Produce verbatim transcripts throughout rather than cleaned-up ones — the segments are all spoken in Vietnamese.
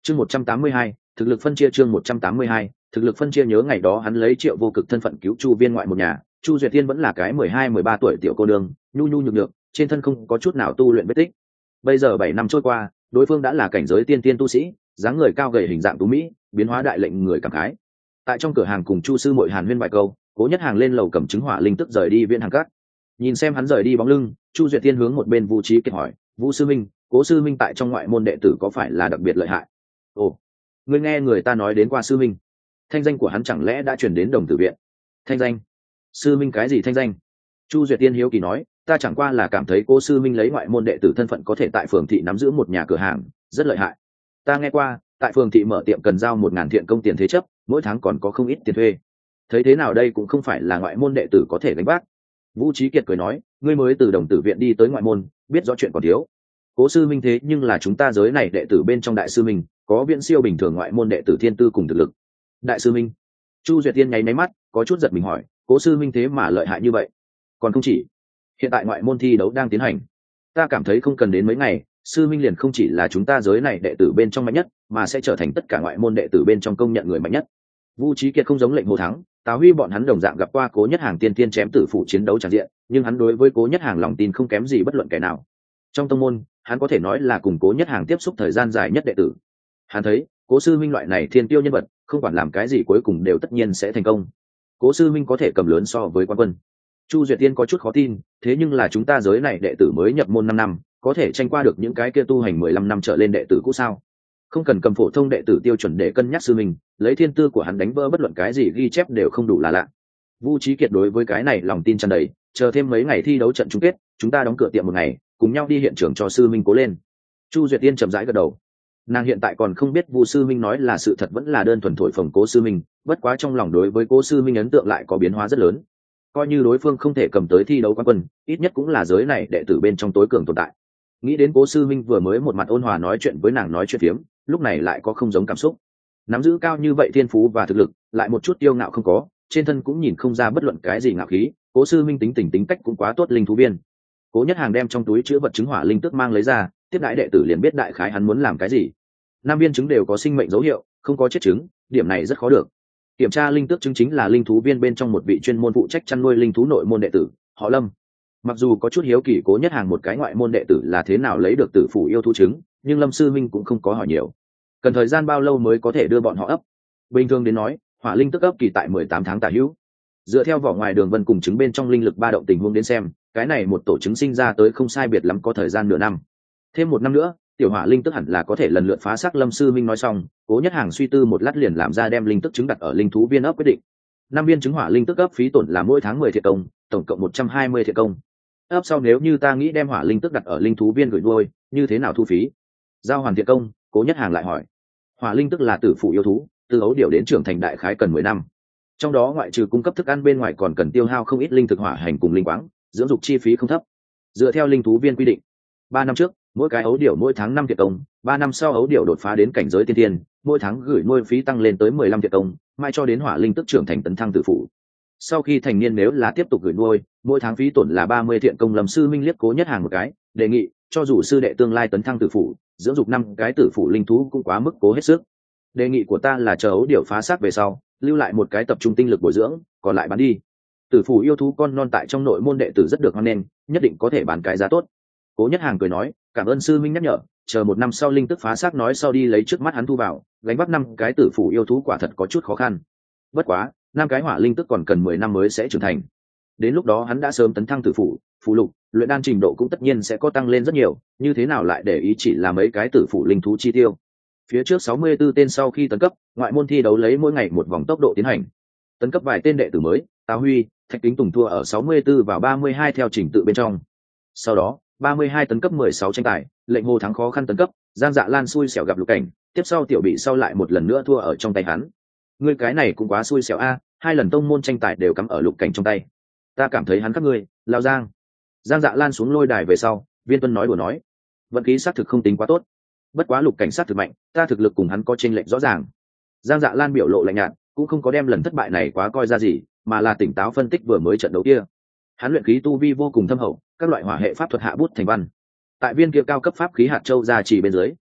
chương một trăm tám mươi hai thực lực phân chia chương một trăm tám mươi hai thực lực phân chia nhớ ngày đó hắn lấy Triệu Vô Cực thân phận cứu Chu Viên ngoại một nhà, Chu Duyệt Tiên vẫn là cái mười hai mười ba tuổi tiểu cô nương, nhu nhu nhược nhược, trên thân không có chút nào tu luyện vết tích. Bây giờ bảy năm trôi qua, đối phương đã là cảnh giới tiên tiên tu sĩ, dáng người cao gầy hình dạng tú mỹ, biến hóa đại lệnh người cảm khái. Tại trong cửa hàng cùng Chu sư muội hàn huyên vài câu, Cố Nhất Hàng lên lầu cầm chứng hỏa linh tức rời đi viện hàng cát. Nhìn xem hắn rời đi bóng lưng, Chu Duyệt Tiên hướng một bên Vũ Trí Kiệt hỏi, "Vũ sư minh, Cố sư minh tại trong ngoại môn đệ tử có phải là đặc biệt lợi hại?" "Ồ, ngươi nghe người ta nói đến qua sư minh? Thanh danh của hắn chẳng lẽ đã truyền đến Đồng Tử viện?" "Thanh danh? Sư minh cái gì thanh danh?" Chu Duyệt Tiên hiếu kỳ nói, "Ta chẳng qua là cảm thấy Cố sư minh lấy ngoại môn đệ tử thân phận có thể tại phường thị nắm giữ một nhà cửa hàng, rất lợi hại. Ta nghe qua, tại phường thị mở tiệm cần giao một ngàn thiện công tiền thế chấp, mỗi tháng còn có không ít tiền thuê. Thấy thế nào đây cũng không phải là ngoại môn đệ tử có thể gánh vác." Vũ Trí Kiệt cười nói, "Ngươi mới từ Đồng Tử viện đi tới ngoại môn, biết rõ chuyện còn thiếu. Cố sư minh thế nhưng là chúng ta giới này đệ tử bên trong đại sư minh, có viễn siêu bình thường ngoại môn đệ tử thiên tư cùng thực lực." "Đại sư minh?" Chu Duyệt Tiên nháy máy mắt, có chút giật mình hỏi, "Cố sư minh thế mà lợi hại như vậy?" "Còn không chỉ. Hiện tại ngoại môn thi đấu đang tiến hành, ta cảm thấy không cần đến mấy ngày, sư minh liền không chỉ là chúng ta giới này đệ tử bên trong mạnh nhất, mà sẽ trở thành tất cả ngoại môn đệ tử bên trong công nhận người mạnh nhất." Vũ Trí Kiệt không giống lệnh Hồ Thắng, Tào Huy bọn hắn đồng dạng gặp qua Cố Nhất Hàng tiên tiên chém tử phụ chiến đấu tràn diện, nhưng hắn đối với Cố Nhất Hàng lòng tin không kém gì bất luận kẻ nào. Trong tông môn, hắn có thể nói là cùng Cố Nhất Hàng tiếp xúc thời gian dài nhất đệ tử. Hắn thấy, Cố sư minh loại này thiên tiêu nhân vật, không quản làm cái gì cuối cùng đều tất nhiên sẽ thành công. Cố sư minh có thể cầm lớn so với Quan Quân. Chu Duyệt Tiên có chút khó tin, thế nhưng là chúng ta giới này đệ tử mới nhập môn năm năm, có thể tranh qua được những cái kia tu hành mười lăm năm trở lên đệ tử cũ sao? Không cần cầm phổ thông đệ tử tiêu chuẩn để cân nhắc sư mình, lấy thiên tư của hắn đánh vỡ bất luận cái gì ghi chép đều không đủ là lạ. Vũ Trí Kiệt đối với cái này lòng tin tràn đầy, chờ thêm mấy ngày thi đấu trận chung kết, chúng ta đóng cửa tiệm một ngày, cùng nhau đi hiện trường cho sư minh cố lên. Chu Duyệt Tiên chậm rãi gật đầu. Nàng hiện tại còn không biết Vu sư minh nói là sự thật vẫn là đơn thuần thổi phồng Cố sư minh, bất quá trong lòng đối với Cố sư minh ấn tượng lại có biến hóa rất lớn. Coi như đối phương không thể cầm tới thi đấu quán quân, ít nhất cũng là giới này đệ tử bên trong tối cường tồn tại. Nghĩ đến Cố sư minh vừa mới một mặt ôn hòa nói chuyện với nàng nói chuyện phiếm, lúc này lại có không giống cảm xúc. Nắm giữ cao như vậy thiên phú và thực lực, lại một chút tiêu ngạo không có, trên thân cũng nhìn không ra bất luận cái gì ngạo khí. Cố sư minh tính tình tính cách cũng quá tốt. Linh thú viên, Cố Nhất Hàng đem trong túi chứa vật chứng hỏa linh tức mang lấy ra, tiếp đãi đệ tử liền biết đại khái hắn muốn làm cái gì. Năm viên trứng đều có sinh mệnh dấu hiệu, không có chết trứng, điểm này rất khó được. Kiểm tra linh tước trứng chính là linh thú viên bên trong một vị chuyên môn phụ trách chăn nuôi linh thú nội môn đệ tử, họ Lâm. Mặc dù có chút hiếu kỳ Cố Nhất Hàng một cái ngoại môn đệ tử là thế nào lấy được tử phủ yêu thú trứng, nhưng Lâm sư minh cũng không có hỏi nhiều. Cần thời gian bao lâu mới có thể đưa bọn họ ấp? Bình thường đến nói, hỏa linh tức ấp kỳ tại mười tám tháng tả hữu. Dựa theo vỏ ngoài đường vân cùng trứng bên trong linh lực ba động tình huống đến xem, cái này một tổ trứng sinh ra tới không sai biệt lắm có thời gian nửa năm. Thêm một năm nữa, tiểu hỏa linh tức hẳn là có thể lần lượt phá xác. Lâm sư minh nói xong, Cố Nhất Hàng suy tư một lát liền làm ra đem linh tức trứng đặt ở linh thú viên ấp quyết định. Năm viên trứng hỏa linh tức ấp phí tổn là mỗi tháng mười thiệt công, tổng cộng một trăm hai mươi thiệt công. Ấp sau nếu như ta nghĩ đem hỏa linh tức đặt ở linh thú viên gửi nuôi, như thế nào thu phí? Giao hoàn thiệt công, Cố Nhất Hàng lại hỏi. Hỏa linh tức là tử phụ yêu thú, từ ấu điểu đến trưởng thành đại khái cần mười năm. Trong đó ngoại trừ cung cấp thức ăn bên ngoài còn cần tiêu hao không ít linh thực hỏa hành cùng linh quáng, dưỡng dục chi phí không thấp. Dựa theo linh thú viên quy định, ba năm trước, mỗi cái ấu điểu mỗi tháng năm thiệt công, ba năm sau ấu điểu đột phá đến cảnh giới tiên tiên, mỗi tháng gửi nuôi phí tăng lên tới mười lăm thiệt công, mai cho đến hỏa linh tức trưởng thành tấn thăng tử phụ. Sau khi thành niên nếu là tiếp tục gửi nuôi, mỗi tháng phí tổn là ba mươi thiện công. Lâm sư minh liếc Cố Nhất Hàng một cái, đề nghị, cho dù sư đệ tương lai tấn thăng tử phụ, dưỡng dục năm cái tử phụ linh thú cũng quá mức cố hết sức. Đề nghị của ta là chờ ấu điểu phá xác về sau, lưu lại một cái tập trung tinh lực bồi dưỡng, còn lại bán đi. Tử phụ yêu thú con non tại trong nội môn đệ tử rất được hoan nghênh, nhất định có thể bán cái giá tốt. Cố Nhất Hàng cười nói, cảm ơn sư minh nhắc nhở, chờ một năm sau linh tức phá xác nói sau đi lấy trước mắt hắn thu vào, gánh vác năm cái tử phụ yêu thú quả thật có chút khó khăn. Bất quá, năm cái hỏa linh tức còn cần mười năm mới sẽ trưởng thành. Đến lúc đó hắn đã sớm tấn thăng tử phụ, phụ lục, luyện đan trình độ cũng tất nhiên sẽ có tăng lên rất nhiều, như thế nào lại để ý chỉ là mấy cái tử phụ linh thú chi tiêu. Phía trước sáu mươi tư tên sau khi tấn cấp, ngoại môn thi đấu lấy mỗi ngày một vòng tốc độ tiến hành. Tấn cấp vài tên đệ tử mới, Tào Huy, Thạch Kính Tùng thua ở sáu mươi tư vào ba mươi hai theo trình tự bên trong. Sau đó, ba mươi hai tấn cấp mười sáu tranh tài, Lệnh Hồ Thắng khó khăn tấn cấp, Giang Dạ Lan xui xẻo gặp Lục Cảnh, tiếp sau tiểu bị sau lại một lần nữa thua ở trong tay hắn. Ngươi cái này cũng quá xui xẻo a, hai lần tông môn tranh tài đều cắm ở Lục Cảnh trong tay. Ta cảm thấy hắn các ngươi, lao Giang. Giang Dạ Lan xuống lôi đài về sau, Viên Tuân nói đùa nói, vận khí xác thực không tính quá tốt. Bất quá Lục Cảnh sát thực mạnh, ta thực lực cùng hắn có chênh lệch rõ ràng. Giang Dạ Lan biểu lộ lạnh nhạt, cũng không có đem lần thất bại này quá coi ra gì, mà là tỉnh táo phân tích vừa mới trận đấu kia. Hắn luyện khí tu vi vô cùng thâm hậu, các loại hỏa hệ pháp thuật hạ bút thành văn. Tại viên kia cao cấp pháp khí hạt châu gia trì bên dưới,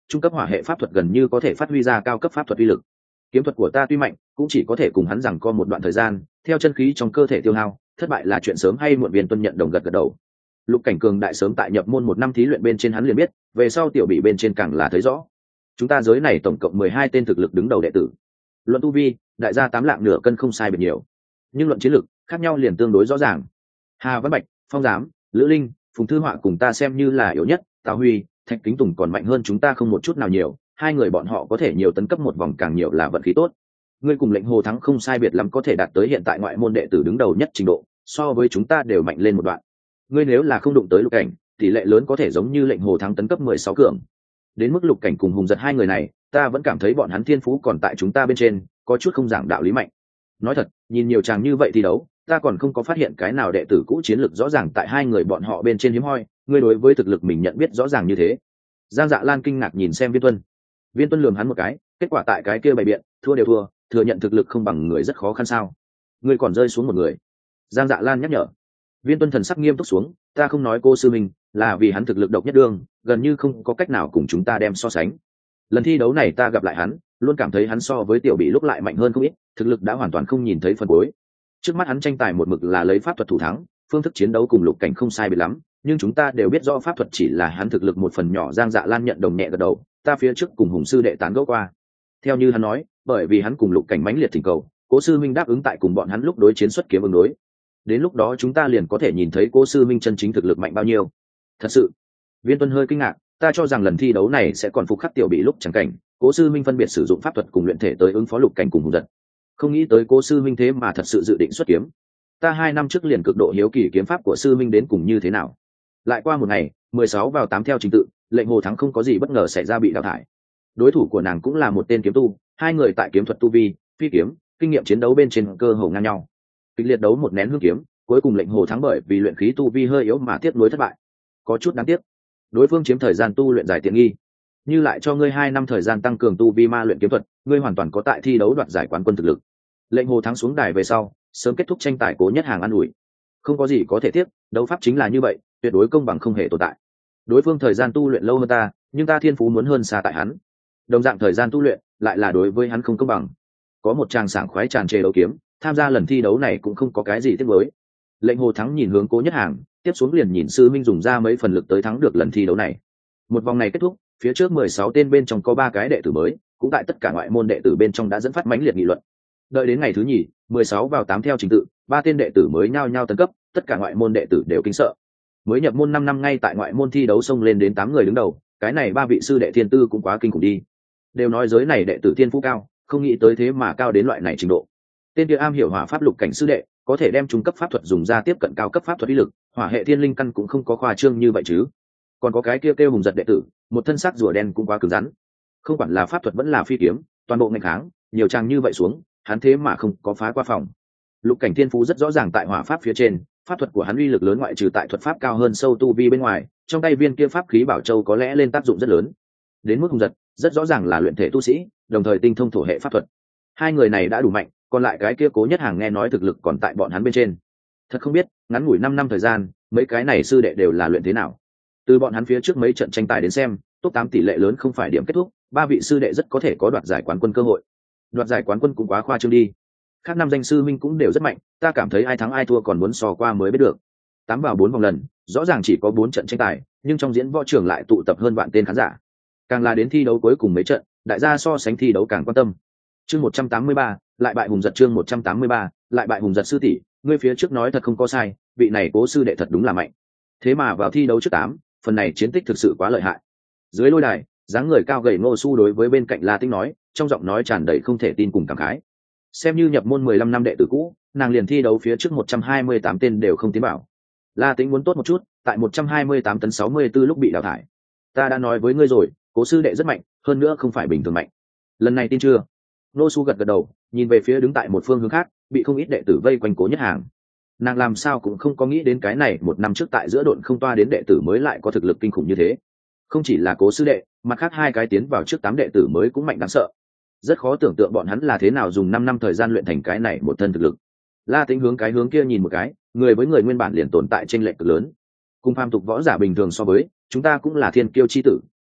trung cấp hỏa hệ pháp thuật gần như có thể phát huy ra cao cấp pháp thuật uy lực. Kiếm thuật của ta tuy mạnh, cũng chỉ có thể cùng hắn rằng co một đoạn thời gian, theo chân khí trong cơ thể tiêu hao, thất bại là chuyện sớm hay muộn. Viên Tuân nhận đồng gật gật đầu. Lục cảnh cường đại sớm tại nhập môn một năm thí luyện bên trên hắn liền biết, về sau tiểu bị bên trên càng là thấy rõ. Chúng ta giới này tổng cộng mười hai tên thực lực đứng đầu đệ tử. Luận tu vi, đại gia tám lạng nửa cân không sai biệt nhiều. Nhưng luận chiến lực, khác nhau liền tương đối rõ ràng. Hà Văn Bạch, Phong Giám, Lữ Linh, Phùng Thư Họa cùng ta xem như là yếu nhất, Tào Huy, Thạch Kính Tùng còn mạnh hơn chúng ta không một chút nào nhiều, hai người bọn họ có thể nhiều tấn cấp một vòng càng nhiều là vận khí tốt. Ngươi cùng Lệnh Hồ Thắng không sai biệt lắm có thể đạt tới hiện tại ngoại môn đệ tử đứng đầu nhất trình độ, so với chúng ta đều mạnh lên một đoạn. Ngươi nếu là không đụng tới lục cảnh, tỷ lệ lớn có thể giống như Lệnh Hồ Thắng tấn cấp mười sáu cường. Đến mức lục cảnh cùng Hùng Giật hai người này, ta vẫn cảm thấy bọn hắn thiên phú còn tại chúng ta bên trên, có chút không giảng đạo lý mạnh. Nói thật, nhìn nhiều chàng như vậy thi đấu, ta còn không có phát hiện cái nào đệ tử cũ chiến lược rõ ràng tại hai người bọn họ bên trên hiếm hoi. Ngươi đối với thực lực mình nhận biết rõ ràng như thế. Giang Dạ Lan kinh ngạc nhìn xem Viên Tuân. Viên Tuân lườm hắn một cái, kết quả tại cái kia bày biện, thua đều thua, thừa nhận thực lực không bằng người rất khó khăn sao? Ngươi còn rơi xuống một người. Giang Dạ Lan nhắc nhở. Viên Tuân thần sắc nghiêm túc xuống, ta không nói cô sư mình, là vì hắn thực lực độc nhất đương, gần như không có cách nào cùng chúng ta đem so sánh. Lần thi đấu này ta gặp lại hắn, luôn cảm thấy hắn so với tiểu bị lúc lại mạnh hơn không ít, thực lực đã hoàn toàn không nhìn thấy phần cuối. Trước mắt hắn tranh tài một mực là lấy pháp thuật thủ thắng, phương thức chiến đấu cùng lục cảnh không sai biệt lắm, nhưng chúng ta đều biết rõ pháp thuật chỉ là hắn thực lực một phần nhỏ. Giang Dạ Lan nhận đồng nhẹ gật đầu, ta phía trước cùng Hùng sư đệ tán gẫu qua. Theo như hắn nói, bởi vì hắn cùng lục cảnh mãnh liệt thỉnh cầu, Cố sư minh đáp ứng tại cùng bọn hắn lúc đối chiến xuất kiếm ứng đối. Đến lúc đó chúng ta liền có thể nhìn thấy Cố sư minh chân chính thực lực mạnh bao nhiêu. Thật sự, Viên Tuân hơi kinh ngạc, ta cho rằng lần thi đấu này sẽ còn phục khắc tiểu bị lúc chẳng cảnh, Cố sư minh phân biệt sử dụng pháp thuật cùng luyện thể tới ứng phó lục cảnh cùng Hùng giật. Không nghĩ tới Cố sư minh thế mà thật sự dự định xuất kiếm. Ta hai năm trước liền cực độ hiếu kỳ kiếm pháp của sư minh đến cùng như thế nào. Lại qua một ngày, mười sáu vào tám theo trình tự, Lệnh Hồ Thắng không có gì bất ngờ xảy ra bị đào thải. Đối thủ của nàng cũng là một tên kiếm tu, hai người tại kiếm thuật tu vi, phi kiếm, kinh nghiệm chiến đấu bên trên cơ hồ ngang nhau. Kịch liệt đấu một nén hương kiếm, cuối cùng Lệnh Hồ Thắng bởi vì luyện khí tu vi hơi yếu mà tiếc nuối thất bại. Có chút đáng tiếc. Đối phương chiếm thời gian tu luyện dài tiện nghi, như lại cho ngươi hai năm thời gian tăng cường tu vi ma luyện kiếm thuật, ngươi hoàn toàn có tại thi đấu đoạt giải quán quân thực lực. Lệnh Hồ Thắng xuống đài về sau, sớm kết thúc tranh tài Cố Nhất Hàng an ủi. Không có gì có thể tiếc, đấu pháp chính là như vậy, tuyệt đối công bằng không hề tồn tại. Đối phương thời gian tu luyện lâu hơn ta, nhưng ta thiên phú muốn hơn xa tại hắn. Đồng dạng thời gian tu luyện, lại là đối với hắn không công bằng. Có một tràng sảng khoái tràn trề đấu kiếm, tham gia lần thi đấu này cũng không có cái gì tiếc mới. Lệnh Hồ Thắng nhìn hướng Cố Nhất Hàng, tiếp xuống liền nhìn sư minh dùng ra mấy phần lực tới thắng được lần thi đấu này. Một vòng này kết thúc, phía trước mười sáu tên bên trong có ba cái đệ tử mới, cũng tại tất cả ngoại môn đệ tử bên trong đã dẫn phát mãnh liệt nghị luận. Đợi đến ngày thứ nhì, mười sáu vào tám theo trình tự, ba tên đệ tử mới nhao nhao tấn cấp, tất cả ngoại môn đệ tử đều kinh sợ. Mới nhập môn năm năm ngay tại ngoại môn thi đấu xông lên đến tám người đứng đầu, cái này ba vị sư đệ thiên tư cũng quá kinh khủng đi. Đều nói giới này đệ tử thiên phú cao, không nghĩ tới thế mà cao đến loại này trình độ. Tên kia am hiểu hỏa pháp lục cảnh sư đệ, có thể đem trung cấp pháp thuật dùng ra tiếp cận cao cấp pháp thuật uy lực, hỏa hệ thiên linh căn cũng không có khoa trương như vậy chứ. Còn có cái kia kêu Hùng giật đệ tử, một thân sắc rùa đen cũng quá cứng rắn. Không quản là pháp thuật vẫn là phi kiếm, toàn bộ ngành kháng, nhiều trang như vậy xuống, hắn thế mà không có phá qua phòng. Lục cảnh thiên phú rất rõ ràng tại hỏa pháp phía trên, pháp thuật của hắn uy lực lớn ngoại trừ tại thuật pháp cao hơn sâu tu vi bên ngoài, trong tay viên kia pháp khí bảo châu có lẽ lên tác dụng rất lớn. Đến mức Hùng giật, rất rõ ràng là luyện thể tu sĩ, đồng thời tinh thông thổ hệ pháp thuật. Hai người này đã đủ mạnh, còn lại cái kia Cố Nhất Hàng nghe nói thực lực còn tại bọn hắn bên trên. Thật không biết, ngắn ngủi năm năm thời gian, mấy cái này sư đệ đều là luyện thế nào. Từ bọn hắn phía trước mấy trận tranh tài đến xem, top tám tỷ lệ lớn không phải điểm kết thúc, ba vị sư đệ rất có thể có đoạt giải quán quân cơ hội. Đoạt giải quán quân cũng quá khoa trương đi. Các năm danh sư minh cũng đều rất mạnh, ta cảm thấy ai thắng ai thua còn muốn so qua mới biết được. Tám vào bốn vòng lần, rõ ràng chỉ có bốn trận tranh tài, nhưng trong diễn võ trường lại tụ tập hơn vạn tên khán giả. Càng là đến thi đấu cuối cùng mấy trận, đại gia so sánh thi đấu càng quan tâm. Chương một trăm tám mươi ba, lại bại Hùng giật. Chương một trăm tám mươi ba, lại bại Hùng giật. Sư tỷ, ngươi phía trước nói thật không có sai, vị này Cố sư đệ thật đúng là mạnh. Thế mà vào thi đấu trước tám, phần này chiến tích thực sự quá lợi hại. Dưới lôi đài, dáng người cao gầy Ngô Su đối với bên cạnh La Tĩnh nói, trong giọng nói tràn đầy không thể tin cùng cảm khái. Xem như nhập môn mười lăm năm đệ tử cũ, nàng liền thi đấu phía trước một trăm hai mươi tám tên đều không tiến bảo. La Tĩnh muốn tốt một chút, tại một trăm hai mươi tám tấn sáu mươi tư lúc bị đào thải. Ta đã nói với ngươi rồi, Cố sư đệ rất mạnh, hơn nữa không phải bình thường mạnh. Lần này tin chưa? Ngô Su gật gật đầu, nhìn về phía đứng tại một phương hướng khác, bị không ít đệ tử vây quanh Cố Nhất Hàng. Nàng làm sao cũng không có nghĩ đến cái này một năm trước tại giữa độn không toa đến đệ tử mới lại có thực lực kinh khủng như thế. Không chỉ là Cố sư đệ, mặt khác hai cái tiến vào trước tám đệ tử mới cũng mạnh đáng sợ. Rất khó tưởng tượng bọn hắn là thế nào dùng năm năm thời gian luyện thành cái này một thân thực lực. La Tĩnh hướng cái hướng kia nhìn một cái, người với người nguyên bản liền tồn tại chênh lệch cực lớn. Cùng phàm tục võ giả bình thường so với, chúng ta cũng là thiên kiêu chi tử,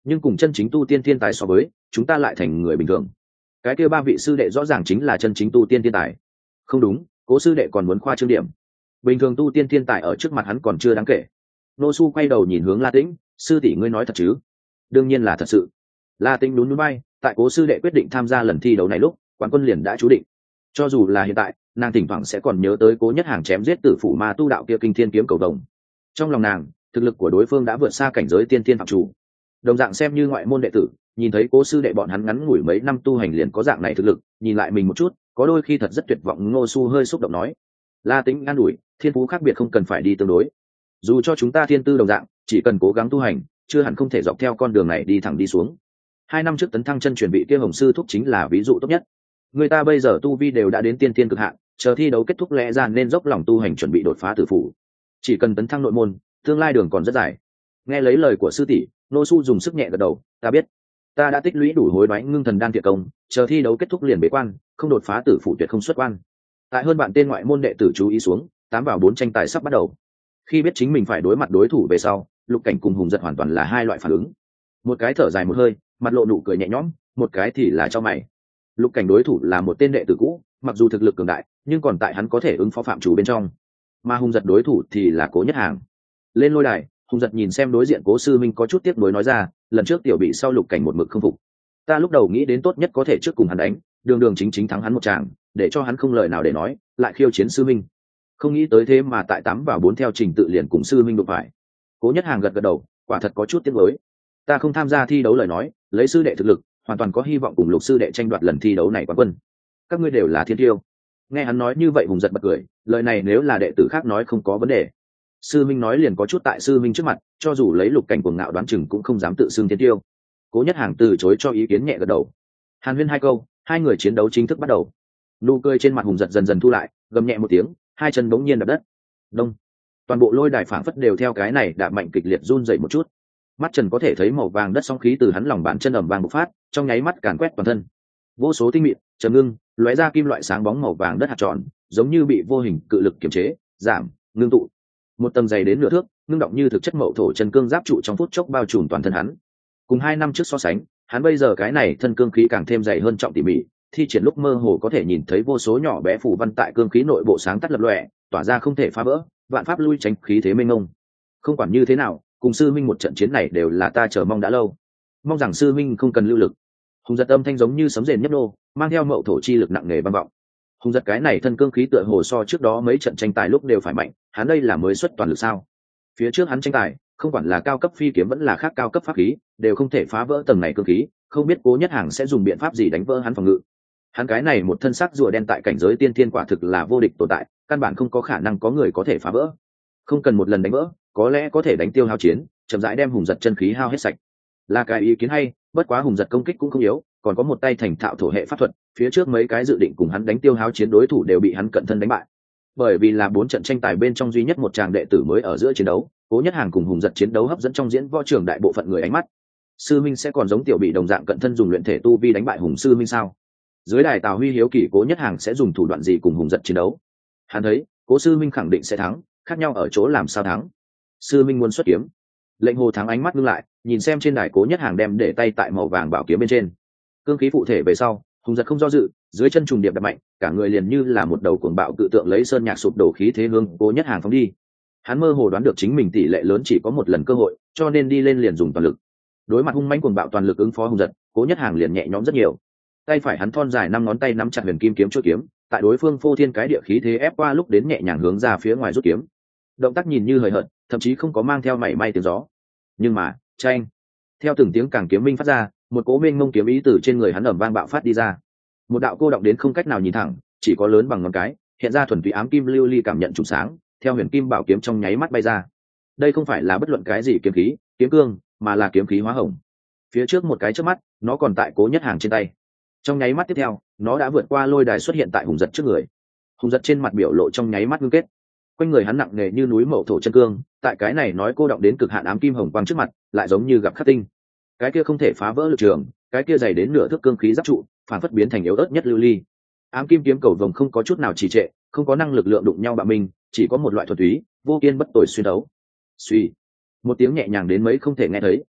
nhưng cùng chân chính tu tiên thiên tài so với chúng ta lại thành người bình thường. Cái kia ba vị sư đệ rõ ràng chính là chân chính tu tiên thiên tài. Không đúng, Cố sư đệ còn muốn khoa trương điểm. Bình thường tu tiên thiên tài ở trước mặt hắn còn chưa đáng kể. Nô Su quay đầu nhìn hướng La Tĩnh, sư tỷ ngươi nói thật chứ? Đương nhiên là thật sự. La Tĩnh nhún nhún vai, tại Cố sư đệ quyết định tham gia lần thi đấu này lúc, quán quân liền đã chú định. Cho dù là hiện tại, nàng thỉnh thoảng sẽ còn nhớ tới Cố Nhất Hàng chém giết tử phụ ma tu đạo kia kinh thiên kiếm cầu đồng. Trong lòng nàng, thực lực của đối phương đã vượt xa cảnh giới tiên tiên phạm chủ. Đồng dạng xem như ngoại môn đệ tử, nhìn thấy Cố sư đệ bọn hắn ngắn ngủi mấy năm tu hành liền có dạng này thực lực, nhìn lại mình một chút, có đôi khi thật rất tuyệt vọng. Ngô Su hơi xúc động nói. La Tĩnh an ủi, thiên phú khác biệt không cần phải đi tương đối. Dù cho chúng ta thiên tư đồng dạng, chỉ cần cố gắng tu hành, chưa hẳn không thể dọc theo con đường này đi thẳng đi xuống. Hai năm trước tấn thăng chân truyền vị kia Hồng sư thúc chính là ví dụ tốt nhất. Người ta bây giờ tu vi đều đã đến tiên tiên cực hạn, chờ thi đấu kết thúc lẽ ra nên dốc lòng tu hành chuẩn bị đột phá tử phủ. Chỉ cần tấn thăng nội môn, tương lai đường còn rất dài. Nghe lấy lời của sư tỷ, Nô Su dùng sức nhẹ gật đầu, ta biết, ta đã tích lũy đủ hối đoái ngưng thần đan thiệt công, chờ thi đấu kết thúc liền bế quan, không đột phá tử phủ tuyệt không xuất quan. Tại hơn bạn tên ngoại môn đệ tử chú ý xuống, tám vào bốn tranh tài sắp bắt đầu. Khi biết chính mình phải đối mặt đối thủ về sau, Lục Cảnh cùng Hùng Giật hoàn toàn là hai loại phản ứng. Một cái thở dài một hơi, mặt lộ nụ cười nhẹ nhõm, một cái thì là cho mày. Lục Cảnh đối thủ là một tên đệ tử cũ, mặc dù thực lực cường đại, nhưng còn tại hắn có thể ứng phó phạm chủ bên trong. Mà Hùng Giật đối thủ thì là Cố Nhất Hàng. Lên lôi đài, Hùng Giật nhìn xem đối diện Cố sư minh có chút tiếc nuối nói ra, lần trước tiểu bị sau Lục Cảnh một mực không phục. Ta lúc đầu nghĩ đến tốt nhất có thể trước cùng hắn đánh, đường đường chính chính thắng hắn một tràng, để cho hắn không lời nào để nói, lại khiêu chiến sư minh. Không nghĩ tới thế mà tại tám vào bốn theo trình tự liền cùng sư minh đụng phải. Cố Nhất Hàng gật gật đầu, quả thật có chút tiếc nuối. Ta không tham gia thi đấu lời nói, lấy sư đệ thực lực, hoàn toàn có hy vọng cùng Lục sư đệ tranh đoạt lần thi đấu này quán quân. Các ngươi đều là thiên tiêu. Nghe hắn nói như vậy Hùng Giật bật cười, lời này nếu là đệ tử khác nói không có vấn đề. Sư minh nói liền có chút tại sư minh trước mặt, cho dù lấy Lục Cảnh cuồng ngạo đoán chừng cũng không dám tự xưng thiên tiêu. Cố Nhất Hàng từ chối cho ý kiến nhẹ gật đầu. Hàn huyên hai câu, hai người chiến đấu chính thức bắt đầu. Nụ cười trên mặt Hùng Giật dần dần thu lại, gầm nhẹ một tiếng, hai chân bỗng nhiên đập đất. Đông. Toàn bộ lôi đài phảng phất đều theo cái này đạp mạnh kịch liệt run dậy một chút. Mắt Trần có thể thấy màu vàng đất sóng khí từ hắn lòng bàn chân ầm vang bộc phát, trong nháy mắt càn quét toàn thân. Vô số tinh mịn, trầm ngưng, lóe ra kim loại sáng bóng màu vàng đất hạt tròn, giống như bị vô hình cự lực kiềm chế, giảm, ngưng tụ. Một tầng dày đến nửa thước, ngưng động như thực chất mậu thổ chân cương giáp trụ trong phút chốc bao trùm toàn thân hắn. Cùng hai năm trước so sánh, hắn bây giờ cái này thân cương khí càng thêm dày hơn trọng tỉ mỉ, thi triển lúc mơ hồ có thể nhìn thấy vô số nhỏ bé phù văn tại cương khí nội bộ sáng tắt lập lòe, tỏa ra không thể phá vỡ, vạn pháp lui tránh khí thế mênh mông. Không quản như thế nào, cùng sư minh một trận chiến này đều là ta chờ mong đã lâu. Mong rằng sư minh không cần lưu lực. Hùng Giật âm thanh giống như sấm rền nhấp nô, mang theo mậu thổ chi lực nặng nề vang vọng. Hùng Giật cái này thân cương khí tựa hồ so trước đó mấy trận tranh tài lúc đều phải mạnh, hắn đây là mới xuất toàn lực sao? Phía trước hắn tranh tài, không quản là cao cấp phi kiếm vẫn là khác cao cấp pháp khí, đều không thể phá vỡ tầng này cương khí, không biết Cố Nhất Hàng sẽ dùng biện pháp gì đánh vỡ hắn phòng ngự. Hắn cái này một thân sắc rùa đen tại cảnh giới tiên thiên quả thực là vô địch tồn tại, căn bản không có khả năng có người có thể phá vỡ. Không cần một lần đánh vỡ, có lẽ có thể đánh tiêu hao chiến, chậm rãi đem Hùng Giật chân khí hao hết sạch. Là cái ý kiến hay, bất quá Hùng Giật công kích cũng không yếu, còn có một tay thành thạo thổ hệ pháp thuật, phía trước mấy cái dự định cùng hắn đánh tiêu hao chiến đối thủ đều bị hắn cận thân đánh bại. Bởi vì là bốn trận tranh tài bên trong duy nhất một chàng đệ tử mới ở giữa chiến đấu, Cố Nhất Hàng cùng Hùng Giật chiến đấu hấp dẫn trong diễn võ trường đại bộ phận người ánh mắt. Sư minh sẽ còn giống tiểu bị đồng dạng cận thân dùng luyện thể tu vi đánh bại Hùng sư minh sao? Dưới đài Tào Huy hiếu kỳ Cố Nhất Hàng sẽ dùng thủ đoạn gì cùng Hùng Giật chiến đấu. Hắn thấy Cố sư minh khẳng định sẽ thắng, khác nhau ở chỗ làm sao thắng. Sư minh muốn xuất kiếm. Lệnh Hồ Thắng ánh mắt ngưng lại, nhìn xem trên đài Cố Nhất Hàng đem để tay tại màu vàng bảo kiếm bên trên. Cương khí phụ thể về sau, Hùng Giật không do dự, dưới chân trùng điệp đập mạnh, cả người liền như là một đầu cuồng bạo cự tượng lấy sơn nhạc sụp đổ khí thế hướng Cố Nhất Hàng phóng đi. Hắn mơ hồ đoán được chính mình tỷ lệ lớn chỉ có một lần cơ hội, cho nên đi lên liền dùng toàn lực. Đối mặt hung mãnh cuồng bạo toàn lực ứng phó Hùng Giật, Cố Nhất Hàng liền nhẹ nhõm rất nhiều. Tay phải hắn thon dài năm ngón tay nắm chặt huyền kim kiếm chuôi kiếm, tại đối phương phô thiên cái địa khí thế ép qua lúc đến nhẹ nhàng hướng ra phía ngoài rút kiếm. Động tác nhìn như hời hợt, thậm chí không có mang theo mảy may tiếng gió. Nhưng mà, chanh, theo từng tiếng càng kiếm minh phát ra, một cỗ mênh mông kiếm ý từ trên người hắn ầm vang bạo phát đi ra. Một đạo cô động đến không cách nào nhìn thẳng, chỉ có lớn bằng ngón cái, hiện ra thuần túy ám kim lưu ly cảm nhận trùng sáng, theo huyền kim bảo kiếm trong nháy mắt bay ra. Đây không phải là bất luận cái gì kiếm khí, kiếm cương, mà là kiếm khí hóa hồng. Phía trước một cái chớp mắt, nó còn tại Cố Nhất Hàng trên tay. Trong nháy mắt tiếp theo, nó đã vượt qua lôi đài xuất hiện tại Hùng Giật trước người. Hùng Giật trên mặt biểu lộ trong nháy mắt ngưng kết. Quanh người hắn nặng nề như núi mậu thổ chân cương, tại cái này nói cô động đến cực hạn ám kim hồng quang trước mặt, lại giống như gặp khắc tinh. Cái kia không thể phá vỡ lực trường, cái kia dày đến nửa thước cương khí giáp trụ, phản phất biến thành yếu ớt nhất lưu ly. Ám kim kiếm cầu vồng không có chút nào trì trệ, không có năng lực lượng đụng nhau bạo minh, chỉ có một loại thuần túy, vô kiên bất tồi xuyên đấu. Suy, một tiếng nhẹ nhàng đến mấy không thể nghe thấy,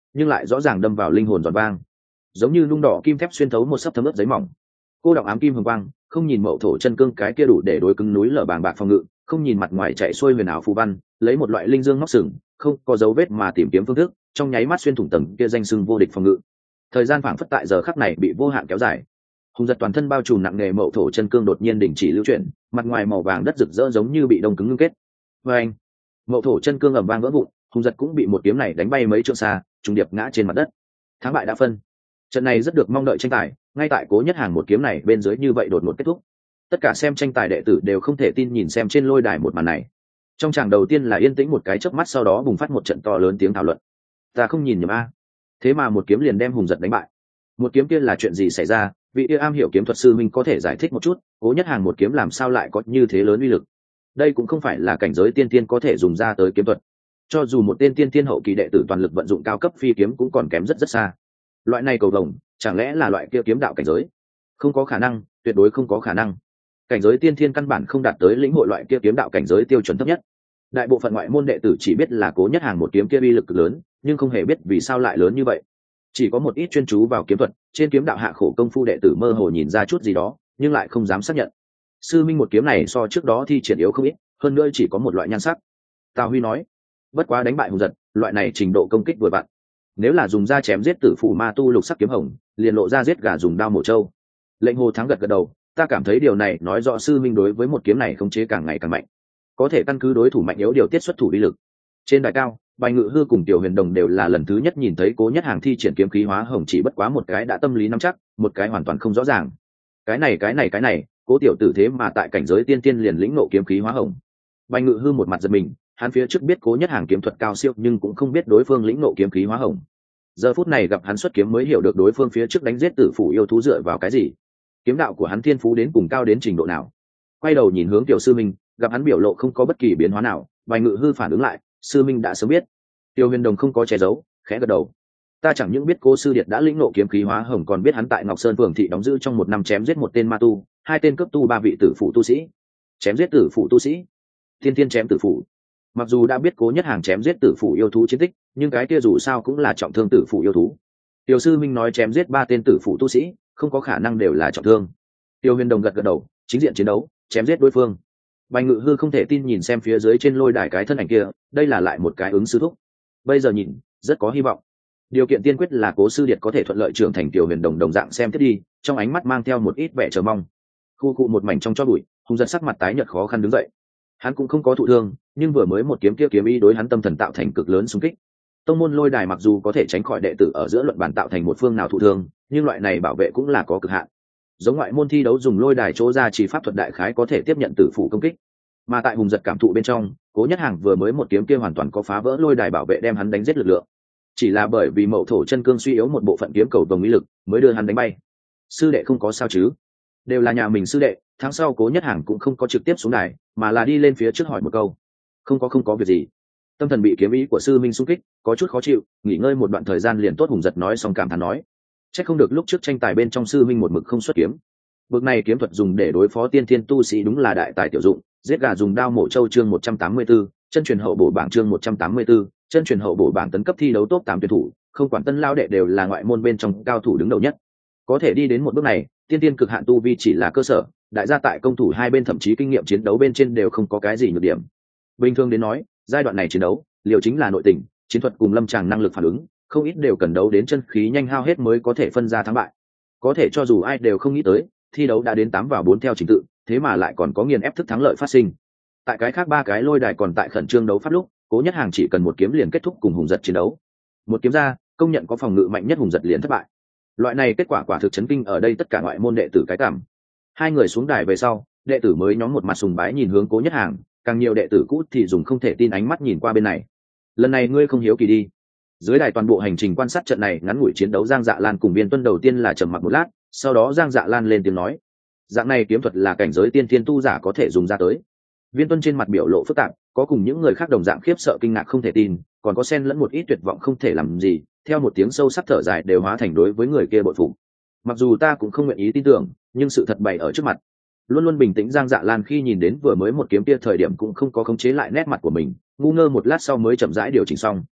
nhưng lại rõ ràng đâm vào linh hồn giòn vang, giống như nung đỏ kim thép xuyên thấu một sấp thấm ướt giấy mỏng. Cô đọng ám kim hồng quang, không nhìn Mậu Thổ chân cương cái kia đủ để đối cứng núi lở bàng bạc phòng ngự, không nhìn mặt ngoài chạy xuôi huyền ảo phù văn, lấy một loại linh dương móc sừng, không có dấu vết mà tìm kiếm phương thức, trong nháy mắt xuyên thủng tầng kia danh sưng vô địch phòng ngự. Thời gian phảng phất tại giờ khắc này bị vô hạn kéo dài. Hùng Giật toàn thân bao trùm nặng nề Mậu Thổ chân cương đột nhiên đình chỉ lưu chuyển, mặt ngoài màu vàng đất rực rỡ giống như bị đông cứng ngưng kết. Và anh, Mậu Thổ chân cương ầm vang vỡ vụn, Hùng Giật cũng bị một kiếm này đánh bay mấy trượng xa, trùng điệp ngã trên mặt đất. Thắng bại đã phân. Trận này rất được mong đợi tranh tài, ngay tại Cố Nhất Hàng một kiếm này bên dưới như vậy đột ngột kết thúc. Tất cả xem tranh tài đệ tử đều không thể tin nhìn xem trên lôi đài một màn này. Trong tràng đầu tiên là yên tĩnh một cái chớp mắt, sau đó bùng phát một trận to lớn tiếng thảo luận. Ta không nhìn nhầm a, thế mà một kiếm liền đem Hùng Giật đánh bại. Một kiếm kia là chuyện gì xảy ra? Vị kia am hiểu kiếm thuật sư minh có thể giải thích một chút, Cố Nhất Hàng một kiếm làm sao lại có như thế lớn uy lực? Đây cũng không phải là cảnh giới tiên tiên có thể dùng ra tới kiếm thuật. Cho dù một tên tiên tiên hậu kỳ đệ tử toàn lực vận dụng cao cấp phi kiếm cũng còn kém rất rất xa. Loại này cầu vồng, chẳng lẽ là loại kia kiếm đạo cảnh giới? Không có khả năng, tuyệt đối không có khả năng. Cảnh giới tiên thiên căn bản không đạt tới lĩnh hội loại kia kiếm đạo cảnh giới tiêu chuẩn thấp nhất. Đại bộ phận ngoại môn đệ tử chỉ biết là Cố Nhất Hàng một kiếm kia uy lực cực lớn, nhưng không hề biết vì sao lại lớn như vậy. Chỉ có một ít chuyên chú vào kiếm thuật, trên kiếm đạo hạ khổ công phu đệ tử mơ hồ nhìn ra chút gì đó, nhưng lại không dám xác nhận. Sư minh một kiếm này so trước đó thi triển yếu không ít, hơn nữa chỉ có một loại nhan sắc. Tào Huy nói, bất quá đánh bại Hùng Giật, loại này trình độ công kích vừa vặn. Nếu là dùng da chém giết tử phụ ma tu lục sắc kiếm hồng, liền lộ ra giết gà dùng đao mổ trâu. Lệnh Hồ Thắng gật gật đầu, ta cảm thấy điều này nói rõ sư minh đối với một kiếm này khống chế càng ngày càng mạnh, có thể căn cứ đối thủ mạnh yếu điều tiết xuất thủ uy lực. Trên đài cao, Bạch Ngự Hư cùng Tiểu Huyền Đồng đều là lần thứ nhất nhìn thấy Cố Nhất Hàng thi triển kiếm khí hóa hồng, chỉ bất quá một cái đã tâm lý nắm chắc, một cái hoàn toàn không rõ ràng. Cái này cái này cái này, Cố tiểu tử thế mà tại cảnh giới tiên tiên liền lĩnh ngộ kiếm khí hóa hồng. Bạch Ngự Hư một mặt giật mình, hắn phía trước biết Cố Nhất Hàng kiếm thuật cao siêu nhưng cũng không biết đối phương lĩnh ngộ kiếm khí hóa hồng. Giờ phút này gặp hắn xuất kiếm mới hiểu được đối phương phía trước đánh giết tử phủ yêu thú dựa vào cái gì, kiếm đạo của hắn thiên phú đến cùng cao đến trình độ nào. Quay đầu nhìn hướng Tiểu sư minh, gặp hắn biểu lộ không có bất kỳ biến hóa nào, Bạch Ngự Hư phản ứng lại, sư minh đã sớm biết. Tiêu Huyền Đồng không có che giấu, khẽ gật đầu. Ta chẳng những biết Cố sư điệt đã lĩnh ngộ kiếm khí hóa hồng, còn biết hắn tại Ngọc Sơn phường thị đóng giữ trong một năm chém giết một tên ma tu, hai tên cấp tu, ba vị tử phụ tu sĩ. Chém giết tử phụ tu sĩ, thiên thiên chém tử phụ. Mặc dù đã biết Cố Nhất Hàng chém giết tử phụ yêu thú chiến tích, nhưng cái kia dù sao cũng là trọng thương tử phụ yêu thú. Tiểu sư minh nói chém giết ba tên tử phụ tu sĩ, không có khả năng đều là trọng thương. Tiêu Huyền Đồng gật gật đầu, chính diện chiến đấu, chém giết đối phương. Bạch Ngự Hư không thể tin nhìn xem phía dưới trên lôi đài cái thân ảnh kia, đây là lại một cái ứng sư thúc. Bây giờ nhìn, rất có hy vọng. Điều kiện tiên quyết là Cố sư điệt có thể thuận lợi trưởng thành. Tiểu Huyền Đồng đồng dạng xem tiếp đi, trong ánh mắt mang theo một ít vẻ chờ mong. Khu cụ một mảnh trong cho bụi, Hùng Giật sắc mặt tái nhợt khó khăn đứng dậy. Hắn cũng không có thụ thương, nhưng vừa mới một kiếm kia kiếm ý đối hắn tâm thần tạo thành cực lớn xung kích. Tông môn lôi đài mặc dù có thể tránh khỏi đệ tử ở giữa luận bàn tạo thành một phương nào thụ thương, nhưng loại này bảo vệ cũng là có cực hạn. Giống ngoại môn thi đấu dùng lôi đài chỗ ra chỉ pháp thuật đại khái có thể tiếp nhận tử phụ công kích, mà tại Hùng Giật cảm thụ bên trong, Cố Nhất Hàng vừa mới một kiếm kia hoàn toàn có phá vỡ lôi đài bảo vệ đem hắn đánh giết lực lượng. Chỉ là bởi vì Mậu Thổ chân cương suy yếu một bộ phận kiếm cầu vồng ý lực, mới đưa hắn đánh bay. Sư đệ không có sao chứ? Đều là nhà mình sư đệ. Tháng sau Cố Nhất Hàng cũng không có trực tiếp xuống đài, mà là đi lên phía trước hỏi một câu. Không có không có việc gì. Tâm thần bị kiếm ý của sư minh xung kích, có chút khó chịu, nghỉ ngơi một đoạn thời gian liền tốt. Hùng Giật nói xong cảm thán nói, chắc không được lúc trước tranh tài bên trong sư minh một mực không xuất kiếm. Bực này kiếm thuật dùng để đối phó tiên thiên tu sĩ đúng là đại tài tiểu dụng. Giết gà dùng đao mổ trâu chương một trăm tám mươi 184, chân truyền hậu bổ bảng chương một trăm tám mươi 184, chân truyền hậu bổ bảng tấn cấp thi đấu top tám tuyển thủ, không quản tân lao đệ đều là ngoại môn bên trong cao thủ đứng đầu nhất. Có thể đi đến một bước này, tiên tiên cực hạn tu vi chỉ là cơ sở, đại gia tại công thủ hai bên thậm chí kinh nghiệm chiến đấu bên trên đều không có cái gì nhược điểm. Bình thường đến nói, giai đoạn này chiến đấu, liều chính là nội tình, chiến thuật cùng lâm tràng năng lực phản ứng, không ít đều cần đấu đến chân khí nhanh hao hết mới có thể phân ra thắng bại. Có thể cho dù ai đều không nghĩ tới, thi đấu đã đến tám vào bốn theo trình tự, thế mà lại còn có nghiền ép thức thắng lợi phát sinh. Tại cái khác ba cái lôi đài còn tại khẩn trương đấu pháp lúc, Cố Nhất Hàng chỉ cần một kiếm liền kết thúc cùng Hùng Giật chiến đấu. Một kiếm ra, công nhận có phòng ngự mạnh nhất Hùng Giật liền thất bại. Loại này kết quả quả thực chấn kinh ở đây tất cả ngoại môn đệ tử cái cảm. Hai người xuống đài về sau, đệ tử mới nhóm một mặt sùng bái nhìn hướng Cố Nhất Hàng, càng nhiều đệ tử cũ thì dùng không thể tin ánh mắt nhìn qua bên này. Lần này ngươi không hiếu kỳ đi. Dưới đài toàn bộ hành trình quan sát trận này ngắn ngủi chiến đấu, Giang Dạ Lan cùng Viên Tuân đầu tiên là trầm mặc một lát, sau đó Giang Dạ Lan lên tiếng nói, dạng này kiếm thuật là cảnh giới tiên thiên tu giả có thể dùng ra tới. Viên Tuân trên mặt biểu lộ phức tạp, có cùng những người khác đồng dạng khiếp sợ kinh ngạc không thể tin, còn có xen lẫn một ít tuyệt vọng không thể làm gì, theo một tiếng sâu sắc thở dài đều hóa thành đối với người kia bội phục. Mặc dù ta cũng không nguyện ý tin tưởng, nhưng sự thật bày ở trước mặt. Luôn luôn bình tĩnh Giang Dạ Lan khi nhìn đến vừa mới một kiếm kia thời điểm cũng không có khống chế lại nét mặt của mình, ngu ngơ một lát sau mới chậm rãi điều chỉnh xong.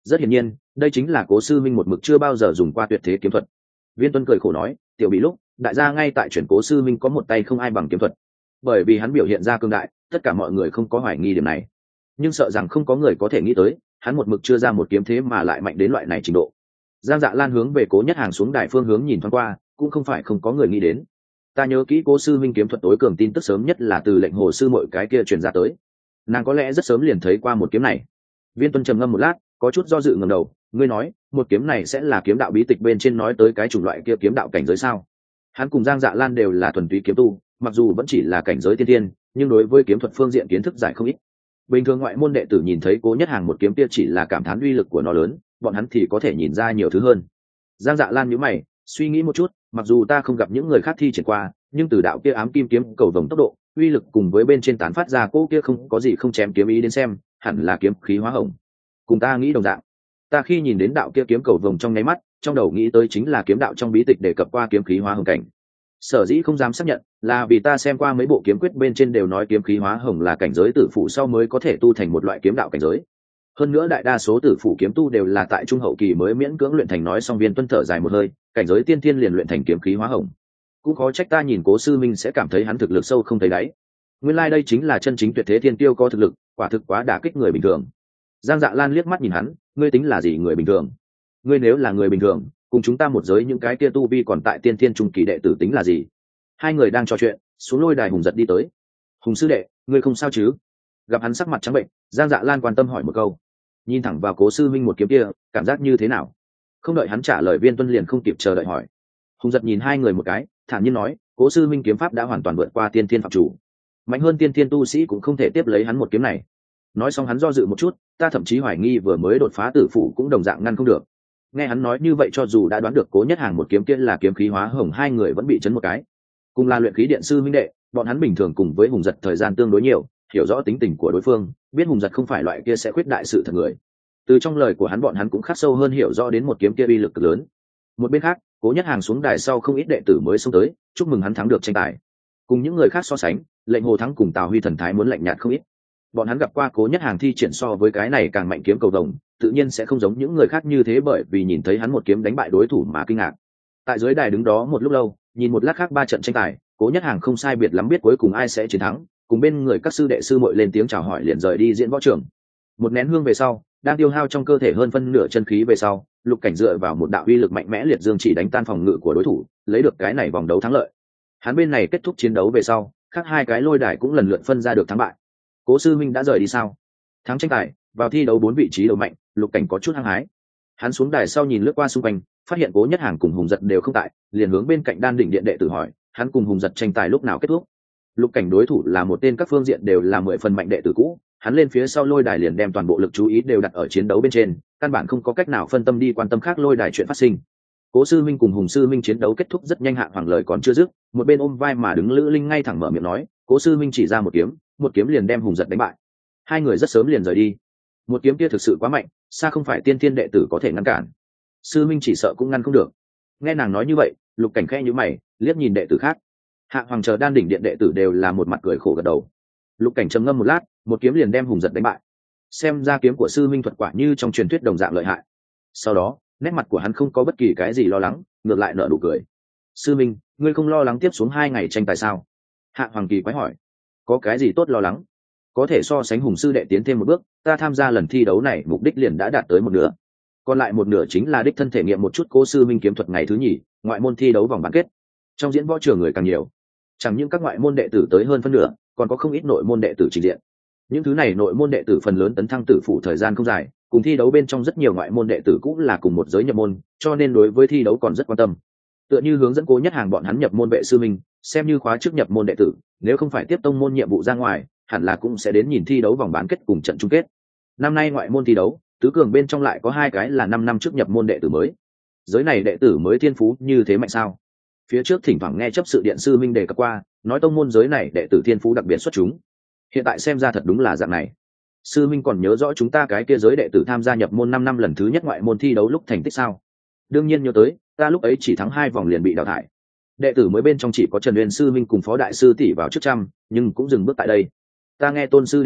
Rất hiển nhiên đây chính là Cố sư minh một mực chưa bao giờ dùng qua tuyệt thế kiếm thuật. Viên Tuân cười khổ nói, tiểu bị lúc đại gia ngay tại chuyển Cố sư minh có một tay không ai bằng kiếm thuật, bởi vì hắn biểu hiện ra cương đại, tất cả mọi người không có hoài nghi điểm này, nhưng sợ rằng không có người có thể nghĩ tới hắn một mực chưa ra một kiếm thế mà lại mạnh đến loại này trình độ. Giang Dạ Lan hướng về Cố Nhất Hàng xuống đài phương hướng nhìn thoáng qua, cũng không phải không có người nghĩ đến. Ta nhớ kỹ Cố sư minh kiếm thuật tối cường tin tức sớm nhất là từ lệnh hồ sư muội cái kia truyền ra tới, nàng có lẽ rất sớm liền thấy qua một kiếm này. Viên Tuân trầm ngâm một lát, có chút do dự ngẩng đầu, ngươi nói một kiếm này sẽ là kiếm đạo bí tịch bên trên nói tới cái chủng loại kia kiếm đạo cảnh giới sao? Hắn cùng Giang Dạ Lan đều là thuần túy kiếm tu, mặc dù vẫn chỉ là cảnh giới tiên tiên, nhưng đối với kiếm thuật phương diện kiến thức giải không ít. Bình thường ngoại môn đệ tử nhìn thấy Cố Nhất Hàng một kiếm kia chỉ là cảm thán uy lực của nó lớn, bọn hắn thì có thể nhìn ra nhiều thứ hơn. Giang Dạ Lan nhíu mày, suy nghĩ một chút, mặc dù ta không gặp những người khác thi triển qua, nhưng từ đạo kia ám kim kiếm cầu vồng tốc độ, uy lực cùng với bên trên tán phát ra cỗ kia không có gì không chém kiếm ý đến xem, hẳn là kiếm khí hóa hồng. Cùng ta nghĩ đồng dạng. Ta khi nhìn đến đạo kia kiếm cầu vồng trong nháy mắt, trong đầu nghĩ tới chính là kiếm đạo trong bí tịch đề cập qua kiếm khí hóa hồng cảnh. Sở dĩ không dám xác nhận, là vì ta xem qua mấy bộ kiếm quyết bên trên đều nói kiếm khí hóa hồng là cảnh giới tử phụ sau mới có thể tu thành một loại kiếm đạo cảnh giới. Hơn nữa đại đa số tử phụ kiếm tu đều là tại trung hậu kỳ mới miễn cưỡng luyện thành. Nói xong Viên Tuân thở dài một hơi, cảnh giới tiên thiên liền luyện thành kiếm khí hóa hồng. Cũng khó trách ta nhìn Cố sư minh sẽ cảm thấy hắn thực lực sâu không thấy đáy. Nguyên lai like đây chính là chân chính tuyệt thế thiên tiêu có thực lực, quả thực quá đả kích người bình thường. Giang Dạ Lan liếc mắt nhìn hắn, ngươi tính là gì người bình thường? Ngươi nếu là người bình thường, cùng chúng ta một giới những cái kia tu vi còn tại tiên thiên trung kỳ đệ tử tính là gì? Hai người đang trò chuyện, xuống lôi đài Hùng Giật đi tới. Hùng sư đệ, ngươi không sao chứ? Gặp hắn sắc mặt trắng bệnh, Giang Dạ Lan quan tâm hỏi một câu. Nhìn thẳng vào Cố sư minh một kiếm kia, cảm giác như thế nào? Không đợi hắn trả lời, Viên Tuân liền không kịp chờ đợi hỏi. Hùng Giật nhìn hai người một cái, thản nhiên nói, Cố sư minh kiếm pháp đã hoàn toàn vượt qua tiên thiên phạm chủ, mạnh hơn tiên thiên tu sĩ cũng không thể tiếp lấy hắn một kiếm này. Nói xong hắn do dự một chút, ta thậm chí hoài nghi vừa mới đột phá tử phụ cũng đồng dạng ngăn không được. Nghe hắn nói như vậy, cho dù đã đoán được Cố Nhất Hàng một kiếm kia là kiếm khí hóa hồng, hai người vẫn bị chấn một cái. Cùng là luyện khí điện sư minh đệ, bọn hắn bình thường cùng với Hùng Giật thời gian tương đối nhiều, hiểu rõ tính tình của đối phương, biết Hùng Giật không phải loại kia sẽ khuyết đại sự thật người. Từ trong lời của hắn, bọn hắn cũng khắc sâu hơn hiểu rõ đến một kiếm kia uy lực cực lớn. Một bên khác, Cố Nhất Hàng xuống đài sau không ít đệ tử mới xông tới, chúc mừng hắn thắng được tranh tài. Cùng những người khác so sánh, lệnh hồ thắng cùng Tào Huy thần thái muốn lạnh nhạt không ít. Bọn hắn gặp qua Cố Nhất Hàng thi triển so với cái này càng mạnh kiếm cầu vồng, tự nhiên sẽ không giống những người khác như thế bởi vì nhìn thấy hắn một kiếm đánh bại đối thủ mà kinh ngạc. Tại dưới đài đứng đó một lúc lâu, nhìn một lát khác ba trận tranh tài, Cố Nhất Hàng không sai biệt lắm biết cuối cùng ai sẽ chiến thắng, cùng bên người các sư đệ sư muội lên tiếng chào hỏi liền rời đi diễn võ trường. Một nén hương về sau, đang tiêu hao trong cơ thể hơn phân nửa chân khí về sau, Lục Cảnh dựa vào một đạo uy lực mạnh mẽ liệt dương chỉ đánh tan phòng ngự của đối thủ, lấy được cái này vòng đấu thắng lợi. Hắn bên này kết thúc chiến đấu về sau, khác hai cái lôi đài cũng lần lượt phân ra được thắng bại. Cố sư minh đã rời đi sao? Thắng tranh tài, vào thi đấu bốn vị trí đầu mạnh, Lục Cảnh có chút hăng hái. Hắn xuống đài sau nhìn lướt qua xung quanh, phát hiện Cố Nhất Hàng cùng Hùng Giật đều không tại, liền hướng bên cạnh Đan Đỉnh Điện đệ tử hỏi, hắn cùng Hùng Giật tranh tài lúc nào kết thúc? Lục Cảnh đối thủ là một tên các phương diện đều là mười phần mạnh đệ tử cũ, hắn lên phía sau lôi đài liền đem toàn bộ lực chú ý đều đặt ở chiến đấu bên trên, căn bản không có cách nào phân tâm đi quan tâm khác lôi đài chuyện phát sinh. Cố sư minh cùng Hùng sư minh chiến đấu kết thúc rất nhanh, Hạ Hoàng lời còn chưa dứt, một bên ôm vai mà đứng Lữ Linh ngay thẳng mở miệng nói, Cố sư minh chỉ ra một kiếm, một kiếm liền đem Hùng Giật đánh bại. Hai người rất sớm liền rời đi. Một kiếm kia thực sự quá mạnh, xa không phải tiên thiên đệ tử có thể ngăn cản. Sư minh chỉ sợ cũng ngăn không được. Nghe nàng nói như vậy, Lục Cảnh khẽ nhíu mày, liếc nhìn đệ tử khác. Hạ Hoàng chờ Đan Đỉnh Điện đệ tử đều là một mặt cười khổ gật đầu. Lục Cảnh trầm ngâm một lát, một kiếm liền đem Hùng Giật đánh bại. Xem ra kiếm của sư minh thuật quả như trong truyền thuyết đồng dạng lợi hại. Sau đó, nét mặt của hắn không có bất kỳ cái gì lo lắng, ngược lại nở nụ cười. Sư minh, ngươi không lo lắng tiếp xuống hai ngày tranh tài sao? Hạ Hoàng kỳ quái hỏi. Có cái gì tốt lo lắng? Có thể so sánh Hùng sư đệ tiến thêm một bước, ta tham gia lần thi đấu này mục đích liền đã đạt tới một nửa. Còn lại một nửa chính là đích thân thể nghiệm một chút Cố sư minh kiếm thuật ngày thứ nhì, ngoại môn thi đấu vòng bán kết. Trong diễn võ trường người càng nhiều, chẳng những các ngoại môn đệ tử tới hơn phân nửa, còn có không ít nội môn đệ tử trình diện. Những thứ này nội môn đệ tử phần lớn tấn thăng tử phụ thời gian không dài, cùng thi đấu bên trong rất nhiều ngoại môn đệ tử cũng là cùng một giới nhập môn, cho nên đối với thi đấu còn rất quan tâm. Tựa như hướng dẫn Cố Nhất Hàng bọn hắn nhập môn vệ sư minh, xem như khóa trước nhập môn đệ tử, nếu không phải tiếp tông môn nhiệm vụ ra ngoài, hẳn là cũng sẽ đến nhìn thi đấu vòng bán kết cùng trận chung kết. Năm nay ngoại môn thi đấu, tứ cường bên trong lại có hai cái là năm năm trước nhập môn đệ tử mới. Giới này đệ tử mới thiên phú như thế mạnh sao? Phía trước thỉnh thoảng nghe chấp sự điện sư minh đề cập qua, nói tông môn giới này đệ tử thiên phú đặc biệt xuất chúng. Hiện tại xem ra thật đúng là dạng này. Sư minh còn nhớ rõ chúng ta cái kia giới đệ tử tham gia nhập môn năm năm lần thứ nhất ngoại môn thi đấu lúc thành tích sao? Đương nhiên nhớ tới, ta lúc ấy chỉ thắng hai vòng liền bị đào thải. Đệ tử mới bên trong chỉ có Trần Uyên sư minh cùng phó đại sư tỷ vào trước trăm, nhưng cũng dừng bước tại đây. Ta nghe tôn sư đệ nói,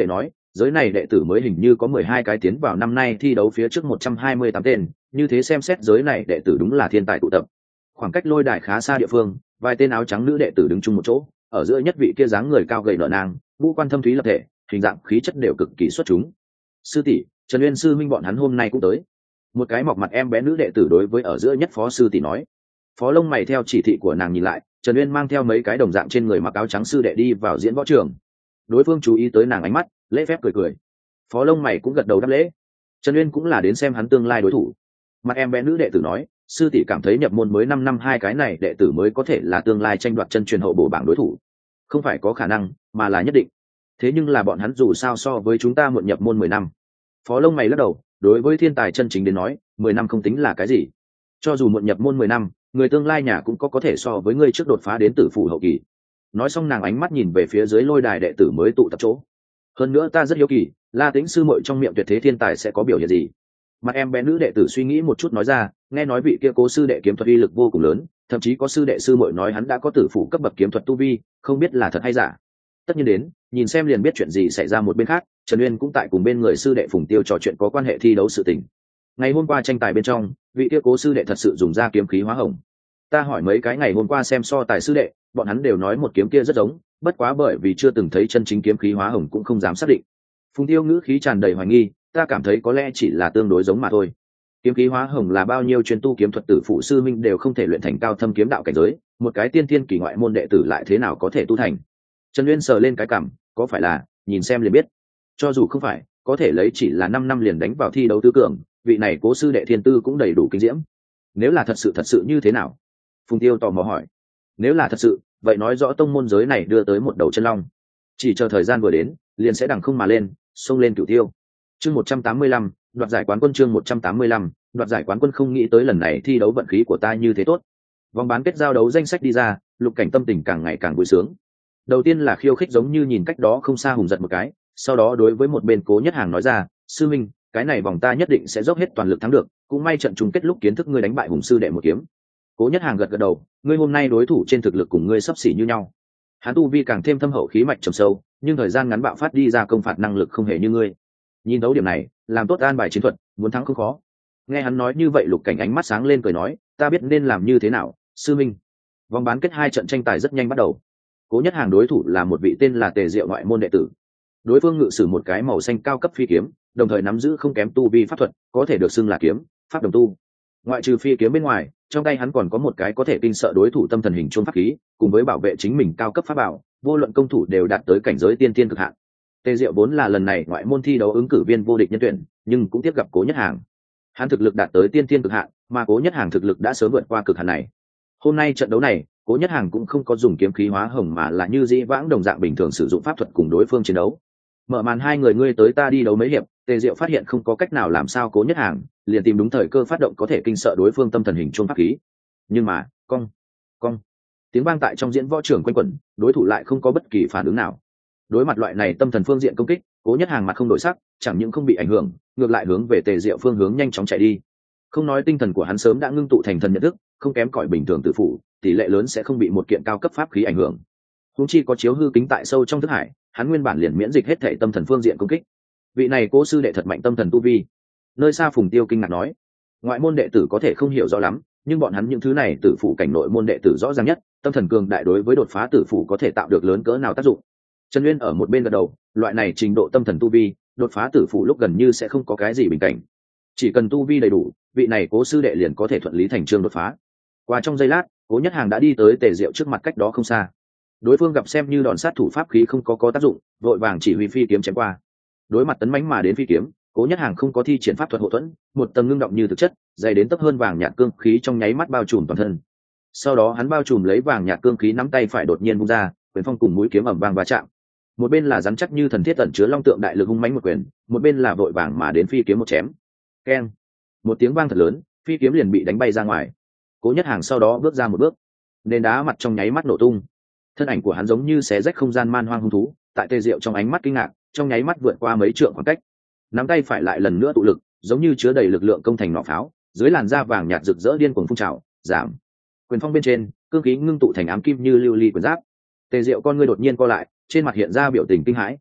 giới này đệ tử mới hình như có mười hai cái tiến vào năm nay thi đấu phía trước một trăm hai mươi tám tên, như thế xem xét giới này đệ tử đúng là thiên tài tụ tập. Khoảng cách lôi đài khá xa địa phương, vài tên áo trắng nữ đệ tử đứng chung một chỗ, ở giữa nhất vị kia dáng người cao gầy nở nang, ngũ quan thâm thúy lập thể, hình dạng khí chất đều cực kỳ xuất chúng. Sư tỷ, Trần Uyên sư minh bọn hắn hôm nay cũng tới. Một cái mọc mặt em bé nữ đệ tử đối với ở giữa nhất phó sư tỷ nói. Phó lông mày theo chỉ thị của nàng nhìn lại, Trần Uyên mang theo mấy cái đồng dạng trên người mặc áo trắng sư đệ đi vào diễn võ trường. Đối phương chú ý tới nàng ánh mắt, lễ phép cười cười. Phó lông mày cũng gật đầu đáp lễ. Trần Uyên cũng là đến xem hắn tương lai đối thủ. Mặt em bé nữ đệ tử nói, sư tỷ cảm thấy nhập môn mới năm năm hai cái này đệ tử mới có thể là tương lai tranh đoạt chân truyền hậu bổ bảng đối thủ. Không phải có khả năng, mà là nhất định. Thế nhưng là bọn hắn dù sao so với chúng ta muộn nhập môn mười năm. Phó lông mày lắc đầu, đối với thiên tài chân chính đến nói, mười năm không tính là cái gì. Cho dù muộn nhập môn mười năm, người tương lai nhà cũng có có thể so với ngươi trước đột phá đến tử phủ hậu kỳ. Nói xong nàng ánh mắt nhìn về phía dưới lôi đài đệ tử mới tụ tập chỗ. Hơn nữa ta rất hiếu kỳ, La Tĩnh sư muội trong miệng tuyệt thế thiên tài sẽ có biểu hiện gì. Mặt em bé nữ đệ tử suy nghĩ một chút nói ra, nghe nói vị kia cố sư đệ kiếm thuật uy lực vô cùng lớn, thậm chí có sư đệ sư muội nói hắn đã có tử phủ cấp bậc kiếm thuật tu vi, không biết là thật hay giả. Tất nhiên đến, nhìn xem liền biết chuyện gì xảy ra. Một bên khác, Trần Uyên cũng tại cùng bên người sư đệ Phùng Tiêu trò chuyện có quan hệ thi đấu sự tình. Ngày hôm qua tranh tài bên trong, vị kia cố sư đệ thật sự dùng ra kiếm khí hóa hồng. Ta hỏi mấy cái ngày hôm qua xem so tài sư đệ, bọn hắn đều nói một kiếm kia rất giống, bất quá bởi vì chưa từng thấy chân chính kiếm khí hóa hồng cũng không dám xác định. Phùng Tiêu ngữ khí tràn đầy hoài nghi, ta cảm thấy có lẽ chỉ là tương đối giống mà thôi. Kiếm khí hóa hồng là bao nhiêu chuyên tu kiếm thuật tử phụ sư minh đều không thể luyện thành cao thâm kiếm đạo cảnh giới, một cái tiên tiên kỳ ngoại môn đệ tử lại thế nào có thể tu thành. Trần Uyên sờ lên cái cằm, có phải là nhìn xem liền biết. Cho dù không phải, có thể lấy chỉ là năm năm liền đánh vào thi đấu tứ cường, vị này cố sư đệ thiên tư cũng đầy đủ kinh diễm. Nếu là thật sự thật sự như thế nào? Phùng Tiêu tò mò hỏi. Nếu là thật sự, vậy nói rõ tông môn giới này đưa tới một đầu chân long, chỉ chờ thời gian vừa đến, liền sẽ đằng không mà lên, xông lên cửu tiêu. Chương một trăm tám mươi lăm, đoạt giải quán quân. Chương một trăm tám mươi lăm, đoạt giải quán quân. Không nghĩ tới lần này thi đấu vận khí của ta như thế tốt. Vòng bán kết giao đấu danh sách đi ra, Lục Cảnh tâm tình càng ngày càng vui sướng. Đầu tiên là khiêu khích, giống như nhìn cách đó không xa Hùng giật một cái, sau đó đối với một bên Cố Nhất Hàng nói ra, sư minh, cái này vòng ta nhất định sẽ dốc hết toàn lực thắng được, cũng may trận chung kết lúc kiến thức ngươi đánh bại Hùng sư đệ một kiếm. Cố Nhất Hàng gật gật đầu, ngươi hôm nay đối thủ trên thực lực cùng ngươi sắp xỉ như nhau. Hắn tu vi càng thêm thâm hậu, khí mạch trầm sâu, nhưng thời gian ngắn bạo phát đi ra công phạt năng lực không hề như ngươi. Nhìn thấu điểm này, làm tốt an bài chiến thuật, muốn thắng không khó. Nghe hắn nói như vậy, Lục Cảnh ánh mắt sáng lên cười nói, ta biết nên làm như thế nào, sư minh. Vòng bán kết hai trận tranh tài rất nhanh bắt đầu. Cố Nhất Hàng đối thủ là một vị tên là Tề Diệu ngoại môn đệ tử. Đối phương ngự sử một cái màu xanh cao cấp phi kiếm, đồng thời nắm giữ không kém tu vi pháp thuật, có thể được xưng là kiếm pháp đồng tu. Ngoại trừ phi kiếm bên ngoài, trong tay hắn còn có một cái có thể kinh sợ đối thủ tâm thần hình chuông pháp khí, cùng với bảo vệ chính mình cao cấp pháp bảo, vô luận công thủ đều đạt tới cảnh giới tiên tiên cực hạn. Tề Diệu vốn là lần này ngoại môn thi đấu ứng cử viên vô địch nhân tuyển, nhưng cũng tiếp gặp Cố Nhất Hàng. Hắn thực lực đạt tới tiên tiên cực hạn, mà Cố Nhất Hàng thực lực đã sớm vượt qua cực hạn này. Hôm nay trận đấu này, Cố Nhất Hàng cũng không có dùng kiếm khí hóa hồng, mà là như dĩ vãng đồng dạng bình thường sử dụng pháp thuật cùng đối phương chiến đấu. Mở màn hai người ngươi tới ta đi đấu mấy hiệp, Tề Diệu phát hiện không có cách nào làm sao Cố Nhất Hàng, liền tìm đúng thời cơ phát động có thể kinh sợ đối phương tâm thần hình chuông pháp khí. Nhưng mà, cong, cong, tiếng vang tại trong diễn võ trường quanh quẩn, đối thủ lại không có bất kỳ phản ứng nào. Đối mặt loại này tâm thần phương diện công kích, Cố Nhất Hàng mặt không đổi sắc, chẳng những không bị ảnh hưởng, ngược lại hướng về Tề Diệu phương hướng nhanh chóng chạy đi. Không nói tinh thần của hắn sớm đã ngưng tụ thành thần nhận thức, không kém cỏi bình thường tự phụ, tỷ lệ lớn sẽ không bị một kiện cao cấp pháp khí ảnh hưởng. Huống chi có chiếu hư kính tại sâu trong thức hải, hắn nguyên bản liền miễn dịch hết thể tâm thần phương diện công kích. Vị này Cố sư đệ thật mạnh tâm thần tu vi. Nơi xa Phùng Tiêu kinh ngạc nói, ngoại môn đệ tử có thể không hiểu rõ lắm, nhưng bọn hắn những thứ này tử phụ cảnh nội môn đệ tử rõ ràng nhất, tâm thần cường đại đối với đột phá tử phụ có thể tạo được lớn cỡ nào tác dụng. Trần Uyên ở một bên gật đầu, loại này trình độ tâm thần tu vi, đột phá tử phụ lúc gần như sẽ không có cái gì bình cảnh. Chỉ cần tu vi đầy đủ, vị này Cố sư đệ liền có thể thuận lý thành chương đột phá. Qua trong giây lát, Cố Nhất Hàng đã đi tới Tề Diệu trước mặt cách đó không xa. Đối phương gặp xem như đòn sát thủ pháp khí không có có tác dụng, vội vàng chỉ huy phi kiếm chém qua. Đối mặt tấn mãnh mà đến phi kiếm, Cố Nhất Hàng không có thi triển pháp thuật hộ thuẫn, một tầng ngưng động như thực chất, dày đến tấp hơn vàng nhạt cương khí trong nháy mắt bao trùm toàn thân. Sau đó hắn bao trùm lấy vàng nhạt cương khí, nắm tay phải đột nhiên vung ra, quyền phong cùng mũi kiếm ầm vang va chạm. Một bên là rắn chắc như thần thiết tẩn chứa long tượng đại lực hung mãnh một quyền, một bên là vội vàng mà đến phi kiếm một chém. Keng! Một tiếng vang thật lớn, phi kiếm liền bị đánh bay ra ngoài. Cố Nhất Hàng sau đó bước ra một bước, nền đá mặt trong nháy mắt nổ tung. Thân ảnh của hắn giống như xé rách không gian man hoang hung thú, tại Tề Diệu trong ánh mắt kinh ngạc, trong nháy mắt vượt qua mấy trượng khoảng cách. Nắm tay phải lại lần nữa tụ lực, giống như chứa đầy lực lượng công thành nỏ pháo, dưới làn da vàng nhạt rực rỡ điên cuồng phun trào, giảm. Quyền phong bên trên, cương khí ngưng tụ thành ám kim như lưu ly quyền giáp. Tề Diệu con ngươi đột nhiên co lại, trên mặt hiện ra biểu tình kinh hãi.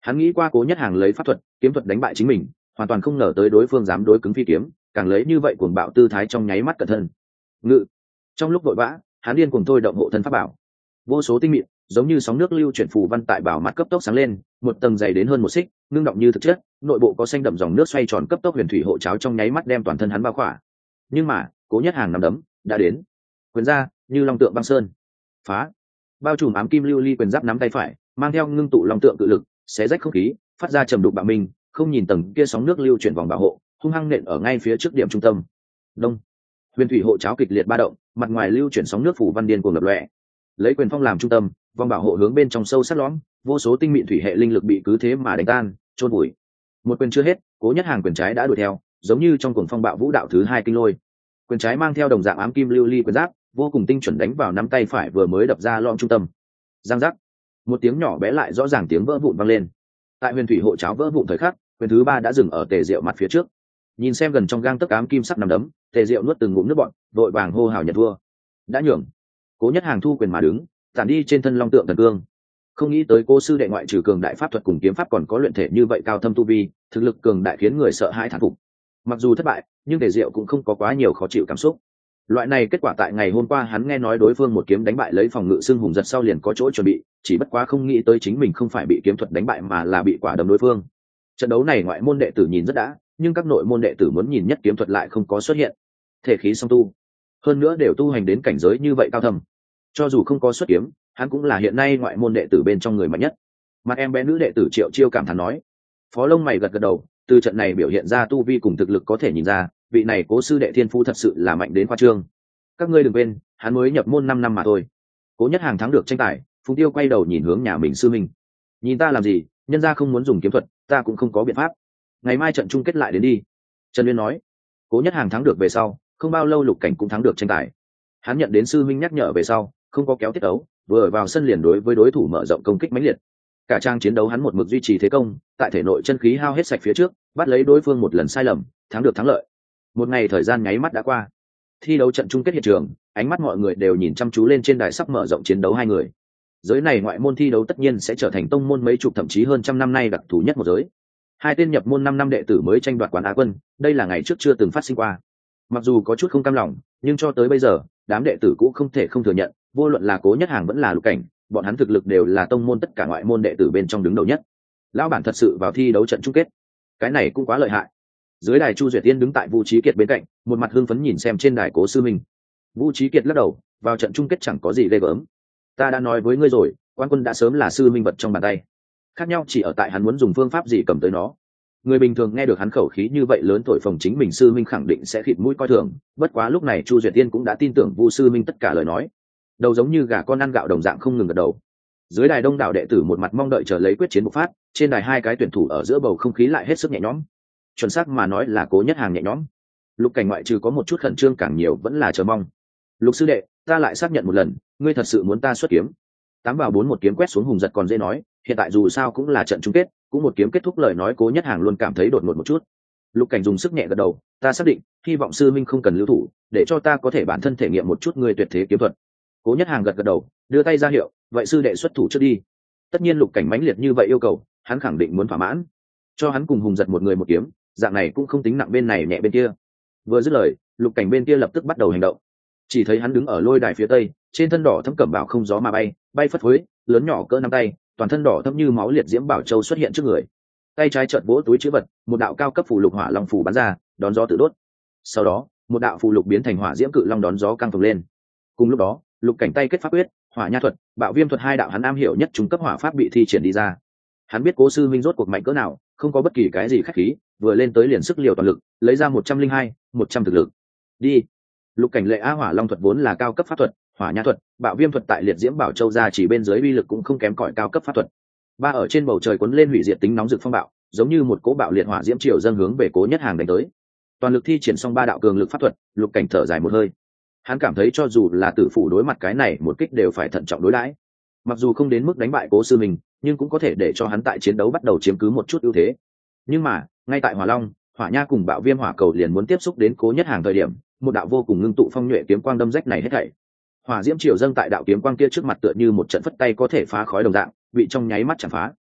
Hắn nghĩ qua Cố Nhất Hàng lấy pháp thuật kiếm thuật đánh bại chính mình, hoàn toàn không ngờ tới đối phương dám đối cứng phi kiếm, càng lấy như vậy cuồng bạo tư thái trong nháy mắt cẩn thân ngự. Trong lúc vội vã, hắn điên cuồng thôi động hộ thân pháp bảo, vô số tinh mịn giống như sóng nước lưu chuyển phù văn tại bảo mắt cấp tốc sáng lên, một tầng dày đến hơn một xích, ngưng động như thực chất, nội bộ có xanh đậm dòng nước xoay tròn cấp tốc huyền thủy hộ cháo trong nháy mắt đem toàn thân hắn bao khỏa. Nhưng mà Cố Nhất Hàng nắm đấm đã đến, quyền ra như long tượng băng sơn, phá bao trùm ám kim lưu ly quyền giáp nắm tay phải mang theo ngưng tụ long tượng cự lực, xé rách không khí, phát ra trầm đục bạo minh, không nhìn tầng kia sóng nước lưu chuyển vòng bảo hộ, hung hăng nện ở ngay phía trước điểm trung tâm. Đông, huyền thủy hộ cháo kịch liệt ba động, mặt ngoài lưu chuyển sóng nước phủ văn điên cuồng lập lòe, lấy quyền phong làm trung tâm, vòng bảo hộ hướng bên trong sâu sắc lõm, vô số tinh mịn thủy hệ linh lực bị cứ thế mà đánh tan chôn bụi. Một quyền chưa hết, Cố Nhất Hàng quyền trái đã đuổi theo, giống như trong cuồng phong bạo vũ đạo thứ hai kinh lôi. Quyền trái mang theo đồng dạng ám kim lưu ly quyền giáp, vô cùng tinh chuẩn đánh vào nắm tay phải vừa mới đập ra lõm trung tâm. Giang giác, một tiếng nhỏ bé lại rõ ràng tiếng vỡ vụn vang lên. Tại huyền thủy hộ cháo vỡ vụn thời khắc, quyền thứ ba đã dừng ở Tề Diệu mặt phía trước. Nhìn xem gần trong gang tấc ám kim sắc nằm đấm, Tề Diệu nuốt từng ngụm nước bọt, vội vàng hô hào nhận thua. Đã nhường. Cố Nhất Hàng thu quyền mà đứng, tản đi trên thân long tượng thần cương. Không nghĩ tới cô sư đệ ngoại trừ cường đại pháp thuật cùng kiếm pháp còn có luyện thể như vậy cao thâm tu vi, thực lực cường đại khiến người sợ hãi thán phục. Mặc dù thất bại, nhưng Tề Diệu cũng không có quá nhiều khó chịu cảm xúc. Loại này kết quả tại ngày hôm qua hắn nghe nói đối phương một kiếm đánh bại lấy phòng ngự xương hùng giật sau liền có chỗ chuẩn bị, chỉ bất quá không nghĩ tới chính mình không phải bị kiếm thuật đánh bại mà là bị quả đấm đối phương. Trận đấu này ngoại môn đệ tử nhìn rất đã, nhưng các nội môn đệ tử muốn nhìn nhất kiếm thuật lại không có xuất hiện. Thể khí song tu, hơn nữa đều tu hành đến cảnh giới như vậy cao thâm. Cho dù không có xuất kiếm, hắn cũng là hiện nay ngoại môn đệ tử bên trong người mạnh nhất. Mặt em bé nữ đệ tử Triệu Chiêu cảm thán nói. Phó Lông mày gật gật đầu, từ trận này biểu hiện ra tu vi cùng thực lực có thể nhìn ra, vị này Cố sư đệ thiên phu thật sự là mạnh đến khoa trương. Các ngươi đừng quên, hắn mới nhập môn năm năm mà thôi. Cố Nhất Hàng thắng được tranh tài, Phùng Tiêu quay đầu nhìn hướng nhà mình sư minh. Nhìn ta làm gì, nhân gia không muốn dùng kiếm thuật, ta cũng không có biện pháp. Ngày mai trận chung kết lại đến đi. Trần Uyên nói. Cố Nhất Hàng thắng được về sau, không bao lâu Lục Cảnh cũng thắng được tranh tài. Hắn nhận đến sư minh nhắc nhở về sau, không có kéo tiết đấu, vừa vào sân liền đối với đối thủ mở rộng công kích mãnh liệt. Cả trang chiến đấu hắn một mực duy trì thế công, tại thể nội chân khí hao hết sạch phía trước, bắt lấy đối phương một lần sai lầm, thắng được thắng lợi. Một ngày thời gian nháy mắt đã qua. Thi đấu trận chung kết hiện trường, ánh mắt mọi người đều nhìn chăm chú lên trên đài sắp mở rộng chiến đấu hai người. Giới này ngoại môn thi đấu tất nhiên sẽ trở thành tông môn mấy chục thậm chí hơn trăm năm nay đặc thù nhất một giới. Hai tên nhập môn năm năm đệ tử mới tranh đoạt quán Á quân, đây là ngày trước chưa từng phát sinh qua. Mặc dù có chút không cam lòng, nhưng cho tới bây giờ, đám đệ tử cũng không thể không thừa nhận, vô luận là Cố Nhất Hàng vẫn là Lục Cảnh, bọn hắn thực lực đều là tông môn tất cả ngoại môn đệ tử bên trong đứng đầu nhất. Lão bản thật sự vào thi đấu trận chung kết, cái này cũng quá lợi hại. Dưới đài Chu Duyệt Tiên đứng tại Vu Chí Kiệt bên cạnh, một mặt hưng phấn nhìn xem trên đài Cố sư minh. Vu Chí Kiệt lắc đầu, vào trận chung kết chẳng có gì ghê gớm. Ta đã nói với ngươi rồi, quan quân đã sớm là sư minh vật trong bàn tay. Khác nhau chỉ ở tại hắn muốn dùng phương pháp gì cầm tới nó. Người bình thường nghe được hắn khẩu khí như vậy lớn thổi phồng chính mình sư minh khẳng định sẽ khịt mũi coi thường, bất quá lúc này Chu Duyệt Tiên cũng đã tin tưởng Vu sư minh tất cả lời nói. Đầu giống như gà con ăn gạo đồng dạng không ngừng gật đầu. Dưới đài đông đảo đệ tử một mặt mong đợi chờ lấy quyết chiến bộc phát, trên đài hai cái tuyển thủ ở giữa bầu không khí lại hết sức nhẹ nhõm. Chuẩn xác mà nói là Cố Nhất Hàng nhẹ nhõm. Lục Cảnh ngoại trừ có một chút khẩn trương càng nhiều vẫn là chờ mong. Lục sư đệ, ta lại xác nhận một lần, ngươi thật sự muốn ta xuất kiếm? Tám vào bốn một kiếm quét xuống hùng giật còn dễ nói, hiện tại dù sao cũng là trận chung kết, cũng một kiếm kết thúc lời nói Cố Nhất Hàng luôn cảm thấy đột ngột một chút. Lục Cảnh dùng sức nhẹ gật đầu, ta xác định, hy vọng sư minh không cần lưu thủ, để cho ta có thể bản thân thể nghiệm một chút ngươi tuyệt thế kiếm thuật. Cố Nhất Hàng gật gật đầu, đưa tay ra hiệu, vậy sư đệ xuất thủ trước đi. Tất nhiên Lục Cảnh mãnh liệt như vậy yêu cầu, hắn khẳng định muốn thỏa mãn. Cho hắn cùng hùng giật một người một kiếm, dạng này cũng không tính nặng bên này nhẹ bên kia. Vừa dứt lời, Lục Cảnh bên kia lập tức bắt đầu hành động. Chỉ thấy hắn đứng ở lôi đài phía tây, trên thân đỏ thẫm cẩm bảo không gió mà bay, bay phất phới, lớn nhỏ cỡ nắm tay, toàn thân đỏ thẫm như máu liệt diễm bảo châu xuất hiện trước người. Tay trái chợt vỗ túi trữ vật, một đạo cao cấp phù lục hỏa long phù bắn ra, đón gió tự đốt. Sau đó, một đạo phù lục biến thành hỏa diễm cự long đón gió căng phồng lên. Cùng lúc đó, Lục Cảnh tay kết pháp quyết, hỏa nha thuật, bạo viêm thuật hai đạo hắn am hiểu nhất trung cấp hỏa pháp bị thi triển đi ra. Hắn biết Cố sư minh rốt cuộc mạnh cỡ nào, không có bất kỳ cái gì khách khí, vừa lên tới liền sức liều toàn lực, lấy ra một trăm linh hai, một trăm thực lực. Đi. Lục Cảnh lệ á hỏa long thuật vốn là cao cấp pháp thuật, hỏa nha thuật, bạo viêm thuật tại liệt diễm bảo châu ra chỉ bên dưới uy lực cũng không kém cỏi cao cấp pháp thuật. Ba ở trên bầu trời cuốn lên hủy diệt tính nóng rực phong bạo, giống như một cỗ bạo liệt hỏa diễm triều dâng hướng về Cố Nhất Hàng đánh tới. Toàn lực thi triển xong ba đạo cường lực pháp thuật, Lục Cảnh thở dài một hơi. Hắn cảm thấy cho dù là tử phủ đối mặt cái này một kích đều phải thận trọng đối đãi. Mặc dù không đến mức đánh bại Cố sư mình, nhưng cũng có thể để cho hắn tại chiến đấu bắt đầu chiếm cứ một chút ưu thế. Nhưng mà, ngay tại Hỏa Long, Hỏa Nha cùng bạo viêm hỏa cầu liền muốn tiếp xúc đến Cố Nhất Hàng thời điểm, một đạo vô cùng ngưng tụ phong nhuệ kiếm quang đâm rách này hết thảy. Hỏa diễm triều dâng tại đạo kiếm quang kia trước mặt tựa như một trận phất tay có thể phá khói đồng dạng, bị trong nháy mắt chạm phá.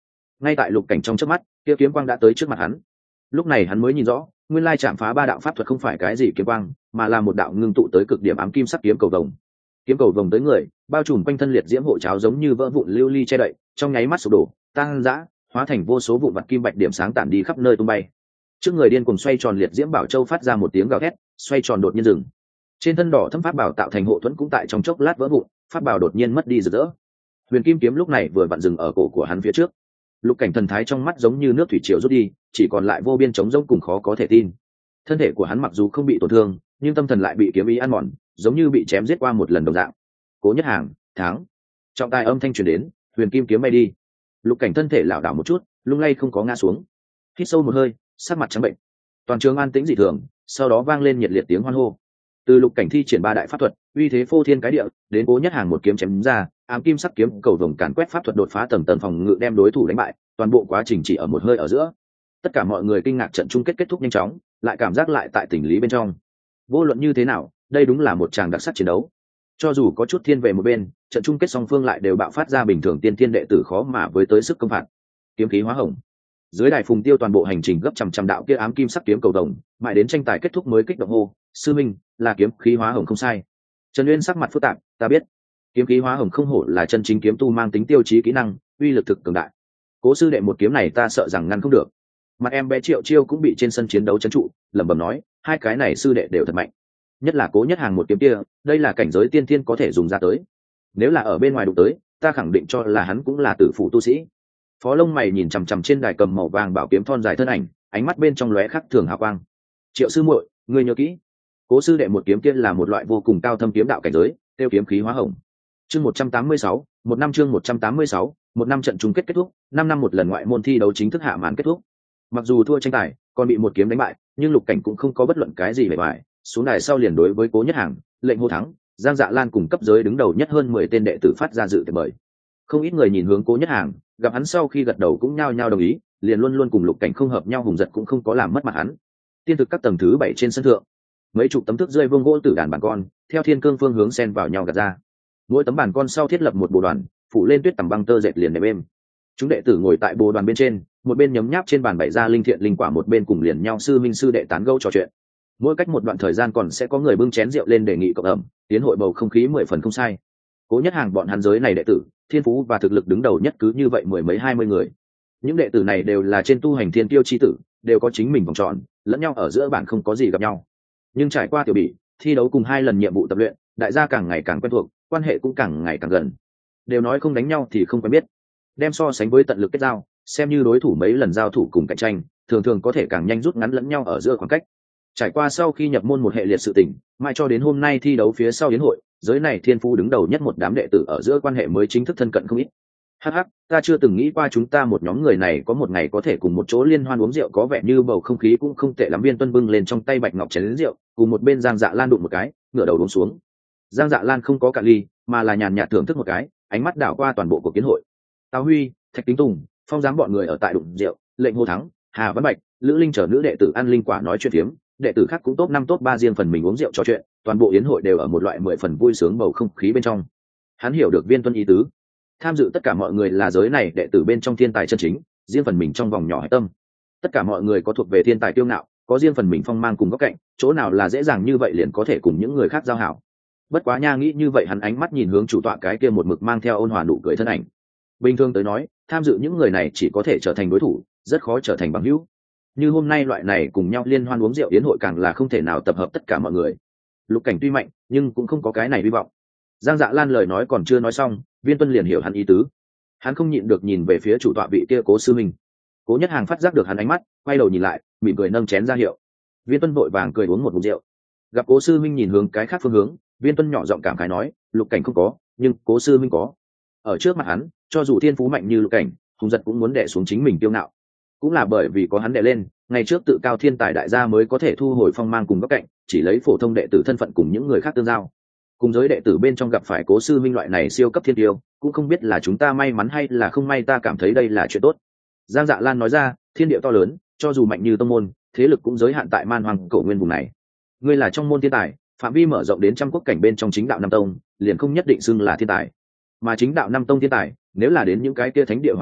ngay tại Lục Cảnh trong chớp mắt, kia kiếm quang đã tới trước mặt hắn. Lúc này hắn mới nhìn rõ, nguyên lai chạm phá ba đạo pháp thuật không phải cái gì kiếm quang, mà là một đạo ngưng tụ tới cực điểm ám kim sắc kiếm cầu vồng. Kiếm cầu vồng tới người, bao trùm quanh thân liệt diễm hộ cháo giống như vỡ vụn lưu ly che đậy, trong nháy mắt sụp đổ, tăng dã, hóa thành vô số vụn vặt kim bạch điểm sáng tản đi khắp nơi tung bay. Trước người điên cuồng xoay tròn liệt diễm bảo châu phát ra một tiếng gào thét, xoay tròn đột nhiên dừng. Trên thân đỏ thâm pháp bảo tạo thành hộ thuẫn cũng tại trong chốc lát vỡ vụn, pháp bảo đột nhiên mất đi rực rỡ. Huyền kim kiếm lúc này vừa vặn dừng ở cổ của hắn phía trước. Lục Cảnh thần thái trong mắt giống như nước thủy triều rút đi, chỉ còn lại vô biên trống rỗng cùng khó có thể tin. Thân thể của hắn mặc dù không bị tổn thương, nhưng tâm thần lại bị kiếm ý ăn mòn, giống như bị chém giết qua một lần đồng dạng. Cố Nhất Hàng, thắng. Trọng tài âm thanh truyền đến, huyền kim kiếm bay đi. Lục Cảnh thân thể lảo đảo một chút, lung lay không có ngã xuống. Hít sâu một hơi, sắc mặt trắng bệnh. Toàn trường an tĩnh dị thường, sau đó vang lên nhiệt liệt tiếng hoan hô. Từ Lục Cảnh thi triển ba đại pháp thuật, uy thế phô thiên cái địa, đến Cố Nhất Hàng một kiếm chém ra, ám kim sắc kiếm cầu vồng càn quét pháp thuật đột phá tầng tầng phòng ngự đem đối thủ đánh bại, toàn bộ quá trình chỉ ở một hơi ở giữa. Tất cả mọi người kinh ngạc trận chung kết kết thúc nhanh chóng, lại cảm giác lại tại tình lý bên trong. Vô luận như thế nào, đây đúng là một tràng đặc sắc chiến đấu. Cho dù có chút thiên về một bên, trận chung kết song phương lại đều bạo phát ra bình thường tiên thiên đệ tử khó mà với tới sức công phạt. Kiếm khí hóa hồng. Dưới đài Phùng Tiêu toàn bộ hành trình gấp trăm trăm đạo kia ám kim sắc kiếm cầu vồng, mãi đến tranh tài kết thúc mới kích động hô, sư minh, là kiếm khí hóa hồng không sai. Trần Uyên sắc mặt phức tạp, ta biết. Kiếm khí hóa hồng không hổ là chân chính kiếm tu mang tính tiêu chí kỹ năng, uy lực thực cường đại. Cố sư đệ một kiếm này ta sợ rằng ngăn không được. Mặt em bé Triệu Chiêu cũng bị trên sân chiến đấu trấn trụ, lẩm bẩm nói, hai cái này sư đệ đều thật mạnh. Nhất là Cố Nhất Hàng một kiếm kia, đây là cảnh giới tiên thiên có thể dùng ra tới. Nếu là ở bên ngoài đụng tới, ta khẳng định cho là hắn cũng là tử phụ tu sĩ. Phó Lông mày nhìn chằm chằm trên đài cầm màu vàng bảo kiếm thon dài thân ảnh, ánh mắt bên trong lóe khắc thường hào quang. Triệu sư muội, ngươi nhớ kỹ, Cố sư đệ một kiếm kia là một loại vô cùng cao thâm kiếm đạo cảnh giới, tiêu kiếm khí hóa hồng. Chương một trăm tám mươi sáu, một năm chương một trăm tám mươi sáu, một năm trận chung kết kết thúc, năm năm một lần ngoại môn thi đấu chính thức hạ màn kết thúc. Mặc dù thua tranh tài, còn bị một kiếm đánh bại, nhưng Lục Cảnh cũng không có bất luận cái gì bề ngoài, xuống đài sau liền đối với Cố Nhất Hàng, lệnh hô thắng, Giang Dạ Lan cùng cấp giới đứng đầu nhất hơn mười tên đệ tử phát ra dự tiệc mời. Không ít người nhìn hướng Cố Nhất Hàng, gặp hắn sau khi gật đầu cũng nhao nhao đồng ý, liền luôn luôn cùng Lục Cảnh không hợp nhau hùng giật cũng không có làm mất mặt hắn. Tiên thực các tầng thứ bảy trên sân thượng, mấy chục tấm thước rơi vương gỗ tử đàn bàn con, theo thiên cương phương hướng xen vào nhau gạt ra. Mỗi tấm bàn con sau thiết lập một bộ đoàn, phủ lên tuyết tằm băng tơ dệt liền nệm êm. Chúng đệ tử ngồi tại bộ đoàn bên trên, một bên nhấm nháp trên bàn bày ra linh thiện linh quả, một bên cùng liền nhau sư minh sư đệ tán gẫu trò chuyện. Mỗi cách một đoạn thời gian còn sẽ có người bưng chén rượu lên đề nghị cộng ẩm, tiến hội bầu không khí mười phần không sai. Cố Nhất Hàng bọn hắn giới này đệ tử, thiên phú và thực lực đứng đầu nhất cứ như vậy mười mấy hai mươi người. Những đệ tử này đều là trên tu hành thiên tiêu chi tử, đều có chính mình vòng tròn, lẫn nhau ở giữa bản không có gì gặp nhau. Nhưng trải qua tiểu bỉ, thi đấu cùng hai lần nhiệm vụ tập luyện, đại gia càng ngày càng quen thuộc, quan hệ cũng càng ngày càng gần. Đều nói không đánh nhau thì không quen biết, đem so sánh với tận lực kết giao, xem như đối thủ mấy lần giao thủ cùng cạnh tranh, thường thường có thể càng nhanh rút ngắn lẫn nhau ở giữa khoảng cách. Trải qua sau khi nhập môn một hệ liệt sự tình, mãi cho đến hôm nay thi đấu phía sau yến hội, giới này thiên phú đứng đầu nhất một đám đệ tử ở giữa quan hệ mới chính thức thân cận không ít. Hắc hắc, ta chưa từng nghĩ qua chúng ta một nhóm người này có một ngày có thể cùng một chỗ liên hoan uống rượu, có vẻ như bầu không khí cũng không tệ lắm. Viên Tuân bưng lên trong tay bạch ngọc chén rượu, cùng một bên Giang Dạ Lan đụng một cái, ngửa đầu uống xuống. Giang Dạ Lan không có cạn ly, mà là nhàn nhạt thưởng thức một cái, ánh mắt đảo qua toàn bộ cuộc kiến hội. Tào Huy, Thạch Kính Tùng, Phong Giám bọn người ở tại đụng rượu, lệnh hô thắng, Hà Văn Bạch, Lữ Linh chờ nữ đệ tử ăn linh quả nói chuyện phiếm, đệ tử khác cũng top năm top ba riêng phần mình uống rượu trò chuyện, toàn bộ yến hội đều ở một loại mười phần vui sướng bầu không khí bên trong. Hắn hiểu được Viên Tuân ý tứ, tham dự tất cả mọi người là giới này đệ tử bên trong thiên tài chân chính, riêng phần mình trong vòng nhỏ hạch tâm. Tất cả mọi người có thuộc về thiên tài kiêu ngạo, có riêng phần mình phong mang cùng góc cạnh, chỗ nào là dễ dàng như vậy liền có thể cùng những người khác giao hảo. Bất quá nha, nghĩ như vậy hắn ánh mắt nhìn hướng chủ tọa cái kia một mực mang theo ôn hòa nụ cười thân ảnh. Bình thường tới nói, tham dự những người này chỉ có thể trở thành đối thủ, rất khó trở thành bằng hữu. Như hôm nay loại này cùng nhau liên hoan uống rượu yến hội càng là không thể nào tập hợp tất cả mọi người. Lục Cảnh tuy mạnh, nhưng cũng không có cái này hy vọng. Giang Dạ Lan lời nói còn chưa nói xong, Viên Tuân liền hiểu hắn ý tứ. Hắn không nhịn được nhìn về phía chủ tọa vị kia Cố sư minh. Cố Nhất Hàng phát giác được hắn ánh mắt, quay đầu nhìn lại, mỉm cười nâng chén ra hiệu. Viên Tuân vội vàng cười uống một ngụm rượu. Gặp Cố sư minh nhìn hướng cái khác phương hướng, Viên Tuân nhỏ giọng cảm khái nói, Lục Cảnh không có, nhưng Cố sư minh có. Ở trước mặt hắn, cho dù thiên phú mạnh như Lục Cảnh, Hùng Giật cũng muốn đè xuống chính mình tiêu ngạo. Cũng là bởi vì có hắn đè lên, ngày trước tự cao thiên tài đại gia mới có thể thu hồi phong mang cùng góc cạnh, chỉ lấy phổ thông đệ tử thân phận cùng những người khác tương giao. Cùng giới đệ tử bên trong gặp phải Cố sư minh loại này siêu cấp thiên tiêu, cũng không biết là chúng ta may mắn hay là không may, ta cảm thấy đây là chuyện tốt. Giang Dạ Lan nói ra, thiên địa to lớn, cho dù mạnh như tông môn, thế lực cũng giới hạn tại man hoàng cổ nguyên vùng này. Ngươi là trong môn thiên tài, phạm vi mở rộng đến trăm quốc cảnh bên trong chính đạo năm tông, liền không nhất định xưng là thiên tài. Mà chính đạo năm tông thiên tài, nếu là đến những cái kia thánh địa hoàng triều,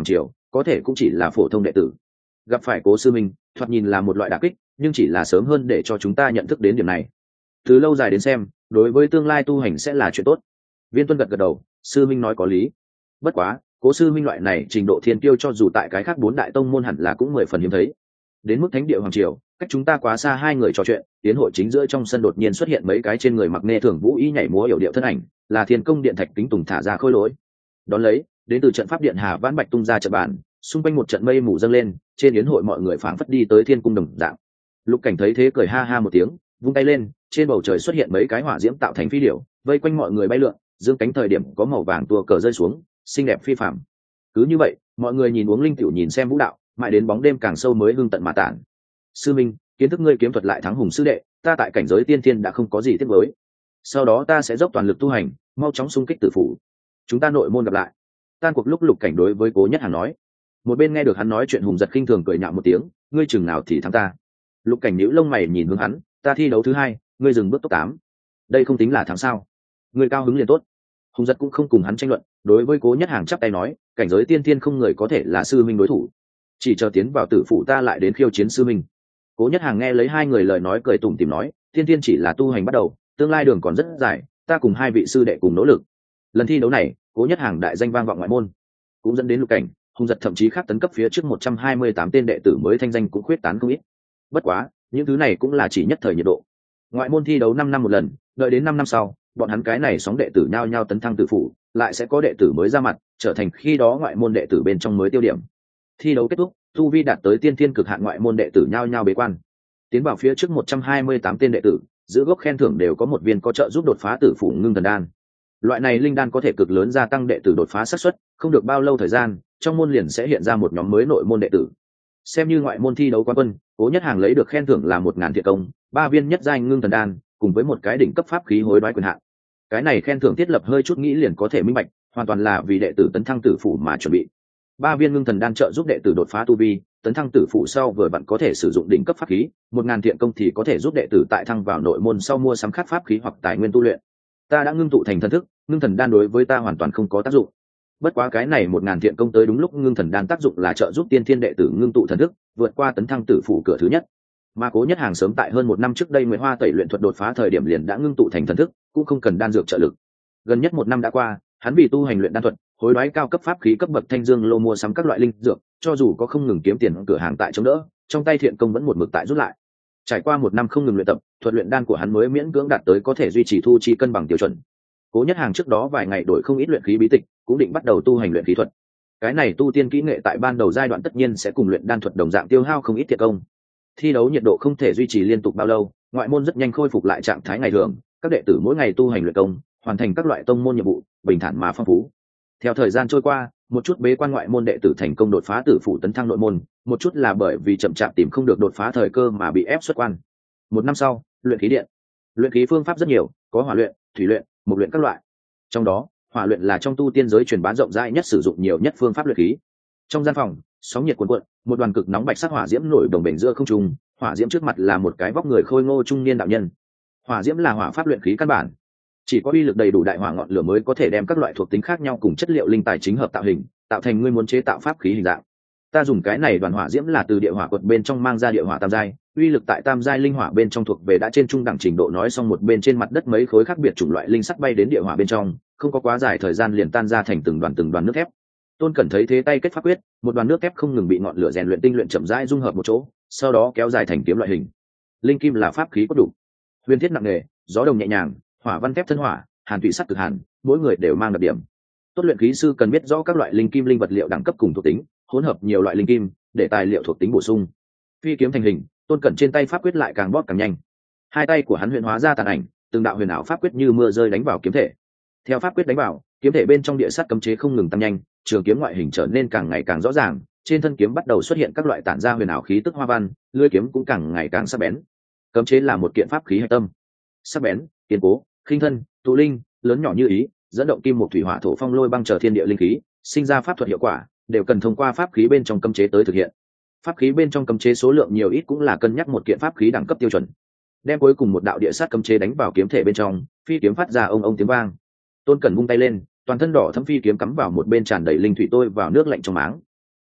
có thể cũng chỉ là phổ thông đệ tử. Gặp phải Cố sư minh thoạt nhìn là một loại đả kích, nhưng chỉ là sớm hơn để cho chúng ta nhận thức đến điểm này. Từ lâu dài đến xem, đối với tương lai tu hành sẽ là chuyện tốt. Viên Tuân gật gật đầu, sư minh nói có lý. Bất quá, Cố sư minh loại này trình độ thiên kiêu cho dù tại cái khác bốn đại tông môn hẳn là cũng mười phần hiếm thấy. Đến mức thánh địa hoàng triều, cách chúng ta quá xa hai người trò chuyện, tiến hội chính giữa trong sân đột nhiên xuất hiện mấy cái trên người mặc nghe thường vũ y nhảy múa hiểu điệu thân ảnh, là Thiên Công Điện Thạch Kính Tùng thả ra khôi lỗi. Đón lấy, đến từ trận pháp điện Hà Vãn Bạch tung ra trận bản, xung quanh một trận mây mù dâng lên, trên yến hội mọi người phảng phất đi tới thiên cung đồng dạng. Lục Cảnh thấy thế cười ha ha một tiếng, vung tay lên, trên bầu trời xuất hiện mấy cái hỏa diễm tạo thành phi điểu, vây quanh mọi người bay lượn, dương cánh thời điểm có màu vàng tua cờ rơi xuống, xinh đẹp phi phàm. Cứ như vậy, mọi người nhìn uống linh tiểu nhìn xem vũ đạo, mãi đến bóng đêm càng sâu mới hưng tận mà tản. Sư minh, kiến thức ngươi kiếm thuật lại thắng Hùng sư đệ, ta tại cảnh giới tiên thiên đã không có gì tiếc nuối. Sau đó ta sẽ dốc toàn lực tu hành, mau chóng xung kích tử phủ. Chúng ta nội môn gặp lại. Tan cuộc lúc Lục Cảnh đối với Cố Nhất Hàng nói. Một bên nghe được hắn nói chuyện, Hùng giật khinh thường cười nhạo một tiếng, ngươi chừng nào thì thắng ta. Lục Cảnh nhíu lông mày nhìn hướng hắn, ta thi đấu thứ hai, ngươi dừng bước top tám, đây không tính là thắng sao? Ngươi cao hứng liền tốt. Hùng giật cũng không cùng hắn tranh luận, đối với Cố Nhất Hàng chắp tay nói, cảnh giới tiên thiên không người có thể là sư minh đối thủ, chỉ chờ tiến vào tử phủ ta lại đến khiêu chiến sư minh. Cố Nhất Hàng nghe lấy hai người lời nói cười tủm tỉm nói, tiên thiên chỉ là tu hành bắt đầu, tương lai đường còn rất dài, ta cùng hai vị sư đệ cùng nỗ lực. Lần thi đấu này, Cố Nhất Hàng đại danh vang vọng ngoại môn, cũng dẫn đến Lục Cảnh, Hùng giật thậm chí khác tấn cấp phía trước một trăm hai mươi tám tên đệ tử mới thanh danh cũng khuyết tán không ít. Bất quá, những thứ này cũng là chỉ nhất thời nhiệt độ. Ngoại môn thi đấu năm năm một lần, đợi đến năm năm sau, bọn hắn cái này sóng đệ tử nhao nhao tấn thăng tử phủ, lại sẽ có đệ tử mới ra mặt, trở thành khi đó ngoại môn đệ tử bên trong mới tiêu điểm. Thi đấu kết thúc, tu vi đạt tới tiên thiên cực hạn ngoại môn đệ tử nhao nhao bế quan. Tiến vào phía trước một trăm hai mươi tám tên đệ tử, giữ gốc khen thưởng đều có một viên có trợ giúp đột phá tử phủ ngưng thần đan. Loại này linh đan có thể cực lớn gia tăng đệ tử đột phá xác suất, không được bao lâu thời gian, trong môn liền sẽ hiện ra một nhóm mới nội môn đệ tử. Xem như ngoại môn thi đấu quán quân, Cố Nhất Hàng lấy được khen thưởng là một ngàn thiện công, ba viên nhất giai ngưng thần đan, cùng với một cái đỉnh cấp pháp khí hối đoái quyền hạn. Cái này khen thưởng thiết lập hơi chút nghĩ liền có thể minh bạch, hoàn toàn là vì đệ tử tấn thăng tử phủ mà chuẩn bị. Ba viên ngưng thần đan trợ giúp đệ tử đột phá tu vi, tấn thăng tử phủ sau vừa vặn có thể sử dụng đỉnh cấp pháp khí, một ngàn thiện công thì có thể giúp đệ tử tại thăng vào nội môn sau mua sắm khác pháp khí hoặc tài nguyên tu luyện. Ta đã ngưng tụ thành thần thức, ngưng thần đan đối với ta hoàn toàn không có tác dụng. Bất quá cái này một ngàn thiện công tới đúng lúc ngưng thần đan tác dụng là trợ giúp tiên thiên đệ tử ngưng tụ thần thức, vượt qua tấn thăng tử phủ cửa thứ nhất. Mà Cố Nhất Hàng sớm tại hơn một năm trước đây Nguyệt Hoa tẩy luyện thuật đột phá thời điểm liền đã ngưng tụ thành thần thức, cũng không cần đan dược trợ lực. Gần nhất một năm đã qua, hắn vì tu hành luyện đan thuật, hối đoái cao cấp pháp khí cấp bậc thanh dương lô mua sắm các loại linh dược, cho dù có không ngừng kiếm tiền cửa hàng tại chống đỡ, trong tay thiện công vẫn một mực tại rút lại. Trải qua một năm không ngừng luyện tập, thuật luyện đan của hắn mới miễn cưỡng đạt tới có thể duy trì thu chi cân bằng tiêu chuẩn. Cố Nhất Hàng trước đó vài ngày đổi không ít luyện khí bí tịch, cũng định bắt đầu tu hành luyện khí thuật. Cái này tu tiên kỹ nghệ tại ban đầu giai đoạn tất nhiên sẽ cùng luyện đan thuật đồng dạng tiêu hao không ít thiện công. Thi đấu nhiệt độ không thể duy trì liên tục bao lâu, ngoại môn rất nhanh khôi phục lại trạng thái ngày thường, các đệ tử mỗi ngày tu hành luyện công, hoàn thành các loại tông môn nhiệm vụ, bình thản mà phong phú. Theo thời gian trôi qua, một chút bế quan ngoại môn đệ tử thành công đột phá tử phủ tấn thăng nội môn, một chút là bởi vì chậm chạp tìm không được đột phá thời cơ mà bị ép xuất quan. Một năm sau, luyện khí điện. Luyện khí phương pháp rất nhiều, có hỏa luyện, thủy luyện, mộc luyện các loại. Trong đó, hỏa luyện là trong tu tiên giới truyền bá rộng rãi nhất, sử dụng nhiều nhất phương pháp luyện khí. Trong gian phòng, sóng nhiệt cuồn cuộn, một đoàn cực nóng bạch sắc hỏa diễm nổi đồng bền giữa không trung, hỏa diễm trước mặt là một cái vóc người khôi ngô trung niên đạo nhân. Hỏa diễm là hỏa pháp luyện khí căn bản, chỉ có uy lực đầy đủ đại hỏa ngọn lửa mới có thể đem các loại thuộc tính khác nhau cùng chất liệu linh tài chính hợp tạo hình, tạo thành ngươi muốn chế tạo pháp khí hình dạng. Ta dùng cái này đoàn hỏa diễm là từ địa hỏa quật bên trong mang ra địa hỏa tam giai, uy lực tại tam giai linh hỏa bên trong thuộc về đã trên trung đẳng trình độ. Nói xong, một bên trên mặt đất mấy khối khác biệt chủng loại linh sắt bay đến địa hỏa bên trong, không có quá dài thời gian liền tan ra thành từng đoàn từng đoàn nước thép. Tôn Cẩn thấy thế tay kết pháp quyết, một đoàn nước thép không ngừng bị ngọn lửa rèn luyện tinh luyện chậm rãi dung hợp một chỗ, sau đó kéo dài thành kiếm loại hình. Linh kim là pháp khí cốt đủ, huyền thiết nặng nề, gió đồng nhẹ nhàng, hỏa văn thép thân hỏa, hàn thủy sắt cực hàn, mỗi người đều mang đặc điểm. Tốt luyện khí sư cần biết rõ các loại linh kim linh vật liệu đẳng cấp cùng thuộc tính, hỗn hợp nhiều loại linh kim để tài liệu thuộc tính bổ sung. Phi kiếm thành hình, Tôn Cẩn trên tay pháp quyết lại càng bóp càng nhanh. Hai tay của hắn huyền hóa ra tàn ảnh, từng đạo huyền ảo pháp quyết như mưa rơi đánh vào kiếm thể. Theo pháp quyết đánh vào, kiếm thể bên trong địa sắt cấm chế không ngừng tăng nhanh, trường kiếm ngoại hình trở nên càng ngày càng rõ ràng, trên thân kiếm bắt đầu xuất hiện các loại tản ra huyền ảo khí tức hoa văn, lưỡi kiếm cũng càng ngày càng sắc bén. Cấm chế là một kiện pháp khí hạch tâm, sắc bén, kiên cố, khinh thân, tụ linh, lớn nhỏ như ý, dẫn động kim một thủy hỏa thổ phong lôi băng chờ thiên địa linh khí, sinh ra pháp thuật hiệu quả, đều cần thông qua pháp khí bên trong cấm chế tới thực hiện. Pháp khí bên trong cấm chế số lượng nhiều ít cũng là cân nhắc một kiện pháp khí đẳng cấp tiêu chuẩn. Đem cuối cùng một đạo địa sát cấm chế đánh vào kiếm thể bên trong, phi kiếm phát ra ông ông tiếng vang. Tôn Cẩn vung tay lên, toàn thân đỏ thẫm phi kiếm cắm vào một bên tràn đầy linh thủy tôi vào nước lạnh trong máng.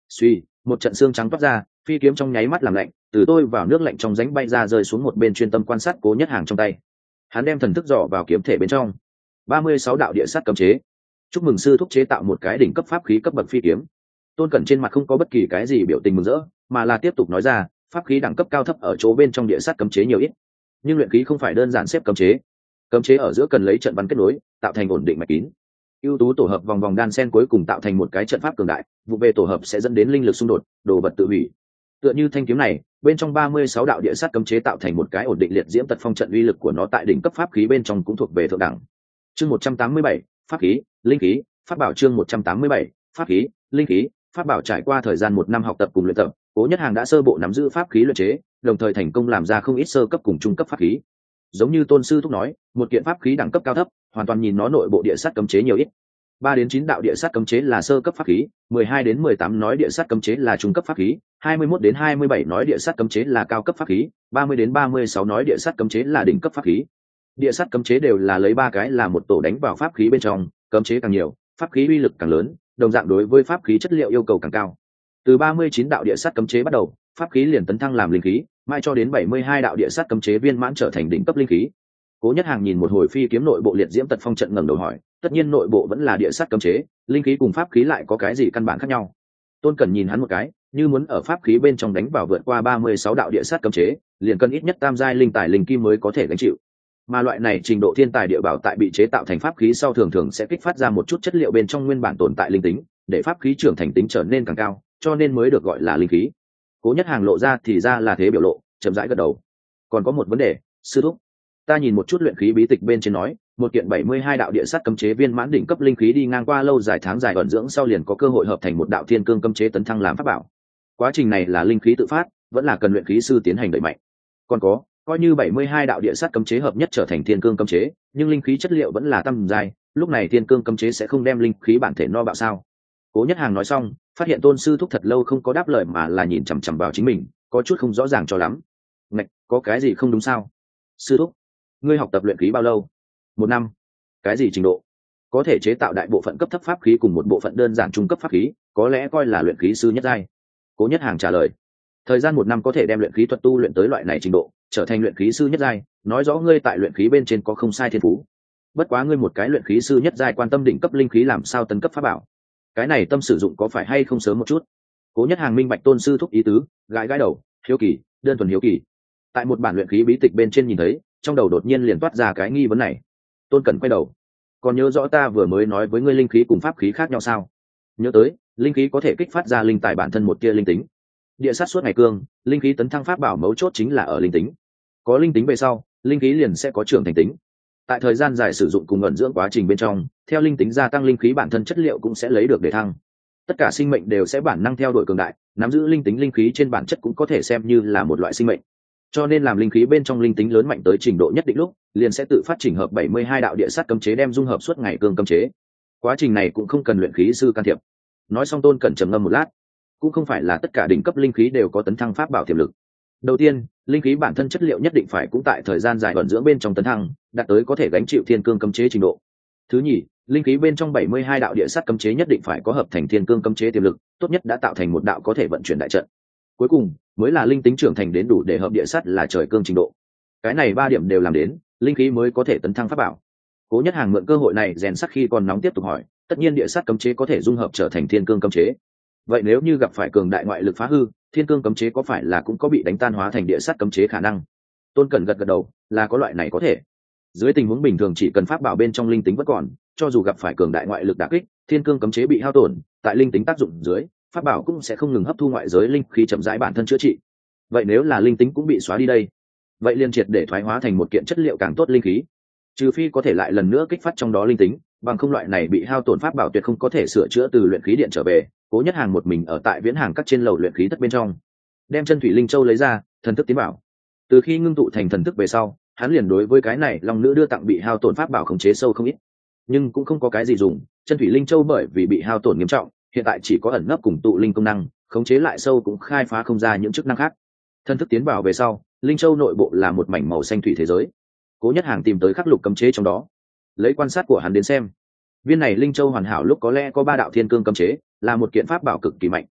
Suy, một trận xương trắng toát ra, phi kiếm trong nháy mắt làm lạnh, từ tôi vào nước lạnh trong rãnh bay ra rơi xuống một bên chuyên tâm quan sát Cố Nhất Hàng trong tay. Hắn đem thần thức dò vào kiếm thể bên trong. ba mươi sáu đạo địa sát cấm chế. Chúc mừng sư thúc chế tạo một cái đỉnh cấp pháp khí cấp bậc phi kiếm. Tôn Cẩn trên mặt không có bất kỳ cái gì biểu tình mừng rỡ, mà là tiếp tục nói ra, pháp khí đẳng cấp cao thấp ở chỗ bên trong địa sát cấm chế nhiều ít, nhưng luyện khí không phải đơn giản xếp cấm chế. Cấm chế ở giữa cần lấy trận văn kết nối, tạo thành ổn định mạch kín. Ưu tú tổ hợp vòng vòng đan sen cuối cùng tạo thành một cái trận pháp cường đại, vụ về tổ hợp sẽ dẫn đến linh lực xung đột, đồ vật tự hủy. Tựa như thanh kiếm này, bên trong ba mươi sáu đạo địa sát cấm chế tạo thành một cái ổn định liệt diễm tật phong trận, uy lực của nó tại đỉnh cấp pháp khí bên trong cũng thuộc về thượng đẳng. Chương một trăm tám mươi bảy, pháp khí, linh khí, pháp bảo. Chương một trăm tám mươi bảy, pháp khí, linh khí, pháp bảo. Trải qua thời gian một năm học tập cùng luyện tập, Cố Nhất Hàng đã sơ bộ nắm giữ pháp khí luyện chế, đồng thời thành công làm ra không ít sơ cấp cùng trung cấp pháp khí. Giống như Tôn sư thúc nói, một kiện pháp khí đẳng cấp cao thấp, hoàn toàn nhìn nó nội bộ địa sát cấm chế nhiều ít. ba đến chín đạo địa sát cấm chế là sơ cấp pháp khí, mười hai đến mười tám nói địa sát cấm chế là trung cấp pháp khí, hai mươi mốt đến hai mươi bảy nói địa sát cấm chế là cao cấp pháp khí, ba mươi đến ba mươi sáu nói địa sát cấm chế là đỉnh cấp pháp khí. Địa sát cấm chế đều là lấy ba cái là một tổ đánh vào pháp khí bên trong, cấm chế càng nhiều, pháp khí uy lực càng lớn, đồng dạng đối với pháp khí chất liệu yêu cầu càng cao. Từ ba mươi chín đạo địa sát cấm chế bắt đầu, pháp khí liền tấn thăng làm linh khí, mai cho đến bảy mươi hai đạo địa sát cấm chế viên mãn trở thành đỉnh cấp linh khí. Cố Nhất Hàng nhìn một hồi phi kiếm nội bộ liệt diễm tật phong trận, ngẩng đầu hỏi, tất nhiên nội bộ vẫn là địa sát cấm chế, linh khí cùng pháp khí lại có cái gì căn bản khác nhau? Tôn Cẩn nhìn hắn một cái, như muốn ở pháp khí bên trong đánh vào vượt qua ba mươi sáu đạo địa sát cấm chế, liền cần ít nhất tam giai linh tài linh kim mới có thể gánh chịu. Mà loại này trình độ thiên tài địa bảo tại bị chế tạo thành pháp khí sau thường thường sẽ kích phát ra một chút chất liệu bên trong nguyên bản tồn tại linh tính, để pháp khí trưởng thành tính trở nên càng cao, cho nên mới được gọi là linh khí. Cố Nhất Hàng lộ ra thì ra là thế biểu lộ, chậm rãi gật đầu. Còn có một vấn đề, sư thúc, ta nhìn một chút luyện khí bí tịch bên trên nói, một kiện bảy mươi hai đạo địa sát cấm chế viên mãn đỉnh cấp linh khí đi ngang qua lâu dài tháng dài ẩn dưỡng sau liền có cơ hội hợp thành một đạo thiên cương cấm chế tấn thăng làm pháp bảo. Quá trình này là linh khí tự phát, vẫn là cần luyện khí sư tiến hành đẩy mạnh. Còn có, coi như bảy mươi hai đạo địa sát cấm chế hợp nhất trở thành thiên cương cấm chế, nhưng linh khí chất liệu vẫn là tam giai, lúc này thiên cương cấm chế sẽ không đem linh khí bản thể no bạo sao? Cố Nhất Hàng nói xong, phát hiện Tôn sư thúc thật lâu không có đáp lời mà là nhìn chằm chằm vào chính mình, có chút không rõ ràng cho lắm. Ngạch, có cái gì không đúng sao? Sư thúc, ngươi học tập luyện khí bao lâu? Một năm. Cái gì trình độ? Có thể chế tạo đại bộ phận cấp thấp pháp khí cùng một bộ phận đơn giản trung cấp pháp khí, có lẽ coi là luyện khí sư nhất giai. Cố Nhất Hàng trả lời. Thời gian một năm có thể đem luyện khí thuật tu luyện tới loại này trình độ, trở thành luyện khí sư nhất giai, nói rõ ngươi tại luyện khí bên trên có không sai thiên phú. Bất quá ngươi một cái luyện khí sư nhất giai quan tâm đỉnh cấp linh khí làm sao tấn cấp pháp bảo? Cái này tâm sử dụng có phải hay không sớm một chút? Cố Nhất Hàng minh bạch Tôn sư thúc ý tứ, gãi gãi đầu, hiếu kỳ, đơn thuần hiếu kỳ. Tại một bản luyện khí bí tịch bên trên nhìn thấy, trong đầu đột nhiên liền toát ra cái nghi vấn này. Tôn Cẩn quay đầu, còn nhớ rõ ta vừa mới nói với ngươi linh khí cùng pháp khí khác nhau sao? Nhớ tới, linh khí có thể kích phát ra linh tài bản thân một tia linh tính. Địa sát suốt ngày cương, linh khí tấn thăng pháp bảo mấu chốt chính là ở linh tính. Có linh tính về sau, linh khí liền sẽ có trưởng thành tính. Tại thời gian dài sử dụng cùng ẩn dưỡng quá trình bên trong, theo linh tính gia tăng linh khí bản thân chất liệu cũng sẽ lấy được để thăng. Tất cả sinh mệnh đều sẽ bản năng theo đuổi cường đại, nắm giữ linh tính linh khí trên bản chất cũng có thể xem như là một loại sinh mệnh. Cho nên làm linh khí bên trong linh tính lớn mạnh tới trình độ nhất định lúc, liền sẽ tự phát chỉnh hợp bảy mươi hai đạo địa sát cấm chế đem dung hợp suốt ngày cương cấm chế. Quá trình này cũng không cần luyện khí sư can thiệp. Nói xong Tôn Cẩn trầm ngâm một lát, cũng không phải là tất cả đỉnh cấp linh khí đều có tấn thăng pháp bảo tiềm lực. Đầu tiên, linh khí bản thân chất liệu nhất định phải cũng tại thời gian dài ẩn dưỡng bên trong tấn thăng, đạt tới có thể gánh chịu thiên cương cấm chế trình độ. Thứ nhì, linh khí bên trong bảy mươi hai đạo địa sát cấm chế nhất định phải có hợp thành thiên cương cấm chế tiềm lực, tốt nhất đã tạo thành một đạo có thể vận chuyển đại trận. Cuối cùng, mới là linh tính trưởng thành đến đủ để hợp địa sát là trời cương trình độ. Cái này ba điểm đều làm đến, linh khí mới có thể tấn thăng pháp bảo. Cố Nhất Hàng mượn cơ hội này rèn sắt khi còn nóng tiếp tục hỏi, tất nhiên địa sát cấm chế có thể dung hợp trở thành thiên cương cấm chế, vậy nếu như gặp phải cường đại ngoại lực phá hư, thiên cương cấm chế có phải là cũng có bị đánh tan hóa thành địa sát cấm chế khả năng? Tôn Cẩn gật gật đầu, là có loại này có thể. Dưới tình huống bình thường chỉ cần pháp bảo bên trong linh tính vẫn còn, cho dù gặp phải cường đại ngoại lực đả kích, thiên cương cấm chế bị hao tổn, tại linh tính tác dụng dưới, pháp bảo cũng sẽ không ngừng hấp thu ngoại giới linh khí chậm rãi bản thân chữa trị. Vậy nếu là linh tính cũng bị xóa đi đây, vậy liên triệt để thoái hóa thành một kiện chất liệu càng tốt linh khí. Trừ phi có thể lại lần nữa kích phát trong đó linh tính, bằng không loại này bị hao tổn pháp bảo tuyệt không có thể sửa chữa từ luyện khí điện trở về. Cố Nhất Hàng một mình ở tại viễn hàng các trên lầu luyện khí thất bên trong, đem chân thủy linh châu lấy ra, thần thức tiến bảo. Từ khi ngưng tụ thành thần thức về sau, hắn liền đối với cái này long nữ đưa tặng bị hao tổn pháp bảo khống chế sâu không ít, nhưng cũng không có cái gì dùng. Chân thủy linh châu bởi vì bị hao tổn nghiêm trọng, hiện tại chỉ có ẩn nấp cùng tụ linh công năng, khống chế lại sâu cũng khai phá không ra những chức năng khác. Thần thức tiến vào về sau, linh châu nội bộ là một mảnh màu xanh thủy thế giới. Cố Nhất Hàng tìm tới khắc lục cấm chế trong đó, lấy quan sát của hắn đến xem, viên này linh châu hoàn hảo lúc có lẽ có ba đạo thiên cương cấm chế, là một kiện pháp bảo cực kỳ mạnh.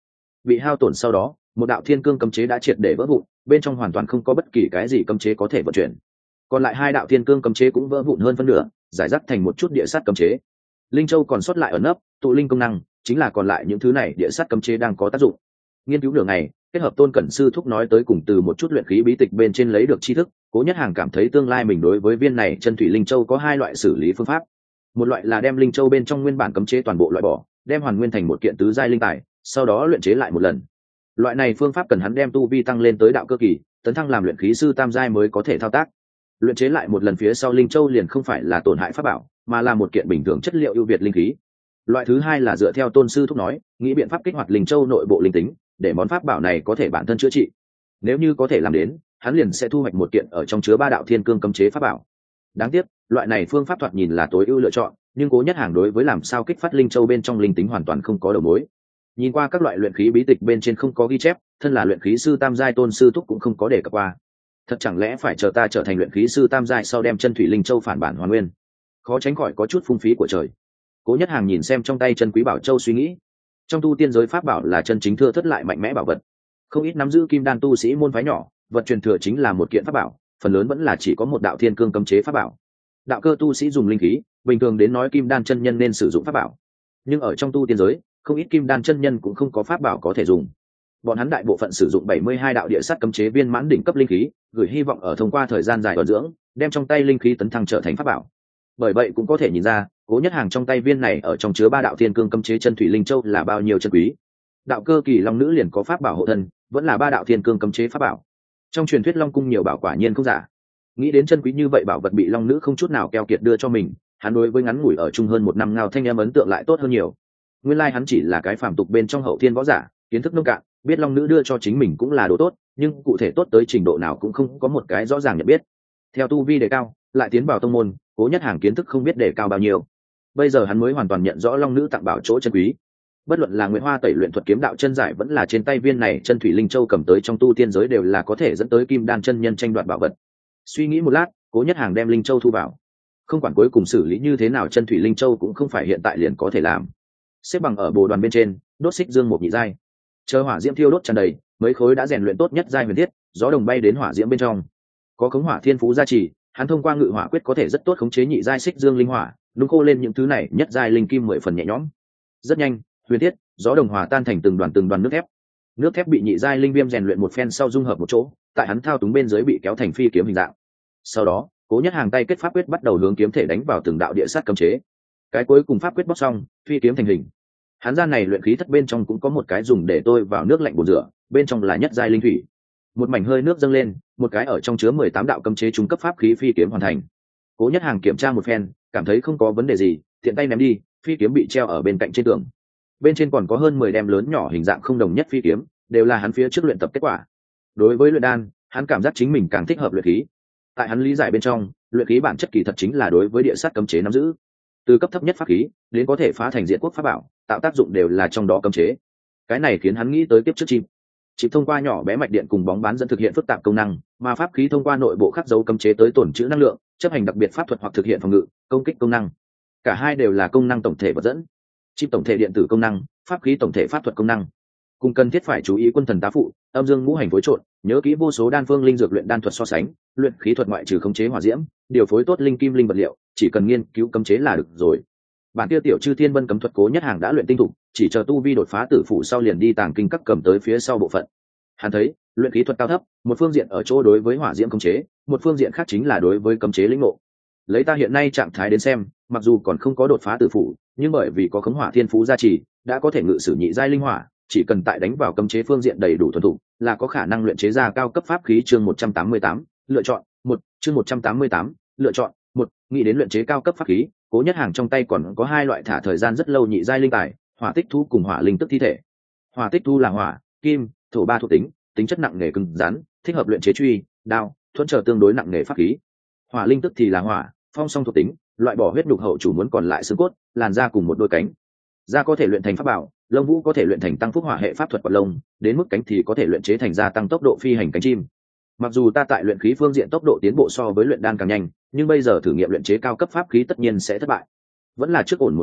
bị hao tổn sau đó, một đạo thiên cương cấm chế đã triệt để vỡ vụn, bên trong hoàn toàn không có bất kỳ cái gì cấm chế có thể vận chuyển. Còn lại hai đạo thiên cương cấm chế cũng vỡ vụn hơn phân nửa, giải rác thành một chút địa sát cấm chế. Linh châu còn sót lại ở nấp, tụ linh công năng, chính là còn lại những thứ này địa sát cấm chế đang có tác dụng. Nghiên cứu nửa ngày, kết hợp Tôn Cẩn sư thúc nói tới cùng từ một chút luyện khí bí tịch bên trên lấy được tri thức, Cố Nhất Hàng cảm thấy tương lai mình đối với viên này chân thủy linh châu có hai loại xử lý phương pháp. Một loại là đem linh châu bên trong nguyên bản cấm chế toàn bộ loại bỏ, đem hoàn nguyên thành một kiện tứ giai linh tài, sau đó luyện chế lại một lần. Loại này phương pháp cần hắn đem tu vi tăng lên tới đạo cơ kỳ, tấn thăng làm luyện khí sư tam giai mới có thể thao tác. Luyện chế lại một lần phía sau linh châu liền không phải là tổn hại pháp bảo, mà là một kiện bình thường chất liệu ưu việt linh khí. Loại thứ hai là dựa theo Tôn sư thúc nói, nghĩ biện pháp kích hoạt linh châu nội bộ linh tính, để món pháp bảo này có thể bản thân chữa trị. Nếu như có thể làm đến, hắn liền sẽ thu hoạch một kiện ở trong chứa ba đạo thiên cương cấm chế pháp bảo. Đáng tiếc, loại này phương pháp thoạt nhìn là tối ưu lựa chọn, nhưng Cố Nhất Hàng đối với làm sao kích phát linh châu bên trong linh tính hoàn toàn không có đầu mối. Nhìn qua các loại luyện khí bí tịch bên trên không có ghi chép, thân là luyện khí sư tam giai Tôn sư thúc cũng không có đề cập qua. Thật chẳng lẽ phải chờ ta trở thành luyện khí sư tam giai sau đem chân thủy linh châu phản bản hoàn nguyên? Khó tránh khỏi có chút phung phí của trời. Cố Nhất Hàng nhìn xem trong tay chân quý bảo châu suy nghĩ. Trong tu tiên giới pháp bảo là chân chính thưa thất lại mạnh mẽ bảo vật. Không ít nắm giữ kim đan tu sĩ môn phái nhỏ, vật truyền thừa chính là một kiện pháp bảo, phần lớn vẫn là chỉ có một đạo thiên cương cấm chế pháp bảo. Đạo cơ tu sĩ dùng linh khí, bình thường đến nói kim đan chân nhân nên sử dụng pháp bảo. Nhưng ở trong tu tiên giới, không ít kim đan chân nhân cũng không có pháp bảo có thể dùng. Bọn hắn đại bộ phận sử dụng bảy mươi hai đạo địa sát cấm chế viên mãn đỉnh cấp linh khí, gửi hy vọng ở thông qua thời gian dài ẩn dưỡng, đem trong tay linh khí tấn thăng trở thành pháp bảo. Bởi vậy cũng có thể nhìn ra, Cố Nhất Hàng trong tay viên này ở trong chứa ba đạo thiên cương cấm chế chân thủy linh châu là bao nhiêu chân quý. Đạo cơ kỳ long nữ liền có pháp bảo hộ thân, vẫn là ba đạo thiên cương cấm chế pháp bảo. Trong truyền thuyết long cung nhiều bảo quả nhiên không giả. Nghĩ đến chân quý như vậy bảo vật bị long nữ không chút nào keo kiệt đưa cho mình, hắn đối với ngắn ngủi ở chung hơn một năm ngao thanh em ấn tượng lại tốt hơn nhiều. Nguyên lai like hắn chỉ là cái phàm tục bên trong hậu thiên võ giả, kiến thức nông cạn, biết long nữ đưa cho chính mình cũng là đồ tốt, nhưng cụ thể tốt tới trình độ nào cũng không có một cái rõ ràng nhận biết. Theo tu vi đề cao, lại tiến vào tông môn, Cố Nhất Hàng kiến thức không biết đề cao bao nhiêu. Bây giờ hắn mới hoàn toàn nhận rõ long nữ tặng bảo chỗ chân quý. Bất luận là Nguyệt Hoa tẩy luyện thuật kiếm đạo chân giải vẫn là trên tay viên này chân thủy linh châu cầm tới trong tu tiên giới đều là có thể dẫn tới kim đan chân nhân tranh đoạt bảo vật. Suy nghĩ một lát, Cố Nhất Hàng đem linh châu thu vào. Không quản cuối cùng xử lý như thế nào, chân thủy linh châu cũng không phải hiện tại liền có thể làm. Xếp bằng ở bồ đoàn bên trên, đốt xích dương một nhị giai. Chờ hỏa diễm thiêu đốt tràn đầy, mấy khối đã rèn luyện tốt nhất giai huyền thiết, gió đồng bay đến hỏa diễm bên trong. Có khống hỏa thiên phú gia trì, hắn thông qua ngự hỏa quyết có thể rất tốt khống chế nhị giai xích dương linh hỏa, nung khô lên những thứ này nhất giai linh kim mười phần nhẹ nhõm. Rất nhanh, huyền thiết, gió đồng hòa tan thành từng đoàn từng đoàn nước thép. Nước thép bị nhị giai linh viêm rèn luyện một phen sau dung hợp một chỗ, tại hắn thao túng bên dưới bị kéo thành phi kiếm hình dạng. Sau đó, Cố Nhất Hàng tay kết pháp quyết bắt đầu hướng kiếm thể đánh vào từng đạo địa sát cấm chế. Cái cuối cùng pháp quyết bóc xong, phi kiếm thành hình. Hắn gian này luyện khí thất bên trong cũng có một cái dùng để tôi vào nước lạnh bồn rửa, bên trong là nhất giai linh thủy. Một mảnh hơi nước dâng lên, một cái ở trong chứa mười tám đạo cấm chế trung cấp pháp khí phi kiếm hoàn thành. Cố Nhất Hàng kiểm tra một phen, cảm thấy không có vấn đề gì, tiện tay ném đi, phi kiếm bị treo ở bên cạnh trên tường. Bên trên còn có hơn mười đem lớn nhỏ hình dạng không đồng nhất phi kiếm, đều là hắn phía trước luyện tập kết quả. Đối với luyện đan, hắn cảm giác chính mình càng thích hợp luyện khí. Tại hắn lý giải bên trong, luyện khí bản chất kỳ thật chính là đối với địa sát cấm chế nắm giữ. Từ cấp thấp nhất pháp khí đến có thể phá thành diện quốc pháp bảo, tạo tác dụng đều là trong đó cấm chế. Cái này khiến hắn nghĩ tới kiếp trước chim. Chỉ thông qua nhỏ bé mạch điện cùng bóng bán dẫn thực hiện phức tạp công năng, mà pháp khí thông qua nội bộ khắc dấu cấm chế tới tổn trữ năng lượng, chấp hành đặc biệt pháp thuật hoặc thực hiện phòng ngự, công kích công năng. Cả hai đều là công năng tổng thể vật dẫn. Chip tổng thể điện tử công năng, pháp khí tổng thể pháp thuật công năng. Cùng cần thiết phải chú ý quân thần tá phụ, âm dương ngũ hành phối trộn, nhớ kỹ vô số đan phương linh dược luyện đan thuật so sánh, luyện khí thuật ngoại trừ khống chế hỏa diễm, điều phối tốt linh kim linh vật liệu, chỉ cần nghiên cứu cấm chế là được rồi. Bản tiêu tiểu chư thiên vân cấm thuật Cố Nhất Hàng đã luyện tinh thục, chỉ chờ tu vi đột phá tử phụ sau liền đi tàng kinh các cầm tới phía sau bộ phận. Hắn thấy, luyện khí thuật cao thấp, một phương diện ở chỗ đối với hỏa diễm cấm chế, một phương diện khác chính là đối với cấm chế lĩnh ngộ. Lấy ta hiện nay trạng thái đến xem, mặc dù còn không có đột phá tử phụ, nhưng bởi vì có khống hỏa thiên phú gia trì, đã có thể ngự sử nhị giai linh hỏa, chỉ cần tại đánh vào cấm chế phương diện đầy đủ thuần thục, là có khả năng luyện chế ra cao cấp pháp khí. Chương một trăm tám mươi tám, lựa chọn một. Chương một trăm tám mươi tám, lựa chọn một. Nghĩ đến luyện chế cao cấp pháp khí, Cố Nhất Hàng trong tay còn có hai loại thả thời gian rất lâu nhị giai linh tài, hỏa tích thu cùng hỏa linh tức thi thể. Hỏa tích thu là hỏa, kim, thổ ba thuộc tính, tính chất nặng nề cứng rắn, thích hợp luyện chế truy, đao, thuẫn trở tương đối nặng nề pháp khí. Hỏa linh tức thì là hỏa, phong song thuộc tính, loại bỏ huyết nhục hậu chủ muốn còn lại xương cốt, làn da cùng một đôi cánh. Da có thể luyện thành pháp bảo, lông vũ có thể luyện thành tăng phúc hỏa hệ pháp thuật quạt lông, đến mức cánh thì có thể luyện chế thành gia tăng tốc độ phi hành cánh chim. Mặc dù ta tại luyện khí phương diện tốc độ tiến bộ so với luyện đan càng nhanh, nhưng bây giờ thử nghiệm luyện chế cao cấp pháp khí tất nhiên sẽ thất bại. Vẫn là trước ổn một tay,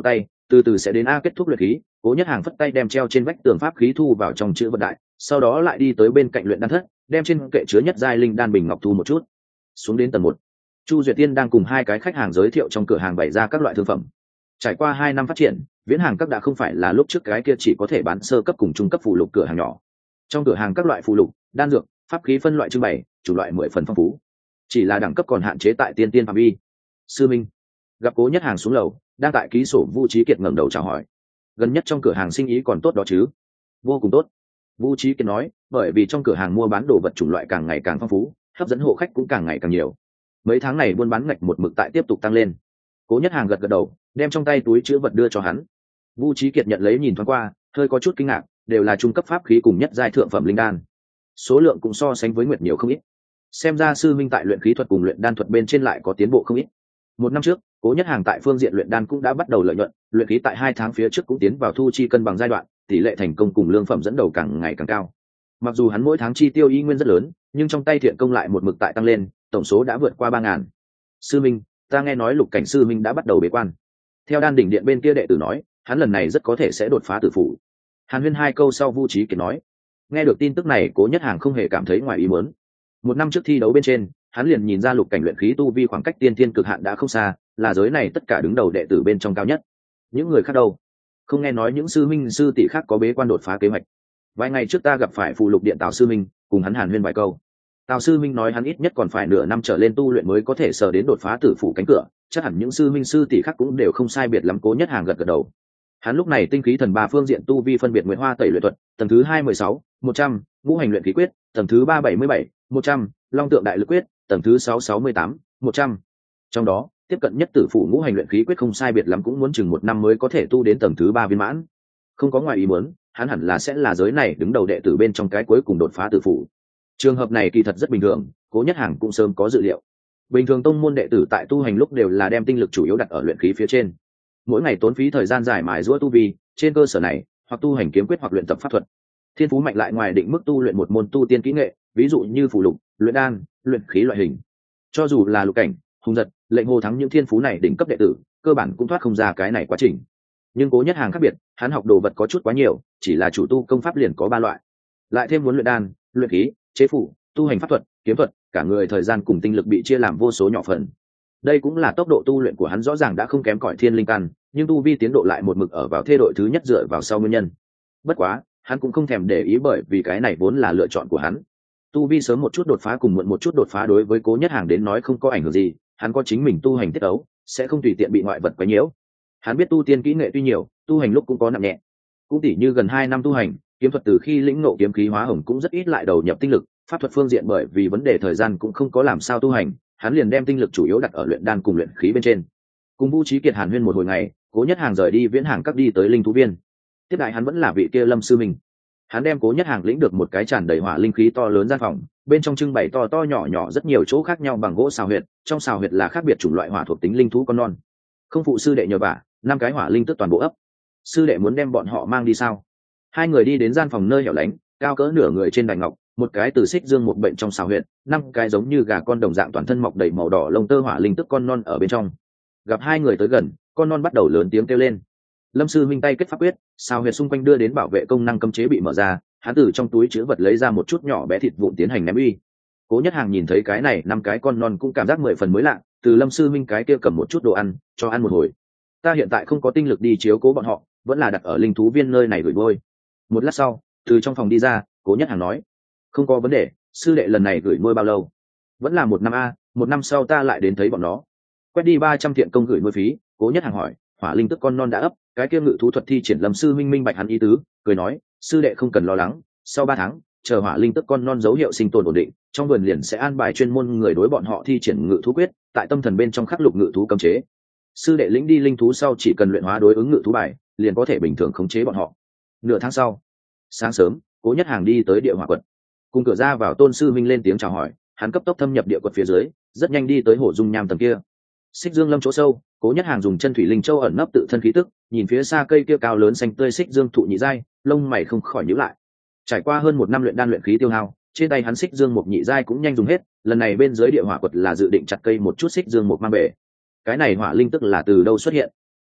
từ từ sẽ đến a kết thúc luyện khí. Cố Nhất Hàng phất tay đem treo trên vách tường pháp khí thu vào trong chữ vật đại, sau đó lại đi tới bên cạnh luyện đan thất, đem trên kệ chứa nhất giai linh đan bình ngọc thu một chút. Xuống đến tầng một, Chu Duyệt Tiên đang cùng hai cái khách hàng giới thiệu trong cửa hàng bày ra các loại thương phẩm. Trải qua hai năm phát triển, Viễn Hàng các đã không phải là lúc trước cái kia chỉ có thể bán sơ cấp cùng trung cấp phụ lục cửa hàng nhỏ. Trong cửa hàng các loại phụ lục, đan dược, pháp khí phân loại trưng bày, chủ loại mười phần phong phú. Chỉ là đẳng cấp còn hạn chế tại tiên tiên phạm vi. Sư Minh gặp Cố Nhất Hàng xuống lầu, đang tại ký sổ Vu Trí Kiệt ngẩng đầu chào hỏi. Gần nhất trong cửa hàng sinh ý còn tốt đó chứ? Vô cùng tốt. Vu Trí Kiệt nói, bởi vì trong cửa hàng mua bán đồ vật chủng loại càng ngày càng phong phú, hấp dẫn hộ khách cũng càng ngày càng nhiều. Mấy tháng này buôn bán ngạch một mực tại tiếp tục tăng lên. Cố Nhất Hàng gật gật đầu, đem trong tay túi chứa vật đưa cho hắn. Vu Trí Kiệt nhận lấy nhìn thoáng qua, hơi có chút kinh ngạc, đều là trung cấp pháp khí cùng nhất giai thượng phẩm linh đan. Số lượng cũng so sánh với Nguyệt nhiều không ít. Xem ra sư minh tại luyện khí thuật cùng luyện đan thuật bên trên lại có tiến bộ không ít. Một năm trước, Cố Nhất Hàng tại phương diện luyện đan cũng đã bắt đầu lợi nhuận, luyện khí tại hai tháng phía trước cũng tiến vào thu chi cân bằng giai đoạn, tỷ lệ thành công cùng lương phẩm dẫn đầu càng ngày càng cao. Mặc dù hắn mỗi tháng chi tiêu y nguyên rất lớn, nhưng trong tay thiện công lại một mực tại tăng lên, tổng số đã vượt qua ba ngàn. Sư minh, ta nghe nói Lục Cảnh sư minh đã bắt đầu bế quan. Theo đan đỉnh điện bên kia đệ tử nói, hắn lần này rất có thể sẽ đột phá tử phủ. Hàn Huyên hai câu sau Vu Trí Kiệt nói. Nghe được tin tức này, Cố Nhất Hàng không hề cảm thấy ngoài ý muốn. Một năm trước thi đấu bên trên, hắn liền nhìn ra Lục Cảnh luyện khí tu vi khoảng cách tiên thiên cực hạn đã không xa, là giới này tất cả đứng đầu đệ tử bên trong cao nhất. Những người khác đâu? Không nghe nói những sư minh sư tỷ khác có bế quan đột phá kế hoạch. Vài ngày trước ta gặp phải phụ lục điện Tào sư minh, cùng hắn Hàn Huyên vài câu. Tào sư minh nói hắn ít nhất còn phải nửa năm trở lên tu luyện mới có thể sờ đến đột phá tử phủ cánh cửa, chắc hẳn những sư minh sư tỷ khác cũng đều không sai biệt lắm. Cố Nhất Hàng gật gật đầu. Hắn lúc này tinh khí thần ba phương diện tu vi phân biệt Nguyệt Hoa Tẩy luyện thuật, tầng thứ hai mười sáu, một trăm, Ngũ Hành luyện khí quyết, tầng thứ ba bảy mươi bảy, một trăm, Long Tượng đại lực quyết, tầng thứ sáu sáu mươi tám, một trăm. Trong đó, tiếp cận nhất tử phủ Ngũ Hành luyện khí quyết không sai biệt lắm cũng muốn chừng một năm mới có thể tu đến tầng thứ ba viên mãn. Không có ngoài ý muốn, hắn hẳn là sẽ là giới này đứng đầu đệ tử bên trong cái cuối cùng đột phá tử phủ. Trường hợp này kỳ thật rất bình thường, Cố Nhất Hàng cũng sớm có dự liệu. Bình thường tông môn đệ tử tại tu hành lúc đều là đem tinh lực chủ yếu đặt ở luyện khí phía trên, mỗi ngày tốn phí thời gian dài mài giũa tu vi, trên cơ sở này, hoặc tu hành kiếm quyết hoặc luyện tập pháp thuật. Thiên phú mạnh lại ngoài định mức tu luyện một môn tu tiên kỹ nghệ, ví dụ như phù lục, luyện đan, luyện khí loại hình. Cho dù là Lục Cảnh, Hùng Giật, Lệnh Hồ Thắng những thiên phú này đỉnh cấp đệ tử, cơ bản cũng thoát không ra cái này quá trình. Nhưng Cố Nhất Hàng khác biệt, hắn học đồ vật có chút quá nhiều, chỉ là chủ tu công pháp liền có ba loại, lại thêm muốn luyện đan, luyện khí, chế phủ, tu hành pháp thuật, kiếm thuật, cả người thời gian cùng tinh lực bị chia làm vô số nhỏ phần. Đây cũng là tốc độ tu luyện của hắn rõ ràng đã không kém cỏi thiên linh căn, nhưng tu vi tiến độ lại một mực ở vào thê đội thứ nhất dựa vào sau nguyên nhân. Bất quá, hắn cũng không thèm để ý bởi vì cái này vốn là lựa chọn của hắn. Tu vi sớm một chút đột phá cùng muộn một chút đột phá đối với Cố Nhất Hàng đến nói không có ảnh hưởng gì, hắn có chính mình tu hành tiết ấu, sẽ không tùy tiện bị ngoại vật quấy nhiễu. Hắn biết tu tiên kỹ nghệ tuy nhiều, tu hành lúc cũng có nặng nhẹ. Cũng tỉ như gần hai năm tu hành, kiếm thuật từ khi lĩnh ngộ kiếm khí hóa hồng cũng rất ít lại đầu nhập tinh lực, pháp thuật phương diện bởi vì vấn đề thời gian cũng không có làm sao tu hành, hắn liền đem tinh lực chủ yếu đặt ở luyện đan cùng luyện khí bên trên. Cùng Vu Trí Kiệt Hàn Huyên một hồi ngày, Cố Nhất Hàng rời đi Viễn Hàng các đi tới linh thú viên. Tiếp đại hắn vẫn là vị kia Lâm sư mình. Hắn đem Cố Nhất Hàng lĩnh được một cái tràn đầy hỏa linh khí to lớn gian phòng, bên trong trưng bày to to nhỏ nhỏ rất nhiều chỗ khác nhau bằng gỗ xào huyệt, trong xào huyệt là khác biệt chủng loại hỏa thuộc tính linh thú con non. Không phụ sư đệ nhờ vả, năm cái hỏa linh tức toàn bộ ấp. Sư đệ muốn đem bọn họ mang đi sao? Hai người đi đến gian phòng nơi hẻo lánh, cao cỡ nửa người trên đài ngọc, một cái từ xích dương một bệnh trong xào huyệt, năm cái giống như gà con đồng dạng toàn thân mọc đầy màu đỏ lông tơ hỏa linh tức con non ở bên trong. Gặp hai người tới gần, con non bắt đầu lớn tiếng kêu lên. Lâm sư minh tay kết pháp quyết, xào huyệt xung quanh đưa đến bảo vệ công năng cấm chế bị mở ra, hắn từ trong túi chứa vật lấy ra một chút nhỏ bé thịt vụn tiến hành ném uy. Cố Nhất Hàng nhìn thấy cái này năm cái con non cũng cảm giác mười phần mới lạ, từ Lâm sư minh cái kia cầm một chút đồ ăn cho ăn một hồi. Ta hiện tại không có tinh lực đi chiếu cố bọn họ, vẫn là đặt ở linh thú viên nơi này gửi nuôi. Một lát sau, từ trong phòng đi ra, Cố Nhất Hàng nói, không có vấn đề, sư đệ lần này gửi nuôi bao lâu? Vẫn là một năm a, một năm sau ta lại đến thấy bọn nó. Quét đi ba trăm thiện công gửi nuôi phí. Cố Nhất Hàng hỏi, hỏa linh tức con non đã ấp, cái kia ngự thú thuật thi triển Lâm sư minh minh bạch hắn ý tứ, cười nói, sư đệ không cần lo lắng, sau ba tháng, chờ hỏa linh tức con non dấu hiệu sinh tồn ổn định, trong vườn liền sẽ an bài chuyên môn người đối bọn họ thi triển ngự thú quyết, tại tâm thần bên trong khắc lục ngự thú cấm chế. Sư đệ lĩnh đi linh thú sau chỉ cần luyện hóa đối ứng ngự thú bài, liền có thể bình thường khống chế bọn họ. Nửa tháng sau, sáng sớm, Cố Nhất Hàng đi tới địa hỏa quật, cùng cửa ra vào Tôn sư minh lên tiếng chào hỏi, hắn cấp tốc thâm nhập địa quật phía dưới, rất nhanh đi tới hồ dung nham tầng kia. Xích Dương Lâm chỗ sâu, Cố Nhất Hàng dùng chân thủy linh châu ẩn nấp tự thân khí tức, nhìn phía xa cây kia cao lớn xanh tươi xích dương thụ nhị giai, lông mày không khỏi nhíu lại. Trải qua hơn một năm luyện đan luyện khí tiêu hao, trên tay hắn xích dương một nhị giai cũng nhanh dùng hết, lần này bên dưới địa hỏa quật là dự định chặt cây một chút xích dương một mang về. Cái này hỏa linh tức là từ đâu xuất hiện?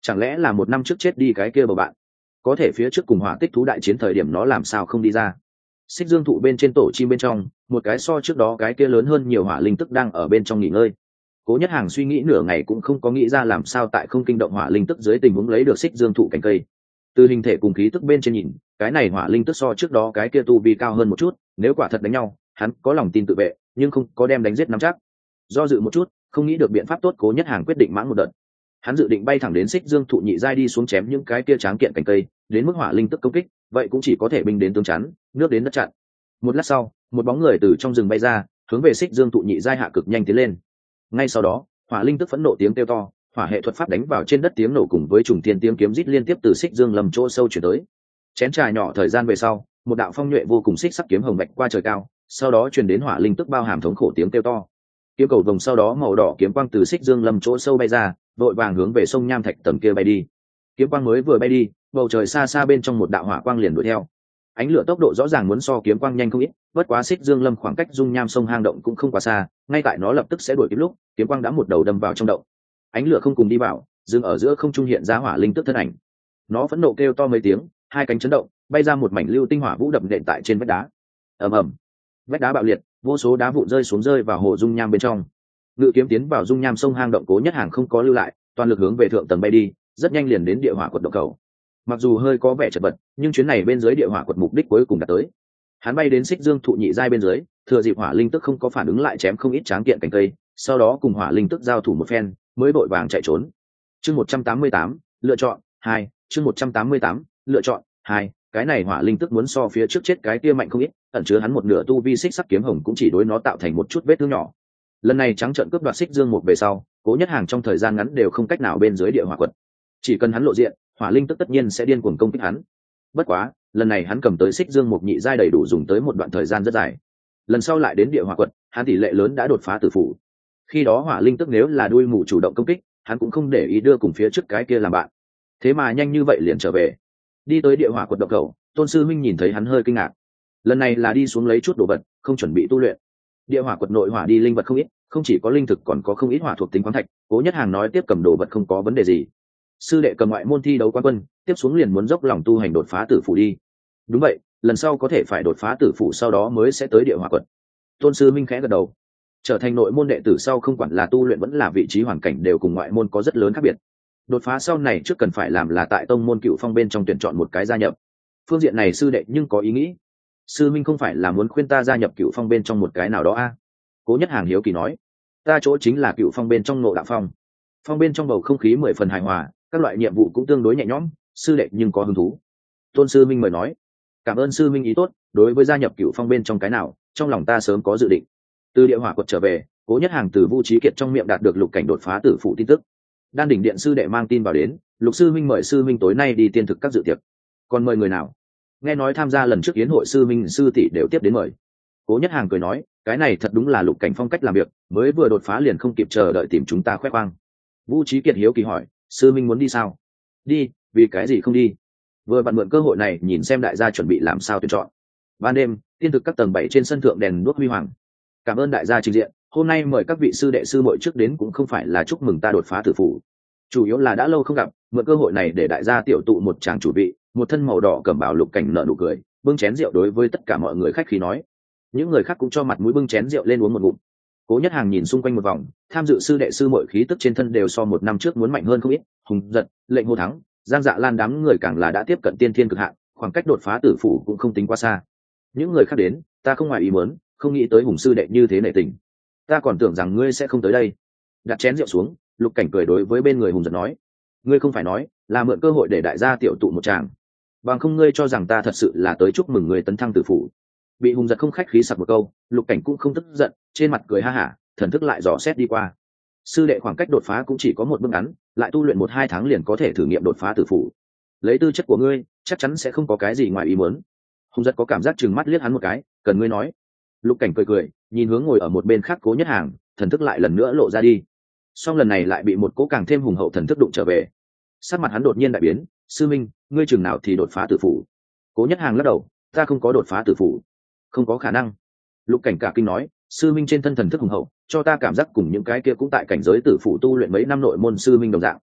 Chẳng lẽ là một năm trước chết đi cái kia bầu bạn? Có thể phía trước cùng hỏa tích thú đại chiến thời điểm nó làm sao không đi ra? Xích dương thụ bên trên tổ chim bên trong, một cái so trước đó cái kia lớn hơn nhiều hỏa linh tức đang ở bên trong nghỉ ngơi. Cố Nhất Hàng suy nghĩ nửa ngày cũng không có nghĩ ra làm sao tại không kinh động hỏa linh tức dưới tình huống lấy được xích dương thụ cành cây. Từ hình thể cùng khí tức bên trên nhìn, cái này hỏa linh tức so trước đó cái kia tu vi cao hơn một chút, nếu quả thật đánh nhau, hắn có lòng tin tự vệ, nhưng không có đem đánh giết nắm chắc. Do dự một chút, không nghĩ được biện pháp tốt, Cố Nhất Hàng quyết định mãng một đợt. Hắn dự định bay thẳng đến xích dương thụ nhị giai đi xuống chém những cái kia tráng kiện cành cây, đến mức hỏa linh tức công kích, vậy cũng chỉ có thể binh đến tướng chắn, nước đến đất chặn. Một lát sau, một bóng người từ trong rừng bay ra, hướng về xích dương thụ nhị giai hạ cực nhanh tiến lên. Ngay sau đó, hỏa linh tức phẫn nộ tiếng kêu to, hỏa hệ thuật pháp đánh vào trên đất tiếng nổ cùng với trùng thiên tiếng kiếm rít liên tiếp từ xích dương lầm chỗ sâu chuyển tới. Chén trà nhỏ thời gian về sau, một đạo phong nhuệ vô cùng xích sắc kiếm hồng bạch qua trời cao, sau đó truyền đến hỏa linh tức bao hàm thống khổ tiếng kêu to. Kiếm cầu vồng sau đó màu đỏ kiếm quang từ xích dương lâm chỗ sâu bay ra, vội vàng hướng về sông nham thạch tầm kia bay đi. Kiếm quang mới vừa bay đi, bầu trời xa xa bên trong một đạo hỏa quang liền đuổi theo. Ánh lửa tốc độ rõ ràng muốn so kiếm quang nhanh không ít, bất quá xích dương lâm khoảng cách dung nham sông hang động cũng không quá xa, ngay tại nó lập tức sẽ đuổi kịp lúc, kiếm quang đã một đầu đâm vào trong động. Ánh lửa không cùng đi vào, dừng ở giữa không trung hiện ra hỏa linh tức thân ảnh. Nó phẫn nộ kêu to mấy tiếng, hai cánh chấn động, bay ra một mảnh lưu tinh hỏa vũ đập nện tại trên vách đá. Ầm ầm, vách đá bạo liệt, vô số đá vụn rơi xuống rơi vào hồ dung nham bên trong. Ngự kiếm tiến vào dung nham sông hang động, Cố Nhất Hàng không có lưu lại, toàn lực hướng về thượng tầng bay đi, rất nhanh liền đến địa hỏa quật động cầu. Mặc dù hơi có vẻ chật vật, nhưng chuyến này bên dưới địa hỏa quật mục đích cuối cùng đạt tới. Hắn bay đến xích dương thụ nhị giai bên dưới, thừa dịp hỏa linh tức không có phản ứng lại chém không ít tráng kiện cành cây, sau đó cùng hỏa linh tức giao thủ một phen, mới vội vàng chạy trốn. Chương một trăm tám mươi tám, lựa chọn hai, chương một trăm tám mươi tám, lựa chọn hai. Cái này hỏa linh tức muốn so phía trước chết cái kia mạnh không ít, ẩn chứa hắn một nửa tu vi xích sắc kiếm hồng cũng chỉ đối nó tạo thành một chút vết thương nhỏ. Lần này trắng trợn cướp đoạt xích dương một về sau, Cố Nhất Hàng trong thời gian ngắn đều không cách nào bên dưới địa hỏa quật. Chỉ cần hắn lộ diện, hỏa linh tức tất nhiên sẽ điên cuồng công kích hắn. Bất quá, lần này hắn cầm tới xích dương một nhị giai đầy đủ dùng tới một đoạn thời gian rất dài. Lần sau lại đến địa hỏa quật, hắn tỷ lệ lớn đã đột phá tử phủ. Khi đó hỏa linh tức nếu là đuôi mù chủ động công kích, hắn cũng không để ý đưa cùng phía trước cái kia làm bạn. Thế mà nhanh như vậy liền trở về. Đi tới địa hỏa quật động cầu, Tôn sư huynh nhìn thấy hắn hơi kinh ngạc. Lần này là đi xuống lấy chút đồ vật, không chuẩn bị tu luyện. Địa hỏa quật nội hỏa đi linh vật không ít, không chỉ có linh thực còn có không ít hỏa thuộc tính khoáng thạch. Cố Nhất Hàng nói tiếp cầm đồ vật không có vấn đề gì. Sư đệ cầm ngoại môn thi đấu quán quân, tiếp xuống liền muốn dốc lòng tu hành đột phá tử phủ đi. Đúng vậy, lần sau có thể phải đột phá tử phủ, sau đó mới sẽ tới địa hỏa quật. Tôn sư minh khẽ gật đầu. Trở thành nội môn đệ tử sau không quản là tu luyện vẫn là vị trí hoàn cảnh đều cùng ngoại môn có rất lớn khác biệt. Đột phá sau này trước cần phải làm là tại tông môn Cựu Phong bên trong tuyển chọn một cái gia nhập. Phương diện này sư đệ nhưng có ý nghĩ. Sư minh không phải là muốn khuyên ta gia nhập Cựu Phong bên trong một cái nào đó a? À? Cố Nhất Hàng hiếu kỳ nói. Ta chỗ chính là Cựu Phong bên trong Ngộ Đạo Phong. Phong bên trong bầu không khí mười phần hài hòa, các loại nhiệm vụ cũng tương đối nhẹ nhõm, sư đệ nhưng có hứng thú. Tôn sư minh mời nói. Cảm ơn sư minh ý tốt, đối với gia nhập Cựu Phong bên trong cái nào, trong lòng ta sớm có dự định. Từ địa hỏa quật trở về, Cố Nhất Hàng từ Vu Trí Kiệt trong miệng đạt được lục cảnh đột phá tử phụ tin tức. Đan đỉnh điện sư đệ mang tin vào đến, Lục sư minh mời sư minh tối nay đi tiên thực các dự tiệc. Còn mời người nào? Nghe nói tham gia lần trước yến hội sư minh sư tỷ đều tiếp đến mời. Cố Nhất Hàng cười nói, cái này thật đúng là lục cảnh phong cách làm việc, mới vừa đột phá liền không kịp chờ đợi tìm chúng ta khoe khoang. Vu Trí Kiệt hiếu kỳ hỏi, sư minh muốn đi sao? Đi, vì cái gì không đi? Vừa vặn mượn cơ hội này nhìn xem đại gia chuẩn bị làm sao tuyển chọn. Ban đêm, tiên thực các tầng bảy trên sân thượng đèn đuốc huy hoàng. Cảm ơn đại gia trình diện, hôm nay mời các vị sư đệ sư muội trước đến cũng không phải là chúc mừng ta đột phá tử phủ, chủ yếu là đã lâu không gặp, mượn cơ hội này để đại gia tiểu tụ một tràng chủ vị. Một thân màu đỏ cẩm bào lục cảnh nở nụ cười, bưng chén rượu đối với tất cả mọi người khách khí nói. Những người khác cũng cho mặt mũi bưng chén rượu lên uống một ngụm. Cố Nhất Hàng nhìn xung quanh một vòng, tham dự sư đệ sư muội khí tức trên thân đều so một năm trước muốn mạnh hơn không ít. Hùng Giật, Lệnh Hồ Thắng, Giang Dạ Lan đám người càng là đã tiếp cận tiên thiên cực hạn, khoảng cách đột phá tử phủ cũng không tính quá xa. Những người khác đến, ta không ngoài ý muốn, không nghĩ tới Hùng sư đệ như thế nể tình. Ta còn tưởng rằng ngươi sẽ không tới đây. Đặt chén rượu xuống, Lục Cảnh cười đối với bên người Hùng Giật nói, ngươi không phải nói là mượn cơ hội để đại gia tiểu tụ một tràng, bằng không ngươi cho rằng ta thật sự là tới chúc mừng người tấn thăng tử phủ. Bị Hùng Giật không khách khí sặc một câu, Lục Cảnh cũng không tức giận, trên mặt cười ha hả, thần thức lại dò xét đi qua. Sư đệ khoảng cách đột phá cũng chỉ có một bước ngắn, lại tu luyện một hai tháng liền có thể thử nghiệm đột phá tử phủ. Lấy tư chất của ngươi, chắc chắn sẽ không có cái gì ngoài ý muốn. Hùng Giật có cảm giác chừng mắt liếc hắn một cái, cần ngươi nói. Lục Cảnh cười cười, nhìn hướng ngồi ở một bên khác Cố Nhất Hàng, thần thức lại lần nữa lộ ra đi. Song lần này lại bị một cỗ càng thêm hùng hậu thần thức đụng trở về. Sắc mặt hắn đột nhiên đại biến, sư minh, ngươi chừng nào thì đột phá tử phủ? Cố Nhất Hàng lắc đầu, ta không có đột phá tử phủ. Không có khả năng. Lục Cảnh cả kinh nói, sư minh trên thân thần thức hùng hậu, cho ta cảm giác cùng những cái kia cũng tại cảnh giới tử phủ tu luyện mấy năm nội môn sư minh đồng dạng.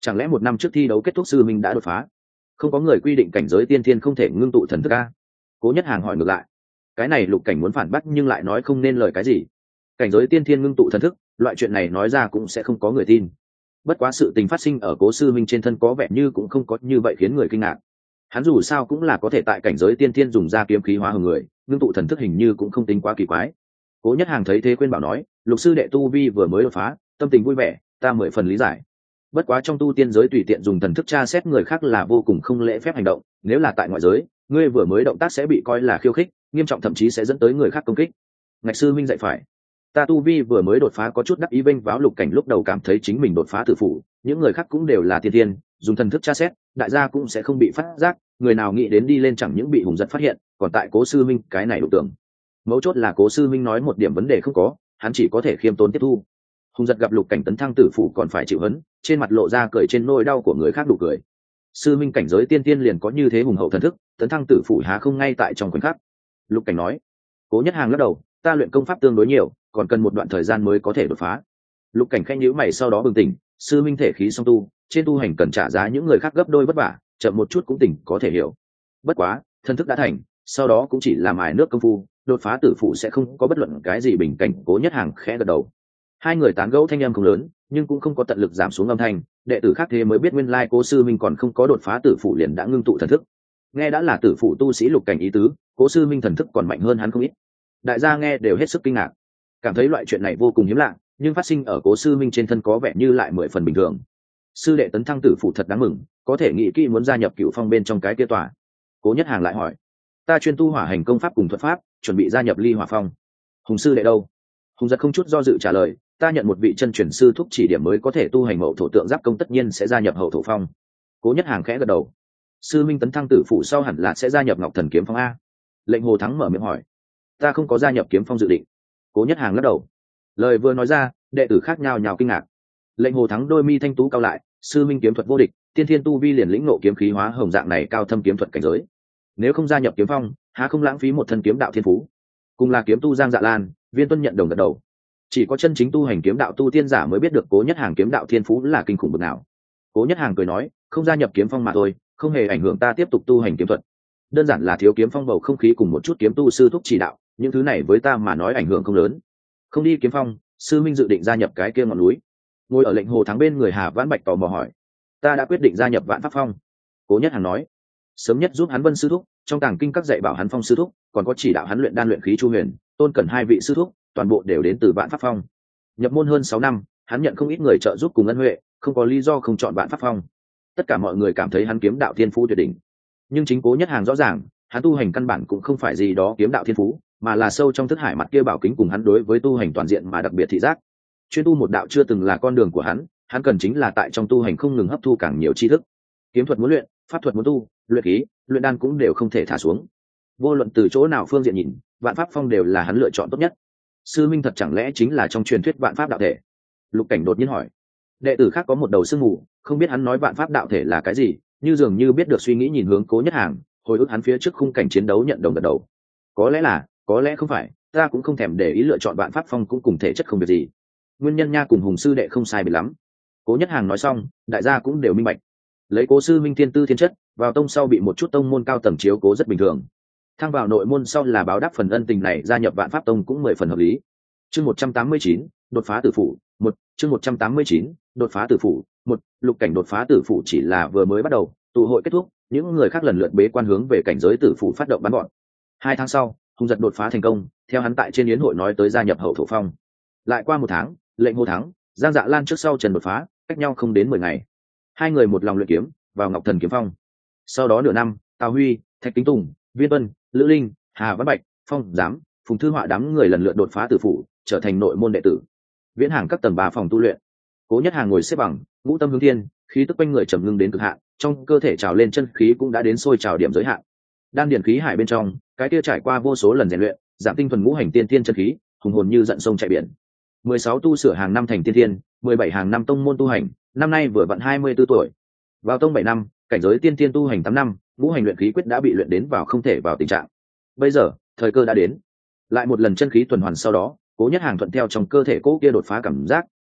Chẳng lẽ một năm trước thi đấu kết thúc sư minh đã đột phá? Không có người quy định cảnh giới tiên thiên không thể ngưng tụ thần thức a? Cố Nhất Hàng hỏi ngược lại. Cái này Lục Cảnh muốn phản bác nhưng lại nói không nên lời cái gì. Cảnh giới tiên thiên ngưng tụ thần thức, loại chuyện này nói ra cũng sẽ không có người tin. Bất quá sự tình phát sinh ở Cố sư minh trên thân có vẻ như cũng không có như vậy khiến người kinh ngạc. Hắn dù sao cũng là có thể tại cảnh giới tiên thiên dùng ra kiếm khí hóa hồng người, ngưng tụ thần thức hình như cũng không tính quá kỳ quái. Cố Nhất Hàng thấy thế khuyên bảo nói, Lục sư đệ tu vi vừa mới đột phá, tâm tình vui vẻ, ta mười phần lý giải. Bất quá trong tu tiên giới tùy tiện dùng thần thức tra xét người khác là vô cùng không lễ phép hành động, nếu là tại ngoại giới, ngươi vừa mới động tác sẽ bị coi là khiêu khích, nghiêm trọng thậm chí sẽ dẫn tới người khác công kích. Ngạch sư minh dạy phải. Ta tu vi vừa mới đột phá có chút đắc ý vênh váo Lục Cảnh lúc đầu cảm thấy chính mình đột phá tử phủ, những người khác cũng đều là tiên tiên, dùng thần thức tra xét, đại gia cũng sẽ không bị phát giác, người nào nghĩ đến đi lên chẳng những bị hùng giật phát hiện, còn tại Cố sư minh cái này đụng tưởng. Mấu chốt là Cố sư minh nói một điểm vấn đề không có, hắn chỉ có thể khiêm tốn tiếp thu. Hùng giật gặp Lục Cảnh tấn thăng tử phủ còn phải chịu hấn, trên mặt lộ ra cười trên nỗi đau của người khác đủ cười. Sư minh cảnh giới tiên tiên liền có như thế hùng hậu thần thức, tấn thăng tử phủ há không ngay tại trong khoảnh khắc. Lục Cảnh nói. Cố Nhất Hàng lắc đầu, ta luyện công pháp tương đối nhiều, còn cần một đoạn thời gian mới có thể đột phá. Lục Cảnh khẽ nhíu mày sau đó bừng tỉnh, sư minh thể khí song tu, trên tu hành cần trả giá những người khác gấp đôi vất vả, chậm một chút cũng tỉnh có thể hiểu. Bất quá, thần thức đã thành, sau đó cũng chỉ làm ải nước công phu, đột phá tử phụ sẽ không có bất luận cái gì bình cảnh. Cố Nhất Hàng khẽ gật đầu. Hai người tán gẫu thanh âm không lớn, nhưng cũng không có tận lực giảm xuống âm thanh, đệ tử khác thế mới biết nguyên lai Cố sư minh còn không có đột phá tử phụ liền đã ngưng tụ thần thức. Nghe đã là tử phụ tu sĩ Lục Cảnh ý tứ, Cố sư minh thần thức còn mạnh hơn hắn không ít. Đại gia nghe đều hết sức kinh ngạc, cảm thấy loại chuyện này vô cùng hiếm lạ, nhưng phát sinh ở Cố sư minh trên thân có vẻ như lại mười phần bình thường. Sư đệ tấn thăng tử phụ thật đáng mừng, có thể nghĩ kỹ muốn gia nhập Cửu Phong bên trong cái kia tòa. Cố Nhất Hàng lại hỏi. Ta chuyên tu hỏa hành công pháp cùng thuật pháp, chuẩn bị gia nhập Ly Hỏa Phong. Hùng sư đệ đâu? Hùng giật không chút do dự trả lời, ta nhận một vị chân truyền sư thúc chỉ điểm mới có thể tu hành mậu thổ tượng giáp công, tất nhiên sẽ gia nhập hậu thổ phong. Cố Nhất Hàng khẽ gật đầu. Sư minh tấn thăng tử phụ sau hẳn là sẽ gia nhập Ngọc Thần Kiếm Phong a? Lệnh Hồ Thắng mở miệng hỏi. Ta không có gia nhập kiếm phong dự định. Cố Nhất Hàng lắc đầu. Lời vừa nói ra, đệ tử khác nhao nhao kinh ngạc. Lệnh Hồ Thắng đôi mi thanh tú cao lại, sư minh kiếm thuật vô địch, tiên thiên tu vi liền lĩnh ngộ kiếm khí hóa hồng dạng này cao thâm kiếm thuật cảnh giới. Nếu không gia nhập kiếm phong, há không lãng phí một thân kiếm đạo thiên phú. Cùng là kiếm tu Giang Dạ Lan, Viên Tuân nhận đồng gật đầu. Chỉ có chân chính tu hành kiếm đạo tu tiên giả mới biết được Cố Nhất Hàng kiếm đạo thiên phú là kinh khủng bậc nào. Cố Nhất Hàng cười nói, không gia nhập kiếm phong mà thôi, không hề ảnh hưởng ta tiếp tục tu hành kiếm thuật. Đơn giản là thiếu kiếm phong bầu không khí cùng một chút kiếm tu sư thúc chỉ đạo, những thứ này với ta mà nói ảnh hưởng không lớn. Không đi kiếm phong, sư minh dự định gia nhập cái kia ngọn núi. Ngồi ở Lệnh Hồ Thắng bên người Hà Vãn Bạch tò mò hỏi. Ta đã quyết định gia nhập Vạn Pháp Phong. Cố Nhất Hàng nói. Sớm nhất giúp hắn Vân sư thúc, trong tàng kinh các dạy bảo hắn Phong sư thúc, còn có chỉ đạo hắn luyện đan luyện khí Chu Huyền, Tôn Cẩn hai vị sư thúc, toàn bộ đều đến từ Vạn Pháp Phong. Nhập môn hơn sáu năm, hắn nhận không ít người trợ giúp cùng ân huệ, không có lý do không chọn Vạn Pháp Phong. Tất cả mọi người cảm thấy hắn kiếm đạo thiên phú tuyệt đỉnh. Nhưng chính Cố Nhất Hàng rõ ràng, hắn tu hành căn bản cũng không phải gì đó kiếm đạo thiên phú, mà là sâu trong thức hải mặt kia bảo kính cùng hắn đối với tu hành toàn diện mà đặc biệt thị giác. Chuyên tu một đạo chưa từng là con đường của hắn, hắn cần chính là tại trong tu hành không ngừng hấp thu càng nhiều tri thức. Kiếm thuật muốn luyện, pháp thuật muốn tu, luyện khí, luyện đan cũng đều không thể thả xuống. Vô luận từ chỗ nào phương diện nhìn, Vạn Pháp Phong đều là hắn lựa chọn tốt nhất. Sư minh thật chẳng lẽ chính là trong truyền thuyết Vạn Pháp đạo thể? Lục Cảnh đột nhiên hỏi. Đệ tử khác có một đầu sương mù, không biết hắn nói Vạn Pháp đạo thể là cái gì, như dường như biết được suy nghĩ nhìn hướng Cố Nhất Hàng, hồi ức hắn phía trước khung cảnh chiến đấu nhận đồng gật đầu. Có lẽ là, có lẽ không phải, ta cũng không thèm để ý, lựa chọn Vạn Pháp Phong cũng cùng thể chất không việc gì. Nguyên nhân nha cùng Hùng sư đệ không sai biệt lắm. Cố Nhất Hàng nói xong, đại gia cũng đều minh bạch. Lấy Cố sư minh thiên tư thiên chất, vào tông sau bị một chút tông môn cao tầng chiếu cố rất bình thường. Thăng vào nội môn sau là báo đáp phần ân tình này, gia nhập Vạn Pháp Tông cũng mười phần hợp lý. Chương một trăm tám mươi chín, đột phá tử phủ, một, chương một trăm tám mươi chín, đột phá tử phủ, một, Lục Cảnh đột phá tử phủ chỉ là vừa mới bắt đầu, tụ hội kết thúc, những người khác lần lượt bế quan hướng về cảnh giới tử phủ phát động bắn gọn. Hai tháng sau, Hùng giật đột phá thành công, theo hắn tại trên yến hội nói tới gia nhập hậu thổ phong. Lại qua một tháng, Lệnh Hồ Thắng, Giang Dạ Lan trước sau Trần đột phá, cách nhau không đến mười ngày. Hai người một lòng luyện kiếm, vào Ngọc Thần Kiếm Phong. Sau đó nửa năm, Tào Huy, Thạch Kính Tùng, Viên Tuân, Lữ Linh, Hà Vãn Bạch, Phong Giám, Phùng Thư Họa đám người lần lượt đột phá tử phủ, trở thành nội môn đệ tử. Viễn hàng các tầng ba phòng tu luyện. Cố Nhất Hàng ngồi xếp bằng, ngũ tâm hướng thiên, khí tức quanh người trầm ngưng đến cực hạn, trong cơ thể trào lên chân khí cũng đã đến sôi trào điểm giới hạn. Đan điển khí hải bên trong, cái kia trải qua vô số lần rèn luyện, giảm tinh thuần ngũ hành tiên tiên chân khí, hùng hồn như dận sông chạy biển. mười sáu tu sửa hàng năm thành tiên tiên, mười bảy hàng năm tông môn tu hành, năm nay vừa vặn hai mươi tư tuổi. Vào tông bảy năm, cảnh giới tiên tiên tu hành tám năm, ngũ hành luyện khí quyết đã bị luyện đến vào không thể vào tình trạng. Bây giờ, thời cơ đã đến. Lại một lần chân khí tuần hoàn sau đó, Cố Nhất Hàng thuận theo trong cơ thể cố kia đột phá cảm giác,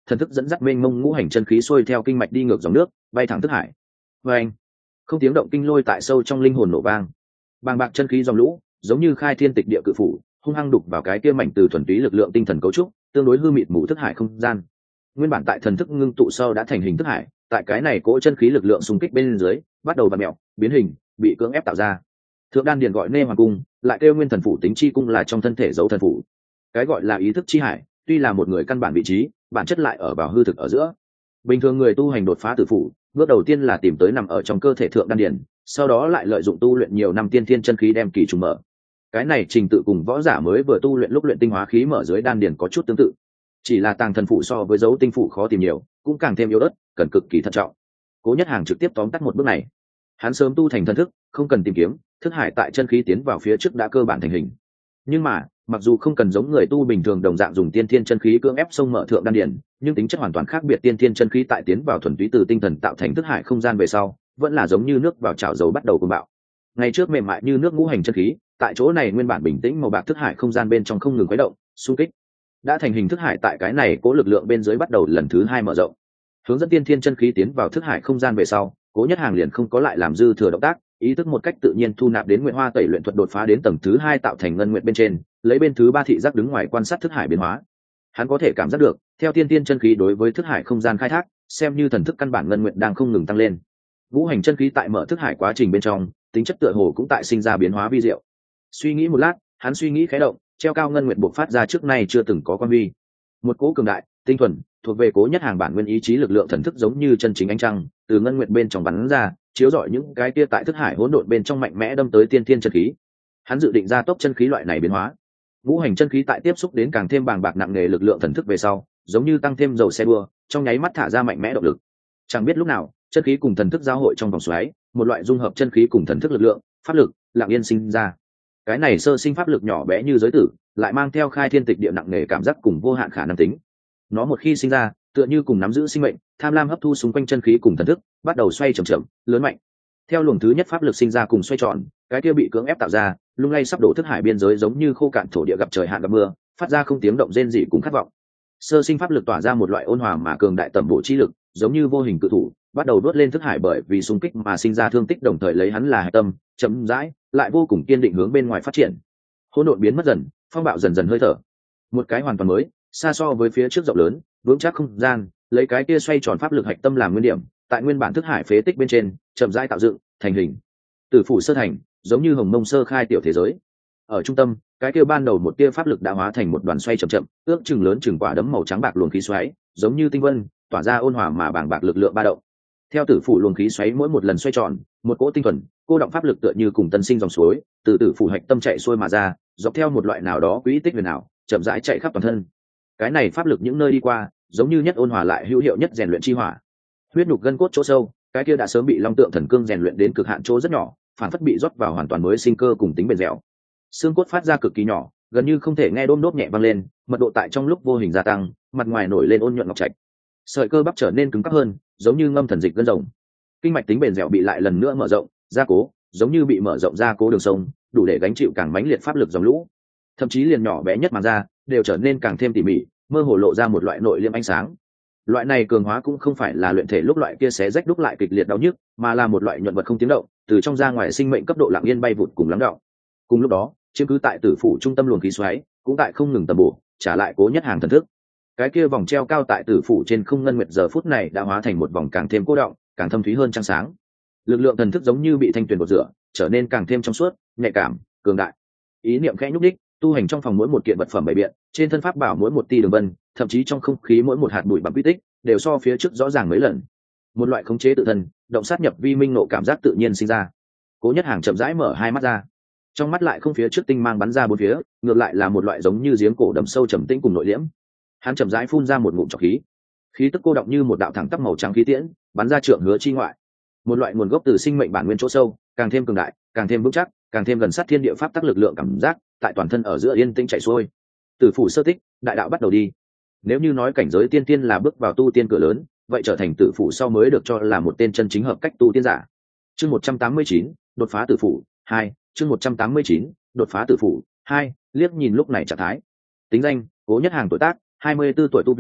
thần thức dẫn dắt mênh mông ngũ hành chân khí xuôi theo kinh mạch đi ngược dòng nước bay thẳng thức hải. Và anh không tiếng động kinh lôi tại sâu trong linh hồn nổ vang, bàng bạc chân khí dòng lũ giống như khai thiên tịch địa cự phủ hung hăng đục vào cái kia mảnh từ thuần túy lực lượng tinh thần cấu trúc tương đối hư mịt mù thức hải không gian. Nguyên bản tại thần thức ngưng tụ sau đã thành hình thức hải, tại cái này cỗ chân khí lực lượng xung kích bên dưới bắt đầu vặn mẹo biến hình, bị cưỡng ép tạo ra. Thượng đan điền gọi nê hoàng cung, lại kêu nguyên thần phủ tính chi cung là trong thân thể dấu thần phủ. Cái gọi là ý thức chi hải, tuy là một người căn bản vị trí, bản chất lại ở vào hư thực ở giữa. Bình thường người tu hành đột phá tử phủ, bước đầu tiên là tìm tới nằm ở trong cơ thể thượng đan điền, sau đó lại lợi dụng tu luyện nhiều năm tiên thiên chân khí đem kỳ trùng mở. Cái này trình tự cùng võ giả mới vừa tu luyện lúc luyện tinh hóa khí mở dưới đan điền có chút tương tự, chỉ là tàng thần phủ so với dấu tinh phủ khó tìm nhiều, cũng càng thêm yếu ớt, cần cực kỳ thận trọng. Cố Nhất Hàng trực tiếp tóm tắt một bước này. Hắn sớm tu thành thân thức, không cần tìm kiếm, thức hải tại chân khí tiến vào phía trước đã cơ bản thành hình. Nhưng mà, mặc dù không cần giống người tu bình thường đồng dạng dùng tiên thiên chân khí cưỡng ép xông mở thượng đan điền, nhưng tính chất hoàn toàn khác biệt. Tiên thiên chân khí tại tiến vào thuần túy từ tinh thần tạo thành thức hải không gian về sau, vẫn là giống như nước vào chảo dầu bắt đầu cuồng bạo. Ngày trước mềm mại như nước ngũ hành chân khí, tại chỗ này nguyên bản bình tĩnh màu bạc thức hải không gian bên trong không ngừng khuấy động, xung kích. Đã thành hình thức hải tại cái này cố lực lượng bên dưới bắt đầu lần thứ hai mở rộng. Hướng dẫn tiên thiên chân khí tiến vào thức hải không gian về sau, Cố Nhất Hàng liền không có lại làm dư thừa động tác, ý thức một cách tự nhiên thu nạp đến nguyện hoa tẩy luyện thuật đột phá đến tầng thứ hai tạo thành ngân nguyện bên trên, lấy bên thứ ba thị giác đứng ngoài quan sát thức hải biến hóa. Hắn có thể cảm giác được, theo tiên thiên chân khí đối với thức hải không gian khai thác, xem như thần thức căn bản ngân nguyện đang không ngừng tăng lên. Ngũ hành chân khí tại mở thức hải quá trình bên trong, tính chất tựa hồ cũng tại sinh ra biến hóa vi diệu. Suy nghĩ một lát, hắn suy nghĩ khẽ động, treo cao ngân nguyện buộc phát ra trước nay chưa từng có quan huy. Một cỗ cường đại, tinh thuần, thuộc về Cố Nhất Hàng bản nguyên ý chí lực lượng thần thức giống như chân chính ánh trăng, từ ngân nguyện bên trong bắn ra, chiếu rọi những cái kia tại thức hải hỗn độn bên trong mạnh mẽ đâm tới tiên thiên chân khí. Hắn dự định ra tốc chân khí loại này biến hóa. Ngũ hành chân khí tại tiếp xúc đến càng thêm bàng bạc nặng nề lực lượng thần thức về sau, giống như tăng thêm dầu xe đua, trong nháy mắt thả ra mạnh mẽ động lực. Chẳng biết lúc nào, chân khí cùng thần thức giao hội trong vòng xoáy, một loại dung hợp chân khí cùng thần thức lực lượng, pháp lực, lặng yên sinh ra. Cái này sơ sinh pháp lực nhỏ bé như giới tử, lại mang theo khai thiên tịch địa nặng nề cảm giác cùng vô hạn khả năng tính. Nó một khi sinh ra, tựa như cùng nắm giữ sinh mệnh, tham lam hấp thu xung quanh chân khí cùng thần thức, bắt đầu xoay chậm chậm, lớn mạnh. Theo luồng thứ nhất pháp lực sinh ra cùng xoay tròn, cái kia bị cưỡng ép tạo ra, lung lay sắp đổ thức hải biên giới giống như khô cạn thổ địa gặp trời hạn gặp mưa, phát ra không tiếng động rên rỉ cùng khát vọng. Sơ sinh pháp lực tỏa ra một loại ôn hòa mà cường đại tầm bộ chi lực, giống như vô hình cự thủ, bắt đầu đốt lên thức hải bởi vì xung kích mà sinh ra thương tích, đồng thời lấy hắn là hạch tâm, chậm rãi, lại vô cùng kiên định hướng bên ngoài phát triển. Hỗn độn biến mất dần, phong bạo dần dần hơi thở. Một cái hoàn toàn mới, xa so với phía trước rộng lớn, vững chắc không gian, lấy cái kia xoay tròn pháp lực hạch tâm làm nguyên điểm, tại nguyên bản thức hải phế tích bên trên, chậm rãi tạo dựng, thành hình. Tử phủ sơ thành, giống như hồng mông sơ khai tiểu thế giới. Ở trung tâm, cái kia ban đầu một tia pháp lực đã hóa thành một đoàn xoay chậm chậm, ước chừng lớn chừng quả đấm màu trắng bạc luồng khí xoáy, giống như tinh vân, tỏa ra ôn hòa mà bàng bạc lực lượng ba động. Theo tử phủ luồng khí xoáy mỗi một lần xoay tròn, một cỗ tinh thuần, cô động pháp lực tựa như cùng tân sinh dòng suối, từ tử phủ hạch tâm chạy xuôi mà ra, dọc theo một loại nào đó quỹ tích huyền ảo, chậm rãi chạy khắp toàn thân. Cái này pháp lực những nơi đi qua, giống như nhất ôn hòa lại hữu hiệu nhất rèn luyện chi hỏa. Huyết nhục gân cốt chỗ sâu, cái kia đã sớm bị long tượng thần cương rèn luyện đến cực hạn chỗ rất nhỏ, phản phất bị rót vào hoàn toàn mới sinh cơ cùng tính bền dẻo. Xương cốt phát ra cực kỳ nhỏ, gần như không thể nghe đôm đốp nhẹ vang lên, mật độ tại trong lúc vô hình gia tăng, mặt ngoài nổi lên ôn nhuận ngọc trạch. Sợi cơ bắp trở nên cứng cáp hơn, giống như ngâm thần dịch gân rồng. Kinh mạch tính bền dẻo bị lại lần nữa mở rộng, gia cố, giống như bị mở rộng gia cố đường sông, đủ để gánh chịu càng mãnh liệt pháp lực dòng lũ. Thậm chí liền nhỏ bé nhất màng da đều trở nên càng thêm tỉ mỉ, mơ hồ lộ ra một loại nội liêm ánh sáng. Loại này cường hóa cũng không phải là luyện thể lúc loại kia xé rách đúc lại kịch liệt đau nhức, mà là một loại nhuận vật không tiếng động, từ trong ra ngoài sinh mệnh cấp độ lặng yên bay vụt cùng lắng đọng. Cùng lúc đó, chiếm cứ tại tử phủ trung tâm luồng khí xoáy, cũng tại không ngừng tầm bổ, trả lại Cố Nhất Hàng thần thức. Cái kia vòng treo cao tại tử phủ trên không ngân nguyệt giờ phút này đã hóa thành một vòng càng thêm cô động, càng thâm thúy hơn trăng sáng. Lực lượng thần thức giống như bị thanh tuyền bột rửa, trở nên càng thêm trong suốt, nhạy cảm, cường đại. Ý niệm khẽ nhúc đích, tu hành trong phòng mỗi một kiện vật phẩm bày biện, trên thân pháp bảo mỗi một tia đường vân, thậm chí trong không khí mỗi một hạt bụi bặm quy tích, đều so phía trước rõ ràng mấy lần. Một loại khống chế tự thân, động sát nhập vi minh nộ cảm giác tự nhiên sinh ra. Cố Nhất Hàng chậm rãi mở hai mắt ra, trong mắt lại không phía trước tinh mang bắn ra bốn phía, ngược lại là một loại giống như giếng cổ đầm sâu trầm tĩnh cùng nội liễm. Hắn chậm rãi phun ra một ngụm trọc khí, khí tức cô động như một đạo thẳng tắp màu trắng khí tiễn, bắn ra trượng hứa chi ngoại. Một loại nguồn gốc từ sinh mệnh bản nguyên chỗ sâu, càng thêm cường đại, càng thêm vững chắc, càng thêm gần sát thiên địa pháp tắc lực lượng cảm giác, tại toàn thân ở giữa yên tĩnh chạy xuôi. Tử phủ sơ tích, đại đạo bắt đầu đi. Nếu như nói cảnh giới tiên tiên là bước vào tu tiên cửa lớn, vậy trở thành tử phủ sau mới được cho là một tên chân chính hợp cách tu tiên giả. Chương một trăm tám mươi chín, đột phá tử phủ hai. Chương một trăm tám mươi chín, đột phá tử phủ hai. Liếc nhìn lúc này trạng thái. Tính danh: Cố Nhất Hàng, tuổi tác hai mươi tư tuổi, tu vi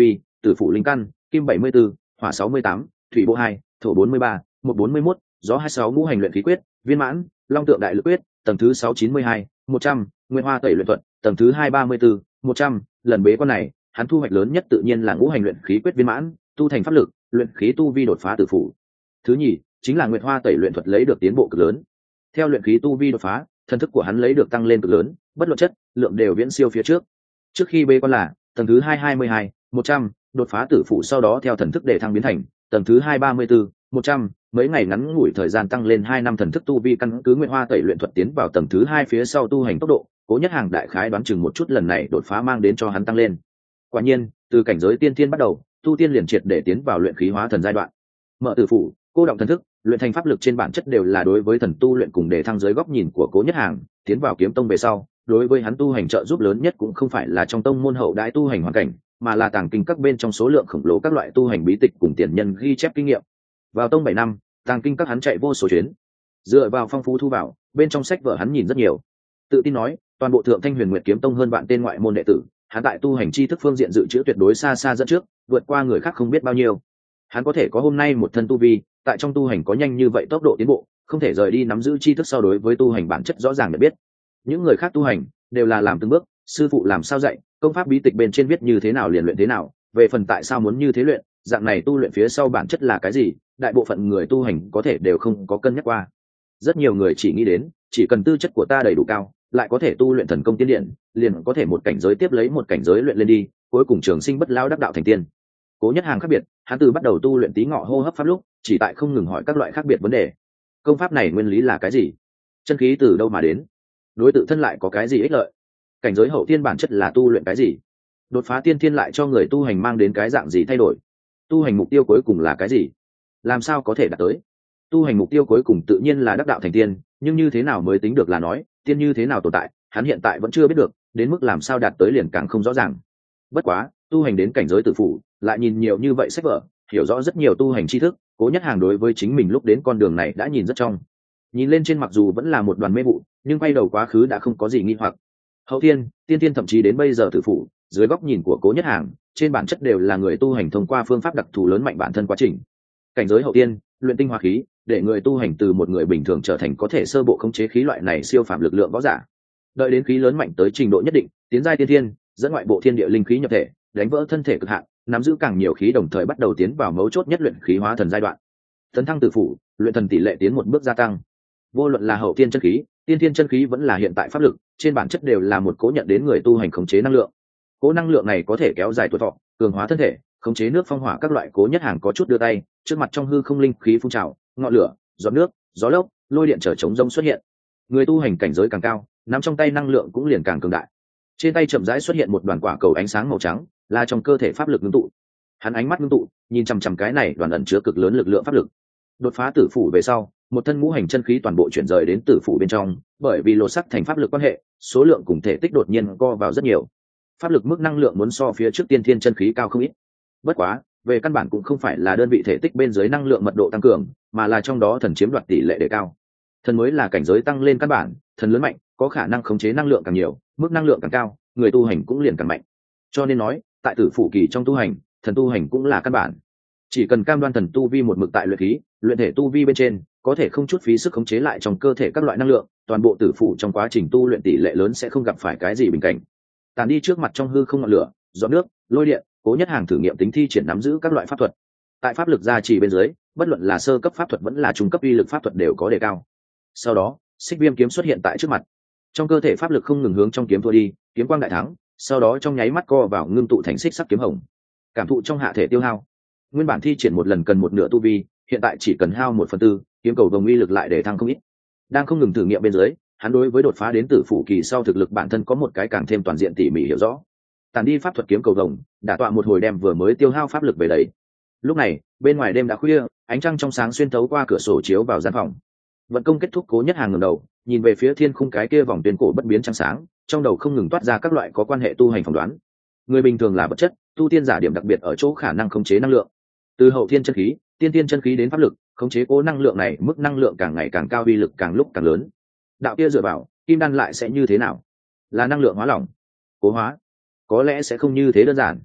tử phủ linh căn, kim bảy mươi b ố, hỏa sáu mươi tám, thủy bộ hai, thổ bốn mươi ba, một bốn mươi mốt, gió hai mươi sáu ngũ hành luyện khí quyết viên mãn, long tượng đại lực quyết tầng thứ sáu chín mươi hai, một trăm, nguyên hoa tẩy luyện thuật tầng thứ hai ba mươi b ố, một trăm. Lần bế quan này hắn thu hoạch lớn nhất tự nhiên là ngũ hành luyện khí quyết viên mãn, tu thành pháp lực, luyện khí tu vi đột phá tử phủ. Thứ nhì chính là nguyệt hoa tẩy luyện thuật lấy được tiến bộ cực lớn. Theo luyện khí tu vi đột phá, thần thức của hắn lấy được tăng lên cực lớn, bất luận chất lượng đều viễn siêu phía trước. Trước khi bế quan là tầng thứ hai hai mươi hai, một trăm, đột phá tử phủ, sau đó theo thần thức để thăng biến thành tầng thứ hai ba mươi b ố, một trăm, mấy ngày ngắn ngủi thời gian tăng lên hai năm thần thức tu vi. Căn cứ nguyệt hoa tẩy luyện thuật tiến vào tầng thứ hai phía sau tu hành tốc độ, Cố Nhất Hàng đại khái đoán chừng một chút lần này đột phá mang đến cho hắn tăng lên. Quả nhiên, từ cảnh giới tiên thiên bắt đầu, tu tiên liền triệt để tiến vào luyện khí hóa thần giai đoạn. Mở tử phủ, cô động thần thức, luyện thành pháp lực trên bản chất đều là đối với thần tu luyện cùng để thăng giới góc nhìn của Cố Nhất Hàng. Tiến vào kiếm tông về sau, đối với hắn tu hành trợ giúp lớn nhất cũng không phải là trong tông môn hậu đại tu hành hoàn cảnh, mà là tàng kinh các bên trong số lượng khổng lồ các loại tu hành bí tịch cùng tiền nhân ghi chép kinh nghiệm. Vào tông bảy năm, tàng kinh các hắn chạy vô số chuyến, dựa vào phong phú thu vào, bên trong sách vở hắn nhìn rất nhiều. Tự tin nói, toàn bộ Thượng Thanh Huyền Nguyệt kiếm tông hơn vạn tên ngoại môn đệ tử, hắn tại tu hành tri thức phương diện dự trữ tuyệt đối xa xa dẫn trước, vượt qua người khác không biết bao nhiêu. Hắn có thể có hôm nay một thân tu vi, tại trong tu hành có nhanh như vậy tốc độ tiến bộ, không thể rời đi nắm giữ tri thức so đối với tu hành bản chất rõ ràng để biết. Những người khác tu hành đều là làm từng bước, sư phụ làm sao dạy, công pháp bí tịch bên trên viết như thế nào liền luyện thế nào, về phần tại sao muốn như thế luyện, dạng này tu luyện phía sau bản chất là cái gì, đại bộ phận người tu hành có thể đều không có cân nhắc qua. Rất nhiều người chỉ nghĩ đến, chỉ cần tư chất của ta đầy đủ cao, lại có thể tu luyện thần công tiên điện, liền có thể một cảnh giới tiếp lấy một cảnh giới luyện lên đi, cuối cùng trường sinh bất lão đắc đạo thành tiên. Cố Nhất Hàng khác biệt, hắn từ bắt đầu tu luyện tí ngọ hô hấp pháp lúc, chỉ tại không ngừng hỏi các loại khác biệt vấn đề. Công pháp này nguyên lý là cái gì? Chân khí từ đâu mà đến? Đối tự thân lại có cái gì ích lợi? Cảnh giới hậu thiên bản chất là tu luyện cái gì? Đột phá tiên thiên lại cho người tu hành mang đến cái dạng gì thay đổi? Tu hành mục tiêu cuối cùng là cái gì? Làm sao có thể đạt tới? Tu hành mục tiêu cuối cùng tự nhiên là đắc đạo thành tiên, nhưng như thế nào mới tính được là nói, tiên như thế nào tồn tại, hắn hiện tại vẫn chưa biết được, đến mức làm sao đạt tới liền càng không rõ ràng. Bất quá, tu hành đến cảnh giới tử phủ, lại nhìn nhiều như vậy sách vở, hiểu rõ rất nhiều tu hành tri thức, Cố Nhất Hàng đối với chính mình lúc đến con đường này đã nhìn rất trong. Nhìn lên trên mặc dù vẫn là một đoàn mê vụ, nhưng quay đầu quá khứ đã không có gì nghi hoặc. Hậu thiên, tiên tiên thậm chí đến bây giờ tử phủ, dưới góc nhìn của Cố Nhất Hàng, trên bản chất đều là người tu hành thông qua phương pháp đặc thù lớn mạnh bản thân quá trình. Cảnh giới hậu tiên, luyện tinh hoa khí, để người tu hành từ một người bình thường trở thành có thể sơ bộ khống chế khí loại này siêu phàm lực lượng võ giả. Đợi đến khí lớn mạnh tới trình độ nhất định, tiến giai tiên thiên, dẫn ngoại bộ thiên địa linh khí nhập thể, đánh vỡ thân thể cực hạn, nắm giữ càng nhiều khí, đồng thời bắt đầu tiến vào mấu chốt nhất luyện khí hóa thần giai đoạn. Tấn thăng tử phủ, luyện thần tỷ lệ tiến một bước gia tăng. Vô luận là hậu thiên chân khí, tiên thiên chân khí vẫn là hiện tại pháp lực, trên bản chất đều là một cố nhận đến người tu hành khống chế năng lượng. Cố năng lượng này có thể kéo dài tuổi thọ, cường hóa thân thể, khống chế nước phong hỏa các loại. Cố Nhất Hàng có chút đưa tay, trước mặt trong hư không linh khí phun trào, ngọn lửa, giọt nước, gió lốc, lôi điện trở chống rông xuất hiện. Người tu hành cảnh giới càng cao, nắm trong tay năng lượng cũng liền càng cường đại. Trên tay chậm rãi xuất hiện một đoàn quả cầu ánh sáng màu trắng, là trong cơ thể pháp lực ngưng tụ. Hắn ánh mắt ngưng tụ, nhìn chằm chằm cái này đoàn ẩn chứa cực lớn lực lượng pháp lực. Đột phá tử phủ về sau, một thân ngũ hành chân khí toàn bộ chuyển rời đến tử phủ bên trong, bởi vì lột sắc thành pháp lực quan hệ, số lượng cùng thể tích đột nhiên co vào rất nhiều. Pháp lực mức năng lượng muốn so phía trước tiên thiên chân khí cao không ít. Bất quá, về căn bản cũng không phải là đơn vị thể tích bên dưới năng lượng mật độ tăng cường, mà là trong đó thần chiếm đoạt tỷ lệ đề cao. Thần mới là cảnh giới tăng lên căn bản, thần lớn mạnh, có khả năng khống chế năng lượng càng nhiều, mức năng lượng càng cao, người tu hành cũng liền càng mạnh. Cho nên nói, tại tử phủ kỳ trong tu hành, thần tu hành cũng là căn bản. Chỉ cần cam đoan thần tu vi một mực tại luyện khí, luyện thể tu vi bên trên, có thể không chút phí sức khống chế lại trong cơ thể các loại năng lượng, toàn bộ tử phủ trong quá trình tu luyện tỷ lệ lớn sẽ không gặp phải cái gì bình cảnh. Tàn đi trước mặt trong hư không ngọn lửa, gió nước, lôi điện, Cố Nhất Hàng thử nghiệm tính thi triển nắm giữ các loại pháp thuật. Tại pháp lực gia trì bên dưới, bất luận là sơ cấp pháp thuật vẫn là trung cấp uy lực pháp thuật đều có đề cao. Sau đó, xích viêm kiếm xuất hiện tại trước mặt. Trong cơ thể pháp lực không ngừng hướng trong kiếm thua đi, kiếm quang đại thắng, sau đó trong nháy mắt co vào ngưng tụ thành xích sắc kiếm hồng. Cảm thụ trong hạ thể tiêu hao. Nguyên bản thi triển một lần cần một nửa tu vi, hiện tại chỉ cần hao một phần tư, kiếm cầu vồng uy lực lại để thăng không ít. Đang không ngừng thử nghiệm bên dưới, hắn đối với đột phá đến tử phủ kỳ sau thực lực bản thân có một cái càng thêm toàn diện tỉ mỉ hiểu rõ. Tàn đi pháp thuật kiếm cầu vồng, đả tọa một hồi đem vừa mới tiêu hao pháp lực về đấy. Lúc này, bên ngoài đêm đã khuya, ánh trăng trong sáng xuyên thấu qua cửa sổ chiếu vào gian phòng. Vận công kết thúc, Cố Nhất Hàng ngẩng đầu, nhìn về phía thiên khung cái kia vòng tuyến cổ bất biến trăng sáng, trong đầu không ngừng toát ra các loại có quan hệ tu hành phỏng đoán. Người bình thường là vật chất, tu tiên giả điểm đặc biệt ở chỗ khả năng khống chế năng lượng. Từ hậu thiên chân khí, tiên tiên chân khí đến pháp lực, khống chế cố năng lượng này, mức năng lượng càng ngày càng cao, uy lực càng lúc càng lớn. Đạo kia dựa vào, kim đan lại sẽ như thế nào? Là năng lượng hóa lỏng, cố hóa? Có lẽ sẽ không như thế đơn giản.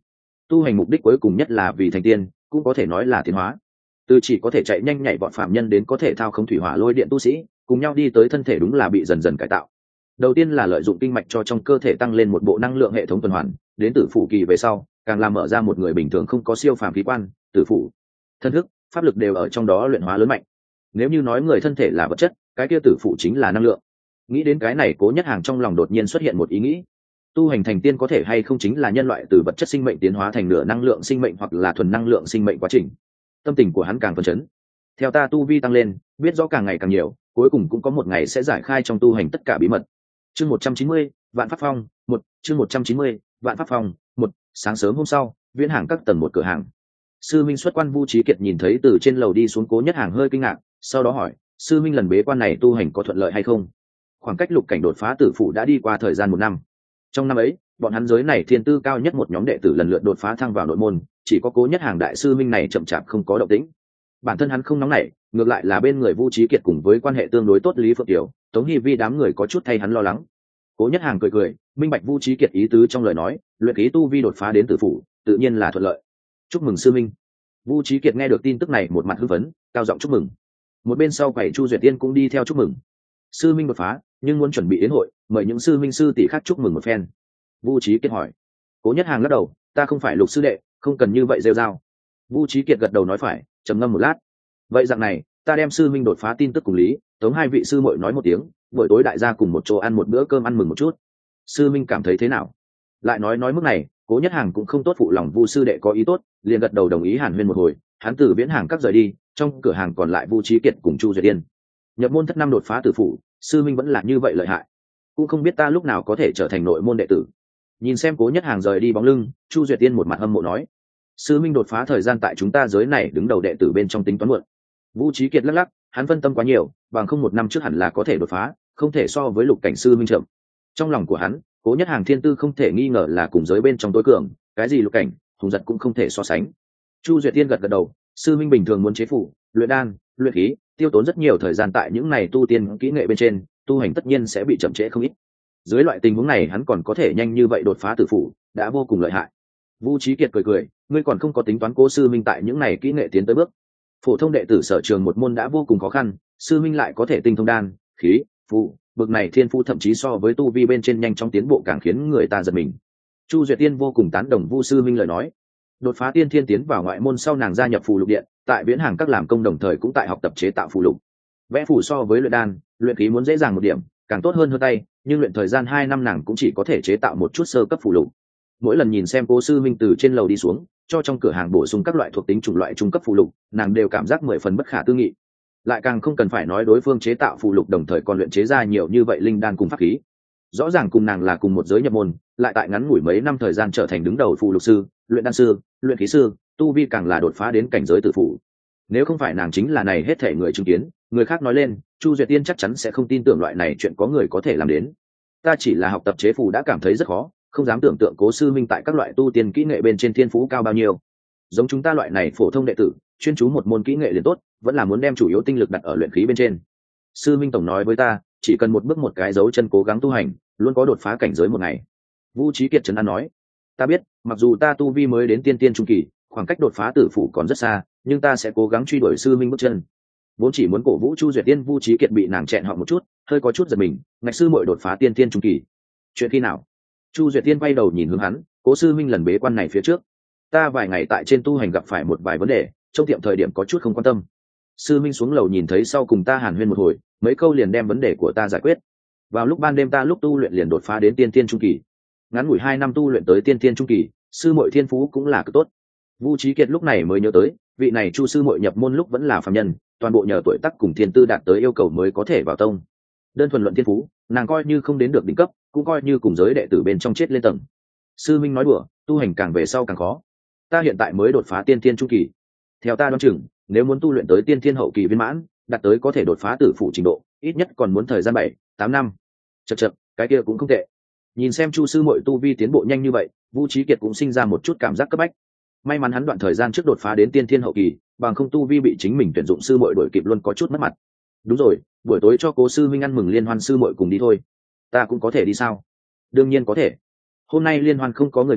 tu hành mục đích cuối cùng nhất là vì thành tiên, cũng có thể nói là tiến hóa. Từ chỉ có thể chạy nhanh nhảy vọt phạm nhân đến có thể thao không thủy hỏa lôi điện tu sĩ, cùng nhau đi tới thân thể đúng là bị dần dần cải tạo. Đầu tiên là lợi dụng kinh mạch cho trong cơ thể tăng lên một bộ năng lượng hệ thống tuần hoàn, đến tử phủ kỳ về sau càng làm mở ra một người bình thường không có siêu phàm khí quan, tử phủ thân thức pháp lực đều ở trong đó luyện hóa lớn mạnh. Nếu như nói người thân thể là vật chất, cái kia tử phủ chính là năng lượng. Nghĩ đến cái này, Cố Nhất Hàng trong lòng đột nhiên xuất hiện một ý nghĩ: tu hành thành tiên có thể hay không chính là nhân loại từ vật chất sinh mệnh tiến hóa thành nửa năng lượng sinh mệnh hoặc là thuần năng lượng sinh mệnh quá trình. Tâm tình của hắn càng phấn chấn. Theo ta tu vi tăng lên, biết rõ càng ngày càng nhiều, cuối cùng cũng có một ngày sẽ giải khai trong tu hành tất cả bí mật. Chương một trăm chín mươi, Vạn Pháp Phong, một, chương một trăm chín mươi, Vạn Pháp Phong, một. Sáng sớm hôm sau, Viễn Hàng các tầng một cửa hàng. Sư Minh xuất quan Vu Chí Kiệt nhìn thấy từ trên lầu đi xuống Cố Nhất Hàng hơi kinh ngạc, sau đó hỏi: sư Minh lần bế quan này tu hành có thuận lợi hay không? Khoảng cách lục cảnh đột phá tử phủ đã đi qua thời gian một năm. Trong năm ấy, bọn hắn giới này thiên tư cao nhất một nhóm đệ tử lần lượt đột phá thăng vào nội môn, chỉ có Cố Nhất Hàng đại sư Minh này chậm chạp không có động tĩnh. Bản thân hắn không nóng nảy, ngược lại là bên người Vu Chí Kiệt cùng với quan hệ tương đối tốt Lý Phượng Tiểu, Tống Hi Vi đám người có chút thay hắn lo lắng. Cố Nhất Hàng cười cười, minh bạch Vu Chí Kiệt ý tứ trong lời nói, luyện khí tu vi đột phá đến tử phủ, tự nhiên là thuận lợi. Chúc mừng sư Minh. Vu Chí Kiệt nghe được tin tức này một mặt hưng phấn, cao giọng chúc mừng. Một bên sau quầy Chu Duyệt Tiên cũng đi theo chúc mừng. Sư Minh đột phá, nhưng muốn chuẩn bị yến hội, mời những sư minh sư tỷ khác chúc mừng một phen. Vu Chí Kiệt hỏi. Cố Nhất Hàng lắc đầu, ta không phải Lục sư đệ, không cần như vậy rêu rao. Vu Chí Kiệt gật đầu nói phải, trầm ngâm một lát. Vậy dạng này, ta đem sư minh đột phá tin tức cùng Lý, Tống hai vị sư muội nói một tiếng, buổi tối đại gia cùng một chỗ ăn một bữa cơm ăn mừng một chút. Sư minh cảm thấy thế nào? Lại nói nói mức này, Cố Nhất Hàng cũng không tốt phụ lòng Vu sư đệ có ý tốt, liền gật đầu đồng ý hàn huyên một hồi. Hắn từ Viễn Hàng các rời đi, trong cửa hàng còn lại Vu Chí Kiệt cùng Chu Duyệt Tiên. Nhập môn thất năm đột phá tử phủ, sư minh vẫn là như vậy lợi hại, cũng không biết ta lúc nào có thể trở thành nội môn đệ tử. Nhìn xem Cố Nhất Hàng rời đi bóng lưng, Chu Duyệt Tiên một mặt hâm mộ nói: sư minh đột phá thời gian tại chúng ta giới này đứng đầu đệ tử bên trong tính toán muộn. Vu Chí Kiệt lắc lắc, hắn phân tâm quá nhiều, bằng không một năm trước hẳn là có thể đột phá, không thể so với lục cảnh sư minh chậm. Trong lòng của hắn, Cố Nhất Hàng thiên tư không thể nghi ngờ là cùng giới bên trong tối cường, cái gì lục cảnh, hùng giật cũng không thể so sánh. Chu Duyệt Tiên gật gật đầu, sư minh bình thường muốn chế phủ, luyện đan, luyện khí, tiêu tốn rất nhiều thời gian tại những này tu tiên kỹ nghệ bên trên, tu hành tất nhiên sẽ bị chậm trễ không ít. Dưới loại tình huống này hắn còn có thể nhanh như vậy đột phá tử phủ, đã vô cùng lợi hại. Vu Chí Kiệt cười cười, ngươi còn không có tính toán Cố sư minh tại những này kỹ nghệ tiến tới bước. Phổ thông đệ tử sở trường một môn đã vô cùng khó khăn, sư minh lại có thể tinh thông đan, khí, phụ, bực này thiên phu thậm chí so với tu vi bên trên nhanh chóng tiến bộ càng khiến người ta giật mình. Chu Duyệt Tiên vô cùng tán đồng Vu sư minh lời nói. Đột phá tiên thiên tiến vào ngoại môn sau, nàng gia nhập phù lục điện, tại Viễn Hàng các làm công đồng thời cũng tại học tập chế tạo phù lục. Vẽ phù so với luyện đan, luyện khí muốn dễ dàng một điểm, càng tốt hơn hơn tay, nhưng luyện thời gian hai năm nàng cũng chỉ có thể chế tạo một chút sơ cấp phù lục. Mỗi lần nhìn xem Cố sư minh từ trên lầu đi xuống, cho trong cửa hàng bổ sung các loại thuộc tính chủng loại trung cấp phù lục, nàng đều cảm giác mười phần bất khả tư nghị. Lại càng không cần phải nói đối phương chế tạo phù lục đồng thời còn luyện chế ra nhiều như vậy linh đan cùng pháp khí. Rõ ràng cùng nàng là cùng một giới nhập môn, lại tại ngắn ngủi mấy năm thời gian trở thành đứng đầu phù lục sư, luyện đan sư, luyện khí sư, tu vi càng là đột phá đến cảnh giới tử phủ. Nếu không phải nàng chính là này hết thể người chứng kiến, người khác nói lên, Chu Duyệt Tiên chắc chắn sẽ không tin tưởng loại này chuyện có người có thể làm đến. Ta chỉ là học tập chế phù đã cảm thấy rất khó, không dám tưởng tượng Cố sư minh tại các loại tu tiên kỹ nghệ bên trên thiên phú cao bao nhiêu. Giống chúng ta loại này phổ thông đệ tử, chuyên chú một môn kỹ nghệ liền tốt, vẫn là muốn đem chủ yếu tinh lực đặt ở luyện khí bên trên. Sư minh tổng nói với ta, chỉ cần một bước một cái dấu chân cố gắng tu hành, luôn có đột phá cảnh giới một ngày. Vu Chí Kiệt trấn an nói: ta biết, mặc dù ta tu vi mới đến tiên tiên trung kỳ, khoảng cách đột phá tử phủ còn rất xa, nhưng ta sẽ cố gắng truy đuổi sư minh bước chân. Vốn chỉ muốn cổ vũ Chu Duyệt Tiên, Vu Chí Kiệt bị nàng chẹn họ một chút, hơi có chút giật mình. Ngạch sư muội đột phá tiên tiên trung kỳ, chuyện khi nào? Chu Duyệt Tiên quay đầu nhìn hướng hắn, Cố sư minh lần bế quan này phía trước, ta vài ngày tại trên tu hành gặp phải một vài vấn đề, trong tiệm thời điểm có chút không quan tâm. Sư minh xuống lầu nhìn thấy sau cùng ta hàn huyên một hồi, mấy câu liền đem vấn đề của ta giải quyết. Vào lúc ban đêm ta lúc tu luyện liền đột phá đến tiên tiên trung kỳ. Ngắn ngủi hai năm tu luyện tới tiên tiên trung kỳ, sư muội thiên phú cũng là cực tốt. Vu Chí Kiệt lúc này mới nhớ tới, vị này Chu sư muội nhập môn lúc vẫn là phàm nhân, toàn bộ nhờ tuổi tác cùng thiên tư đạt tới yêu cầu mới có thể vào tông. Đơn thuần luận thiên phú, nàng coi như không đến được đỉnh cấp, cũng coi như cùng giới đệ tử bên trong chết lên tầng. Sư minh nói đùa, tu hành càng về sau càng khó. Ta hiện tại mới đột phá tiên tiên trung kỳ. Theo ta đoán chừng, nếu muốn tu luyện tới tiên tiên hậu kỳ viên mãn, đạt tới có thể đột phá tử phụ trình độ, ít nhất còn muốn thời gian bảy, tám năm. Chậc chậc, cái kia cũng không tệ. Nhìn xem Chu sư muội tu vi tiến bộ nhanh như vậy, Vu Chí Kiệt cũng sinh ra một chút cảm giác cấp bách. May mắn hắn đoạn thời gian trước đột phá đến tiên thiên hậu kỳ, bằng không tu vi bị chính mình tuyển dụng sư muội đuổi kịp luôn có chút mất mặt. Đúng rồi, buổi tối cho Cố sư minh ăn mừng liên hoan sư muội cùng đi thôi. Ta cũng có thể đi sao? Đương nhiên có thể. Hôm nay liên hoan không có người ngoài,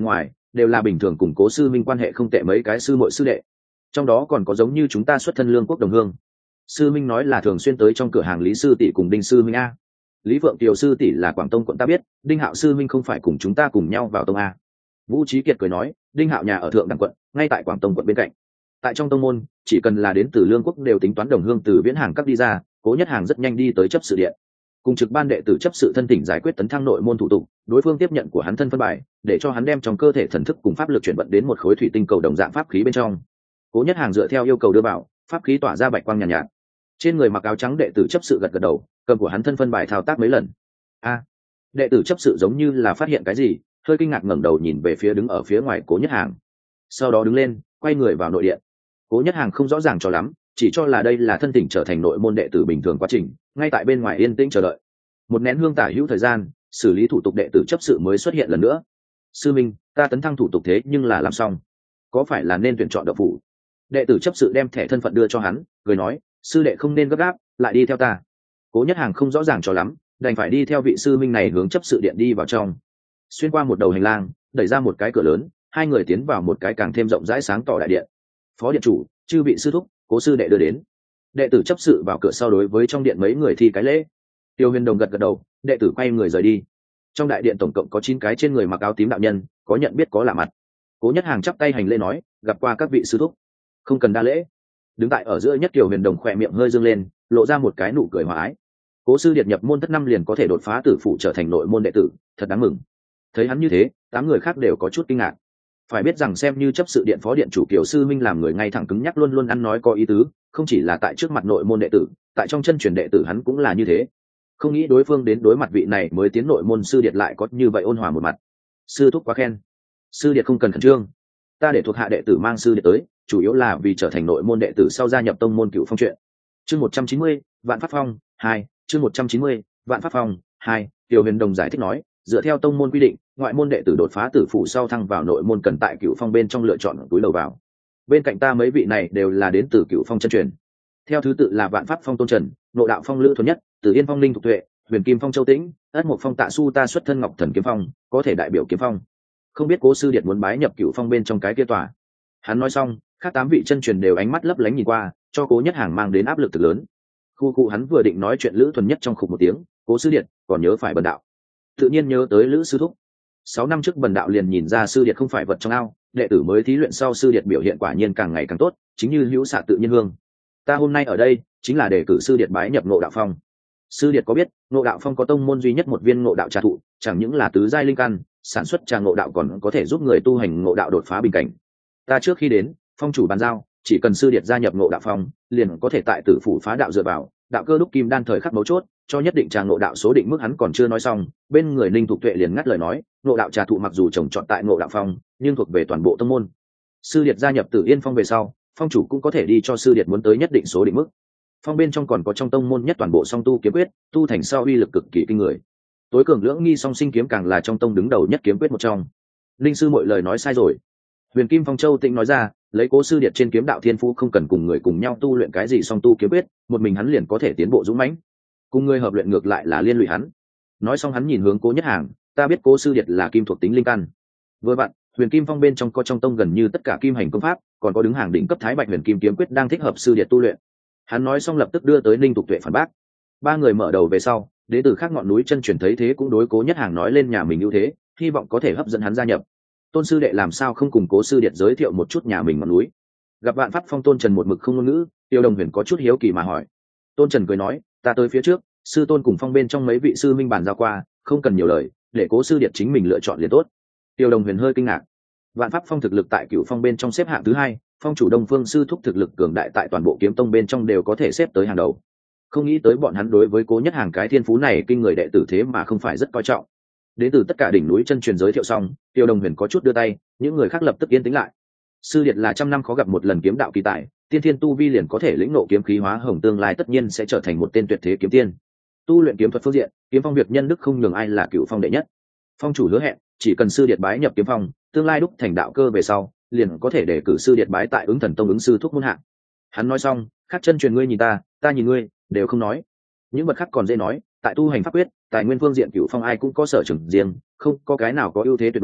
đều là bình thường cùng Cố sư minh quan hệ không tệ mấy cái sư muội sư đệ, trong đó còn có giống như chúng ta xuất thân lương quốc đồng hương. Sư minh nói là thường xuyên tới trong cửa hàng Lý sư tỷ cùng Đinh sư minh a. Lý Phượng Kiều sư tỷ là Quảng Tông quận ta biết, Đinh Hạo sư minh không phải cùng chúng ta cùng nhau vào tông a. Vũ Trí Kiệt cười nói, Đinh Hạo nhà ở Thượng Đẳng quận, ngay tại Quảng Tông quận bên cạnh. Tại trong tông môn, chỉ cần là đến từ lương quốc đều tính toán đồng hương từ viễn hàng cấp đi ra, Cố Nhất Hàng rất nhanh đi tới chấp sự điện, cùng trực ban đệ tử chấp sự thân tỉnh giải quyết tấn thăng nội môn thủ tục. Đối phương tiếp nhận của hắn thân phân bài, để cho hắn đem trong cơ thể thần thức cùng pháp lực chuyển vận đến một khối thủy tinh cầu đồng dạng pháp khí bên trong. Cố Nhất Hàng dựa theo yêu cầu đưa vào, pháp khí tỏa ra bạch quang nhàn nhạt, nhạt. Trên người mặc áo trắng đệ tử chấp sự gật gật đầu, cầm của hắn thân phân bài thao tác mấy lần. A, đệ tử chấp sự giống như là phát hiện cái gì, hơi kinh ngạc ngẩng đầu nhìn về phía đứng ở phía ngoài Cố Nhất Hàng, sau đó đứng lên quay người vào nội điện. Cố Nhất Hàng không rõ ràng cho lắm, chỉ cho là đây là thân tỉnh trở thành nội môn đệ tử bình thường quá trình, ngay tại bên ngoài yên tĩnh chờ đợi. Một nén hương tả hữu thời gian, xử lý thủ tục đệ tử chấp sự mới xuất hiện lần nữa. Sư minh, ta tấn thăng thủ tục thế nhưng là làm xong, có phải là nên tuyển chọn đậu phủ? Đệ tử chấp sự đem thẻ thân phận đưa cho hắn, cười nói, sư đệ không nên gấp gáp, lại đi theo ta. Cố Nhất Hàng không rõ ràng cho lắm, đành phải đi theo vị sư minh này hướng chấp sự điện đi vào trong. Xuyên qua một đầu hành lang, đẩy ra một cái cửa lớn, hai người tiến vào một cái càng thêm rộng rãi sáng tỏ đại điện. Phó điện chủ, chư vị sư thúc, Cố sư đệ đưa đến. Đệ tử chấp sự vào cửa sau đối với trong điện mấy người thi cái lễ. Tiêu Huyền Đồng gật gật đầu, đệ tử quay người rời đi. Trong đại điện tổng cộng có chín cái trên người mặc áo tím đạo nhân, có nhận biết có lạ mặt. Cố Nhất Hàng chắp tay hành lễ nói, gặp qua các vị sư thúc. Không cần đa lễ. Đứng tại ở giữa nhất Tiêu Huyền Đồng khỏe miệng hơi dương lên, lộ ra một cái nụ cười hòa ái. Cố sư điệt nhập môn thất năm liền có thể đột phá tử phụ trở thành nội môn đệ tử, thật đáng mừng. Thấy hắn như thế, tám người khác đều có chút kinh ngạc. Phải biết rằng xem như chấp sự điện phó điện chủ Kiều sư minh làm người ngay thẳng cứng nhắc, luôn luôn ăn nói có ý tứ, không chỉ là tại trước mặt nội môn đệ tử, tại trong chân truyền đệ tử hắn cũng là như thế. Không nghĩ đối phương đến đối mặt vị này mới tiến nội môn sư điệt lại có như vậy ôn hòa một mặt. Sư thúc quá khen. Sư điệt không cần khẩn trương, ta để thuộc hạ đệ tử mang sư điệt tới, chủ yếu là vì trở thành nội môn đệ tử sau gia nhập tông môn Cửu Phong chuyện. Chương một trăm chín mươi, Vạn Pháp Phong hai, chương một trăm chín mươi, Vạn Pháp Phong hai. Tiểu Huyền Đồng giải thích nói, dựa theo tông môn quy định, ngoại môn đệ tử đột phá tử phụ sau thăng vào nội môn cần tại Cửu Phong bên trong lựa chọn túi đầu vào. Bên cạnh ta mấy vị này đều là đến từ Cửu Phong chân truyền, theo thứ tự là Vạn Pháp Phong Tôn Trần, Ngộ Đạo Phong Lữ Thuần Nhất, Tử Yên Phong Linh Thục Tuệ, Huyền Kim Phong Châu Tĩnh, Ất Mộc Phong Tạ Su ta xuất thân Ngọc Thần Kiếm Phong, có thể đại biểu kiếm phong. Không biết Cố sư điệt muốn bái nhập Cửu Phong bên trong cái kia tòa. Hắn nói xong, khác tám vị chân truyền đều ánh mắt lấp lánh nhìn qua, cho Cố Nhất Hàng mang đến áp lực thực lớn. Khu cụ hắn vừa định nói chuyện Lữ Thuần Nhất trong khục một tiếng, Cố sư điệt còn nhớ phải bần đạo. Tự nhiên nhớ tới Lữ sư thúc. Sáu năm trước bần đạo liền nhìn ra sư điệt không phải vật trong ao, đệ tử mới thí luyện sau sư điệt biểu hiện quả nhiên càng ngày càng tốt, chính như hữu xạ tự nhiên hương. Ta hôm nay ở đây chính là để cử sư điệt bái nhập Ngộ Đạo Phong. Sư điệt có biết Ngộ Đạo Phong có tông môn duy nhất một viên ngộ đạo trà thụ, chẳng những là tứ giai linh căn, sản xuất trà ngộ đạo còn có thể giúp người tu hành ngộ đạo đột phá bình cảnh. Ta trước khi đến, phong chủ bàn giao, chỉ cần sư điệt gia nhập Ngộ Đạo Phong, liền có thể tại tử phủ phá đạo dựa vào, đạo cơ đúc kim đan thời khắc mấu chốt, cho nhất định trà ngộ đạo số định mức. Hắn còn chưa nói xong, bên người Ninh Thục Tuệ liền ngắt lời nói, ngộ đạo trà thụ mặc dù trồng trọt tại Ngộ Đạo Phong, nhưng thuộc về toàn bộ tông môn. Sư điệt gia nhập Tử Yên Phong về sau, phong chủ cũng có thể đi cho sư điệt muốn tới nhất định số định mức. Phong bên trong còn có trong tông môn nhất toàn bộ song tu kiếm quyết, tu thành sau uy lực cực kỳ kinh người. Tối cường lưỡng nghi song sinh kiếm càng là trong tông đứng đầu nhất kiếm quyết một trong. Linh sư mọi lời nói sai rồi. Huyền Kim Phong Châu Tĩnh nói ra, lấy Cố sư điệt trên kiếm đạo thiên phú không cần cùng người cùng nhau tu luyện cái gì song tu kiếm quyết, một mình hắn liền có thể tiến bộ dũng mãnh. Cùng người hợp luyện ngược lại là liên lụy hắn. Nói xong hắn nhìn hướng Cố Nhất Hàng, ta biết Cố sư điệt là kim thuộc tính linh căn. Vừa vặn, Huyền Kim Phong bên trong có trong tông gần như tất cả kim hành công pháp, còn có đứng hàng đỉnh cấp Thái Bạch Huyền Kim kiếm quyết đang thích hợp sư điệt tu luyện. Hắn nói xong lập tức đưa tới Ninh Tục Tuệ phản bác. Ba người mở đầu về sau, đến từ khác ngọn núi chân truyền thấy thế cũng đối Cố Nhất Hàng nói lên nhà mình ưu thế, hy vọng có thể hấp dẫn hắn gia nhập. Tôn sư đệ làm sao không cùng Cố sư điệt giới thiệu một chút nhà mình ngọn núi? Gặp Vạn Pháp Phong Tôn Trần một mực không ngôn ngữ, Tiêu Đồng Huyền có chút hiếu kỳ mà hỏi. Tôn Trần cười nói, ta tới phía trước, sư tôn cùng phong bên trong mấy vị sư minh bàn giao qua, không cần nhiều lời, để Cố sư điệt chính mình lựa chọn liền tốt. Tiêu Đồng Huyền hơi kinh ngạc. Vạn Pháp Phong thực lực tại Cửu Phong bên trong xếp hạng thứ hai, phong chủ Đông Phương sư thúc thực lực cường đại tại toàn bộ kiếm tông bên trong đều có thể xếp tới hàng đầu. Không nghĩ tới bọn hắn đối với Cố Nhất Hàng cái thiên phú này kinh người đệ tử thế mà không phải rất coi trọng. Đến từ tất cả đỉnh núi chân truyền giới thiệu xong, Tiêu Đồng Huyền có chút đưa tay, những người khác lập tức yên tĩnh lại. Sư điệt là trăm năm khó gặp một lần kiếm đạo kỳ tài, tiên thiên tu vi liền có thể lĩnh ngộ kiếm khí hóa hồng, tương lai tất nhiên sẽ trở thành một tên tuyệt thế kiếm tiên. Tu luyện kiếm thuật phương diện, kiếm phong việc nhân đức không nhường ai là Cửu Phong đệ nhất. Phong chủ hứa hẹn, chỉ cần sư điệt bái nhập kiếm phong, tương lai đúc thành đạo cơ về sau, liền có thể để cử sư điệt bái tại Ứng Thần Tông ứng sư thúc môn hạng. Hắn nói xong, khác chân truyền ngươi nhìn ta, ta nhìn ngươi, đều không nói. Những vật khác còn dễ nói, tại tu hành pháp quyết, tài nguyên phương diện Cửu Phong ai cũng có sở trường riêng, không có cái nào có ưu thế tuyệt đối,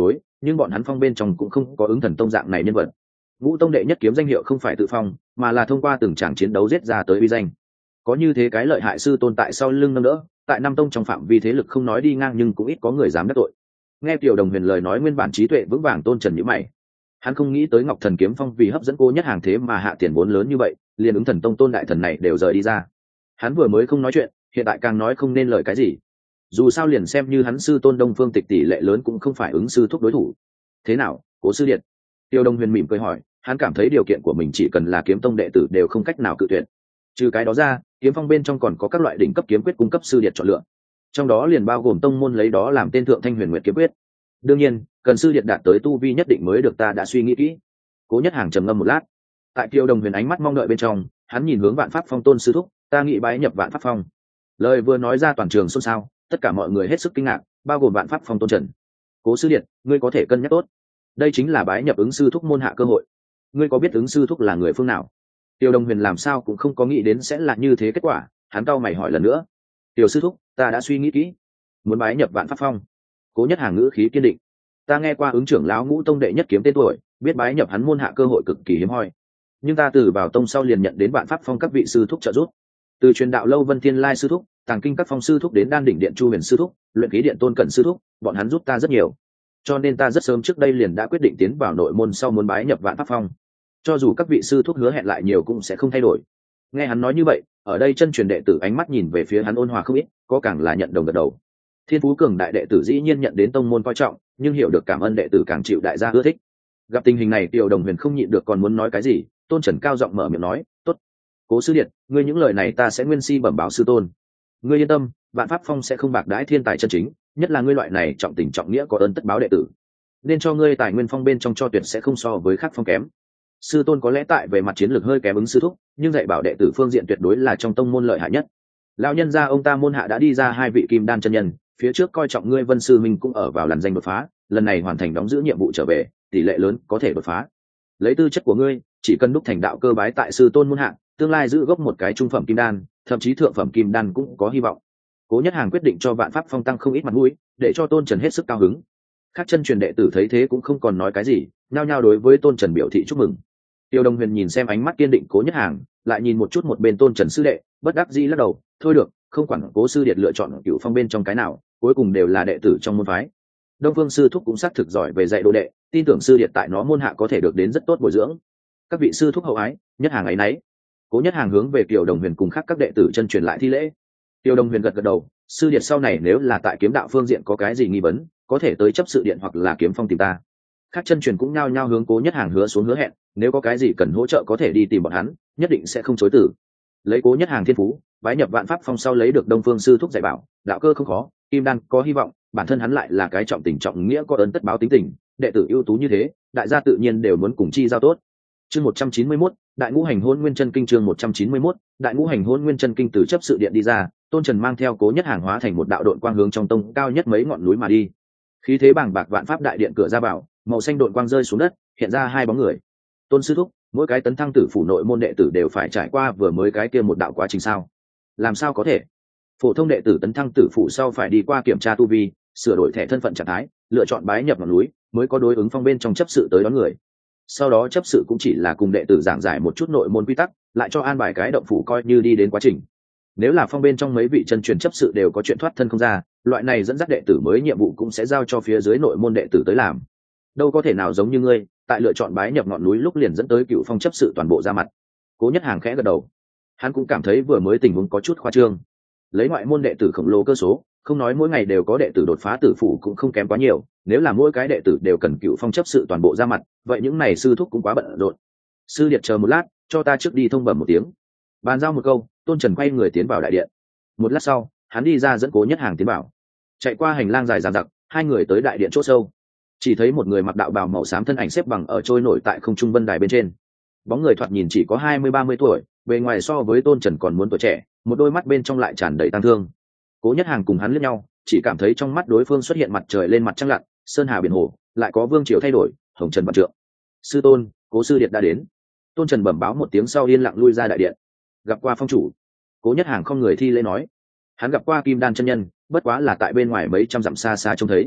nhưng bọn hắn phong bên trong cũng không có ứng thần tông dạng này nhân vật. Ngũ tông đệ nhất kiếm danh hiệu không phải tự phong, mà là thông qua từng tràng chiến đấu giết ra tới uy danh. Có như thế cái lợi hại sư tôn tại sau lưng nâng đỡ, tại năm tông trong phạm vi thế lực không nói đi ngang nhưng cũng ít có người dám đắc tội. Nghe Kiều Đồng Huyền lời nói, nguyên bản trí tuệ vững vàng Tôn Trần nhíu mày. Hắn không nghĩ tới Ngọc Thần Kiếm Phong vì hấp dẫn Cố Nhất Hàng thế mà hạ tiền vốn lớn như vậy, liền ứng thần tông tôn đại thần này đều rời đi ra. Hắn vừa mới không nói chuyện, hiện tại càng nói không nên lời cái gì. Dù sao liền xem như hắn sư tôn Đông Phương Tịch tỷ lệ lớn cũng không phải ứng sư thúc đối thủ. Thế nào, Cố sư điện? Tiêu Đồng Huyền mỉm cười hỏi, hắn cảm thấy điều kiện của mình chỉ cần là kiếm tông đệ tử đều không cách nào cự tuyệt. Trừ cái đó ra, kiếm phong bên trong còn có các loại đỉnh cấp kiếm quyết cung cấp sư điện chọn lựa. Trong đó liền bao gồm tông môn lấy đó làm tên Thượng Thanh Huyền Nguyệt kiếm quyết. Đương nhiên, cần sư điện đạt tới tu vi nhất định mới được, ta đã suy nghĩ kỹ. Cố Nhất Hàng trầm ngâm một lát. Tại Tiêu Đồng Huyền ánh mắt mong đợi bên trong, hắn nhìn hướng Vạn Pháp Phong tôn sư thúc, ta nghĩ bái nhập Vạn Pháp Phong. Lời vừa nói ra toàn trường xôn xao, tất cả mọi người hết sức kinh ngạc, bao gồm Vạn Pháp Phong tôn Trần. Cố sư điện, ngươi có thể cân nhắc tốt. Đây chính là bái nhập ứng sư thúc môn hạ cơ hội. Ngươi có biết ứng sư thúc là người phương nào? Tiêu Đồng Huyền làm sao cũng không có nghĩ đến sẽ là như thế kết quả, hắn cau mày hỏi lần nữa. Tiểu sư thúc, ta đã suy nghĩ kỹ, muốn bái nhập Vạn Pháp Phong. Cố Nhất Hàng ngữ khí kiên định. Ta nghe qua ứng trưởng lão Ngũ tông đệ nhất kiếm tên tuổi, biết bái nhập hắn môn hạ cơ hội cực kỳ hiếm hoi. Nhưng ta từ vào tông sau liền nhận đến Vạn Pháp Phong các vị sư thúc trợ giúp. Từ truyền đạo lâu Vân Thiên Lai sư thúc, Tàng Kinh các phong sư thúc đến Đan đỉnh điện Chu Huyền sư thúc, luyện khí điện Tôn Cẩn sư thúc, bọn hắn giúp ta rất nhiều. Cho nên ta rất sớm trước đây liền đã quyết định tiến vào nội môn sau muốn bái nhập Vạn Pháp Phong. Cho dù các vị sư thúc hứa hẹn lại nhiều cũng sẽ không thay đổi. Nghe hắn nói như vậy, ở đây chân truyền đệ tử ánh mắt nhìn về phía hắn ôn hòa không ít, có càng là nhận đồng gật đầu. Thiên Phú cường đại đệ tử dĩ nhiên nhận đến tông môn coi trọng, nhưng hiểu được cảm ơn đệ tử càng chịu đại gia ưa thích. Gặp tình hình này, Tiêu Đồng Huyền không nhịn được còn muốn nói cái gì, Tôn Trần cao giọng mở miệng nói, "Tốt, Cố sư điện, ngươi những lời này ta sẽ nguyên si bẩm báo sư tôn. Ngươi yên tâm, Vạn Pháp Phong sẽ không bạc đãi thiên tài chân chính, nhất là ngươi loại này trọng tình trọng nghĩa có ơn tất báo đệ tử. Nên cho ngươi tài nguyên phong bên trong cho tuyệt sẽ không so với khác phong kém. Sư tôn có lẽ tại về mặt chiến lược hơi kém ứng sư thúc, nhưng dạy bảo đệ tử phương diện tuyệt đối là trong tông môn lợi hại nhất. Lão nhân gia ông ta môn hạ đã đi ra hai vị kim đan chân nhân, phía trước coi trọng ngươi Vân sư minh cũng ở vào làn danh đột phá, lần này hoàn thành đóng giữ nhiệm vụ trở về, tỷ lệ lớn có thể đột phá. Lấy tư chất của ngươi, chỉ cần đúc thành đạo cơ bái tại sư tôn môn hạ, tương lai giữ gốc một cái trung phẩm kim đan, thậm chí thượng phẩm kim đan cũng có hy vọng." Cố Nhất Hàng quyết định cho Vạn Pháp Phong tăng không ít mặt mũi, để cho Tôn Trần hết sức cao hứng. Các chân truyền đệ tử thấy thế cũng không còn nói cái gì, nhao nhao đối với Tôn Trần biểu thị chúc mừng. Tiêu Đồng Huyền nhìn xem ánh mắt kiên định Cố Nhất Hàng, lại nhìn một chút một bên Tôn Trần sư đệ, bất đắc dĩ lắc đầu, thôi được, không quản Cố sư điệt lựa chọn Cửu Phong bên trong cái nào, cuối cùng đều là đệ tử trong môn phái. Đông Phương sư thúc cũng xác thực giỏi về dạy đồ đệ, tin tưởng sư điệt tại nó môn hạ có thể được đến rất tốt bồi dưỡng. Các vị sư thúc hậu ái, Nhất Hàng ấy nấy. Cố Nhất Hàng hướng về Tiêu Đồng Huyền cùng khác các đệ tử chân truyền lại thi lễ. Tiêu Đồng Huyền gật gật đầu, sư điệt sau này nếu là tại kiếm đạo phương diện có cái gì nghi vấn, có thể tới chấp sự điện hoặc là kiếm phong tìm ta. Các chân truyền cũng nhao nhao hướng Cố Nhất Hàng hứa xuống hứa hẹn, nếu có cái gì cần hỗ trợ có thể đi tìm bọn hắn, nhất định sẽ không chối từ. Lấy Cố Nhất Hàng thiên phú, bái nhập Vạn Pháp Phong sau lấy được Đông Phương sư thúc dạy bảo, đạo cơ không khó, kim đan có hy vọng, bản thân hắn lại là cái trọng tình trọng nghĩa có ơn tất báo tính tình, đệ tử ưu tú như thế, đại gia tự nhiên đều muốn cùng chi giao tốt. Chương một trăm chín mươi mốt, Đại Ngũ Hành Hôn Nguyên Chân Kinh chương một trăm chín mươi mốt, Đại Ngũ Hành Hôn Nguyên Chân Kinh từ chấp sự điện đi ra, Tôn Trần mang theo Cố Nhất Hàng hóa thành một đạo độn quang hướng trong tông cao nhất mấy ngọn núi mà đi. Khí thế bàng bạc vạn pháp đại điện cửa ra vào, màu xanh độn quang rơi xuống đất, hiện ra hai bóng người. Tôn sư thúc, mỗi cái tấn thăng tử phủ nội môn đệ tử đều phải trải qua vừa mới cái kia một đạo quá trình sao? Làm sao có thể? Phổ thông đệ tử tấn thăng tử phủ sau phải đi qua kiểm tra tu vi, sửa đổi thẻ thân phận trạng thái, lựa chọn bái nhập ngọn núi, mới có đối ứng phong bên trong chấp sự tới đón người. Sau đó chấp sự cũng chỉ là cùng đệ tử giảng giải một chút nội môn quy tắc, lại cho an bài cái động phủ coi như đi đến quá trình. Nếu là phong bên trong mấy vị chân truyền chấp sự đều có chuyện thoát thân không ra, loại này dẫn dắt đệ tử mới nhiệm vụ cũng sẽ giao cho phía dưới nội môn đệ tử tới làm. Đâu có thể nào giống như ngươi, tại lựa chọn bái nhập ngọn núi lúc liền dẫn tới Cựu Phong chấp sự toàn bộ ra mặt. Cố Nhất Hàng khẽ gật đầu, hắn cũng cảm thấy vừa mới tình huống có chút khoa trương. Lấy ngoại môn đệ tử khổng lồ cơ số, không nói mỗi ngày đều có đệ tử đột phá tử phủ cũng không kém quá nhiều, nếu là mỗi cái đệ tử đều cần Cựu Phong chấp sự toàn bộ ra mặt, vậy những này sư thúc cũng quá bận rộn. Sư điệt chờ một lát, cho ta trước đi thông bẩm một tiếng. Bàn giao một câu, Tôn Trần quay người tiến vào đại điện. Một lát sau, hắn đi ra dẫn Cố Nhất Hàng tiến vào. Chạy qua hành lang dài dằng dặc, hai người tới đại điện chỗ sâu. Chỉ thấy một người mặc đạo bào màu xám thân ảnh xếp bằng ở trôi nổi tại không trung vân đài bên trên. Bóng người thoạt nhìn chỉ có hai mươi ba mươi tuổi, bề ngoài so với Tôn Trần còn muốn tuổi trẻ, một đôi mắt bên trong lại tràn đầy tang thương. Cố Nhất Hàng cùng hắn liếc nhau, chỉ cảm thấy trong mắt đối phương xuất hiện mặt trời lên mặt trăng lặn, sơn hà biển hồ, lại có vương triều thay đổi, hồng trần vạn trượng. Sư tôn, Cố sư điệt đã đến. Tôn Trần bẩm báo một tiếng sau yên lặng lui ra đại điện. Gặp qua phong chủ. Cố Nhất Hàng không người thi lễ nói. Hắn gặp qua Kim Đan chân nhân, bất quá là tại bên ngoài mấy trăm dặm xa xa trông thấy.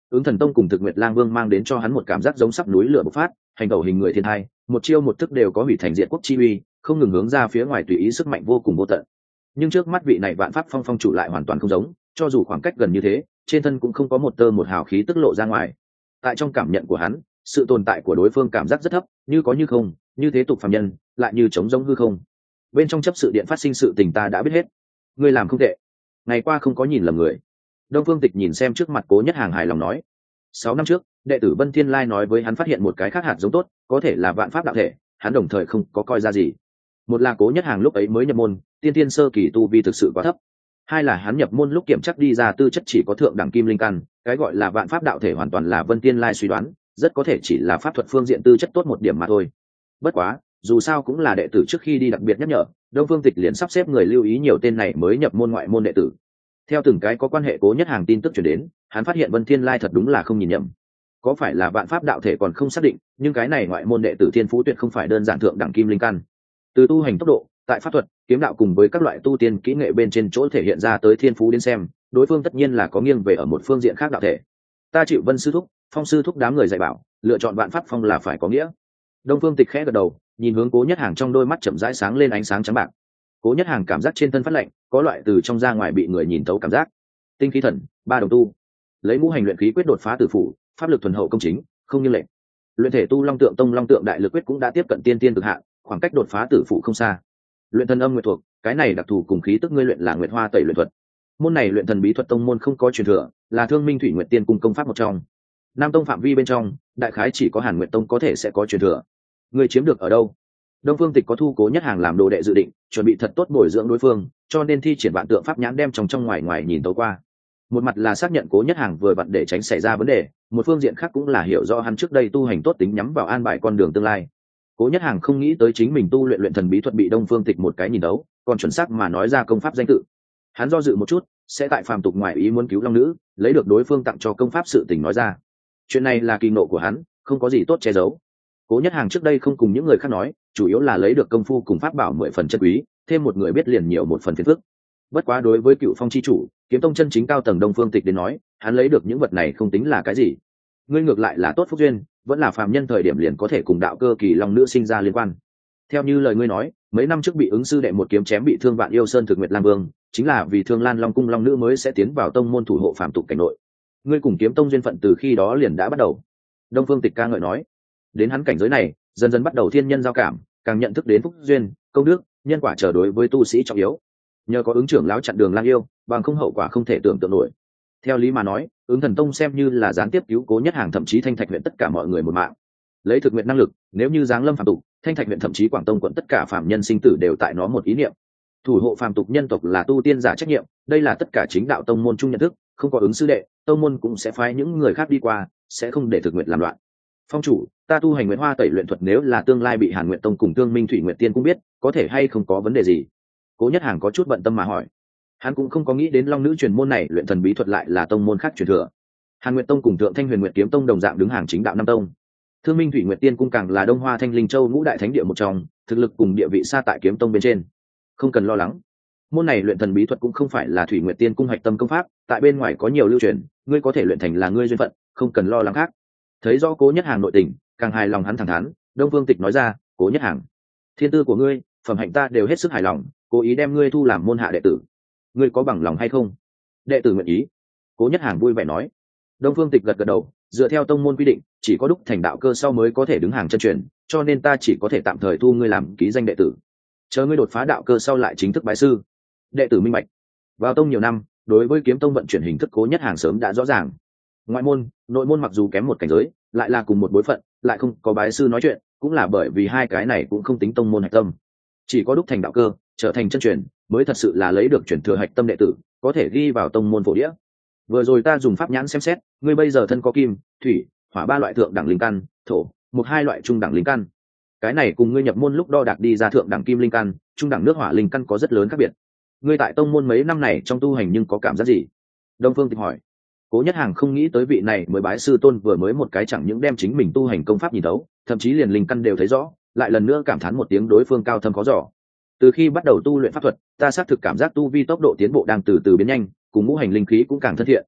Ứng Thần Tông cùng Thực Nguyệt Lang Vương mang đến cho hắn một cảm giác giống sắp núi lửa bộc phát, hành tẩu hình người thiên thai, một chiêu một thức đều có hủy thành diện quốc chi uy, không ngừng hướng ra phía ngoài tùy ý sức mạnh vô cùng vô tận. Nhưng trước mắt vị này Vạn Pháp Phong phong chủ lại hoàn toàn không giống, cho dù khoảng cách gần như thế, trên thân cũng không có một tơ một hào khí tức lộ ra ngoài. Tại trong cảm nhận của hắn, sự tồn tại của đối phương cảm giác rất thấp, như có như không, như thế tục phàm nhân, lại như trống rỗng hư không. Bên trong chấp sự điện phát sinh sự tình ta đã biết hết. Ngươi làm không tệ. Ngày qua không có nhìn lầm người. Đông Phương Tịch nhìn xem trước mặt Cố Nhất Hàng hài lòng nói. Sáu năm trước, đệ tử Vân Thiên Lai nói với hắn phát hiện một cái khác hạt giống tốt, có thể là vạn pháp đạo thể, hắn đồng thời không có coi ra gì. Một là Cố Nhất Hàng lúc ấy mới nhập môn, tiên tiên sơ kỳ tu vi thực sự quá thấp. Hai là hắn nhập môn lúc kiểm chắc đi ra tư chất chỉ có thượng đẳng kim linh căn, cái gọi là vạn pháp đạo thể hoàn toàn là Vân Thiên Lai suy đoán, rất có thể chỉ là pháp thuật phương diện tư chất tốt một điểm mà thôi. Bất quá, dù sao cũng là đệ tử trước khi đi đặc biệt nhắc nhở, Đông Phương Tịch liền sắp xếp người lưu ý nhiều tên này mới nhập môn ngoại môn đệ tử. Theo từng cái có quan hệ Cố Nhất Hàng tin tức truyền đến, hắn phát hiện Vân Thiên Lai thật đúng là không nhìn nhầm. Có phải là vạn pháp đạo thể còn không xác định, nhưng cái này ngoại môn đệ tử thiên phú tuyệt không phải đơn giản thượng đẳng kim linh căn. Từ tu hành tốc độ, tại pháp thuật, kiếm đạo cùng với các loại tu tiên kỹ nghệ bên trên chỗ thể hiện ra tới thiên phú đến xem, đối phương tất nhiên là có nghiêng về ở một phương diện khác đạo thể. Ta chịu Vân sư thúc, Phong sư thúc đám người dạy bảo, lựa chọn vạn pháp phong là phải có nghĩa. Đông Phương Tịch khẽ gật đầu, nhìn hướng Cố Nhất Hàng trong đôi mắt chậm rãi sáng lên ánh sáng trắng bạc. Cố Nhất Hàng cảm giác trên thân phát lạnh, có loại từ trong ra ngoài bị người nhìn thấu cảm giác. Tinh khí thần, ba đồng tu, lấy ngũ hành luyện khí quyết đột phá tử phủ, pháp lực thuần hậu công chính, không như lệnh. Luyện thể tu Long Tượng Tông Long Tượng Đại Lực Quyết cũng đã tiếp cận tiên tiên cực hạn, khoảng cách đột phá tử phụ không xa. Luyện thần âm nguyệt thuộc, cái này đặc thù cùng khí tức ngươi luyện là Nguyệt Hoa Tẩy luyện thuật. Môn này luyện thần bí thuật tông môn không có truyền thừa, là Thương Minh Thủy Nguyệt Tiên cung công pháp một trong. Nam tông phạm vi bên trong, đại khái chỉ có Hàn Nguyệt Tông có thể sẽ có truyền thừa. Ngươi chiếm được ở đâu? Đông Phương Tịch có thu Cố Nhất Hàng làm đồ đệ dự định, chuẩn bị thật tốt bồi dưỡng đối phương, cho nên thi triển vạn tượng pháp nhãn đem trong trong ngoài ngoài nhìn tấu qua. Một mặt là xác nhận Cố Nhất Hàng vừa vặn để tránh xảy ra vấn đề, một phương diện khác cũng là hiểu rõ hắn trước đây tu hành tốt tính nhắm vào an bài con đường tương lai. Cố Nhất Hàng không nghĩ tới chính mình tu luyện luyện thần bí thuật bị Đông Phương Tịch một cái nhìn đấu, còn chuẩn xác mà nói ra công pháp danh tự. Hắn do dự một chút, sẽ tại phàm tục ngoài ý muốn cứu long nữ, lấy được đối phương tặng cho công pháp sự tình nói ra. Chuyện này là kỳ nộ của hắn, không có gì tốt che giấu. Cố Nhất Hàng trước đây không cùng những người khác nói, chủ yếu là lấy được công phu cùng pháp bảo mười phần chân quý, thêm một người biết liền nhiều một phần phiền phức. Bất quá đối với Cựu Phong chi chủ, Kiếm Tông chân chính cao tầng Đông Phương Tịch đến nói, hắn lấy được những vật này không tính là cái gì. Ngươi ngược lại là tốt phúc duyên, vẫn là phàm nhân thời điểm liền có thể cùng đạo cơ kỳ long nữ sinh ra liên quan. Theo như lời ngươi nói, mấy năm trước bị ứng sư đệ một kiếm chém bị thương Vạn Yêu Sơn Thực Nguyệt Lang Vương, chính là vì Thương Lan Long cung long nữ mới sẽ tiến vào tông môn thủ hộ phàm tục cảnh nội. Ngươi cùng Kiếm Tông duyên phận từ khi đó liền đã bắt đầu. Đông Phương Tịch ca ngợi nói, đến hắn cảnh giới này, dần dần bắt đầu thiên nhân giao cảm, càng nhận thức đến phúc duyên, công đức, nhân quả trở đối với tu sĩ trọng yếu. Nhờ có ứng trưởng lão chặn đường Lang Yêu, bằng không hậu quả không thể tưởng tượng nổi. Theo lý mà nói, ứng thần tông xem như là gián tiếp cứu Cố Nhất Hàng thậm chí Thanh Thạch huyện tất cả mọi người một mạng. Lấy thực nguyện năng lực, nếu như giáng lâm phàm tục, Thanh Thạch huyện thậm chí Quảng Tông quận tất cả phàm nhân sinh tử đều tại nó một ý niệm. Thủ hộ phàm tục nhân tộc là tu tiên giả trách nhiệm, đây là tất cả chính đạo tông môn chung nhận thức, không có ứng sư đệ, tông môn cũng sẽ phái những người khác đi qua, sẽ không để thực nguyện làm loạn. Phong chủ, ta tu hành Nguyệt Hoa Tẩy luyện thuật nếu là tương lai bị Hàn Nguyệt Tông cùng Tương Minh Thủy Nguyệt Tiên cũng biết, có thể hay không có vấn đề gì? Cố Nhất Hàng có chút bận tâm mà hỏi. Hắn cũng không có nghĩ đến long nữ truyền môn này luyện thần bí thuật lại là tông môn khác truyền thừa. Hàn Nguyệt Tông cùng Thượng Thanh Huyền Nguyệt Kiếm Tông đồng dạng đứng hàng chính đạo năm tông. Thương Minh Thủy Nguyệt Tiên cung càng là Đông Hoa Thanh Linh Châu ngũ đại thánh địa một trong, thực lực cùng địa vị xa tại Kiếm Tông bên trên. Không cần lo lắng. Môn này luyện thần bí thuật cũng không phải là Thủy Nguyệt Tiên cung hạch tâm công pháp, tại bên ngoài có nhiều lưu truyền, ngươi có thể luyện thành là ngươi duyên phận, không cần lo lắng khác. Thấy rõ Cố Nhất Hàng nội tình, càng hài lòng hắn thẳng thắn, Đông Phương Tịch nói ra, Cố Nhất Hàng, thiên tư của ngươi, phẩm hạnh ta đều hết sức hài lòng, cố ý đem ngươi thu làm môn hạ đệ tử. Ngươi có bằng lòng hay không? Đệ tử nguyện ý. Cố Nhất Hàng vui vẻ nói. Đông Phương Tịch gật gật đầu, dựa theo tông môn quy định, chỉ có đúc thành đạo cơ sau mới có thể đứng hàng chân truyền, cho nên ta chỉ có thể tạm thời thu ngươi làm ký danh đệ tử. Chờ ngươi đột phá đạo cơ sau lại chính thức bái sư. Đệ tử minh bạch. Vào tông nhiều năm, đối với Kiếm Tông vận chuyển hình thức Cố Nhất Hàng sớm đã rõ ràng. Ngoại môn, nội môn mặc dù kém một cảnh giới, lại là cùng một bối phận, lại không có bái sư nói chuyện, cũng là bởi vì hai cái này cũng không tính tông môn hạch tâm. Chỉ có đúc thành đạo cơ, trở thành chân truyền, mới thật sự là lấy được truyền thừa hạch tâm đệ tử, có thể ghi vào tông môn phổ đĩa. Vừa rồi ta dùng pháp nhãn xem xét, ngươi bây giờ thân có kim, thủy, hỏa ba loại thượng đẳng linh căn, thổ, một hai loại trung đẳng linh căn. Cái này cùng ngươi nhập môn lúc đo đạc đi ra thượng đẳng kim linh căn, trung đẳng nước hỏa linh căn có rất lớn khác biệt. Ngươi tại tông môn mấy năm này trong tu hành nhưng có cảm giác gì? Đông Phương Tịch hỏi. Cố Nhất Hàng không nghĩ tới vị này mới bái sư tôn vừa mới một cái chẳng những đem chính mình tu hành công pháp nhìn thấu, thậm chí liền linh căn đều thấy rõ, lại lần nữa cảm thán một tiếng đối phương cao thâm khó dò. Từ khi bắt đầu tu luyện pháp thuật, ta xác thực cảm giác tu vi tốc độ tiến bộ đang từ từ biến nhanh, cùng ngũ hành linh khí cũng càng thân thiện.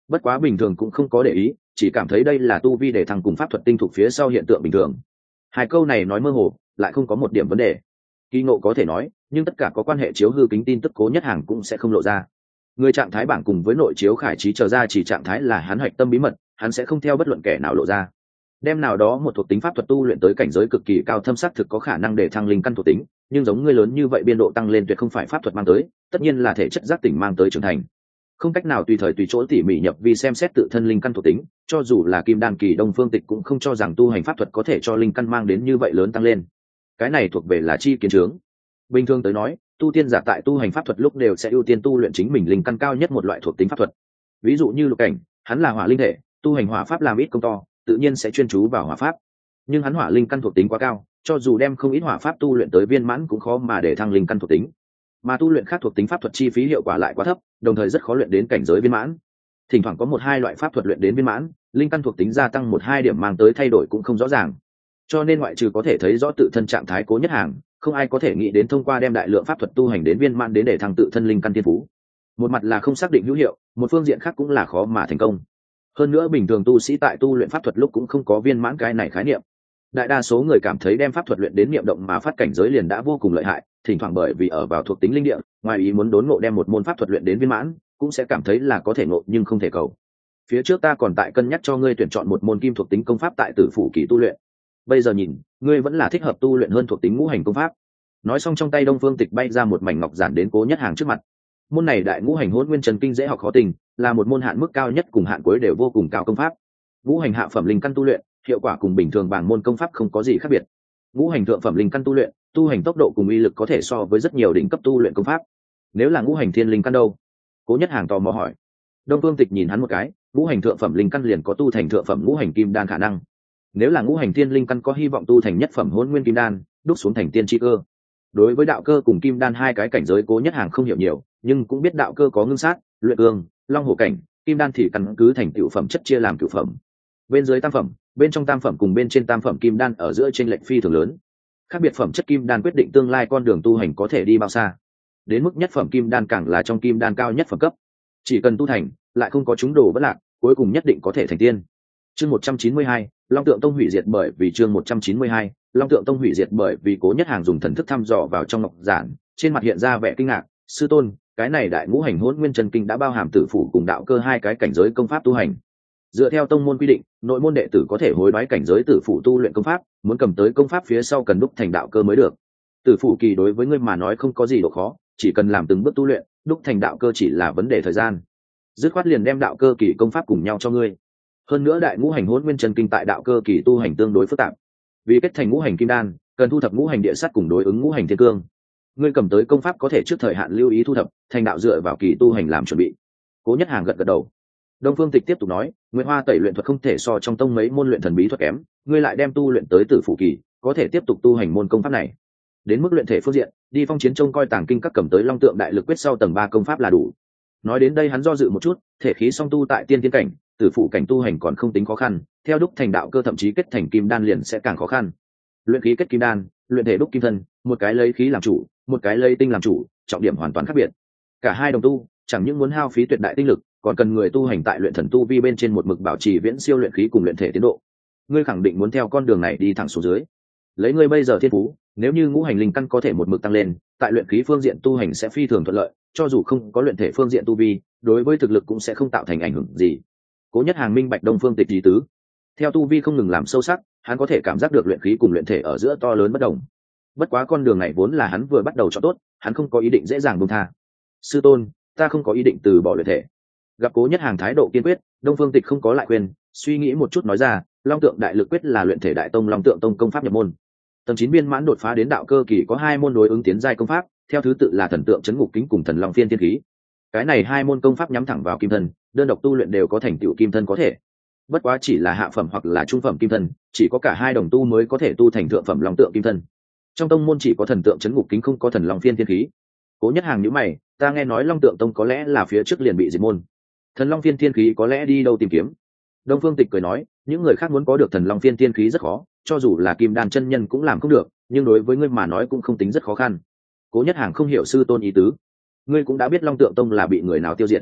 bất quá bình thường cũng không có để ý, chỉ cảm thấy đây là tu vi để thăng cùng pháp thuật tinh thuộc phía sau hiện tượng bình thường. Hai câu này nói mơ hồ, lại không có một điểm vấn đề. Kỳ ngộ có thể nói, nhưng tất cả có quan hệ chiếu hư kính tin tức Cố Nhất Hàng cũng sẽ không lộ ra. Người trạng thái bảng cùng với nội chiếu khải trí trở ra chỉ trạng thái là hắn hoạch tâm bí mật, hắn sẽ không theo bất luận kẻ nào lộ ra. Đem nào đó một thuộc tính pháp thuật tu luyện tới cảnh giới cực kỳ cao thâm sắc thực có khả năng để thăng linh căn thuộc tính, nhưng giống ngươi lớn như vậy biên độ tăng lên tuyệt không phải pháp thuật mang tới, tất nhiên là thể chất giác tỉnh mang tới trưởng thành. Không cách nào tùy thời tùy chỗ tỉ mỉ nhập vi xem xét tự thân linh căn thuộc tính, cho dù là kim đan kỳ Đông Phương Tịch cũng không cho rằng tu hành pháp thuật có thể cho linh căn mang đến như vậy lớn tăng lên. Cái này thuộc về là chi kiến chứng. Bình thường tới nói, tu tiên giả tại tu hành pháp thuật lúc đều sẽ ưu tiên tu luyện chính mình linh căn cao nhất một loại thuộc tính pháp thuật. Ví dụ như Lục Cảnh, hắn là hỏa linh thể, tu hành hỏa pháp làm ít công to, tự nhiên sẽ chuyên chú vào hỏa pháp. Nhưng hắn hỏa linh căn thuộc tính quá cao, cho dù đem không ít hỏa pháp tu luyện tới viên mãn cũng khó mà để thăng linh căn thuộc tính. Mà tu luyện khác thuộc tính pháp thuật chi phí hiệu quả lại quá thấp, đồng thời rất khó luyện đến cảnh giới viên mãn. Thỉnh thoảng có một hai loại pháp thuật luyện đến viên mãn, linh căn thuộc tính gia tăng một hai điểm mang tới thay đổi cũng không rõ ràng. Cho nên ngoại trừ có thể thấy rõ tự thân trạng thái Cố Nhất Hàng, không ai có thể nghĩ đến thông qua đem đại lượng pháp thuật tu hành đến viên mãn đến để thăng tự thân linh căn thiên phú. Một mặt là không xác định hữu hiệu, một phương diện khác cũng là khó mà thành công. Hơn nữa bình thường tu sĩ tại tu luyện pháp thuật lúc cũng không có viên mãn cái này khái niệm. Đại đa số người cảm thấy đem pháp thuật luyện đến niệm động mà phát cảnh giới liền đã vô cùng lợi hại, thỉnh thoảng bởi vì ở vào thuộc tính linh địa, ngoài ý muốn đốn ngộ đem một môn pháp thuật luyện đến viên mãn, cũng sẽ cảm thấy là có thể ngộ nhưng không thể cầu. Phía trước ta còn tại cân nhắc cho ngươi tuyển chọn một môn kim thuộc tính công pháp tại Tử Phủ Kỳ tu luyện. Bây giờ nhìn, ngươi vẫn là thích hợp tu luyện hơn thuộc tính ngũ hành công pháp. Nói xong trong tay Đông Phương Tịch bay ra một mảnh ngọc giản đến Cố Nhất Hàng trước mặt. Môn này đại ngũ hành hỗn nguyên trần kinh dễ học khó tình, là một môn hạn mức cao nhất cùng hạn cuối đều vô cùng cao công pháp. Ngũ hành hạ phẩm linh căn tu luyện, hiệu quả cùng bình thường bảng môn công pháp không có gì khác biệt. Ngũ hành thượng phẩm linh căn tu luyện, tu hành tốc độ cùng uy lực có thể so với rất nhiều đỉnh cấp tu luyện công pháp. Nếu là ngũ hành thiên linh căn đâu? Cố Nhất Hàng tò mò hỏi. Đông Phương Tịch nhìn hắn một cái, ngũ hành thượng phẩm linh căn liền có tu thành thượng phẩm ngũ hành kim đan khả năng. Nếu là ngũ hành thiên linh căn có hy vọng tu thành nhất phẩm hỗn nguyên kim đan, đúc xuống thành tiên chi cơ. Đối với đạo cơ cùng kim đan hai cái cảnh giới Cố Nhất Hàng không hiểu nhiều, nhưng cũng biết đạo cơ có ngưng sát, luyện cương, long hổ cảnh, kim đan thì căn cứ thành tựu phẩm chất chia làm cửu phẩm. Bên dưới tam phẩm, bên trong tam phẩm cùng bên trên tam phẩm kim đan ở giữa chênh lệch phi thường lớn. Khác biệt phẩm chất kim đan quyết định tương lai con đường tu hành có thể đi bao xa. Đến mức nhất phẩm kim đan càng là trong kim đan cao nhất phẩm cấp. Chỉ cần tu thành, lại không có chúng đồ bất lạc, cuối cùng nhất định có thể thành tiên. Chương một trăm chín mươi hai, Long Tượng Tông hủy diệt bởi vì chương một trăm chín mươi hai, Long Tượng Tông hủy diệt bởi vì Cố Nhất Hàng dùng thần thức thăm dò vào trong ngọc giản, trên mặt hiện ra vẻ kinh ngạc, "Sư tôn, cái này đại ngũ hành hỗn nguyên chân kinh đã bao hàm tử phủ cùng đạo cơ hai cái cảnh giới công pháp tu hành. Dựa theo tông môn quy định, nội môn đệ tử có thể hối đoái cảnh giới tử phủ tu luyện công pháp, muốn cầm tới công pháp phía sau cần đúc thành đạo cơ mới được. Tử phủ kỳ đối với ngươi mà nói không có gì độ khó, chỉ cần làm từng bước tu luyện, đúc thành đạo cơ chỉ là vấn đề thời gian. Dứt khoát liền đem đạo cơ kỳ công pháp cùng nhau cho ngươi. Hơn nữa đại ngũ hành hỗn nguyên chân kinh tại đạo cơ kỳ tu hành tương đối phức tạp. Vì kết thành ngũ hành kim đan, cần thu thập ngũ hành địa sát cùng đối ứng ngũ hành thiên cương. Ngươi cầm tới công pháp có thể trước thời hạn lưu ý thu thập, thành đạo dựa vào kỳ tu hành làm chuẩn bị." Cố Nhất Hàng gật gật đầu. Đông Phương Tịch tiếp tục nói, "Nguyệt Hoa tẩy luyện thuật không thể so trong tông mấy môn luyện thần bí thuật kém, ngươi lại đem tu luyện tới Tử Phủ kỳ, có thể tiếp tục tu hành môn công pháp này. Đến mức luyện thể phương diện, đi phong chiến trông coi tàng kinh các cầm tới Long Tượng đại lực quyết sau tầng ba công pháp là đủ." Nói đến đây hắn do dự một chút, thể khí song tu tại tiên tiên cảnh, Tử Phủ cảnh tu hành còn không tính khó khăn, theo đúc thành đạo cơ thậm chí kết thành kim đan liền sẽ càng khó khăn. Luyện khí kết kim đan, luyện thể đúc kim thân, một cái lấy khí làm chủ, một cái lấy tinh làm chủ, trọng điểm hoàn toàn khác biệt. Cả hai đồng tu, chẳng những muốn hao phí tuyệt đại tinh lực, còn cần người tu hành tại luyện thần tu vi bên trên một mực bảo trì viễn siêu luyện khí cùng luyện thể tiến độ. Ngươi khẳng định muốn theo con đường này đi thẳng xuống dưới. Lấy ngươi bây giờ thiên phú, nếu như ngũ hành linh căn có thể một mực tăng lên, tại luyện khí phương diện tu hành sẽ phi thường thuận lợi, cho dù không có luyện thể phương diện tu vi, đối với thực lực cũng sẽ không tạo thành ảnh hưởng gì. Cố Nhất Hàng minh bạch Đông Phương Tịch ý tứ. Theo tu vi không ngừng làm sâu sắc, hắn có thể cảm giác được luyện khí cùng luyện thể ở giữa to lớn bất đồng. Bất quá con đường này vốn là hắn vừa bắt đầu cho tốt, hắn không có ý định dễ dàng buông tha. "Sư tôn, ta không có ý định từ bỏ luyện thể." Gặp Cố Nhất Hàng thái độ kiên quyết, Đông Phương Tịch không có lại khuyên, suy nghĩ một chút nói ra, "Long Tượng đại lực quyết là luyện thể đại tông Long Tượng Tông công pháp nhập môn. Tầng chín viên mãn đột phá đến đạo cơ kỳ có hai môn đối ứng tiến giai công pháp, theo thứ tự là Thần Tượng Chấn Ngục Kính cùng Thần Long Phiên Thiên Khí. Cái này hai môn công pháp nhắm thẳng vào kim thân, đơn độc tu luyện đều có thành tựu kim thân có thể. Bất quá chỉ là hạ phẩm hoặc là trung phẩm kim thân, chỉ có cả hai đồng tu mới có thể tu thành thượng phẩm Long Tượng kim thân. Trong tông môn chỉ có Thần Tượng Chấn Ngục Kính không có Thần Long Phiên Thiên Khí." Cố Nhất Hàng nhíu mày, "Ta nghe nói Long Tượng Tông có lẽ là phía trước liền bị diệt môn. Thần Long Phiên Thiên Khí có lẽ đi đâu tìm kiếm?" Đông Phương Tịch cười nói, "Những người khác muốn có được Thần Long Phiên Thiên Khí rất khó, cho dù là kim đan chân nhân cũng làm không được, nhưng đối với ngươi mà nói cũng không tính rất khó khăn." Cố Nhất Hàng không hiểu sư tôn ý tứ. "Ngươi cũng đã biết Long Tượng Tông là bị người nào tiêu diệt."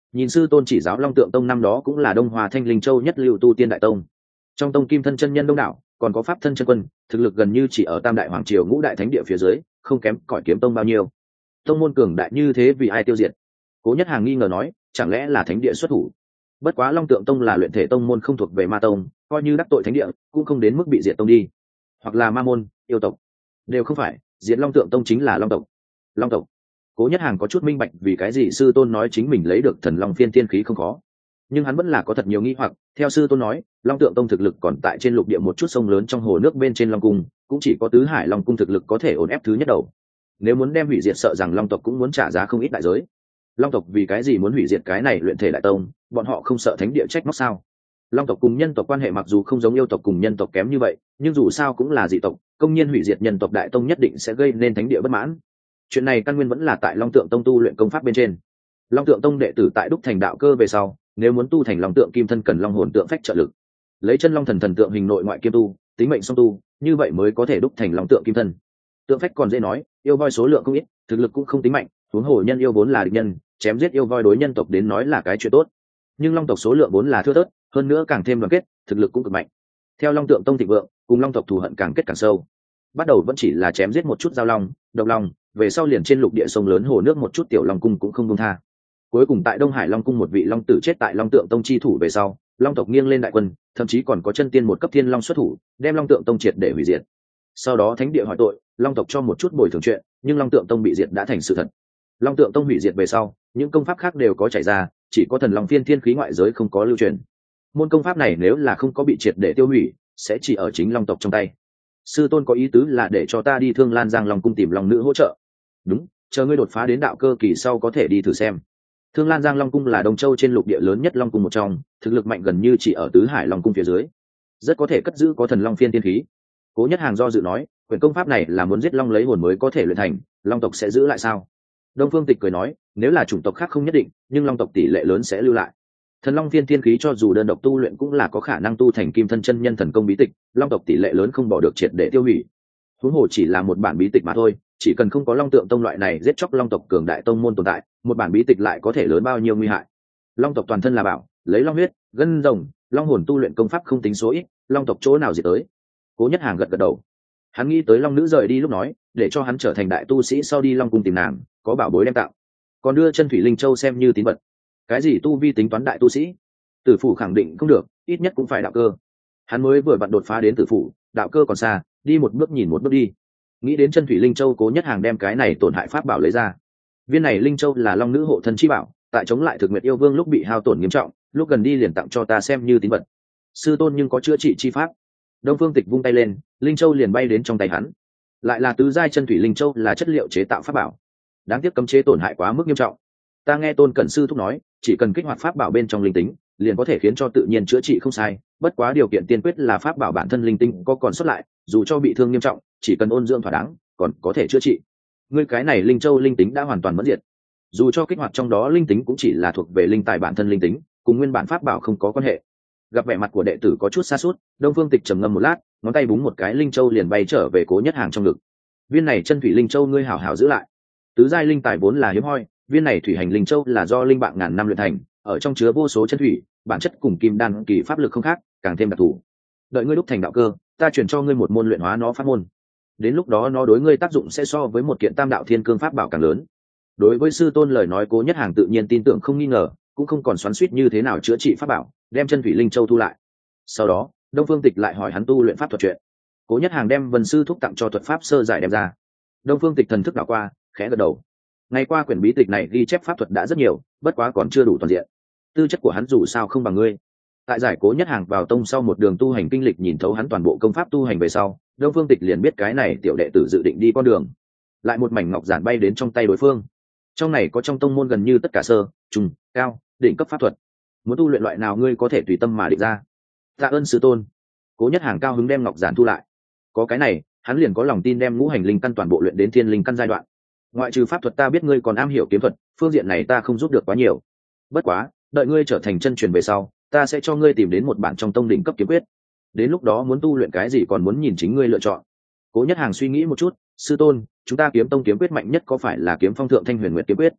Nhìn sư tôn chỉ giáo Long Tượng Tông năm đó cũng là Đông Hoa Thanh Linh Châu nhất lưu tu tiên đại tông. Trong tông kim thân chân nhân đông đảo, còn có pháp thân chân quân, thực lực gần như chỉ ở Tam Đại Hoàng Triều Ngũ Đại Thánh Địa phía dưới, không kém cõi Kiếm Tông bao nhiêu. Tông môn cường đại như thế vì ai tiêu diệt? Cố Nhất Hàng nghi ngờ nói, chẳng lẽ là Thánh Địa xuất thủ? Bất quá Long Tượng Tông là luyện thể tông môn không thuộc về ma tông, coi như đắc tội Thánh Địa, cũng không đến mức bị diệt tông đi. Hoặc là ma môn, yêu tộc, đều không phải, diệt Long Tượng Tông chính là Long tộc. Long tộc. Cố Nhất Hàng có chút minh bạch vì cái gì sư tôn nói chính mình lấy được Thần Long Phiên Tiên khí không khó, nhưng hắn vẫn là có thật nhiều nghi hoặc. Theo sư tôn nói, Long Tượng Tông thực lực còn tại trên lục địa một chút sông lớn trong hồ nước bên trên Long Cung, cũng chỉ có Tứ Hải Long Cung thực lực có thể ổn ép thứ nhất đầu. Nếu muốn đem hủy diệt, sợ rằng Long tộc cũng muốn trả giá không ít đại giới. Long tộc vì cái gì muốn hủy diệt cái này luyện thể đại tông? Bọn họ không sợ Thánh Địa trách móc sao? Long tộc cùng nhân tộc quan hệ mặc dù không giống yêu tộc cùng nhân tộc kém như vậy, nhưng dù sao cũng là dị tộc, công nhiên hủy diệt nhân tộc đại tông nhất định sẽ gây nên Thánh Địa bất mãn. Chuyện này căn nguyên vẫn là tại Long Tượng Tông tu luyện công pháp bên trên. Long Tượng Tông đệ tử tại đúc thành đạo cơ về sau, nếu muốn tu thành Long Tượng Kim Thân cần Long hồn tượng phách trợ lực. Lấy chân Long thần thần tượng hình nội ngoại kiêm tu, tính mệnh song tu, như vậy mới có thể đúc thành Long Tượng Kim Thân. Tượng phách còn dễ nói, yêu voi số lượng không ít, thực lực cũng không tính mạnh, huống hồ nhân yêu vốn là địch nhân, chém giết yêu voi đối nhân tộc đến nói là cái chuyện tốt. Nhưng Long tộc số lượng vốn là thưa thớt, hơn nữa càng thêm đoàn kết, thực lực cũng cực mạnh. Theo Long Tượng Tông thịnh vượng, cùng Long tộc thù hận càng kết càng sâu. Bắt đầu vẫn chỉ là chém giết một chút giao long, độc long, về sau liền trên lục địa sông lớn hồ nước một chút tiểu long cung cũng không buông tha. Cuối cùng tại Đông Hải Long cung một vị long tử chết tại Long Tượng Tông chi thủ về sau, Long tộc nghiêng lên đại quân, thậm chí còn có chân tiên một cấp thiên long xuất thủ, đem Long Tượng Tông triệt để hủy diệt. Sau đó Thánh Địa hỏi tội, Long tộc cho một chút bồi thường chuyện, nhưng Long Tượng Tông bị diệt đã thành sự thật. Long Tượng Tông hủy diệt về sau, những công pháp khác đều có chảy ra, chỉ có Thần Long Phiên Thiên khí ngoại giới không có lưu truyền. Môn công pháp này nếu là không có bị triệt để tiêu hủy, sẽ chỉ ở chính Long tộc trong tay. Sư tôn có ý tứ là để cho ta đi Thương Lan Giang Long cung tìm Long nữ hỗ trợ. Đúng, chờ ngươi đột phá đến đạo cơ kỳ sau có thể đi thử xem. Thương Lan Giang Long cung là Đông Châu trên lục địa lớn nhất Long cung một trong, thực lực mạnh gần như chỉ ở Tứ Hải Long cung phía dưới, rất có thể cất giữ có Thần Long Phiên Tiên khí. Cố Nhất Hàng do dự nói, quyển công pháp này là muốn giết long lấy hồn mới có thể luyện thành, Long tộc sẽ giữ lại sao? Đông Phương Tịch cười nói, nếu là chủng tộc khác không nhất định, nhưng Long tộc tỷ lệ lớn sẽ lưu lại. Thần Long Phiên Tiên khí cho dù đơn độc tu luyện cũng là có khả năng tu thành kim thân chân nhân thần công bí tịch, Long tộc tỷ lệ lớn không bỏ được triệt để tiêu hủy. Huống hồ chỉ là một bản bí tịch mà thôi, chỉ cần không có Long Tượng Tông loại này giết chóc Long tộc cường đại tông môn tồn tại, một bản bí tịch lại có thể lớn bao nhiêu nguy hại. Long tộc toàn thân là bảo, lấy long huyết, gân rồng, long hồn tu luyện công pháp không tính số ít, Long tộc chỗ nào gì tới? Cố Nhất Hàng gật gật đầu. Hắn nghĩ tới Long nữ rời đi lúc nói, để cho hắn trở thành đại tu sĩ sau đi Long cung tìm nàng, có bảo bối đem tạo, còn đưa chân thủy linh châu xem như tín vật. Cái gì tu vi tính toán đại tu sĩ? Tử phủ khẳng định không được, ít nhất cũng phải đạo cơ. Hắn mới vừa vặn đột phá đến tử phủ, đạo cơ còn xa, đi một bước nhìn một bước đi. Nghĩ đến chân thủy linh châu, Cố Nhất Hàng đem cái này tổn hại pháp bảo lấy ra. Viên này linh châu là long nữ hộ thân chi bảo, tại chống lại thực nguyệt yêu vương lúc bị hao tổn nghiêm trọng, lúc gần đi liền tặng cho ta xem như tín vật. Sư tôn nhưng có chữa trị chi pháp. Đông Phương Tịch vung tay lên, linh châu liền bay đến trong tay hắn. Lại là tứ giai chân thủy linh châu, là chất liệu chế tạo pháp bảo. Đáng tiếc cấm chế tổn hại quá mức nghiêm trọng. Ta nghe Tôn Cẩn sư thúc nói, chỉ cần kích hoạt pháp bảo bên trong linh tính, liền có thể khiến cho tự nhiên chữa trị không sai, bất quá điều kiện tiên quyết là pháp bảo bản thân linh tinh có còn sót lại, dù cho bị thương nghiêm trọng, chỉ cần ôn dưỡng thỏa đáng, còn có thể chữa trị. Ngươi cái này linh châu linh tính đã hoàn toàn mất diệt, dù cho kích hoạt trong đó linh tính cũng chỉ là thuộc về linh tài bản thân linh tính, cùng nguyên bản pháp bảo không có quan hệ. Gặp vẻ mặt của đệ tử có chút xa suốt, Đông Phương Tịch trầm ngâm một lát, ngón tay búng một cái linh châu liền bay trở về Cố Nhất Hàng trong ngực. Viên này chân thủy linh châu ngươi hảo hảo giữ lại. Tứ giai linh tài vốn là hiếm hoi, viên này thủy hành linh châu là do linh bạn ngàn năm luyện thành, ở trong chứa vô số chân thủy, bản chất cùng kim đan kỳ pháp lực không khác, càng thêm đặc thù. Đợi ngươi đúc thành đạo cơ, ta truyền cho ngươi một môn luyện hóa nó pháp môn. Đến lúc đó nó đối ngươi tác dụng sẽ so với một kiện Tam đạo thiên cương pháp bảo càng lớn. Đối với sư tôn lời nói, Cố Nhất Hàng tự nhiên tin tưởng không nghi ngờ, cũng không còn xoắn xuýt như thế nào chữa trị pháp bảo, đem chân thủy linh châu thu lại. Sau đó, Đông Phương Tịch lại hỏi hắn tu luyện pháp thuật chuyện. Cố Nhất Hàng đem Vân sư thúc tặng cho thuật pháp sơ giải đem ra. Đông Phương Tịch thần thức đảo qua, khẽ gật đầu. Ngày qua quyển bí tịch này ghi chép pháp thuật đã rất nhiều, bất quá còn chưa đủ toàn diện. Tư chất của hắn dù sao không bằng ngươi. Tại giải Cố Nhất Hàng vào tông sau một đường tu hành kinh lịch, nhìn thấu hắn toàn bộ công pháp tu hành về sau, Đông Phương Tịch liền biết cái này tiểu đệ tử dự định đi con đường. Lại một mảnh ngọc giản bay đến trong tay đối phương. Trong này có trong tông môn gần như tất cả sơ, trung, cao, đỉnh cấp pháp thuật. Muốn tu luyện loại nào ngươi có thể tùy tâm mà định ra. Tạ ơn sư tôn. Cố Nhất Hàng cao hứng đem ngọc giản thu lại. Có cái này, hắn liền có lòng tin đem ngũ hành linh căn toàn bộ luyện đến thiên linh căn giai đoạn. Ngoại trừ pháp thuật, ta biết ngươi còn am hiểu kiếm thuật, phương diện này ta không giúp được quá nhiều. Bất quá, đợi ngươi trở thành chân truyền về sau, ta sẽ cho ngươi tìm đến một bản trong tông đỉnh cấp kiếm quyết. Đến lúc đó muốn tu luyện cái gì còn muốn nhìn chính ngươi lựa chọn. Cố Nhất Hàng suy nghĩ một chút, sư tôn, chúng ta kiếm tông kiếm quyết mạnh nhất có phải là kiếm phong thượng thanh huyền nguyệt kiếm quyết?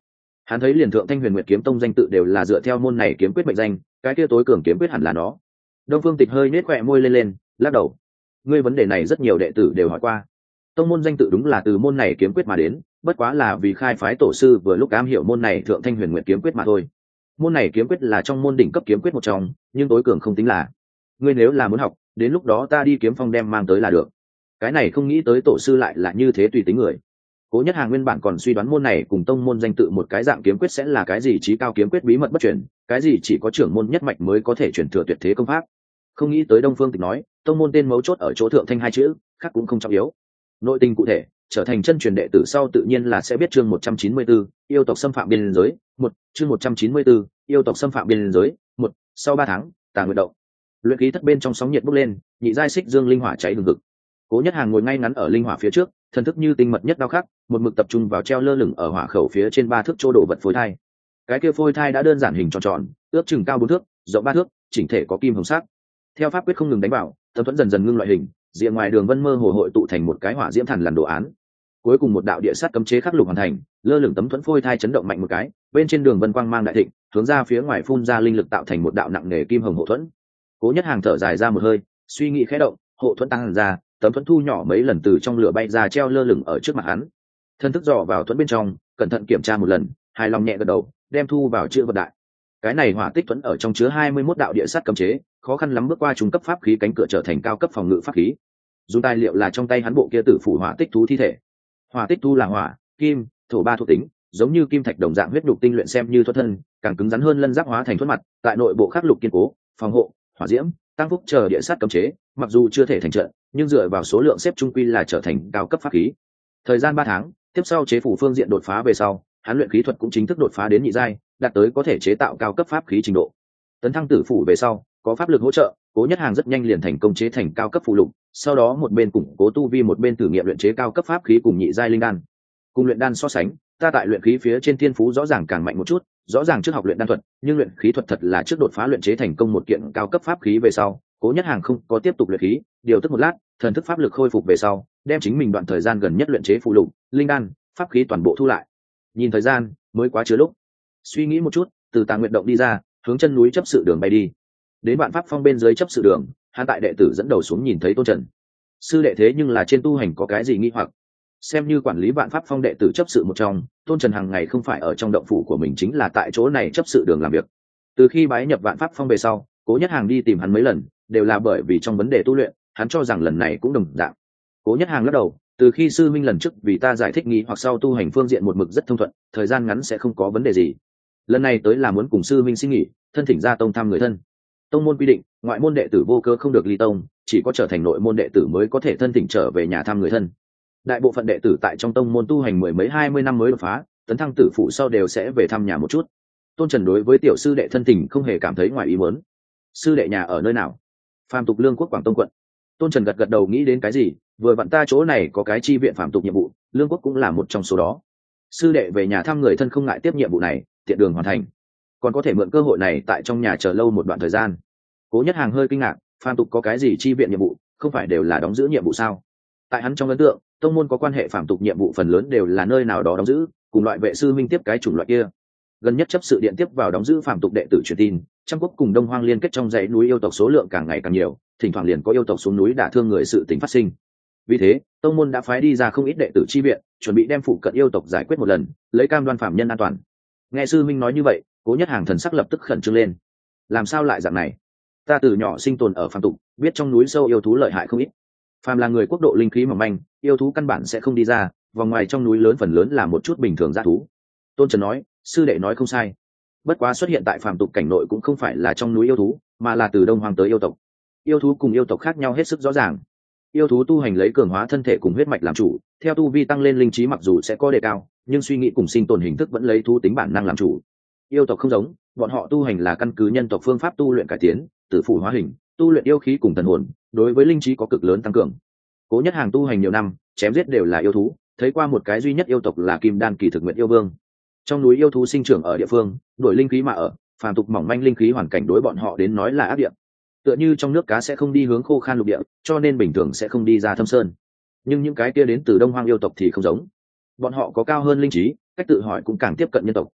Hắn thấy liền thượng thanh huyền nguyệt kiếm tông danh tự đều là dựa theo môn này kiếm quyết mệnh danh, cái kia tối cường kiếm quyết hẳn là nó. Đông Phương Tịch hơi nết khỏe môi lên lên, lắc đầu. Ngươi vấn đề này rất nhiều đệ tử đều hỏi qua. Tông môn danh tự đúng là từ môn này kiếm quyết mà đến, bất quá là vì khai phái tổ sư vừa lúc ám hiểu môn này thượng thanh huyền nguyệt kiếm quyết mà thôi. Môn này kiếm quyết là trong môn đỉnh cấp kiếm quyết một trong, nhưng tối cường không tính là. Ngươi nếu là muốn học, đến lúc đó ta đi kiếm phong đem mang tới là được. Cái này không nghĩ tới tổ sư lại là như thế tùy tính người. Cố Nhất Hàng nguyên bản còn suy đoán môn này cùng tông môn danh tự một cái dạng kiếm quyết sẽ là cái gì chí cao kiếm quyết bí mật bất truyền, cái gì chỉ có trưởng môn nhất mạch mới có thể truyền thừa tuyệt thế công pháp. Không nghĩ tới Đông Phương Tịch nói, tông môn tên mấu chốt ở chỗ thượng thanh hai chữ, khác cũng không trọng yếu. Nội tình cụ thể, trở thành chân truyền đệ tử sau tự nhiên là sẽ biết chương một trăm chín mươi tư, yêu tộc xâm phạm biên giới, một, chương một trăm chín mươi tư, yêu tộc xâm phạm biên giới, một, sau ba tháng, Tà Nguyệt động. Luyện khí thất bên trong sóng nhiệt bốc lên, nhị giai xích dương linh hỏa cháy hừng hực. Cố Nhất Hàng ngồi ngay ngắn ở linh hỏa phía trước, thần thức như tinh mật nhất đao khắc, một mực tập trung vào treo lơ lửng ở hỏa khẩu phía trên ba thước chỗ đổ vật phôi thai. Cái kia phôi thai đã đơn giản hình tròn tròn, ước chừng cao bốn thước, rộng ba thước, chỉnh thể có kim hồng sắc. Theo pháp quyết không ngừng đánh vào, tấm thuẫn dần dần ngưng loại hình, diện ngoài đường vân mơ hồ hội tụ thành một cái hỏa diễm thần làm đồ án. Cuối cùng một đạo địa sát cấm chế khắc lục hoàn thành, lơ lửng tấm thuẫn phôi thai chấn động mạnh một cái, bên trên đường vân quang mang đại thịnh, hướng ra phía ngoài phun ra linh lực tạo thành một đạo nặng nề kim hồng hộ thuẫn. Cố Nhất Hàng thở dài ra một hơi, suy nghĩ khẽ động, hộ thuẫn tăng ra, tấm thuẫn thu nhỏ mấy lần từ trong lửa bay ra treo lơ lửng ở trước mặt hắn. Thân thức dò vào thuẫn bên trong, cẩn thận kiểm tra một lần, hài lòng nhẹ gật đầu, đem thu vào chữ vật đại. Cái này hỏa tích thuẫn ở trong chứa hai mươi mốt đạo địa sát cấm chế, khó khăn lắm bước qua trung cấp pháp khí cánh cửa trở thành cao cấp phòng ngự pháp khí. Dùng tài liệu là trong tay hắn bộ kia tử phủ hỏa tích thú thi thể. Hỏa tích thú là hỏa, kim, thổ ba thuộc tính, giống như kim thạch đồng dạng huyết nhục tinh luyện xem như thoát thân, càng cứng rắn hơn lân giáp hóa thành thuẫn mặt, tại nội bộ khắc lục kiên cố, phòng hộ, hỏa diễm, tăng phúc chờ địa sát cấm chế, mặc dù chưa thể thành trận, nhưng dựa vào số lượng xếp trung quy là trở thành cao cấp pháp khí. Thời gian ba tháng, tiếp sau chế phủ phương diện đột phá về sau, hắn luyện khí thuật cũng chính thức đột phá đến nhị giai, đạt tới có thể chế tạo cao cấp pháp khí trình độ. Tấn thăng tử phủ về sau, có pháp lực hỗ trợ, Cố Nhất Hàng rất nhanh liền thành công chế thành cao cấp phụ lục, sau đó một bên củng cố tu vi một bên thử nghiệm luyện chế cao cấp pháp khí cùng nhị giai linh đan. Cùng luyện đan so sánh, ta tại luyện khí phía trên thiên phú rõ ràng càng mạnh một chút, rõ ràng trước học luyện đan thuật, nhưng luyện khí thuật thật là trước đột phá luyện chế thành công một kiện cao cấp pháp khí về sau, Cố Nhất Hàng không có tiếp tục luyện khí, điều tức một lát, thần thức pháp lực khôi phục về sau, đem chính mình đoạn thời gian gần nhất luyện chế phụ lục, linh đan, pháp khí toàn bộ thu lại. Nhìn thời gian, mới quá chứa lúc. Suy nghĩ một chút, từ Tà Nguyệt động đi ra, hướng chân núi chấp sự đường bay đi. Đến Vạn Pháp Phong bên dưới chấp sự đường, hắn tại đệ tử dẫn đầu xuống nhìn thấy Tôn Trần. Sư đệ thế nhưng là trên tu hành có cái gì nghi hoặc? Xem như quản lý Vạn Pháp Phong đệ tử chấp sự một trong, Tôn Trần hàng ngày không phải ở trong động phủ của mình chính là tại chỗ này chấp sự đường làm việc. Từ khi bái nhập Vạn Pháp Phong về sau, Cố Nhất Hàng đi tìm hắn mấy lần, đều là bởi vì trong vấn đề tu luyện, hắn cho rằng lần này cũng đồng dạng. Cố Nhất Hàng lắc đầu, từ khi sư minh lần trước vì ta giải thích nghi hoặc sau tu hành phương diện một mực rất thông thuận, thời gian ngắn sẽ không có vấn đề gì. Lần này tới là muốn cùng sư minh xin nghỉ, thân thỉnh ra tông thăm người thân. Tông môn quy định, ngoại môn đệ tử vô cơ không được ly tông, chỉ có trở thành nội môn đệ tử mới có thể thân thỉnh trở về nhà thăm người thân. Đại bộ phận đệ tử tại trong tông môn tu hành mười mấy hai mươi năm mới đột phá, tấn thăng tử phụ sau đều sẽ về thăm nhà một chút. Tôn Trần đối với tiểu sư đệ thân tình không hề cảm thấy ngoài ý muốn. Sư đệ nhà ở nơi nào? Phàm tục Lương quốc Quảng Tông quận. Tôn Trần gật gật đầu nghĩ đến cái gì, vừa vặn ta chỗ này có cái chi viện phàm tục nhiệm vụ, Lương quốc cũng là một trong số đó. Sư đệ về nhà thăm người thân không ngại tiếp nhiệm vụ này, tiện đường hoàn thành, còn có thể mượn cơ hội này tại trong nhà chờ lâu một đoạn thời gian. Cố Nhất Hàng hơi kinh ngạc, phàm tục có cái gì chi viện nhiệm vụ, không phải đều là đóng giữ nhiệm vụ sao? Tại hắn trong ấn tượng, tông môn có quan hệ phàm tục nhiệm vụ phần lớn đều là nơi nào đó đóng giữ, cùng loại vệ sư minh tiếp cái chủng loại kia. Gần nhất chấp sự điện tiếp vào đóng giữ phàm tục đệ tử truyền tin, trăm quốc cùng Đông Hoang liên kết trong dãy núi yêu tộc số lượng càng ngày càng nhiều, thỉnh thoảng liền có yêu tộc xuống núi đả thương người sự tình phát sinh. Vì thế, tông môn đã phái đi ra không ít đệ tử chi viện, chuẩn bị đem phụ cận yêu tộc giải quyết một lần, lấy cam đoan phạm nhân an toàn. Nghe sư minh nói như vậy, Cố Nhất Hàng thần sắc lập tức khẩn trương lên. Làm sao lại dạng này? Ta từ nhỏ sinh tồn ở phàm tục, biết trong núi sâu yêu thú lợi hại không ít. Phàm là người quốc độ linh khí mỏng manh, yêu thú căn bản sẽ không đi ra, vòng ngoài trong núi lớn phần lớn là một chút bình thường dã thú. Tôn Trần nói, sư đệ nói không sai. Bất quá xuất hiện tại phàm tục cảnh nội cũng không phải là trong núi yêu thú, mà là từ Đông Hoang tới yêu tộc. Yêu thú cùng yêu tộc khác nhau hết sức rõ ràng. Yêu thú tu hành lấy cường hóa thân thể cùng huyết mạch làm chủ, theo tu vi tăng lên linh trí mặc dù sẽ có đề cao, nhưng suy nghĩ cùng sinh tồn hình thức vẫn lấy thú tính bản năng làm chủ. Yêu tộc không giống, bọn họ tu hành là căn cứ nhân tộc phương pháp tu luyện cải tiến, tử phủ hóa hình, tu luyện yêu khí cùng thần hồn, đối với linh trí có cực lớn tăng cường. Cố Nhất Hàng tu hành nhiều năm, chém giết đều là yêu thú, thấy qua một cái duy nhất yêu tộc là Kim Đan kỳ thực nguyện yêu vương. Trong núi yêu thú sinh trưởng ở địa phương, đổi linh khí mà ở, phàm tục mỏng manh linh khí hoàn cảnh đối bọn họ đến nói là ác địa. Tựa như trong nước cá sẽ không đi hướng khô khan lục địa, cho nên bình thường sẽ không đi ra thâm sơn. Nhưng những cái kia đến từ Đông Hoang yêu tộc thì không giống, bọn họ có cao hơn linh trí, cách tự hỏi cũng càng tiếp cận nhân tộc.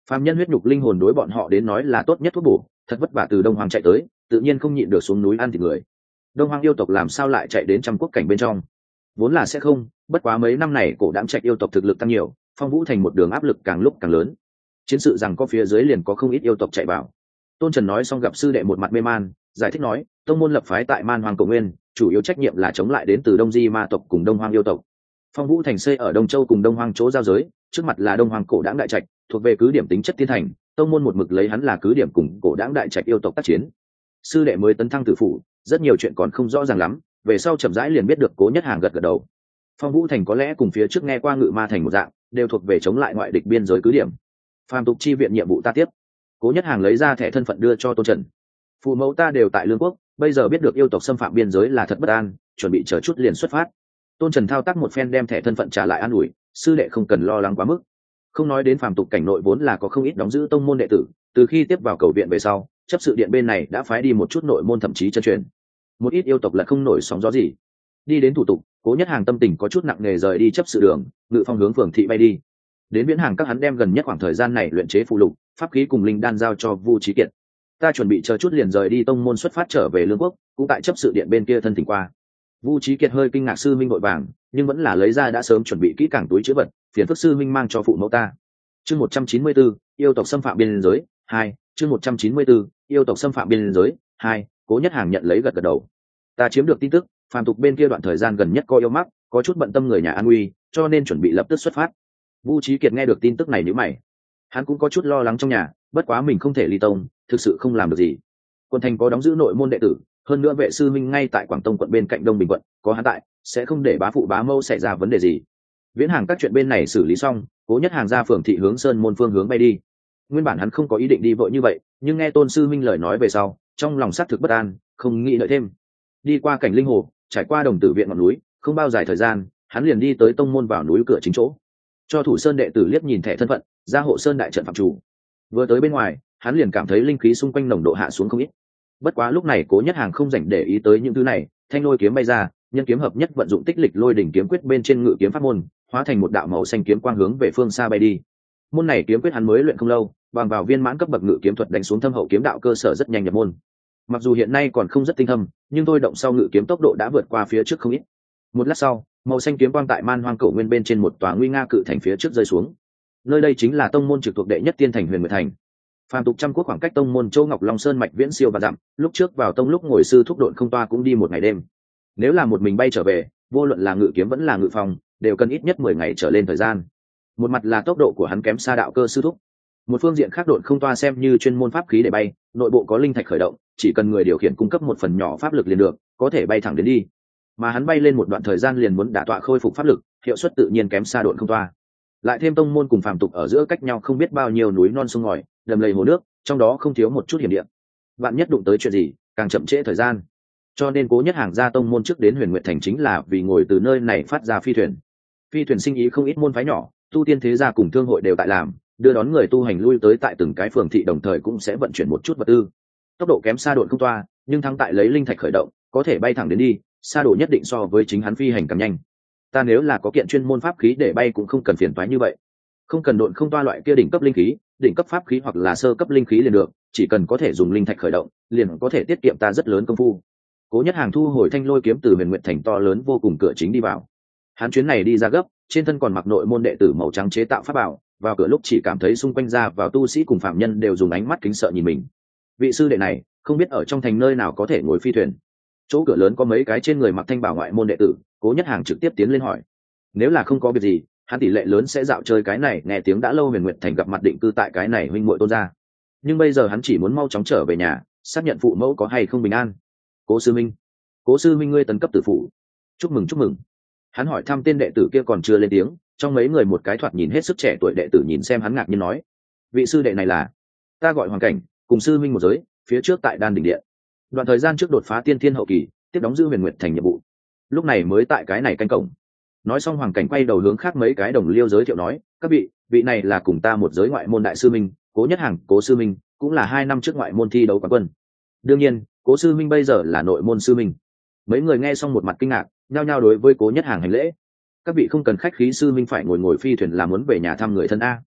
Phàm nhân huyết nhục linh hồn đối bọn họ đến nói là tốt nhất thuốc bổ, thật vất vả từ đông hoang chạy tới, tự nhiên không nhịn được xuống núi ăn thịt người. Đông hoang yêu tộc làm sao lại chạy đến trăm quốc cảnh bên trong? Vốn là sẽ không, bất quá mấy năm này cổ đạm trạch yêu tộc thực lực tăng nhiều, phong vũ thành một đường áp lực càng lúc càng lớn. Chiến sự rằng có phía dưới liền có không ít yêu tộc chạy vào. Tôn Trần nói xong gặp sư đệ một mặt mê man, giải thích nói, tông môn lập phái tại Man Hoang Cổ Nguyên, chủ yếu trách nhiệm là chống lại đến từ Đông Di ma tộc cùng Đông Hoang yêu tộc. Phong vũ thành xây ở Đông Châu cùng Đông Hoang chỗ giao giới, trước mặt là Đông Hoang cổ đãng đại trạch, thuộc về cứ điểm tính chất thiên thành, tông môn một mực lấy hắn là cứ điểm cùng cổ đãng đại trạch yêu tộc tác chiến. Sư đệ mới tấn thăng tử phụ, rất nhiều chuyện còn không rõ ràng lắm, về sau chậm rãi liền biết được Cố Nhất Hàng gật gật đầu. Phong vũ thành có lẽ cùng phía trước nghe qua Ngự Ma thành một dạng, đều thuộc về chống lại ngoại địch biên giới cứ điểm. Phàm tục chi viện nhiệm vụ ta tiếp. Cố Nhất Hàng lấy ra thẻ thân phận đưa cho Tôn Trần. Phụ mẫu ta đều tại Lương Quốc, bây giờ biết được yêu tộc xâm phạm biên giới là thật bất an, chuẩn bị chờ chút liền xuất phát. Tôn Trần thao tác một phen đem thẻ thân phận trả lại an ủi, sư đệ không cần lo lắng quá mức. Không nói đến phàm tục cảnh nội vốn là có không ít đóng giữ tông môn đệ tử, từ khi tiếp vào cầu viện về sau, chấp sự điện bên này đã phái đi một chút nội môn thậm chí chân truyền. Một ít yêu tộc là không nổi sóng gió gì. Đi đến thủ tục, Cố Nhất Hàng tâm tình có chút nặng nề rời đi chấp sự đường, ngự phong hướng phường thị bay đi. Đến Viễn Hàng các hắn đem gần nhất khoảng thời gian này luyện chế phụ lục, pháp khí cùng linh đan giao cho Vu Chí Kiệt. Ta chuẩn bị chờ chút liền rời đi tông môn xuất phát trở về Lương Quốc, cũng tại chấp sự điện bên kia thân thỉnh qua. Vu Chí Kiệt hơi kinh ngạc sư minh vội vàng, nhưng vẫn là lấy ra đã sớm chuẩn bị kỹ càng túi chứa vật, phiền phức sư minh mang cho phụ mẫu ta. Chương một trăm chín mươi bốn, yêu tộc xâm phạm biên giới hai. Chương một trăm chín mươi bốn, yêu tộc xâm phạm biên giới hai. Cố Nhất Hàng nhận lấy gật gật đầu. Ta chiếm được tin tức, phàm tục bên kia đoạn thời gian gần nhất có yêu mắc, có chút bận tâm người nhà an nguy, cho nên chuẩn bị lập tức xuất phát. Vu Chí Kiệt nghe được tin tức này nhíu mày. Hắn cũng có chút lo lắng trong nhà, bất quá mình không thể ly tông, thực sự không làm được gì. Quân thành có đóng giữ nội môn đệ tử, hơn nữa vệ sư minh ngay tại Quảng Tông quận bên cạnh Đông Bình quận, có hắn tại, sẽ không để bá phụ bá mâu xảy ra vấn đề gì. Viễn Hàng các chuyện bên này xử lý xong, Cố Nhất Hàng ra phường thị hướng Sơn môn phương hướng bay đi. Nguyên bản hắn không có ý định đi vội như vậy, nhưng nghe Tôn sư minh lời nói về sau, trong lòng xác thực bất an, không nghĩ đợi thêm. Đi qua cảnh linh hồ, trải qua Đồng Tử viện ngọn núi, không bao dài thời gian, hắn liền đi tới tông môn vào núi cửa chính chỗ. Cho thủ sơn đệ tử liếc nhìn thẻ thân phận, ra hộ sơn đại trận phạm chủ. Vừa tới bên ngoài, hắn liền cảm thấy linh khí xung quanh nồng độ hạ xuống không ít. Bất quá lúc này Cố Nhất Hàng không dành để ý tới những thứ này, thanh lôi kiếm bay ra, nhân kiếm hợp nhất vận dụng tích lịch lôi đỉnh kiếm quyết bên trên ngự kiếm pháp môn, hóa thành một đạo màu xanh kiếm quang hướng về phương xa bay đi. Môn này kiếm quyết hắn mới luyện không lâu, bằng vào viên mãn cấp bậc ngự kiếm thuật đánh xuống thâm hậu kiếm đạo cơ sở rất nhanh nhập môn. Mặc dù hiện nay còn không rất tinh thâm, nhưng thôi động sau ngự kiếm tốc độ đã vượt qua phía trước không ít. Một lát sau, màu xanh kiếm quang tại Man Hoang Cổ Nguyên bên trên một tòa nguy nga cự thành phía trước rơi xuống. Nơi đây chính là tông môn trực thuộc đệ nhất tiên thành Huyền Nguyệt Thành. Phàm tục trăm quốc khoảng cách tông môn Châu Ngọc Long Sơn mạch viễn siêu và dặm, lúc trước vào tông lúc ngồi sư thúc độn không toa cũng đi một ngày đêm. Nếu là một mình bay trở về, vô luận là ngự kiếm vẫn là ngự phòng, đều cần ít nhất mười ngày trở lên thời gian. Một mặt là tốc độ của hắn kém xa đạo cơ sư thúc, một phương diện khác độn không toa xem như chuyên môn pháp khí để bay, nội bộ có linh thạch khởi động, chỉ cần người điều khiển cung cấp một phần nhỏ pháp lực liền được, có thể bay thẳng đến đi. Mà hắn bay lên một đoạn thời gian liền muốn đả tọa khôi phục pháp lực, hiệu suất tự nhiên kém xa độn không toa. Lại thêm tông môn cùng phàm tục ở giữa cách nhau không biết bao nhiêu núi non sông ngòi, đầm lầy hồ nước, trong đó không thiếu một chút hiểm địa. Bạn nhất đụng tới chuyện gì, càng chậm trễ thời gian. Cho nên Cố Nhất Hàng ra tông môn trước đến Huyền Nguyệt Thành chính là vì ngồi từ nơi này phát ra phi thuyền. Phi thuyền sinh ý không ít môn phái nhỏ, tu tiên thế gia cùng thương hội đều tại làm, đưa đón người tu hành lui tới tại từng cái phường thị, đồng thời cũng sẽ vận chuyển một chút vật tư. Tốc độ kém xa độn không toa, nhưng thắng tại lấy linh thạch khởi động, có thể bay thẳng đến đi, xa độ nhất định so với chính hắn phi hành càng nhanh. Ta nếu là có kiện chuyên môn pháp khí để bay cũng không cần phiền toái như vậy. Không cần độn không toa loại kia đỉnh cấp linh khí, đỉnh cấp pháp khí hoặc là sơ cấp linh khí liền được, chỉ cần có thể dùng linh thạch khởi động, liền có thể tiết kiệm ta rất lớn công phu. Cố Nhất Hàng thu hồi thanh lôi kiếm từ Huyền Nguyệt Thành to lớn vô cùng cửa chính đi vào. Hắn chuyến này đi ra gấp, trên thân còn mặc nội môn đệ tử màu trắng chế tạo pháp bảo, vào cửa lúc chỉ cảm thấy xung quanh ra vào tu sĩ cùng phạm nhân đều dùng ánh mắt kính sợ nhìn mình. Vị sư đệ này, không biết ở trong thành nơi nào có thể ngồi phi thuyền. Chỗ cửa lớn có mấy cái trên người mặc thanh bảo ngoại môn đệ tử, Cố Nhất Hàng trực tiếp tiến lên hỏi. Nếu là không có việc gì, hắn tỷ lệ lớn sẽ dạo chơi cái này, nghe tiếng đã lâu Huyền Nguyệt Thành gặp mặt định cư tại cái này huynh muội Tôn gia. Nhưng bây giờ hắn chỉ muốn mau chóng trở về nhà, xác nhận phụ mẫu có hay không bình an. Cố sư minh, Cố sư minh ngươi tấn cấp tử phụ. Chúc mừng chúc mừng. Hắn hỏi thăm tên đệ tử kia còn chưa lên tiếng, trong mấy người một cái thoạt nhìn hết sức trẻ tuổi đệ tử nhìn xem hắn ngạc nhiên nói: vị sư đệ này là? Ta gọi Hoàng Cảnh, cùng sư minh một giới, phía trước tại Đan Đỉnh Điện. Đoạn thời gian trước đột phá tiên thiên hậu kỳ, tiếp đóng giữ Huyền Nguyệt Thành nhiệm vụ, lúc này mới tại cái này canh cổng. Nói xong Hoàng Cảnh quay đầu hướng khác mấy cái đồng liêu giới thiệu nói: các vị, vị này là cùng ta một giới ngoại môn đại sư minh, Cố Nhất Hàng, Cố sư minh, cũng là hai năm trước ngoại môn thi đấu quán quân. Đương nhiên, Cố sư minh bây giờ là nội môn sư minh. Mấy người nghe xong một mặt kinh ngạc, nhao nhao đối với Cố Nhất Hàng hành lễ. Các vị không cần khách khí, sư minh phải ngồi ngồi phi thuyền là muốn về nhà thăm người thân a.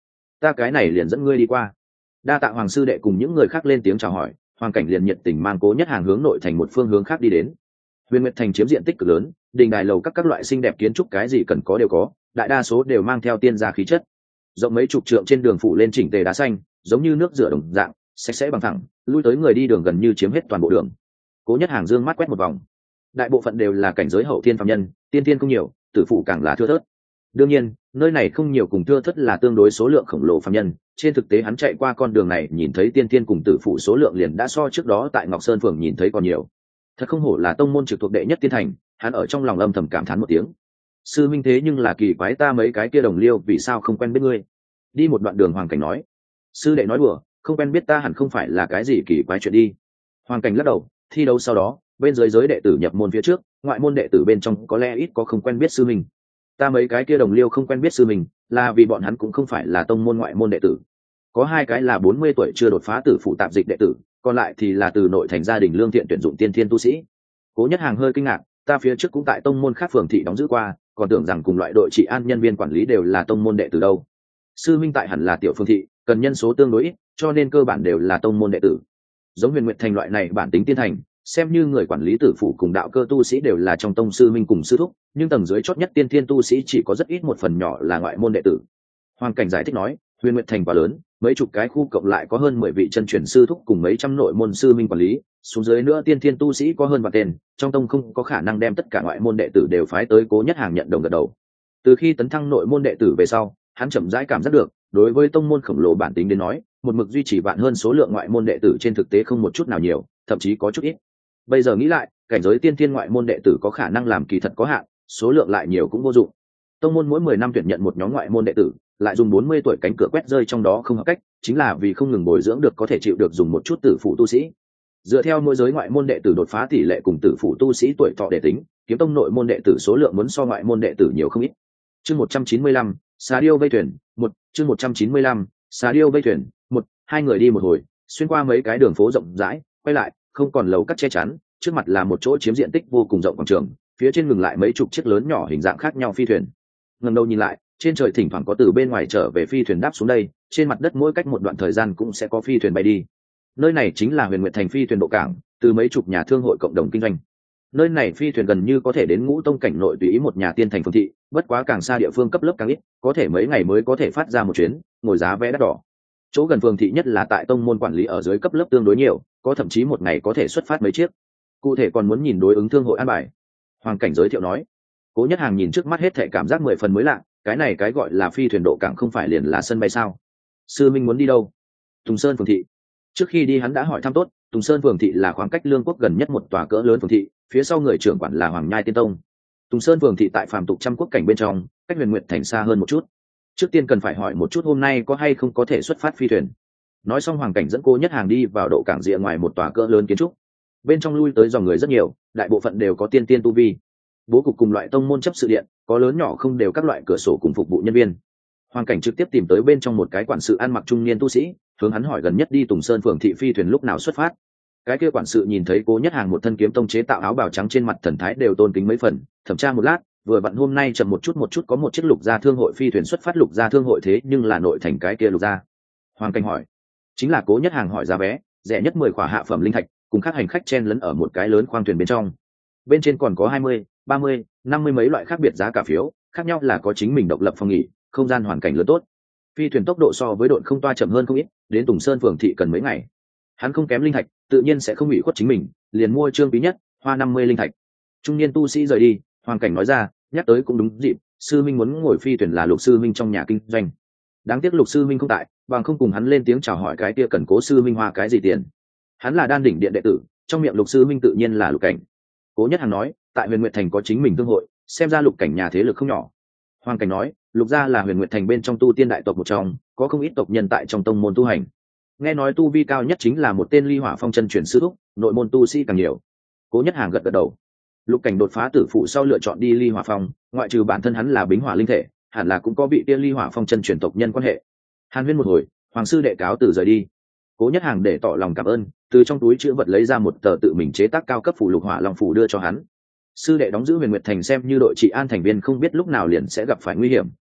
ta cái này liền dẫn ngươi đi qua. Đa tạ Hoàng sư đệ cùng những người khác lên tiếng chào hỏi, Hoàng Cảnh liền nhiệt tình mang Cố Nhất Hàng hướng nội thành một phương hướng khác đi đến. Huyền Nguyệt thành chiếm diện tích cực lớn, đình đài lầu các các loại xinh đẹp kiến trúc cái gì cần có đều có, đại đa số đều mang theo tiên gia khí chất. Rộng mấy chục trượng trên đường phủ lên chỉnh tề đá xanh, giống như nước rửa đồng dạng, sạch sẽ bằng thẳng, lui tới người đi đường gần như chiếm hết toàn bộ đường. Cố Nhất Hàng dương mắt quét một vòng, đại bộ phận đều là cảnh giới hậu thiên phàm nhân, tiên tiên không nhiều, tử phụ càng là thưa thớt. Đương nhiên, nơi này không nhiều cùng thưa thớt là tương đối số lượng khổng lồ phàm nhân, trên thực tế hắn chạy qua con đường này nhìn thấy tiên tiên cùng tử phụ số lượng liền đã so trước đó tại Ngọc Sơn phường nhìn thấy còn nhiều. Thật không hổ là tông môn trực thuộc đệ nhất tiên thành, hắn ở trong lòng âm thầm cảm thán một tiếng. Sư minh thế nhưng là kỳ quái, ta mấy cái kia đồng liêu vì sao không quen biết ngươi? Đi một đoạn đường Hoàng Cảnh nói. Sư đệ nói đùa, không quen biết ta hẳn không phải là cái gì kỳ quái chuyện đi. Hoàng Cảnh lắc đầu, thi đấu sau đó, bên dưới giới đệ tử nhập môn phía trước, ngoại môn đệ tử bên trong có lẽ ít có không quen biết sư minh. Ta mấy cái kia đồng liêu không quen biết sư minh, là vì bọn hắn cũng không phải là tông môn ngoại môn đệ tử. Có hai cái là bốn mươi tuổi chưa đột phá tử phụ tạp dịch đệ tử, còn lại thì là từ nội thành gia đình lương thiện tuyển dụng tiên thiên tu sĩ. Cố Nhất Hàng hơi kinh ngạc, ta phía trước cũng tại tông môn khác phường thị đóng giữ qua, còn tưởng rằng cùng loại đội trị an nhân viên quản lý đều là tông môn đệ tử đâu. Sư minh tại hẳn là tiểu phương thị, cần nhân số tương đối ít, cho nên cơ bản đều là tông môn đệ tử. Giống Huyền Nguyệt thành loại này bản tính tiên thành, xem như người quản lý tử phụ cùng đạo cơ tu sĩ đều là trong tông sư minh cùng sư thúc, nhưng tầng dưới chót nhất tiên thiên tu sĩ chỉ có rất ít một phần nhỏ là ngoại môn đệ tử. Hoàng Cảnh giải thích nói, Huyền Nguyệt thành quá lớn, mấy chục cái khu cộng lại có hơn mười vị chân truyền sư thúc cùng mấy trăm nội môn sư minh quản lý, xuống dưới nữa tiên thiên tu sĩ có hơn vạn tên, trong tông không có khả năng đem tất cả ngoại môn đệ tử đều phái tới. Cố Nhất Hàng nhận đồng gật đầu. Từ khi tấn thăng nội môn đệ tử về sau, hắn chậm rãi cảm giác được, đối với tông môn khổng lồ bản tính đến nói, một mực duy trì vạn hơn số lượng ngoại môn đệ tử trên thực tế không một chút nào nhiều, thậm chí có chút ít. Bây giờ nghĩ lại, cảnh giới tiên thiên ngoại môn đệ tử có khả năng làm kỳ thật có hạn, số lượng lại nhiều cũng vô dụng. Tông môn mỗi mười năm tuyển nhận một nhóm ngoại môn đệ tử, lại dùng bốn mươi tuổi cánh cửa quét rơi trong đó không hợp cách, chính là vì không ngừng bồi dưỡng được có thể chịu được dùng một chút tử phụ tu sĩ. Dựa theo mỗi giới ngoại môn đệ tử đột phá tỷ lệ cùng tử phụ tu sĩ tuổi thọ để tính, kiếm tông nội môn đệ tử số lượng muốn so ngoại môn đệ tử nhiều không ít. Chương một trăm chín mươi lăm, Xà điêu vây thuyền, một, chương một trăm chín mươi lăm, Xà điêu vây thuyền, một, hai người đi một hồi, xuyên qua mấy cái đường phố rộng rãi, quay lại, không còn lầu cắt che chắn, trước mặt là một chỗ chiếm diện tích vô cùng rộng quảng trường, phía trên ngừng lại mấy chục chiếc lớn nhỏ hình dạng khác nhau phi thuyền. Ngẩng đầu nhìn lại, trên trời thỉnh thoảng có từ bên ngoài trở về phi thuyền đáp xuống đây, trên mặt đất mỗi cách một đoạn thời gian cũng sẽ có phi thuyền bay đi. Nơi này chính là Huyền Nguyệt thành phi thuyền độ cảng, từ mấy chục nhà thương hội cộng đồng kinh doanh. Nơi này phi thuyền gần như có thể đến ngũ tông cảnh nội tùy ý một nhà tiên thành phương thị, bất quá càng xa địa phương cấp lớp càng ít, có thể mấy ngày mới có thể phát ra một chuyến, ngồi giá vé đắt đỏ. Chỗ gần phương thị nhất là tại tông môn quản lý ở dưới cấp lớp tương đối nhiều, có thậm chí một ngày có thể xuất phát mấy chiếc. Cụ thể còn muốn nhìn đối ứng thương hội an bài. Hoàng Cảnh giới thiệu nói. Cố Nhất Hàng nhìn trước mắt hết thảy cảm giác mười phần mới lạ, cái này cái gọi là phi thuyền độ cảng không phải liền là sân bay sao? Sư minh muốn đi đâu? Tùng Sơn phường thị. Trước khi đi hắn đã hỏi thăm tốt, Tùng Sơn phường thị là khoảng cách Lương Quốc gần nhất một tòa cỡ lớn phường thị, phía sau người trưởng quản là Hoàng Nhai Tiên Tông. Tùng Sơn phường thị tại phàm tục trăm quốc cảnh bên trong, cách Huyền Nguyệt thành xa hơn một chút. Trước tiên cần phải hỏi một chút hôm nay có hay không có thể xuất phát phi thuyền. Nói xong Hoàng Cảnh dẫn Cố Nhất Hàng đi vào độ cảng rìa ngoài một tòa cỡ lớn kiến trúc. Bên trong lui tới dòng người rất nhiều, đại bộ phận đều có tiên tiên tu vi. Bố cục cùng loại tông môn chấp sự điện, có lớn nhỏ không đều các loại cửa sổ cùng phục vụ nhân viên. Hoàng Cảnh trực tiếp tìm tới bên trong một cái quản sự ăn mặc trung niên tu sĩ, hướng hắn hỏi gần nhất đi Tùng Sơn phường thị phi thuyền lúc nào xuất phát. Cái kia quản sự nhìn thấy Cố Nhất Hàng một thân kiếm tông chế tạo áo bào trắng, trên mặt thần thái đều tôn kính mấy phần, thẩm tra một lát, vừa vặn hôm nay chậm một chút một chút có một chiếc lục gia thương hội phi thuyền xuất phát. Lục gia thương hội thế nhưng là nội thành cái kia lục gia. Hoàng Cảnh hỏi. Chính là Cố Nhất Hàng hỏi giá vé, rẻ nhất mười khỏa hạ phẩm linh thạch, cùng các hành khách chen lẫn ở một cái lớn khoang thuyền bên trong. Bên trên còn có hai mươi, ba mươi, năm mươi mấy loại khác biệt giá cả phiếu, khác nhau là có chính mình độc lập phòng nghỉ, không gian hoàn cảnh lớn tốt. Phi thuyền tốc độ so với đội không toa chậm hơn không ít, đến Tùng Sơn phường thị cần mấy ngày. Hắn không kém linh thạch, tự nhiên sẽ không ủy khuất chính mình, liền mua trương quý nhất, hoa năm mươi linh thạch. Trung niên tu sĩ rời đi, Hoàng Cảnh nói ra, nhắc tới cũng đúng dịp, sư minh muốn ngồi phi thuyền là Lục sư minh trong nhà kinh doanh. Đáng tiếc Lục sư minh không tại, bằng không cùng hắn lên tiếng chào hỏi cái kia cần Cố sư minh hoa cái gì tiền. Hắn là đan đỉnh điện đệ tử, trong miệng Lục sư minh tự nhiên là Lục Cảnh. Cố Nhất Hàng nói, tại Huyền Nguyệt thành có chính mình thương hội, xem ra Lục Cảnh nhà thế lực không nhỏ. Hoàng Cảnh nói, Lục gia là Huyền Nguyệt thành bên trong tu tiên đại tộc một trong, có không ít tộc nhân tại trong tông môn tu hành. Nghe nói tu vi cao nhất chính là một tên Ly Hỏa Phong chân truyền sư thúc, nội môn tu sĩ càng nhiều. Cố Nhất Hàng gật gật đầu. Lục Cảnh đột phá tử phụ sau lựa chọn đi Ly Hỏa Phong, ngoại trừ bản thân hắn là Bính Hỏa linh thể, hẳn là cũng có bị tiên Ly Hỏa Phong chân truyền tộc nhân quan hệ. Hàn huyên một hồi, Hoàng sư đệ cáo từ rời đi. Cố Nhất Hàng để tỏ lòng cảm ơn, từ trong túi chữ vật lấy ra một tờ tự mình chế tác cao cấp phù lục Hỏa Long phù đưa cho hắn. Sư đệ đóng giữ Huyền Nguyệt thành xem như đội trị an thành viên, không biết lúc nào liền sẽ gặp phải nguy hiểm,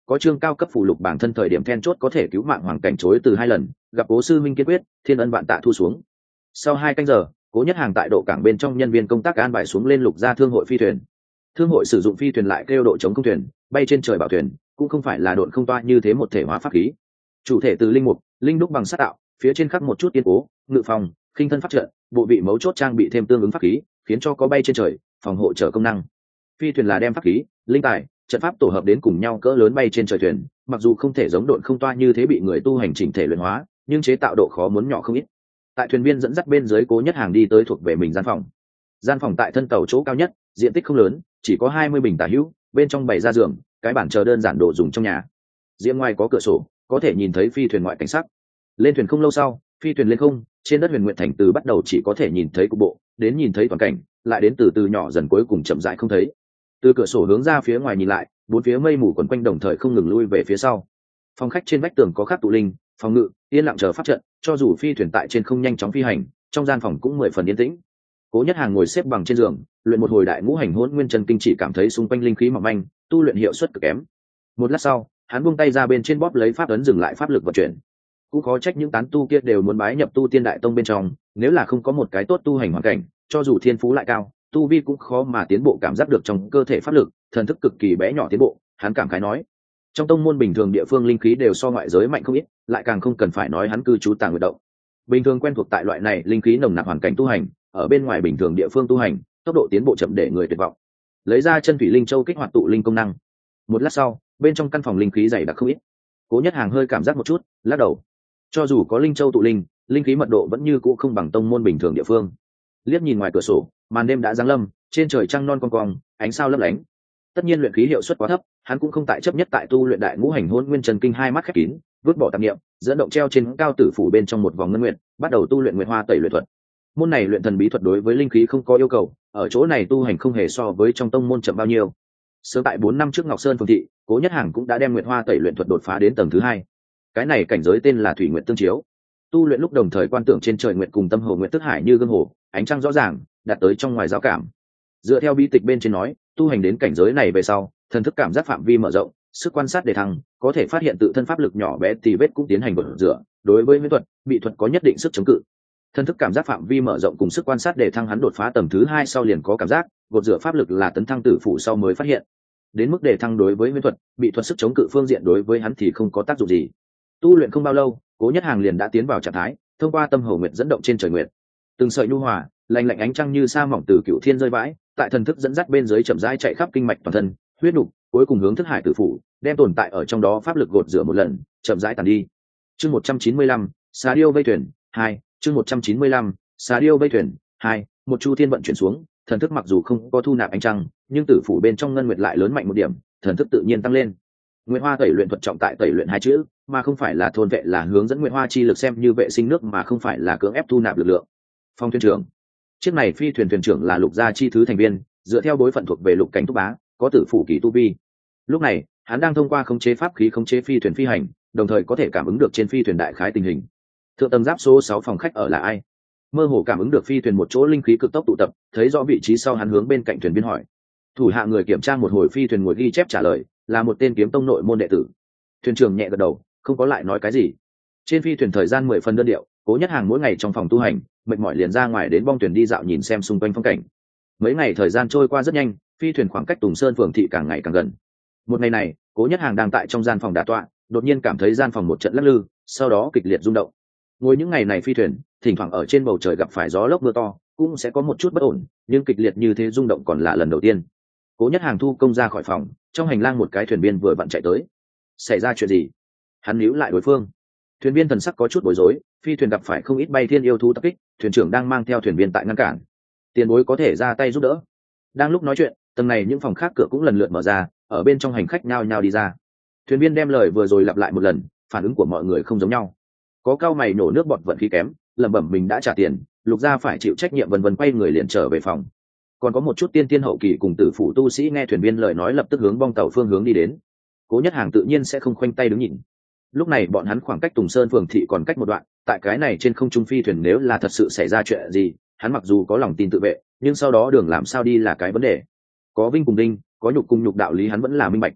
có chương cao cấp phụ lục bản thân thời điểm then chốt có thể cứu mạng hoàng cảnh chối từ hai lần, gặp cố sư minh kiên quyết, thiên ân vạn tạ thu xuống. Sau hai canh giờ, Cố Nhất Hàng tại độ cảng bên trong nhân viên công tác an bài xuống lên lục gia thương hội phi thuyền. Thương hội sử dụng phi thuyền lại kêu độ chống không thuyền, bay trên trời bảo thuyền, cũng không phải là độn không toa như thế một thể hóa pháp khí. Chủ thể từ linh mục, linh đúc bằng sắt tạo, phía trên khắc một chút tiên cố, ngự phòng, khinh thân pháp trận, bộ vị mấu chốt trang bị thêm tương ứng pháp khí, khiến cho có bay trên trời, phòng hộ trở công năng. Phi thuyền là đem pháp khí, linh tài, trận pháp tổ hợp đến cùng nhau cỡ lớn bay trên trời thuyền, mặc dù không thể giống độn không toa như thế bị người tu hành chỉnh thể luyện hóa, nhưng chế tạo độ khó muốn nhỏ không ít. Tại thuyền viên dẫn dắt bên dưới, Cố Nhất Hàng đi tới thuộc về mình gian phòng. Gian phòng tại thân tàu chỗ cao nhất, diện tích không lớn, chỉ có hai mươi bình tả hữu, bên trong bày ra giường, cái bàn chờ đơn giản đồ dùng trong nhà. Diễm ngoài có cửa sổ, có thể nhìn thấy phi thuyền ngoại cảnh sắc. Lên thuyền không lâu sau, phi thuyền lên không, trên đất Huyền Nguyện Thành từ bắt đầu chỉ có thể nhìn thấy cục bộ, đến nhìn thấy toàn cảnh, lại đến từ từ nhỏ dần cuối cùng chậm rãi không thấy. Từ cửa sổ hướng ra phía ngoài nhìn lại, bốn phía mây mù quấn quanh đồng thời không ngừng lui về phía sau. Phòng khách trên vách tường có khắc tụ linh, phòng ngự, yên lặng chờ pháp trận, cho dù phi thuyền tại trên không nhanh chóng phi hành, trong gian phòng cũng mười phần yên tĩnh. Cố Nhất Hàng ngồi xếp bằng trên giường, luyện một hồi đại ngũ hành hỗn nguyên chân kinh, chỉ cảm thấy xung quanh linh khí mỏng manh, tu luyện hiệu suất cực kém. Một lát sau, hắn buông tay ra bên trên bóp lấy pháp ấn dừng lại pháp lực vận chuyển. Cũng khó trách những tán tu kia đều muốn bái nhập tu tiên đại tông bên trong, nếu là không có một cái tốt tu hành hoàn cảnh, cho dù thiên phú lại cao, tu vi cũng khó mà tiến bộ, cảm giác được trong cơ thể pháp lực, thần thức cực kỳ bé nhỏ tiến bộ. Hắn cảm khái nói, trong tông môn bình thường địa phương linh khí đều so ngoại giới mạnh không ít, lại càng không cần phải nói hắn cư trú Tàng Nguyệt Động. Bình thường quen thuộc tại loại này linh khí nồng nặc hoàn cảnh tu hành, ở bên ngoài bình thường địa phương tu hành, tốc độ tiến bộ chậm để người tuyệt vọng. Lấy ra chân thủy linh châu kích hoạt tụ linh công năng. Một lát sau, bên trong căn phòng linh khí dày đặc không ít. Cố Nhất Hàng hơi cảm giác một chút, lắc đầu. Cho dù có linh châu tụ linh, linh khí mật độ vẫn như cũ không bằng tông môn bình thường địa phương. Liếc nhìn ngoài cửa sổ, màn đêm đã giáng lâm, trên trời trăng non cong cong, ánh sao lấp lánh. Tất nhiên luyện khí hiệu suất quá thấp, hắn cũng không tại chấp nhất tại tu luyện đại ngũ hành hỗn nguyên chân kinh, hai mắt khép kín, vứt bỏ tạp niệm, dẫn động treo trên cao tử phủ bên trong một vòng ngân nguyện, bắt đầu tu luyện nguyệt hoa tẩy luyện thuật. Môn này luyện thần bí thuật đối với linh khí không có yêu cầu, ở chỗ này tu hành không hề so với trong tông môn chậm bao nhiêu. Sớm tại bốn năm trước Ngọc Sơn phường thị, Cố Nhất Hàng cũng đã đem nguyệt hoa tẩy luyện thuật đột phá đến tầng thứ hai. Cái này cảnh giới tên là thủy nguyệt tương chiếu. Tu luyện lúc đồng thời quan tưởng trên trời nguyệt cùng tâm hồ nguyệt tức hải như gương hồ, ánh trăng rõ ràng, đạt tới trong ngoài giao cảm. Dựa theo bí tịch bên trên nói, tu hành đến cảnh giới này về sau, thần thức cảm giác phạm vi mở rộng, sức quan sát đề thăng, có thể phát hiện tự thân pháp lực nhỏ bé thì vết cũng tiến hành bổ rửa, đối với huyễn thuật, bị thuật có nhất định sức chống cự. Thần thức cảm giác phạm vi mở rộng cùng sức quan sát đề thăng, hắn đột phá tầng thứ hai sau liền có cảm giác, gột rửa pháp lực là tấn thăng tử phủ sau mới phát hiện. Đến mức đề thăng đối với huyễn thuật, bị thuật sức chống cự phương diện đối với hắn thì không có tác dụng gì. Tu luyện không bao lâu, Cố Nhất Hàng liền đã tiến vào trạng thái, thông qua tâm hồ nguyệt dẫn động trên trời nguyệt. Từng sợi nhu hòa, lạnh lạnh ánh trăng như sa mỏng từ cựu thiên rơi vãi, tại thần thức dẫn dắt bên dưới chậm rãi chạy khắp kinh mạch toàn thân, huyết nục, cuối cùng hướng thức hải tử phủ, đem tồn tại ở trong đó pháp lực gột rửa một lần, chậm rãi tàn đi. Chương một trăm chín mươi lăm, xà điêu vây thuyền hai. Chương một trăm chín mươi lăm, xà điêu vây thuyền hai. Một chu thiên vận chuyển xuống, thần thức mặc dù không có thu nạp ánh trăng, nhưng tử phủ bên trong ngân nguyệt lại lớn mạnh một điểm, thần thức tự nhiên tăng lên. Nguyệt hoa tẩy luyện thuật trọng tại tẩy luyện hai chữ, mà không phải là thôn vệ, là hướng dẫn nguyệt hoa chi lực xem như vệ sinh nước mà không phải là cưỡng ép thu nạp lực lượng. Phong thuyền trưởng, chiếc này phi thuyền thuyền trưởng là lục gia chi thứ thành viên, dựa theo bối phận thuộc về lục cảnh thúc bá, có tử phủ kỳ tu vi. Lúc này hắn đang thông qua khống chế pháp khí khống chế phi thuyền phi hành, đồng thời có thể cảm ứng được trên phi thuyền đại khái tình hình. Thượng tầng giáp số sáu phòng khách ở là ai? Mơ hồ cảm ứng được phi thuyền một chỗ linh khí cực tốc tụ tập, thấy rõ vị trí sau hắn hướng bên cạnh thuyền viên hỏi. Thủ hạ người kiểm tra một hồi phi thuyền ngồi ghi chép trả lời, là một tên kiếm tông nội môn đệ tử. Thuyền trưởng nhẹ gật đầu, không có lại nói cái gì. Trên phi thuyền thời gian mười phần đơn điệu, Cố Nhất Hàng mỗi ngày trong phòng tu hành, mệt mỏi liền ra ngoài đến bong thuyền đi dạo nhìn xem xung quanh phong cảnh. Mấy ngày thời gian trôi qua rất nhanh, phi thuyền khoảng cách Tùng Sơn phường thị càng ngày càng gần. Một ngày này, Cố Nhất Hàng đang tại trong gian phòng đả tọa, đột nhiên cảm thấy gian phòng một trận lắc lư, sau đó kịch liệt rung động. Ngồi những ngày này phi thuyền, thỉnh thoảng ở trên bầu trời gặp phải gió lốc mưa to, cũng sẽ có một chút bất ổn, nhưng kịch liệt như thế rung động còn là lần đầu tiên. Cố Nhất Hàng thu công ra khỏi phòng, trong hành lang một cái thuyền viên vừa vặn chạy tới. Xảy ra chuyện gì? Hắn níu lại đối phương. Thuyền viên thần sắc có chút bối rối, phi thuyền gặp phải không ít bay thiên yêu thú tập kích, thuyền trưởng đang mang theo thuyền viên tại ngăn cản. Tiền bối có thể ra tay giúp đỡ. Đang lúc nói chuyện, tầng này những phòng khác cửa cũng lần lượt mở ra, ở bên trong hành khách nhao nhao đi ra. Thuyền viên đem lời vừa rồi lặp lại một lần, phản ứng của mọi người không giống nhau. Có cao mày nổ nước bọt vận khí kém, lẩm bẩm mình đã trả tiền, lục gia phải chịu trách nhiệm, vân vân, quay người liền trở về phòng. Còn có một chút tiên tiên hậu kỳ cùng tử phủ tu sĩ nghe thuyền viên lời nói lập tức hướng bong tàu phương hướng đi đến. Cố Nhất Hàng tự nhiên sẽ không khoanh tay đứng nhìn. Lúc này bọn hắn khoảng cách Tùng Sơn phường thị còn cách một đoạn, tại cái này trên không trung phi thuyền nếu là thật sự xảy ra chuyện gì, hắn mặc dù có lòng tin tự vệ, nhưng sau đó đường làm sao đi là cái vấn đề. Có vinh cùng đinh, có nhục cùng nhục đạo lý hắn vẫn là minh bạch.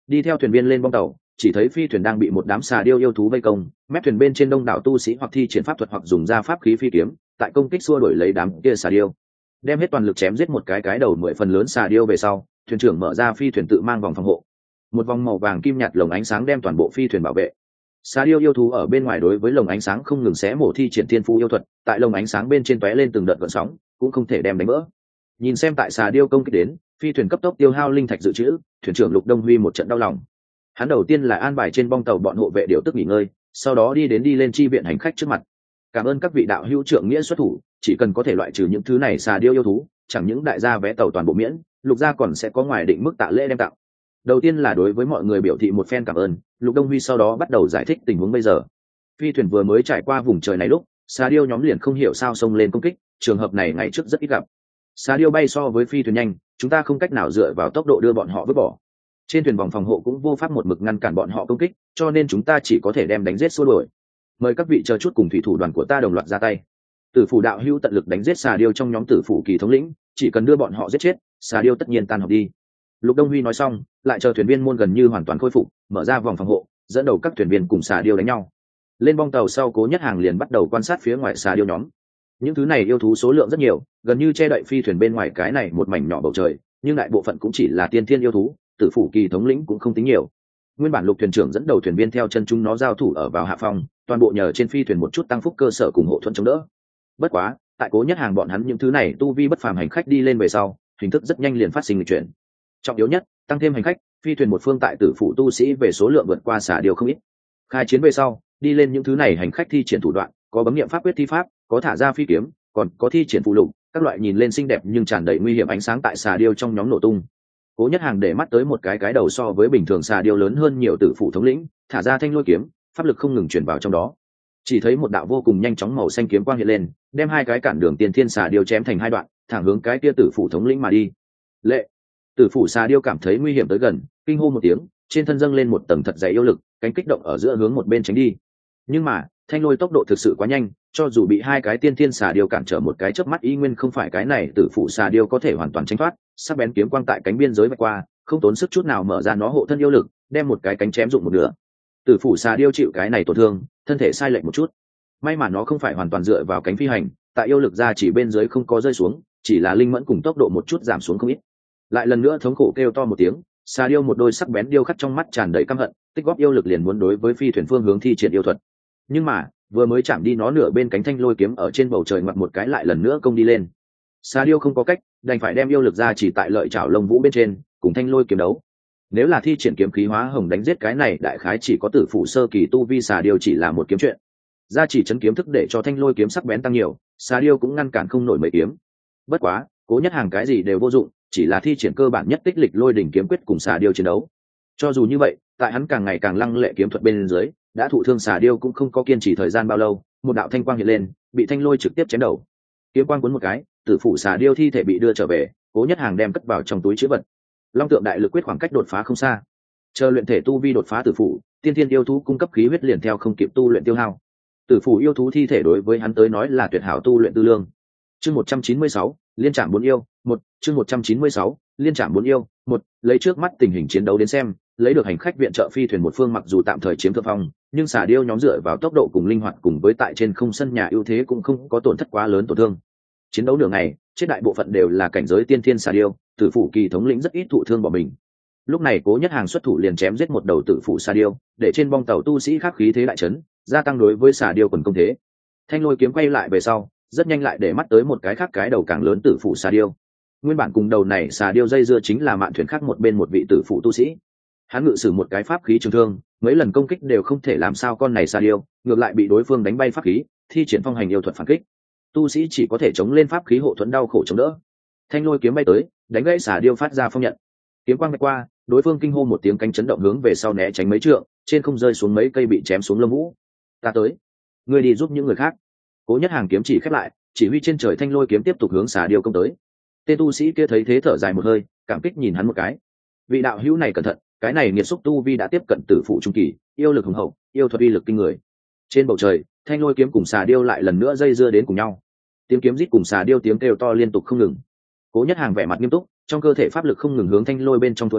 đi theo thuyền viên lên bong tàu, chỉ thấy phi thuyền đang bị một đám xà điêu yêu thú vây công, mép thuyền bên trên đông đảo tu sĩ hoặc thi triển pháp thuật hoặc dùng ra pháp khí phi kiếm tại công kích xua đuổi lấy đám kia xà điêu, đem hết toàn lực chém giết một cái cái đầu mười phần lớn xà điêu về sau, thuyền trưởng mở ra phi thuyền tự mang vòng phòng hộ, một vòng màu vàng kim nhạt lồng ánh sáng đem toàn bộ phi thuyền bảo vệ. Xà điêu yêu thú ở bên ngoài đối với lồng ánh sáng không ngừng xé mổ thi triển thiên phú yêu thuật, tại lồng ánh sáng bên trên tóe lên từng đợt gợn sóng, cũng không thể đem đánh vỡ. Nhìn xem tại xà điêu công kích đến, phi thuyền cấp tốc tiêu hao linh thạch dự trữ, thuyền trưởng Lục Đông Huy một trận đau lòng. Hắn đầu tiên là an bài trên bong tàu bọn hộ vệ điều tức nghỉ ngơi, sau đó đi đến đi lên chi viện hành khách trước mặt. Cảm ơn các vị đạo hữu trưởng nghĩa xuất thủ, chỉ cần có thể loại trừ những thứ này xà điêu yêu thú, chẳng những đại gia vé tàu toàn bộ miễn, Lục gia còn sẽ có ngoài định mức tạ lễ đem tặng. Đầu tiên là đối với mọi người biểu thị một phen cảm ơn, Lục Đông Huy sau đó bắt đầu giải thích tình huống bây giờ. Phi thuyền vừa mới trải qua vùng trời này lúc, xà điêu nhóm liền không hiểu sao xông lên công kích, trường hợp này ngày trước rất ít gặp. Xà điêu bay so với phi thuyền nhanh, chúng ta không cách nào dựa vào tốc độ đưa bọn họ vứt bỏ. Trên thuyền vòng phòng hộ cũng vô pháp một mực ngăn cản bọn họ công kích, cho nên chúng ta chỉ có thể đem đánh giết xua đuổi. Mời các vị chờ chút cùng thủy thủ đoàn của ta đồng loạt ra tay. Tử phủ đạo hữu tận lực đánh giết xà điêu trong nhóm tử phủ kỳ thống lĩnh, chỉ cần đưa bọn họ giết chết, xà điêu tất nhiên tan học đi. Lục Đông Huy nói xong, lại chờ thuyền viên môn gần như hoàn toàn khôi phục, mở ra vòng phòng hộ, dẫn đầu các thuyền viên cùng xà điêu đánh nhau. Lên bong tàu sau, Cố Nhất Hàng liền bắt đầu quan sát phía ngoài xà điêu nhóm. Những thứ này yêu thú số lượng rất nhiều, gần như che đậy phi thuyền bên ngoài cái này một mảnh nhỏ bầu trời, nhưng đại bộ phận cũng chỉ là tiên thiên yêu thú, tử phủ kỳ thống lĩnh cũng không tính nhiều. Nguyên bản Lục thuyền trưởng dẫn đầu thuyền viên theo chân chúng nó giao thủ ở vào hạ phòng, toàn bộ nhờ trên phi thuyền một chút tăng phúc cơ sở cùng hộ thuẫn chống đỡ. Bất quá, tại Cố Nhất Hàng bọn hắn những thứ này tu vi bất phàm hành khách đi lên về sau, hình thức rất nhanh liền phát sinh chuyển. Trọng yếu nhất, tăng thêm hành khách, phi thuyền một phương tại tử phủ tu sĩ về số lượng vượt qua xả điều không ít. Khai chiến về sau, đi lên những thứ này hành khách thi triển thủ đoạn, có bấm nghiệm pháp quyết thi pháp, có thả ra phi kiếm, còn có thi triển phụ lục, các loại nhìn lên xinh đẹp nhưng tràn đầy nguy hiểm ánh sáng tại xà điêu trong nhóm nổ tung. Cố Nhất Hàng để mắt tới một cái cái đầu so với bình thường xà điêu lớn hơn nhiều tử phủ thống lĩnh, thả ra thanh lôi kiếm, pháp lực không ngừng chuyển vào trong đó. Chỉ thấy một đạo vô cùng nhanh chóng màu xanh kiếm quang hiện lên, đem hai cái cản đường tiên thiên xà điêu chém thành hai đoạn, thẳng hướng cái kia tử phủ thống lĩnh mà đi. Lệ, tử phủ xà điêu cảm thấy nguy hiểm tới gần, kinh hô một tiếng, trên thân dâng lên một tầng thật dày yêu lực, cánh kích động ở giữa hướng một bên tránh đi. Nhưng mà thanh lôi tốc độ thực sự quá nhanh, cho dù bị hai cái tiên thiên xà điêu cản trở một cái chớp mắt, y nguyên không phải cái này tử phủ xà điêu có thể hoàn toàn tránh thoát. Sắc bén kiếm quang tại cánh biên giới vạch qua, không tốn sức chút nào mở ra nó hộ thân yêu lực, đem một cái cánh chém dụng một nửa. Tử phủ xà điêu chịu cái này tổn thương, thân thể sai lệch một chút. May mà nó không phải hoàn toàn dựa vào cánh phi hành, tại yêu lực ra chỉ bên dưới không có rơi xuống, chỉ là linh mẫn cùng tốc độ một chút giảm xuống không ít. Lại lần nữa thống khổ kêu to một tiếng, xà điêu một đôi sắc bén điêu khắc trong mắt tràn đầy căm hận, tích góp yêu lực liền muốn đối với phi thuyền phương hướng thi triển yêu thuật. Nhưng mà vừa mới chạm đi nó nửa bên cánh thanh lôi kiếm ở trên bầu trời ngoặt một cái lại lần nữa công đi lên. Xà điêu không có cách, đành phải đem yêu lực ra chỉ tại lợi chảo lông vũ bên trên, cùng thanh lôi kiếm đấu. Nếu là thi triển kiếm khí hóa hồng đánh giết cái này, đại khái chỉ có tử phụ sơ kỳ tu vi xà điêu chỉ là một kiếm chuyện. Ra chỉ chấn kiếm thức để cho thanh lôi kiếm sắc bén tăng nhiều, xà điêu cũng ngăn cản không nổi mấy kiếm. Bất quá, Cố Nhất Hàng cái gì đều vô dụng, chỉ là thi triển cơ bản nhất tích lịch lôi đỉnh kiếm quyết cùng xà điêu chiến đấu. Cho dù như vậy, tại hắn càng ngày càng lăng lệ kiếm thuật bên dưới, đã thụ thương xà điêu cũng không có kiên trì thời gian bao lâu, một đạo thanh quang hiện lên, bị thanh lôi trực tiếp chém đầu. Kiếm quang cuốn một cái, tử phụ xà điêu thi thể bị đưa trở về, Cố Nhất Hàng đem cất vào trong túi trữ vật. Long tượng đại lực quyết khoảng cách đột phá không xa, chờ luyện thể tu vi đột phá tử phụ, tiên thiên yêu thú cung cấp khí huyết liền theo không kịp tu luyện tiêu hao. Tử phụ yêu thú thi thể đối với hắn tới nói là tuyệt hảo tu luyện tư lương. Chương một trăm chín mươi sáu, liên trạm bốn yêu, một, chương một trăm chín mươi sáu, liên trạm bốn yêu, một, lấy trước mắt tình hình chiến đấu đến xem, lấy được hành khách viện trợ phi thuyền một phương mặc dù tạm thời chiếm thượng phong, nhưng xà điêu nhóm dựa vào tốc độ cùng linh hoạt cùng với tại trên không sân nhà ưu thế cũng không có tổn thất quá lớn tổn thương. Chiến đấu nửa ngày, chết đại bộ phận đều là cảnh giới tiên thiên xà điêu, tử phủ kỳ thống lĩnh rất ít thụ thương bỏ mình. Lúc này Cố Nhất Hàng xuất thủ liền chém giết một đầu tử phủ xà điêu, để trên bong tàu tu sĩ khác khí thế đại chấn, gia tăng đối với xà điêu quần công thế. Thanh lôi kiếm quay lại về sau, rất nhanh lại để mắt tới một cái khác cái đầu càng lớn tử phủ xà điêu. Nguyên bản cùng đầu này xà điêu dây dưa chính là mạn thuyền khác một bên một vị tử phụ tu sĩ. Hắn ngự sử một cái pháp khí trường thương, mấy lần công kích đều không thể làm sao con này xà điêu, ngược lại bị đối phương đánh bay pháp khí, thi triển phong hành yêu thuật phản kích. Tu sĩ chỉ có thể chống lên pháp khí hộ thuẫn đau khổ chống đỡ. Thanh lôi kiếm bay tới, đánh gãy xà điêu phát ra phong nhận. Kiếm quang bay qua, đối phương kinh hô một tiếng, cánh chấn động hướng về sau né tránh mấy trượng, trên không rơi xuống mấy cây bị chém xuống lông vũ. Ta tới, ngươi đi giúp những người khác. Cố Nhất Hàng kiếm chỉ khép lại, chỉ huy trên trời thanh lôi kiếm tiếp tục hướng xà điêu công tới. Tên tu sĩ kia thấy thế thở dài một hơi, cảm kích nhìn hắn một cái. Vị đạo hữu này cẩn thận, cái này nghiệt xúc tu vi đã tiếp cận tử phụ trung kỳ, yêu lực hùng hậu, yêu thuật uy lực kinh người. Trên bầu trời, thanh lôi kiếm cùng xà điêu lại lần nữa dây dưa đến cùng nhau. Tiếng kiếm rít cùng xà điêu tiếng kêu to liên tục không ngừng. Cố Nhất Hàng vẻ mặt nghiêm túc, trong cơ thể pháp lực không ngừng hướng thanh lôi bên trong thua đi,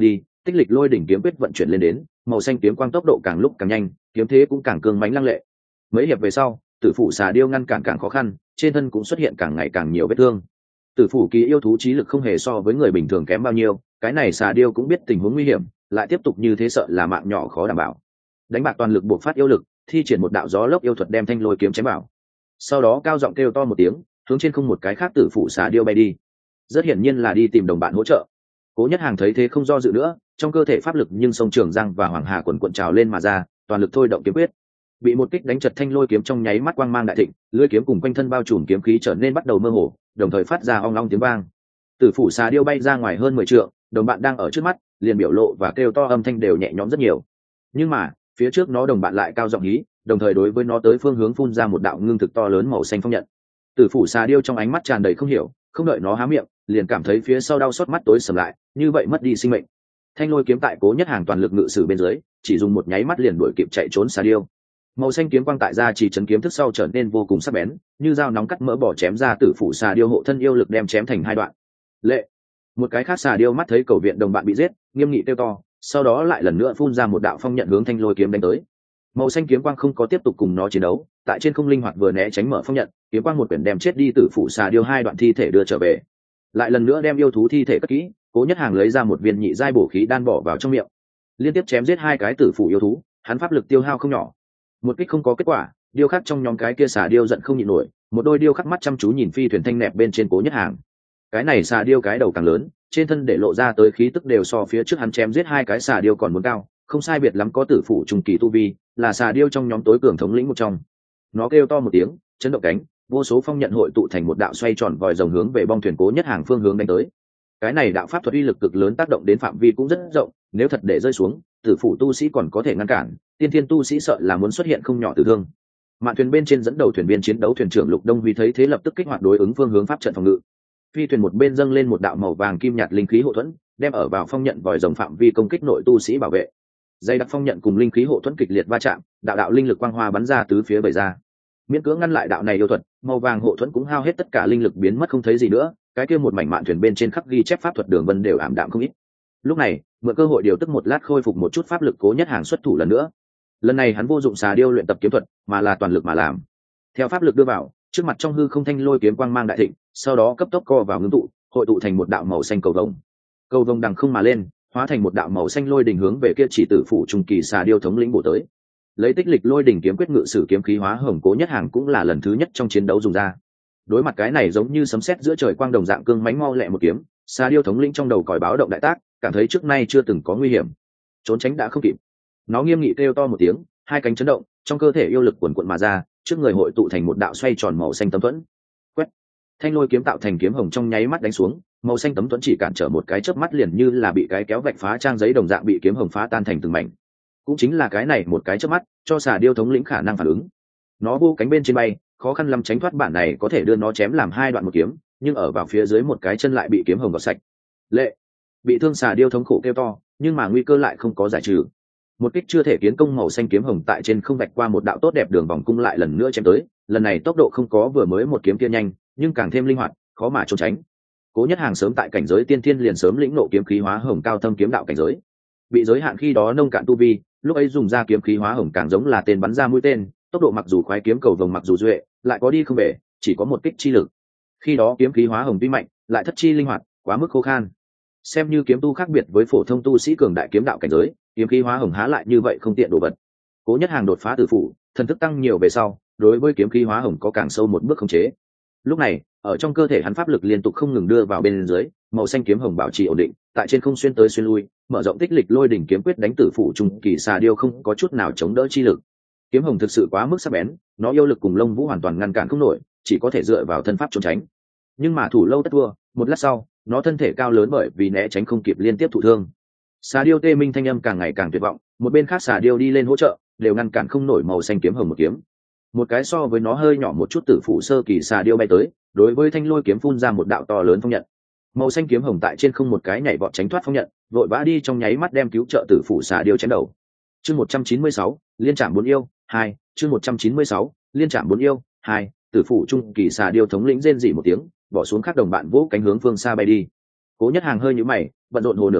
tích lịch lôi đỉnh kiếm quyết vận chuyển lên đến, màu xanh kiếm quang tốc độ càng lúc càng nhanh, kiếm thế cũng càng cường mãnh lăng lệ. Mấy hiệp về sau, tử phủ xà điêu ngăn cản càng khó khăn, trên thân cũng xuất hiện càng ngày càng nhiều vết thương. Tử phủ kỳ yêu thú trí lực không hề so với người bình thường kém bao nhiêu, cái này xà điêu cũng biết tình huống nguy hiểm, lại tiếp tục như thế sợ là mạng nhỏ khó đảm bảo. Đánh bạc toàn lực buộc phát yêu lực, thi triển một đạo gió lốc yêu thuật đem thanh lôi kiếm chém vào. Sau đó cao giọng kêu to một tiếng, hướng trên không một cái khác tử phủ xà điêu bay đi. Rất hiển nhiên là đi tìm đồng bạn hỗ trợ. Cố Nhất Hàng thấy thế không do dự nữa, trong cơ thể pháp lực nhưng sông Trường Giang và Hoàng Hà quần quần trào lên mà ra, toàn lực thôi động kiếm quyết. Bị một kích đánh chật thanh lôi kiếm trong nháy mắt quang mang đại thịnh, lưỡi kiếm cùng quanh thân bao trùm kiếm khí trở nên bắt đầu mơ hồ, đồng thời phát ra ong ong tiếng vang. Tử phủ xà điêu bay ra ngoài hơn mười trượng, đồng bạn đang ở trước mắt, liền biểu lộ và kêu to âm thanh đều nhẹ nhõm rất nhiều. Nhưng mà, phía trước nó đồng bạn lại cao giọng hí, đồng thời đối với nó tới phương hướng phun ra một đạo ngưng thực to lớn màu xanh phong nhận. Tử phủ xà điêu trong ánh mắt tràn đầy không hiểu, không đợi nó há miệng, liền cảm thấy phía sau đau xót mắt tối sầm lại, như vậy mất đi sinh mệnh. Thanh lôi kiếm tại Cố Nhất Hàng toàn lực ngự sử bên dưới, chỉ dùng một nháy mắt liền đuổi kịp chạy trốn xà điêu. Màu xanh kiếm quang tại ra chỉ chấn kiếm thức sau trở nên vô cùng sắc bén, như dao nóng cắt mỡ bỏ chém ra tử phủ xà điêu hộ thân yêu lực đem chém thành hai đoạn. Lệ, một cái khác xà điêu mắt thấy cầu viện đồng bạn bị giết, nghiêm nghị kêu to, sau đó lại lần nữa phun ra một đạo phong nhận hướng thanh lôi kiếm đánh tới. Màu xanh kiếm quang không có tiếp tục cùng nó chiến đấu, tại trên không linh hoạt vừa né tránh mở phong nhận, kiếm quang một quyển đem chết đi tử phủ xà điêu hai đoạn thi thể đưa trở về. Lại lần nữa đem yêu thú thi thể cất kỹ, Cố Nhất Hàng lấy ra một viên nhị giai bổ khí đan bỏ vào trong miệng, liên tiếp chém giết hai cái tử phủ yêu thú, hắn pháp lực tiêu hao không nhỏ. Một kích không có kết quả, điêu khắc trong nhóm cái kia xà điêu giận không nhịn nổi, một đôi điêu khắc mắt chăm chú nhìn phi thuyền thanh nẹp bên trên Cố Nhất Hàng. Cái này xà điêu cái đầu càng lớn, trên thân để lộ ra tới khí tức đều so phía trước hắn chém giết hai cái xà điêu còn muốn cao, không sai biệt lắm có tử phủ trung kỳ tu vi, là xà điêu trong nhóm tối cường thống lĩnh một trong. Nó kêu to một tiếng, chấn động cánh, vô số phong nhận hội tụ thành một đạo xoay tròn vòi rồng hướng về bong thuyền Cố Nhất Hàng phương hướng đánh tới. Cái này đạo pháp thuật uy lực cực lớn tác động đến phạm vi cũng rất rộng, nếu thật để rơi xuống, tử phủ tu sĩ còn có thể ngăn cản, tiên thiên tu sĩ sợ là muốn xuất hiện không nhỏ tử thương. Mạn thuyền bên trên dẫn đầu thuyền viên chiến đấu thuyền trưởng Lục Đông Huy thấy thế lập tức kích hoạt đối ứng phương hướng pháp trận phòng ngự. Phi thuyền một bên dâng lên một đạo màu vàng kim nhạt linh khí hộ thuẫn, đem ở vào phong nhận vòi rồng phạm vi công kích nội tu sĩ bảo vệ. Dây đặc phong nhận cùng linh khí hộ thuẫn kịch liệt va chạm, đạo đạo linh lực quang hoa bắn ra tứ phía bày ra. Miễn cưỡng ngăn lại đạo này yêu thuật, màu vàng hộ thuẫn cũng hao hết tất cả linh lực biến mất không thấy gì nữa, cái kia một mảnh mạn thuyền bên trên khắc ghi chép pháp thuật đường vân đều ảm đạm không ít. Lúc này, mượn cơ hội điều tức một lát khôi phục một chút pháp lực, Cố Nhất Hàng xuất thủ lần nữa. Lần này hắn vô dụng xà điêu luyện tập kiếm thuật, mà là toàn lực mà làm. Theo pháp lực đưa vào, trước mặt trong hư không thanh lôi kiếm quang mang đại thịnh, sau đó cấp tốc co vào ngưng tụ, hội tụ thành một đạo màu xanh cầu vồng. Cầu vồng đằng không mà lên, hóa thành một đạo màu xanh lôi đỉnh hướng về kia chỉ tử phủ trung kỳ xà điêu thống lĩnh bổ tới. Lấy tích lịch lôi đỉnh kiếm quyết ngự sử kiếm khí hóa hồng, Cố Nhất Hàng cũng là lần thứ nhất trong chiến đấu dùng ra. Đối mặt cái này giống như sấm sét giữa trời quang đồng dạng cương mãnh mau lẹ một kiếm, xà điêu thống lĩnh trong đầu còi báo động đại tác, cảm thấy trước nay chưa từng có nguy hiểm, trốn tránh đã không kịp. Nó nghiêm nghị kêu to một tiếng, hai cánh chấn động, trong cơ thể yêu lực cuồn cuộn mà ra, trước người hội tụ thành một đạo xoay tròn màu xanh tấm thuẫn. Quét, thanh lôi kiếm tạo thành kiếm hồng trong nháy mắt đánh xuống, màu xanh tấm thuẫn chỉ cản trở một cái chớp mắt liền như là bị cái kéo vạch phá trang giấy đồng dạng bị kiếm hồng phá tan thành từng mảnh. Cũng chính là cái này một cái chớp mắt, cho xà điêu thống lĩnh khả năng phản ứng. Nó vô cánh bên trên bay, khó khăn lắm tránh thoát bản này có thể đưa nó chém làm hai đoạn một kiếm, nhưng ở vào phía dưới một cái chân lại bị kiếm hồng gọt sạch. Lệ, bị thương xà điêu thống khổ kêu to, nhưng mà nguy cơ lại không có giải trừ. Một kích chưa thể kiến công màu xanh kiếm hồng tại trên không vạch qua một đạo tốt đẹp đường vòng cung lại lần nữa chém tới, lần này tốc độ không có vừa mới một kiếm kia nhanh, nhưng càng thêm linh hoạt, khó mà trốn tránh. Cố Nhất Hàng sớm tại cảnh giới tiên thiên liền sớm lĩnh ngộ kiếm khí hóa hồng cao thâm kiếm đạo cảnh giới, bị giới hạn khi đó nông cạn tu vi, lúc ấy dùng ra kiếm khí hóa hồng càng giống là tên bắn ra mũi tên, tốc độ mặc dù khoái kiếm cầu vồng mặc dù duệ, lại có đi không về, chỉ có một kích chi lực. Khi đó kiếm khí hóa hồng tuy mạnh, lại thất chi linh hoạt, quá mức khô khan. Xem như kiếm tu khác biệt với phổ thông tu sĩ cường đại kiếm đạo cảnh giới, kiếm khí hóa hồng há lại như vậy không tiện đồ vật. Cố Nhất Hàng đột phá tử phủ, thần thức tăng nhiều về sau, đối với kiếm khí hóa hồng có càng sâu một bước khống chế. Lúc này, ở trong cơ thể hắn pháp lực liên tục không ngừng đưa vào bên dưới, màu xanh kiếm hồng bảo trì ổn định, tại trên không xuyên tới xuyên lui, mở rộng tích lịch lôi đỉnh kiếm quyết đánh tử phủ trung kỳ xà điêu không có chút nào chống đỡ chi lực. Kiếm hồng thực sự quá mức sắc bén, nó yêu lực cùng lông vũ hoàn toàn ngăn cản không nổi, chỉ có thể dựa vào thân pháp trốn tránh. Nhưng mà thủ lâu tất thua, một lát sau, nó thân thể cao lớn bởi vì né tránh không kịp liên tiếp thụ thương. Xà điêu tê minh thanh âm càng ngày càng tuyệt vọng, một bên khác xà điêu đi lên hỗ trợ, đều ngăn cản không nổi màu xanh kiếm hồng một kiếm. Một cái so với nó hơi nhỏ một chút tử phủ sơ kỳ xà điêu bay tới, đối với thanh lôi kiếm phun ra một đạo to lớn phong nhận. Màu xanh kiếm hồng tại trên không một cái nhảy vọt tránh thoát phong nhận, vội vã đi trong nháy mắt đem cứu trợ tử phủ xà điêu chém đầu. Chương một trăm chín mươi sáu, liên trạm bốn yêu, hai, chương một trăm chín mươi sáu, liên trạm bốn yêu, hai, tử phủ trung kỳ xà điêu thống lĩnh rên rỉ một tiếng, bỏ xuống các đồng bạn vỗ cánh hướng phương xa bay đi. Cố Nhất Hàng hơi nhíu mày, bận rộn hồ nửa ngày,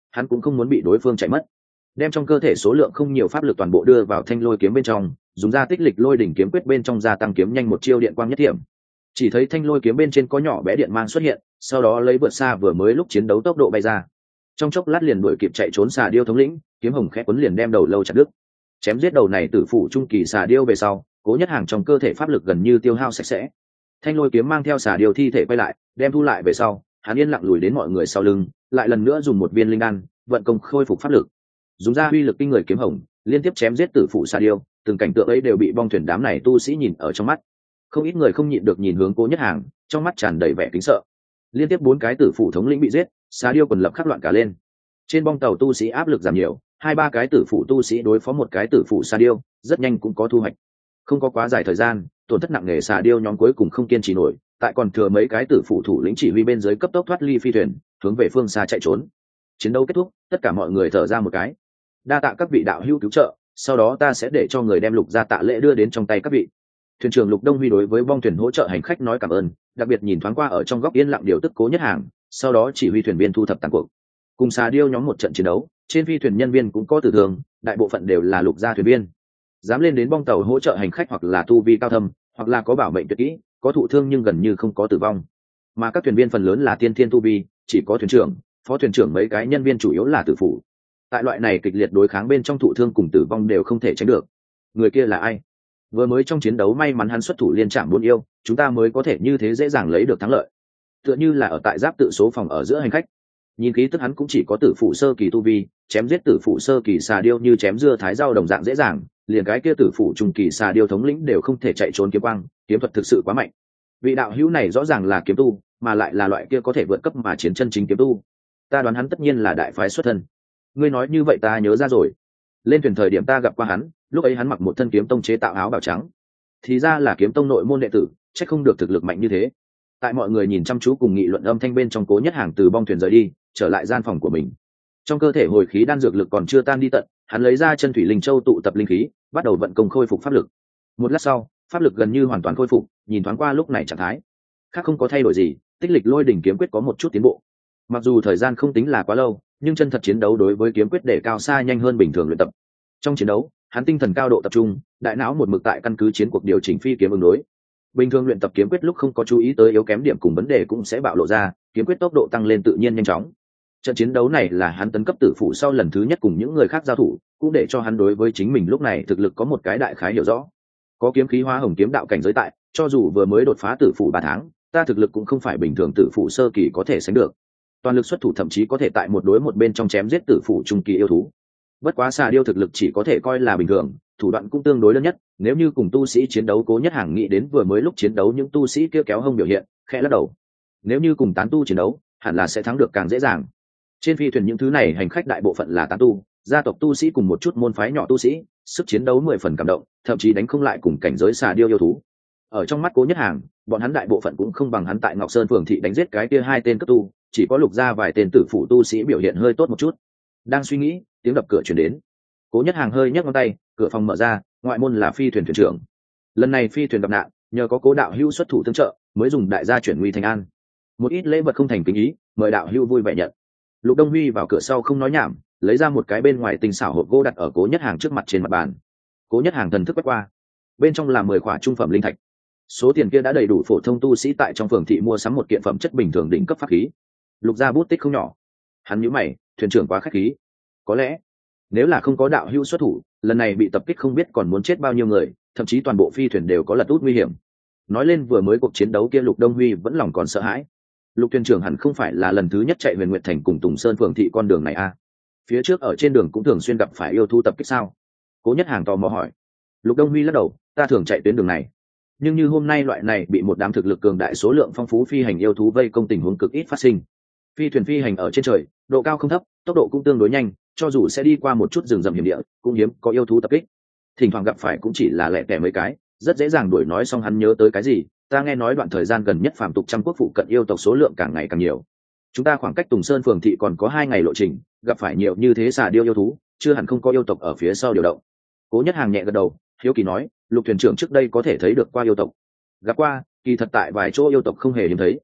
hắn cũng không muốn bị đối phương chạy mất. Đem trong cơ thể số lượng không nhiều pháp lực toàn bộ đưa vào thanh lôi kiếm bên trong, dùng ra tích lịch lôi đỉnh kiếm quyết bên trong gia tăng kiếm nhanh một chiêu điện quang nhất điểm. Chỉ thấy thanh lôi kiếm bên trên có nhỏ bé điện mang xuất hiện, sau đó lấy vượt xa vừa mới lúc chiến đấu tốc độ bay ra. Trong chốc lát liền đuổi kịp chạy trốn xà điêu thống lĩnh, kiếm hồng khẽ quấn liền đem đầu lâu chặt đứt. Chém giết đầu này tử phụ trung kỳ xà điêu về sau, Cố Nhất Hàng trong cơ thể pháp lực gần như tiêu hao sạch sẽ. Thanh lôi kiếm mang theo xà điêu thi thể quay lại, đem thu lại về sau, hắn yên lặng lùi đến mọi người sau lưng, lại lần nữa dùng một viên linh đan, vận công khôi phục pháp lực. Dùng ra uy lực kinh người kiếm hồng, liên tiếp chém giết tử phụ xà điêu, từng cảnh tượng ấy đều bị bong thuyền đám này tu sĩ nhìn ở trong mắt. Không ít người không nhịn được nhìn hướng Cố Nhất Hàng, trong mắt tràn đầy vẻ kính sợ. Liên tiếp bốn cái tử phụ thống lĩnh bị giết, xà điêu quần lập khắc loạn cả lên. Trên bong tàu tu sĩ áp lực giảm nhiều, hai ba cái tử phụ tu sĩ đối phó một cái tử phụ xà điêu, rất nhanh cũng có thu hoạch. Không có quá dài thời gian, tổn thất nặng nề xà điêu nhóm cuối cùng không kiên trì nổi, tại còn thừa mấy cái tử phụ thủ lĩnh chỉ huy bên dưới cấp tốc thoát ly phi thuyền, hướng về phương xa chạy trốn. Chiến đấu kết thúc, tất cả mọi người thở ra một cái. Đa tạ các vị đạo hữu cứu trợ, sau đó ta sẽ để cho người đem lục gia tạ lễ đưa đến trong tay các vị. Thuyền trưởng Lục Đông Huy đối với bong thuyền hỗ trợ hành khách nói cảm ơn, đặc biệt nhìn thoáng qua ở trong góc yên lặng điều tức Cố Nhất Hàng, sau đó chỉ huy thuyền viên thu thập tàn cuộc. Cùng xà điêu nhóm một trận chiến đấu, trên phi thuyền nhân viên cũng có tử thương, đại bộ phận đều là lục gia thuyền viên. Dám lên đến bong tàu hỗ trợ hành khách hoặc là tu vi cao thâm, hoặc là có bảo mệnh tuyệt kỹ, có thụ thương nhưng gần như không có tử vong. Mà các thuyền viên phần lớn là tiên thiên tu vi, chỉ có thuyền trưởng, phó thuyền trưởng mấy cái nhân viên chủ yếu là tử phụ. Tại loại này kịch liệt đối kháng bên trong thụ thương cùng tử vong đều không thể tránh được. Người kia là ai? Vừa mới trong chiến đấu may mắn hắn xuất thủ liên trạm buôn yêu, chúng ta mới có thể như thế dễ dàng lấy được thắng lợi. Tựa như là ở tại giáp tự số phòng ở giữa hành khách. Nhìn khí tức hắn cũng chỉ có tử phụ sơ kỳ tu vi, chém giết tử phụ sơ kỳ xà điêu như chém dưa thái rau đồng dạng dễ dàng, liền cái kia tử phụ trung kỳ xà điêu thống lĩnh đều không thể chạy trốn kiếm quang, kiếm thuật thực sự quá mạnh. Vị đạo hữu này rõ ràng là kiếm tu, mà lại là loại kia có thể vượt cấp mà chiến chân chính kiếm tu. Ta đoán hắn tất nhiên là đại phái xuất thân. Ngươi nói như vậy ta nhớ ra rồi. Lên thuyền thời điểm ta gặp qua hắn, lúc ấy hắn mặc một thân kiếm tông chế tạo áo bào trắng. Thì ra là kiếm tông nội môn đệ tử, chắc không được thực lực mạnh như thế. Tại mọi người nhìn chăm chú cùng nghị luận âm thanh bên trong, Cố Nhất Hàng từ bong thuyền rời đi, trở lại gian phòng của mình. Trong cơ thể hồi khí đan dược lực còn chưa tan đi tận, hắn lấy ra chân thủy linh châu tụ tập linh khí, bắt đầu vận công khôi phục pháp lực. Một lát sau, pháp lực gần như hoàn toàn khôi phục, nhìn thoáng qua lúc này trạng thái khác không có thay đổi gì, tích lịch lôi đỉnh kiếm quyết có một chút tiến bộ. Mặc dù thời gian không tính là quá lâu, nhưng chân thật chiến đấu đối với kiếm quyết để cao xa nhanh hơn bình thường luyện tập. Trong chiến đấu, hắn tinh thần cao độ tập trung, đại não một mực tại căn cứ chiến cuộc điều chỉnh phi kiếm ứng đối. Bình thường luyện tập kiếm quyết lúc không có chú ý tới yếu kém điểm cùng vấn đề cũng sẽ bạo lộ ra, kiếm quyết tốc độ tăng lên tự nhiên nhanh chóng. Trận chiến đấu này là hắn tấn cấp tử phụ sau lần thứ nhất cùng những người khác giao thủ, cũng để cho hắn đối với chính mình lúc này thực lực có một cái đại khái hiểu rõ. Có kiếm khí hóa hồng kiếm đạo cảnh giới tại, cho dù vừa mới đột phá tử phụ ba tháng, ta thực lực cũng không phải bình thường tử phụ sơ kỳ có thể sánh được. Toàn lực xuất thủ thậm chí có thể tại một đối một bên trong chém giết tử phụ trung kỳ yêu thú. Bất quá xà điêu thực lực chỉ có thể coi là bình thường, thủ đoạn cũng tương đối đơn nhất, nếu như cùng tu sĩ chiến đấu, Cố Nhất Hàng nghĩ đến vừa mới lúc chiến đấu những tu sĩ kia kéo hông biểu hiện, khẽ lắc đầu. Nếu như cùng tán tu chiến đấu, hẳn là sẽ thắng được càng dễ dàng. Trên phi thuyền những thứ này hành khách đại bộ phận là tán tu, gia tộc tu sĩ cùng một chút môn phái nhỏ tu sĩ, sức chiến đấu mười phần cảm động, thậm chí đánh không lại cùng cảnh giới xà điêu yêu thú. Ở trong mắt Cố Nhất Hàng, bọn hắn đại bộ phận cũng không bằng hắn tại Ngọc Sơn phường thị đánh giết cái kia hai tên cấp tu, chỉ có lục gia vài tên tử phụ tu sĩ biểu hiện hơi tốt một chút. Đang suy nghĩ, tiếng đập cửa chuyển đến. Cố Nhất Hàng hơi nhấc ngón tay, cửa phòng mở ra, ngoại môn là phi thuyền thuyền trưởng. Lần này phi thuyền gặp nạn, nhờ có Cố đạo hữu xuất thủ tương trợ, mới dùng đại gia chuyển nguy thành an. Một ít lễ vật không thành kính ý, mời đạo hữu vui vẻ nhận. Lục Đông Huy vào cửa sau không nói nhảm, lấy ra một cái bên ngoài tinh xảo hộp gỗ đặt ở Cố Nhất Hàng trước mặt trên mặt bàn. Cố Nhất Hàng thần thức quét qua, bên trong là mười khỏa trung phẩm linh thạch. Số tiền kia đã đầy đủ phổ thông tu sĩ tại trong phường thị mua sắm một kiện phẩm chất bình thường đỉnh cấp pháp khí. Lục gia bút tích không nhỏ. Hắn nhíu mày, thuyền trưởng quá khách khí. Có lẽ, nếu là không có đạo hữu xuất thủ, lần này bị tập kích không biết còn muốn chết bao nhiêu người, thậm chí toàn bộ phi thuyền đều có lật út nguy hiểm. Nói lên vừa mới cuộc chiến đấu kia, Lục Đông Huy vẫn lòng còn sợ hãi. Lục thuyền trưởng hẳn không phải là lần thứ nhất chạy Huyền Nguyệt thành cùng Tùng Sơn phường thị con đường này a? Phía trước ở trên đường cũng thường xuyên gặp phải yêu thú tập kích sao? Cố Nhất Hàng tò mò hỏi. Lục Đông Huy lắc đầu, ta thường chạy tuyến đường này, nhưng như hôm nay loại này bị một đám thực lực cường đại số lượng phong phú phi hành yêu thú vây công tình huống cực ít phát sinh. Phi thuyền phi hành ở trên trời, độ cao không thấp, tốc độ cũng tương đối nhanh, cho dù sẽ đi qua một chút rừng rậm hiểm địa, cũng hiếm có yêu thú tập kích. Thỉnh thoảng gặp phải cũng chỉ là lẻ tẻ mấy cái, rất dễ dàng đuổi. Nói xong hắn nhớ tới cái gì, ta nghe nói đoạn thời gian gần nhất phàm tục trăm quốc phụ cận yêu tộc số lượng càng ngày càng nhiều. Chúng ta khoảng cách Tùng Sơn phường thị còn có hai ngày lộ trình, gặp phải nhiều như thế xà điêu yêu thú, chưa hẳn không có yêu tộc ở phía sau điều động. Cố Nhất Hàng nhẹ gật đầu, hiếu kỳ nói, Lục thuyền trưởng trước đây có thể thấy được qua yêu tộc. Gặp qua, kỳ thật tại vài chỗ yêu tộc không hề hiếm thấy.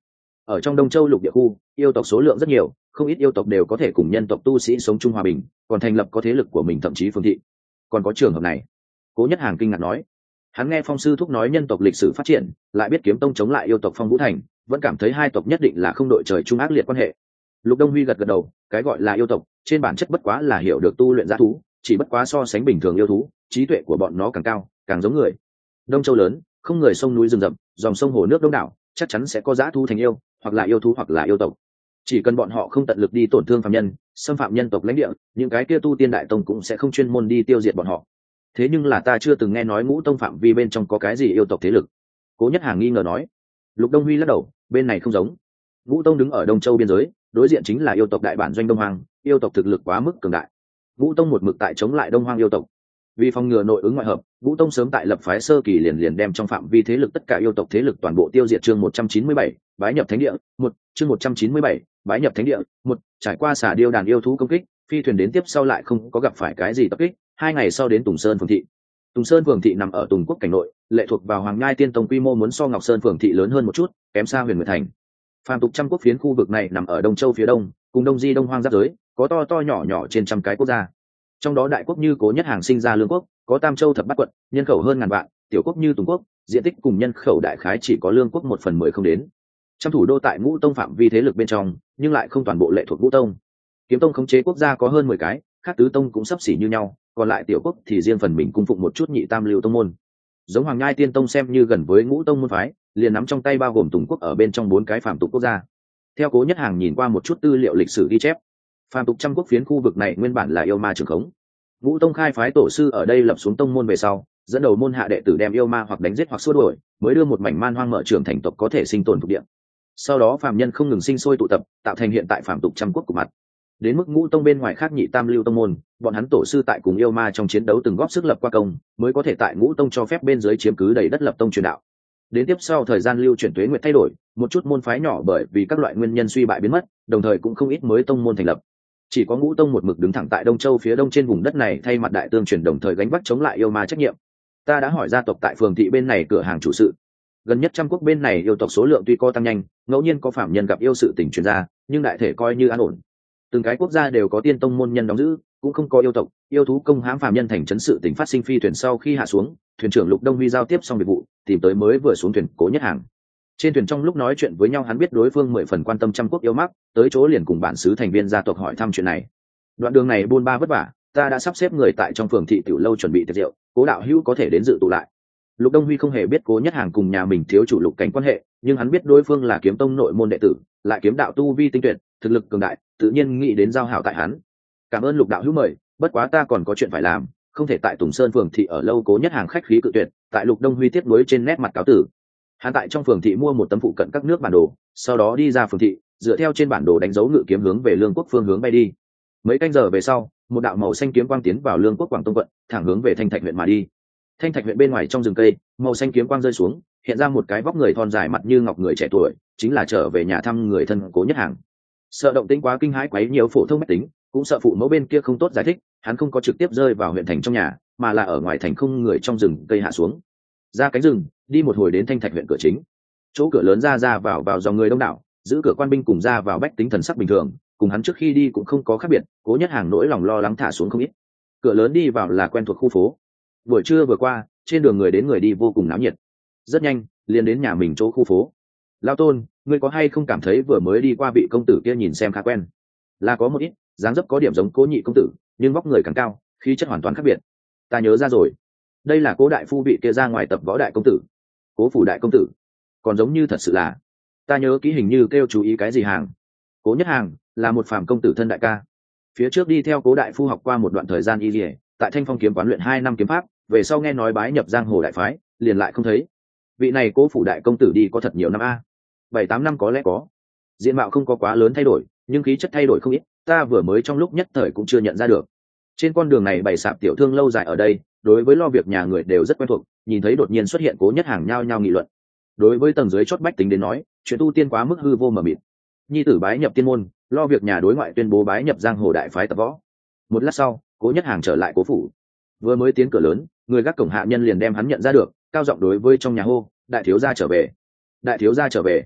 ở trong Đông Châu lục địa khu, yêu tộc số lượng rất nhiều, không ít yêu tộc đều có thể cùng nhân tộc tu sĩ sống chung hòa bình, còn thành lập có thế lực của mình, thậm chí phương thị. Còn có trường hợp này. Cố Nhất Hàng kinh ngạc nói. Hắn nghe Phong sư thúc nói nhân tộc lịch sử phát triển, lại biết Kiếm Tông chống lại yêu tộc Phong Vũ Thành, vẫn cảm thấy hai tộc nhất định là không đội trời chung ác liệt quan hệ. Lục Đông Huy gật gật đầu, cái gọi là yêu tộc, trên bản chất bất quá là hiểu được tu luyện dã thú, chỉ bất quá so sánh bình thường yêu thú, trí tuệ của bọn nó càng cao, càng giống người. Đông Châu lớn, không người sông núi rừng rậm, dòng sông hồ nước đông đảo, chắc chắn sẽ có dã thú thành yêu, hoặc là yêu thú hoặc là yêu tộc. Chỉ cần bọn họ không tận lực đi tổn thương phàm nhân, xâm phạm nhân tộc lãnh địa, những cái kia tu tiên đại tông cũng sẽ không chuyên môn đi tiêu diệt bọn họ. Thế nhưng là ta chưa từng nghe nói Ngũ Tông phạm vi bên trong có cái gì yêu tộc thế lực. Cố Nhất Hàng nghi ngờ nói. Lục Đông Huy lắc đầu, bên này không giống. Ngũ Tông đứng ở Đông Châu biên giới, đối diện chính là yêu tộc đại bản doanh Đông Hoang, yêu tộc thực lực quá mức cường đại. Ngũ Tông một mực tại chống lại Đông Hoang yêu tộc. Vì phòng ngừa nội ứng ngoại hợp, Ngũ Tông sớm tại lập phái sơ kỳ liền liền đem trong phạm vi thế lực tất cả yêu tộc thế lực toàn bộ tiêu diệt. Chương một trăm chín mươi bảy, bái nhập thánh địa, một, chương một trăm chín mươi bảy, bái nhập thánh địa, một, trải qua xả điêu đàn yêu thú công kích, phi thuyền đến tiếp sau lại không có gặp phải cái gì tập kích, hai ngày sau đến Tùng Sơn phường thị. Tùng Sơn phường thị nằm ở Tùng Quốc cảnh nội, lệ thuộc vào Hoàng Nhai Tiên Tông, quy mô muốn so Ngọc Sơn phường thị lớn hơn một chút, kém xa Huyền Nguyệt thành. Phàm tục trăm quốc phiến khu vực này nằm ở Đông Châu phía đông, cùng Đông Di Đông Hoang giáp giới, có to to nhỏ nhỏ trên trăm cái quốc gia. Trong đó đại quốc như Cố Nhất Hàng sinh ra Lương quốc, có Tam Châu thập bát quận, nhân khẩu hơn ngàn vạn, tiểu quốc như Tùng quốc, diện tích cùng nhân khẩu đại khái chỉ có Lương quốc một phần mười không đến. Trong thủ đô tại Ngũ Tông phạm vi thế lực bên trong, nhưng lại không toàn bộ lệ thuộc Ngũ Tông. Kiếm Tông khống chế quốc gia có hơn mười cái, các tứ tông cũng sắp xỉ như nhau, còn lại tiểu quốc thì riêng phần mình cung phụng một chút nhị tam lưu tông môn. Giống Hoàng Nhai Tiên Tông xem như gần với Ngũ Tông môn phái, liền nắm trong tay bao gồm Tùng quốc ở bên trong bốn cái phạm tục quốc gia. Theo Cố Nhất Hàng nhìn qua một chút tư liệu lịch sử ghi chép, phạm tục trăm quốc phiến khu vực này nguyên bản là yêu ma trường khống. Ngũ Tông khai phái tổ sư ở đây lập xuống tông môn về sau, dẫn đầu môn hạ đệ tử đem yêu ma hoặc đánh giết hoặc xua đuổi, mới đưa một mảnh man hoang mở trưởng thành tộc có thể sinh tồn thuộc địa. Sau đó phàm nhân không ngừng sinh sôi tụ tập, tạo thành hiện tại phạm tục trăm quốc của mặt. Đến mức Ngũ Tông bên ngoài khác nhị tam lưu tông môn, bọn hắn tổ sư tại cùng yêu ma trong chiến đấu từng góp sức lập qua công, mới có thể tại Ngũ Tông cho phép bên dưới chiếm cứ đầy đất lập tông truyền đạo. Đến tiếp sau thời gian lưu chuyển tuế nguyệt thay đổi, một chút môn phái nhỏ bởi vì các loại nguyên nhân suy bại biến mất, đồng thời cũng không ít mới tông môn thành lập. Chỉ có Ngũ Tông một mực đứng thẳng tại Đông Châu phía đông trên vùng đất này, thay mặt đại tương truyền đồng thời gánh vác chống lại yêu ma trách nhiệm. Ta đã hỏi gia tộc tại phường thị bên này cửa hàng chủ sự. Gần nhất trăm quốc bên này yêu tộc số lượng tuy có tăng nhanh, ngẫu nhiên có phạm nhân gặp yêu sự tình truyền ra, nhưng đại thể coi như an ổn. Từng cái quốc gia đều có tiên tông môn nhân đóng giữ, cũng không có yêu tộc, yêu thú công hãm phạm nhân thành trấn sự tình phát sinh. Phi thuyền sau khi hạ xuống, thuyền trưởng Lục Đông Huy giao tiếp xong việc vụ, tìm tới mới vừa xuống thuyền Cố Nhất Hàng. Trên thuyền trong lúc nói chuyện với nhau, hắn biết đối phương mười phần quan tâm trăm quốc yêu mắc, tới chỗ liền cùng bản xứ thành viên gia tộc hỏi thăm chuyện này. Đoạn đường này buôn ba vất vả, ta đã sắp xếp người tại trong phường thị tiểu lâu chuẩn bị tiệc rượu, Cố đạo hữu có thể đến dự tụ lại. Lục Đông Huy không hề biết Cố Nhất Hàng cùng nhà mình thiếu chủ Lục Cảnh quan hệ, nhưng hắn biết đối phương là kiếm tông nội môn đệ tử, lại kiếm đạo tu vi tinh tuyệt, thực lực cường đại, tự nhiên nghĩ đến giao hảo tại hắn. Cảm ơn Lục đạo hữu mời, bất quá ta còn có chuyện phải làm, không thể tại Tùng Sơn phường thị ở lâu. Cố Nhất Hàng khách khí cự tuyệt, tại Lục Đông Huy tiếc nuối trên nét mặt cáo tử. Hắn tại trong phường thị mua một tấm phụ cận các nước bản đồ, sau đó đi ra phường thị, dựa theo trên bản đồ đánh dấu ngự kiếm hướng về Lương quốc phương hướng bay đi. Mấy canh giờ về sau, một đạo màu xanh kiếm quang tiến vào Lương quốc Quảng Tông quận, thẳng hướng về Thanh Thạch huyện mà đi. Thanh Thạch huyện bên ngoài trong rừng cây, màu xanh kiếm quang rơi xuống, hiện ra một cái vóc người thon dài mặt như ngọc người trẻ tuổi, chính là trở về nhà thăm người thân Cố Nhất Hàng. Sợ động tĩnh quá kinh hãi quấy nhiều phổ thông mách tính, cũng sợ phụ mẫu bên kia không tốt giải thích, hắn không có trực tiếp rơi vào huyện thành trong nhà, mà là ở ngoài thành không người trong rừng cây hạ xuống. Ra cánh rừng, đi một hồi đến Thanh Thạch huyện cửa chính. Chỗ cửa lớn ra ra vào vào dòng người đông đảo, giữ cửa quan binh cùng ra vào bách tính thần sắc bình thường, cùng hắn trước khi đi cũng không có khác biệt. Cố Nhất Hàng nỗi lòng lo lắng thả xuống không ít. Cửa lớn đi vào là quen thuộc khu phố. Buổi trưa vừa qua, trên đường người đến người đi vô cùng náo nhiệt. Rất nhanh, liền đến nhà mình chỗ khu phố. Lão Tôn, ngươi có hay không cảm thấy vừa mới đi qua vị công tử kia nhìn xem khá quen? Là có một ít, dáng dấp có điểm giống Cố nhị công tử, nhưng vóc người càng cao, khí chất hoàn toàn khác biệt. Ta nhớ ra rồi, đây là Cố đại phu vị kia ra ngoài tập võ đại công tử. Cố phủ đại công tử, còn giống như thật sự là. Ta nhớ kỹ hình như kêu chú ý cái gì Hàng. Cố Nhất Hàng là một phàm công tử thân đại ca. Phía trước đi theo Cố đại phu học qua một đoạn thời gian y liễu, tại Thanh Phong kiếm quán luyện hai năm kiếm pháp, về sau nghe nói bái nhập giang hồ đại phái, liền lại không thấy. Vị này Cố phủ đại công tử đi có thật nhiều năm a, bảy tám năm có lẽ có. Diện mạo không có quá lớn thay đổi, nhưng khí chất thay đổi không ít, ta vừa mới trong lúc nhất thời cũng chưa nhận ra được. Trên con đường này bày sạp tiểu thương lâu dài ở đây, đối với lo việc nhà người đều rất quen thuộc, nhìn thấy đột nhiên xuất hiện Cố Nhất Hàng nhao nhao nghị luận. Đối với tầng dưới chót bách tính đến nói, chuyện tu tiên quá mức hư vô mờ mịt. Nhi tử bái nhập tiên môn, lo việc nhà đối ngoại tuyên bố bái nhập giang hồ đại phái tập võ. Một lát sau, Cố Nhất Hàng trở lại Cố phủ. Vừa mới tiến cửa lớn, người gác cổng hạ nhân liền đem hắn nhận ra được, cao giọng đối với trong nhà hô: đại thiếu gia trở về, đại thiếu gia trở về.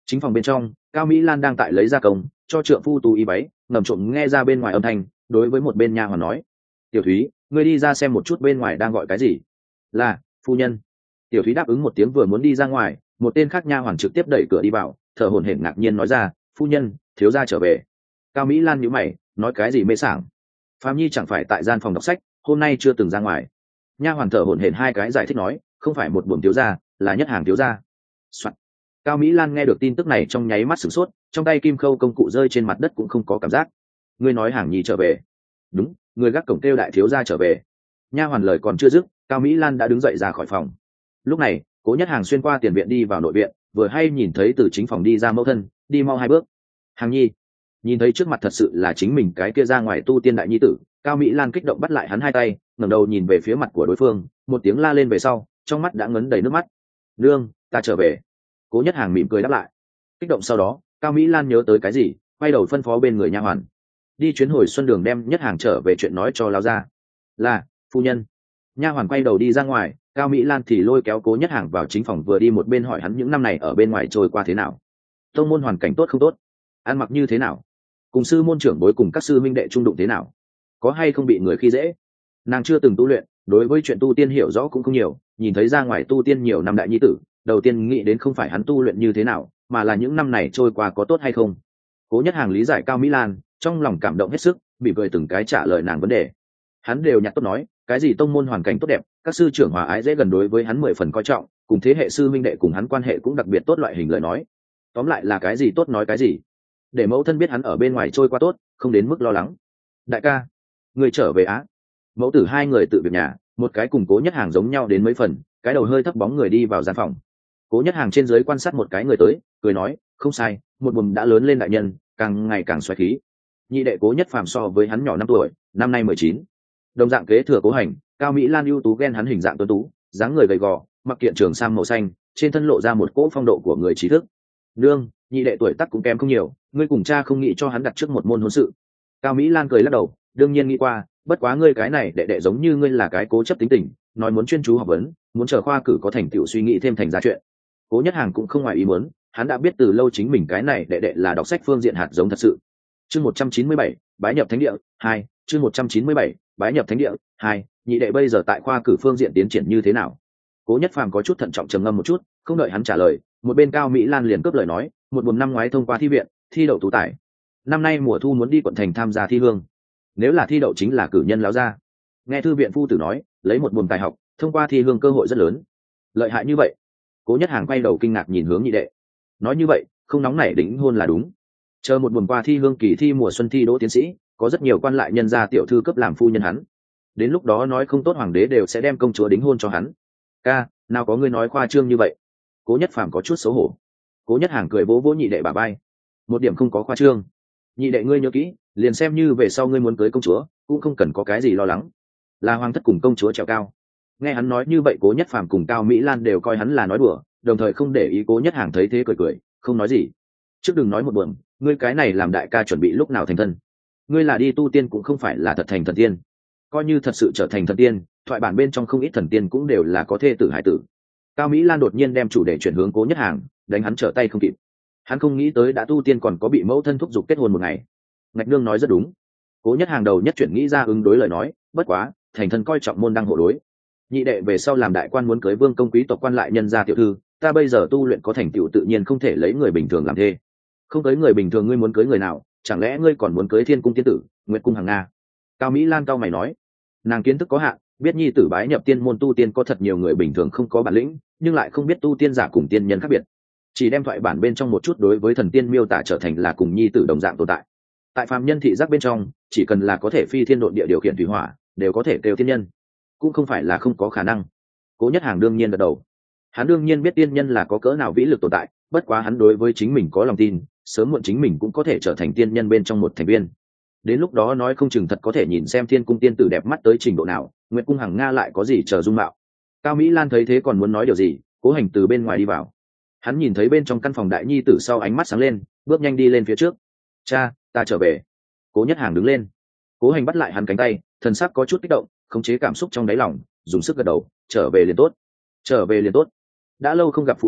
Chính phòng bên trong, Cao Mỹ Lan đang tại lấy gia công cho trượng phu tú y váy, ngầm trộm nghe ra bên ngoài âm thanh, đối với một bên nha hoàn nói: tiểu thúy, ngươi đi ra xem một chút bên ngoài đang gọi cái gì. Là, phu nhân. Tiểu thúy đáp ứng một tiếng, vừa muốn đi ra ngoài, một tên khác nha hoàn trực tiếp đẩy cửa đi vào, thở hổn hển ngạc nhiên nói ra: phu nhân, thiếu gia trở về. Cao Mỹ Lan nhíu mày, nói cái gì mê sảng. Phạm Nhi chẳng phải tại gian phòng đọc sách, hôm nay chưa từng ra ngoài. Nha hoàn thở hổn hển hai cái giải thích nói: không phải một buồng thiếu gia, là Nhất Hàng thiếu gia. Soạn. Cao Mỹ Lan nghe được tin tức này trong nháy mắt sửng sốt, trong tay kim khâu công cụ rơi trên mặt đất cũng không có cảm giác. Ngươi nói Hàng Nhi trở về? Đúng, người gác cổng kêu đại thiếu gia trở về. Nha hoàn lời còn chưa dứt, Cao Mỹ Lan đã đứng dậy ra khỏi phòng. Lúc này, Cố Nhất Hàng xuyên qua tiền viện đi vào nội viện, vừa hay nhìn thấy từ chính phòng đi ra mẫu thân, đi mau hai bước. Hàng Nhi. Nhìn thấy trước mặt thật sự là chính mình cái kia ra ngoài tu tiên đại nhi tử, Cao Mỹ Lan kích động bắt lại hắn hai tay, ngẩng đầu nhìn về phía mặt của đối phương, một tiếng la lên về sau, trong mắt đã ngấn đầy nước mắt. Nương, ta trở về. Cố Nhất Hàng mỉm cười đáp lại. Kích động sau đó, Cao Mỹ Lan nhớ tới cái gì, quay đầu phân phó bên người nha hoàn đi chuyến hồi xuân đường đem Nhất Hàng trở về chuyện nói cho lão gia. Là, phu nhân. Nha hoàn quay đầu đi ra ngoài, Cao Mỹ Lan thì lôi kéo Cố Nhất Hàng vào chính phòng, vừa đi một bên hỏi hắn những năm này ở bên ngoài trôi qua thế nào, tông môn hoàn cảnh tốt không tốt, ăn mặc như thế nào, cùng sư môn trưởng bối cùng các sư minh đệ trung đụng thế nào, có hay không bị người khi dễ. Nàng chưa từng tu luyện, đối với chuyện tu tiên hiểu rõ cũng không nhiều, nhìn thấy ra ngoài tu tiên nhiều năm đại nhi tử, đầu tiên nghĩ đến không phải hắn tu luyện như thế nào, mà là những năm này trôi qua có tốt hay không. Cố Nhất Hàng lý giải Cao Mỹ Lan, trong lòng cảm động hết sức, bị cười từng cái trả lời nàng vấn đề. Hắn đều nhặt tốt nói, cái gì tông môn hoàn cảnh tốt đẹp, các sư trưởng hòa ái dễ gần, đối với hắn mười phần coi trọng, cùng thế hệ sư minh đệ cùng hắn quan hệ cũng đặc biệt tốt, loại hình lời nói. Tóm lại là cái gì tốt nói cái gì, để mẫu thân biết hắn ở bên ngoài trôi qua tốt, không đến mức lo lắng. Đại ca, người trở về á? Mẫu tử hai người tự việc nhà, một cái cùng Cố Nhất Hàng giống nhau đến mấy phần, cái đầu hơi thấp bóng người đi vào gian phòng. Cố Nhất Hàng trên dưới quan sát một cái người tới, cười nói: không sai, một buồm đã lớn lên đại nhân, càng ngày càng xoáy khí. Nhị đệ Cố Nhất Phàm so với hắn nhỏ năm tuổi, năm nay mười chín. Đồng dạng kế thừa Cố Hành, Cao Mỹ Lan ưu tú ghen hắn hình dạng tuấn tú, dáng người gầy gò, mặc kiện trường sam màu xanh, trên thân lộ ra một cỗ phong độ của người trí thức. Nương, nhị đệ tuổi tác cũng kém không nhiều, ngươi cùng cha không nghĩ cho hắn đặt trước một môn hôn sự. Cao Mỹ Lan cười lắc đầu, đương nhiên nghĩ qua, bất quá ngươi cái này đệ đệ giống như ngươi là cái cố chấp tính tình, nói muốn chuyên chú học vấn, muốn chờ khoa cử có thành tựu suy nghĩ thêm thành ra chuyện. Cố Nhất Hàng cũng không ngoài ý muốn, hắn đã biết từ lâu chính mình cái này đệ đệ là đọc sách phương diện hạt giống thật sự. Chương một trăm chín mươi bảy, bái nhập thánh địa hai. Chương một trăm chín mươi bảy, bái nhập thánh địa hai. Nhị đệ bây giờ tại khoa cử phương diện tiến triển như thế nào? Cố Nhất Phàm có chút thận trọng trầm ngâm một chút, không đợi hắn trả lời, một bên Cao Mỹ Lan liền cướp lời nói: một buồn năm ngoái thông qua thi viện, thi đậu tú tài, năm nay mùa thu muốn đi quận thành tham gia thi hương, nếu là thi đậu chính là cử nhân láo gia. Nghe thư viện phu tử nói, lấy một buồn tài học, thông qua thi hương cơ hội rất lớn. Lợi hại như vậy? Cố Nhất Hàng quay đầu kinh ngạc nhìn hướng nhị đệ. Nói như vậy, không nóng nảy đính hôn là đúng. Chờ một buồn qua thi hương kỳ thi mùa xuân thi đỗ tiến sĩ, có rất nhiều quan lại nhân gia tiểu thư cấp làm phu nhân hắn. Đến lúc đó nói không tốt hoàng đế đều sẽ đem công chúa đính hôn cho hắn. Ca, nào có ngươi nói khoa trương như vậy? Cố Nhất Phàm có chút xấu hổ. Cố Nhất Hàng cười vỗ vỗ nhị đệ bả vai. Một điểm không có khoa trương. Nhị đệ ngươi nhớ kỹ, liền xem như về sau ngươi muốn cưới công chúa, cũng không cần có cái gì lo lắng. Là hoàng thất cùng công chúa trèo cao. Nghe hắn nói như vậy, Cố Nhất Phàm cùng Cao Mỹ Lan đều coi hắn là nói đùa, đồng thời không để ý. Cố Nhất Hàng thấy thế cười cười, không nói gì. Trước đừng nói một buồn, ngươi cái này làm đại ca chuẩn bị lúc nào thành thân? Ngươi là đi tu tiên cũng không phải là thật thành thần tiên. Coi như thật sự trở thành thần tiên, thoại bản bên trong không ít thần tiên cũng đều là có thê tử hải tử. Cao Mỹ Lan đột nhiên đem chủ đề chuyển hướng Cố Nhất Hàng, đánh hắn trở tay không kịp. Hắn không nghĩ tới đã tu tiên còn có bị mẫu thân thúc giục kết hôn một ngày. Ngạch nương nói rất đúng. Cố Nhất Hàng đầu nhất chuyển nghĩ ra ứng đối lời nói, bất quá thành thân coi trọng môn đăng hộ đối. Nhị đệ về sau làm đại quan muốn cưới vương công quý tộc quan lại nhân gia tiểu thư, ta bây giờ tu luyện có thành tựu tự nhiên không thể lấy người bình thường làm thê. Không cưới người bình thường ngươi muốn cưới người nào? Chẳng lẽ ngươi còn muốn cưới Thiên cung tiên tử, Nguyệt cung Hằng Nga? Cao Mỹ Lan cao mày nói. Nàng kiến thức có hạn, biết nhi tử bái nhập tiên môn tu tiên có thật nhiều người bình thường không có bản lĩnh, nhưng lại không biết tu tiên giả cùng tiên nhân khác biệt, chỉ đem thoại bản bên trong một chút đối với thần tiên miêu tả trở thành là cùng nhi tử đồng dạng tồn tại. Tại phàm nhân thị giác bên trong, chỉ cần là có thể phi thiên độn địa điều khiển thủy hỏa, đều có thể kêu tiên nhân, cũng không phải là không có khả năng. Cố Nhất Hàng đương nhiên gật đầu. Hắn đương nhiên biết tiên nhân là có cỡ nào vĩ lực tồn tại, bất quá hắn đối với chính mình có lòng tin, sớm muộn chính mình cũng có thể trở thành tiên nhân bên trong một thành viên. Đến lúc đó nói không chừng thật có thể nhìn xem Thiên cung tiên tử đẹp mắt tới trình độ nào, Nguyệt cung Hằng Nga lại có gì chờ dung mạo. Cao Mỹ Lan thấy thế còn muốn nói điều gì, Cố Hành từ bên ngoài đi vào. Hắn nhìn thấy bên trong căn phòng đại nhi tử sau ánh mắt sáng lên, bước nhanh đi lên phía trước. Cha, ta trở về. Cố Nhất Hàng đứng lên. Cố Hành bắt lại hắn cánh tay, thần sắc có chút kích động, khống chế cảm xúc trong đáy lòng, dùng sức gật đầu. Trở về liền tốt, trở về liền tốt. Đã lâu không gặp phụ thân,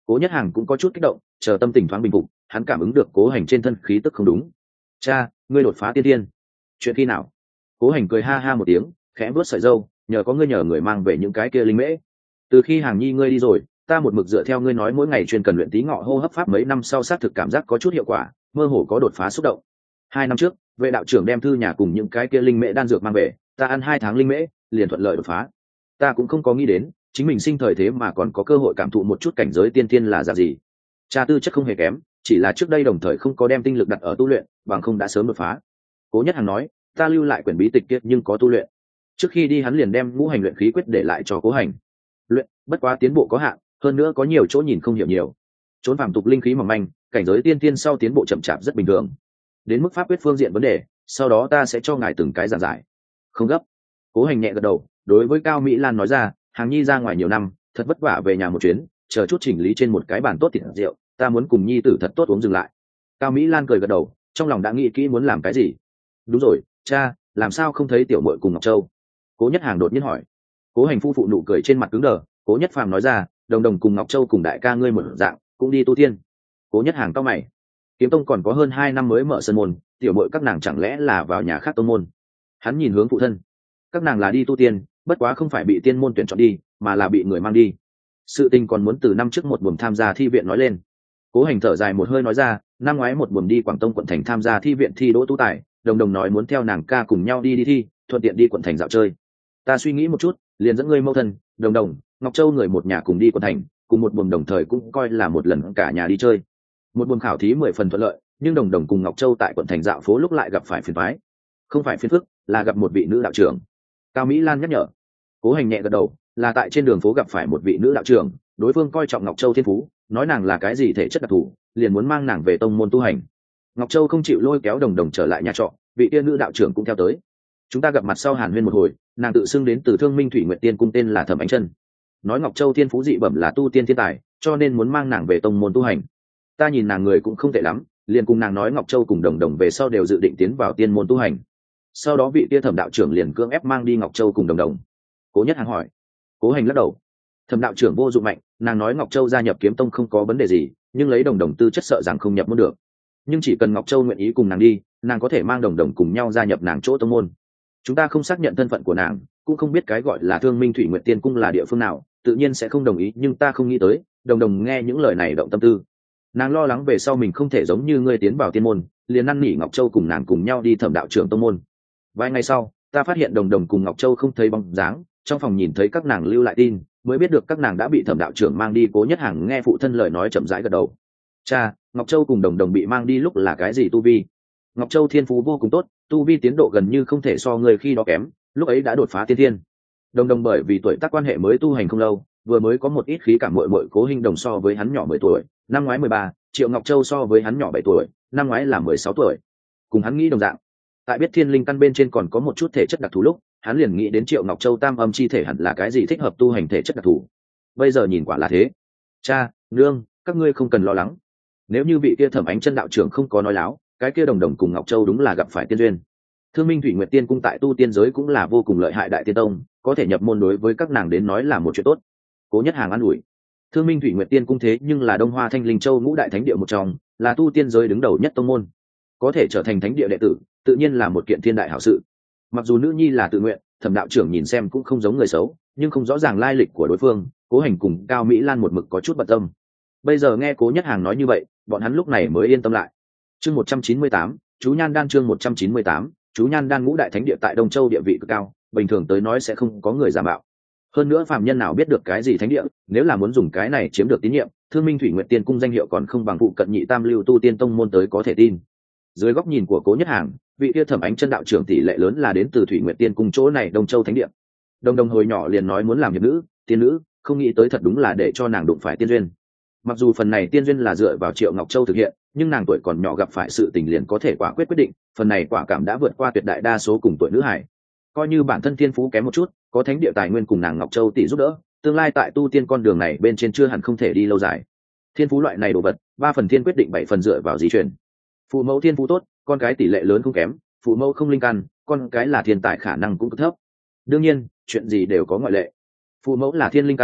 Cố Nhất Hàng cũng có chút kích động, chờ tâm tình thoáng bình phục, hắn cảm ứng được Cố Hành trên thân khí tức không đúng. Cha, ngươi đột phá tiên tiên, chuyện khi nào? Cố Hành cười ha ha một tiếng, khẽ vuốt sợi râu, nhờ có ngươi nhờ người mang về những cái kia linh mễ. Từ khi Hàng Nhi ngươi đi rồi, ta một mực dựa theo ngươi nói mỗi ngày chuyên cần luyện tí ngọ hô hấp pháp, mấy năm sau xác thực cảm giác có chút hiệu quả, mơ hồ có đột phá xúc động. Hai năm trước, vệ đạo trưởng đem thư nhà cùng những cái kia linh mễ đan dược mang về, ta ăn hai tháng linh mễ, liền thuận lợi đột phá. Ta cũng không có nghĩ đến, chính mình sinh thời thế mà còn có cơ hội cảm thụ một chút cảnh giới tiên tiên là dạng gì. Cha tư chất không hề kém, chỉ là trước đây đồng thời không có đem tinh lực đặt ở tu luyện, bằng không đã sớm đột phá. Cố Nhất Hàng nói, ta lưu lại quyển bí tịch kia nhưng có tu luyện. Trước khi đi hắn liền đem ngũ hành luyện khí quyết để lại cho Cố Hành. Luyện, bất quá tiến bộ có hạn, hơn nữa có nhiều chỗ nhìn không hiểu nhiều. Trốn phàm tục linh khí mỏng manh, cảnh giới tiên tiên sau tiến bộ chậm chạp rất bình thường. Đến mức pháp quyết phương diện vấn đề, sau đó ta sẽ cho ngài từng cái giảng giải. Không gấp. Cố Hành nhẹ gật đầu, đối với Cao Mỹ Lan nói ra, Hàng Nhi ra ngoài nhiều năm, thật vất vả về nhà một chuyến, chờ chút chỉnh lý trên một cái bàn tốt thịt rượu, ta muốn cùng Nhi tử thật tốt uống dừng lại. Cao Mỹ Lan cười gật đầu, trong lòng đã nghĩ kỹ muốn làm cái gì. Đúng rồi, cha, làm sao không thấy tiểu muội cùng Ngọc Châu? Cố Nhất Hàng đột nhiên hỏi. Cố Hành phu phụ nụ cười trên mặt cứng đờ, Cố Nhất Phàm nói ra, đồng đồng cùng Ngọc Châu cùng đại ca ngươi một dạng, cũng đi tu tiên. Cố Nhất Hàng cau mày. Kiếm tông còn có hơn hai năm mới mở sân môn, tiểu muội các nàng chẳng lẽ là vào nhà khác tông môn? Hắn nhìn hướng phụ thân. Các nàng là đi tu tiên, bất quá không phải bị tiên môn tuyển chọn đi, mà là bị người mang đi. Sự tình còn muốn từ năm trước một buồng tham gia thi viện nói lên. Cố Hành thở dài một hơi nói ra, năm ngoái một buồng đi Quảng Tông quận thành tham gia thi viện thi đỗ tú tài, đồng đồng nói muốn theo nàng ca cùng nhau đi đi thi, thuận tiện đi quận thành dạo chơi. Ta suy nghĩ một chút, liền dẫn ngươi mâu thân, đồng đồng, Ngọc Châu người một nhà cùng đi quận thành, cùng một buồng đồng thời cũng coi là một lần cả nhà đi chơi. Một buồng khảo thí mười phần thuận lợi, nhưng đồng đồng cùng Ngọc Châu tại quận thành dạo phố lúc lại gặp phải phiền toái. Không phải phiền phức, là gặp một vị nữ đạo trưởng. Cao Mỹ Lan nhắc nhở. Cố Hành nhẹ gật đầu, là tại trên đường phố gặp phải một vị nữ đạo trưởng, đối phương coi trọng Ngọc Châu thiên phú, nói nàng là cái gì thể chất đặc thù, liền muốn mang nàng về tông môn tu hành. Ngọc Châu không chịu lôi kéo đồng đồng trở lại nhà trọ, vị tiên nữ đạo trưởng cũng theo tới. Chúng ta gặp mặt sau hàn huyên một hồi, nàng tự xưng đến từ Thương Minh Thủy Nguyệt Tiên cung, tên là Thẩm Ánh Chân, nói Ngọc Châu thiên phú dị bẩm là tu tiên thiên tài, cho nên muốn mang nàng về tông môn tu hành. Ta nhìn nàng người cũng không tệ lắm, liền cùng nàng nói Ngọc Châu cùng đồng đồng về sau đều dự định tiến vào tiên môn tu hành. Sau đó vị tia Thẩm đạo trưởng liền cưỡng ép mang đi Ngọc Châu cùng đồng đồng. Cố Nhất Hàng hỏi. Cố Hành lắc đầu. Thẩm đạo trưởng vô dụng mạnh, nàng nói Ngọc Châu gia nhập kiếm tông không có vấn đề gì, nhưng lấy đồng đồng tư chất sợ rằng không nhập môn được. Nhưng chỉ cần Ngọc Châu nguyện ý cùng nàng đi, nàng có thể mang đồng đồng cùng nhau gia nhập nàng chỗ tông môn. Chúng ta không xác nhận thân phận của nàng, cũng không biết cái gọi là Thương Minh Thủy Nguyệt Tiên cung là địa phương nào, tự nhiên sẽ không đồng ý, nhưng ta không nghĩ tới, đồng đồng nghe những lời này động tâm tư. Nàng lo lắng về sau mình không thể giống như ngươi tiến vào tiên môn, liền năn nỉ Ngọc Châu cùng nàng cùng nhau đi Thẩm đạo trưởng tông môn. Vài ngày sau, ta phát hiện đồng đồng cùng Ngọc Châu không thấy bóng dáng, trong phòng nhìn thấy các nàng lưu lại tin, mới biết được các nàng đã bị Thẩm đạo trưởng mang đi. Cố Nhất Hàng nghe phụ thân lời nói chậm rãi gật đầu. Cha, Ngọc Châu cùng đồng đồng bị mang đi lúc là cái gì tu vi? Ngọc Châu thiên phú vô cùng tốt, tu vi tiến độ gần như không thể so người khi đó kém, lúc ấy đã đột phá tiên thiên. Đồng đồng bởi vì tuổi tác quan hệ mới tu hành không lâu, vừa mới có một ít khí cảm muội muội Cố Hinh Đồng so với hắn nhỏ mười tuổi, năm ngoái mười ba, Triệu Ngọc Châu so với hắn nhỏ bảy tuổi, năm ngoái là mười sáu tuổi. Cùng hắn nghĩ đồng dạng. Tại biết thiên linh căn bên trên còn có một chút thể chất đặc thù lúc, hắn liền nghĩ đến Triệu Ngọc Châu tam âm chi thể hẳn là cái gì thích hợp tu hành thể chất đặc thù. Bây giờ nhìn quả là thế. Cha, nương, các ngươi không cần lo lắng. Nếu như vị kia Thẩm Ánh Chân đạo trưởng không có nói láo, cái kia đồng đồng cùng Ngọc Châu đúng là gặp phải tiên duyên. Thương Minh Thủy Nguyệt Tiên cung tại tu tiên giới cũng là vô cùng lợi hại đại tiên tông, có thể nhập môn đối với các nàng đến nói là một chuyện tốt. Cố Nhất Hàng an ủi. Thương Minh Thủy Nguyệt Tiên cung thế nhưng là Đông Hoa Thanh Linh Châu ngũ đại thánh địa một trong, là tu tiên giới đứng đầu nhất tông môn, có thể trở thành thánh địa đệ tử, tự nhiên là một kiện thiên đại hảo sự. Mặc dù nữ nhi là tự nguyện, Thẩm đạo trưởng nhìn xem cũng không giống người xấu, nhưng không rõ ràng lai lịch của đối phương. Cố Hành cùng Cao Mỹ Lan một mực có chút bận tâm. Bây giờ nghe Cố Nhất Hàng nói như vậy, bọn hắn lúc này mới yên tâm lại. Chương một trăm chín mươi tám, chú Nhan Đan. Chương một trăm chín mươi tám, chú Nhan Đan. Ngũ đại thánh địa tại Đông Châu địa vị cực cao, bình thường tới nói sẽ không có người giả mạo. Hơn nữa phàm nhân nào biết được cái gì thánh địa, nếu là muốn dùng cái này chiếm được tín nhiệm, Thương Minh Thủy Nguyệt Tiên cung danh hiệu còn không bằng phụ cận nhị tam lưu tu tiên tông môn tới có thể tin. Dưới góc nhìn của Cố Nhất Hàng, vị kia Thẩm Ánh Chân đạo trưởng tỷ lệ lớn là đến từ Thủy Nguyệt Tiên cung chỗ này Đông Châu thánh địa. Đồng đồng hồi nhỏ liền nói muốn làm hiệp nữ, tiên nữ, không nghĩ tới thật đúng là để cho nàng đụng phải tiên duyên. Mặc dù phần này tiên duyên là dựa vào Triệu Ngọc Châu thực hiện, nhưng nàng tuổi còn nhỏ gặp phải sự tình liền có thể quả quyết quyết định, phần này quả cảm đã vượt qua tuyệt đại đa số cùng tuổi nữ hải. Coi như bản thân thiên phú kém một chút, có thánh địa tài nguyên cùng nàng Ngọc Châu tỷ giúp đỡ, tương lai tại tu tiên con đường này bên trên chưa hẳn không thể đi lâu dài. Thiên phú loại này đồ vật, ba phần thiên quyết định bảy phần dựa vào di truyền. Phụ mẫu thiên phú tốt, con cái tỷ lệ lớn không kém, phụ mẫu không linh căn, con cái là thiên tài khả năng cũng cực thấp. Đương nhiên, chuyện gì đều có ngoại lệ. Phụ mẫu là thiên linh căn,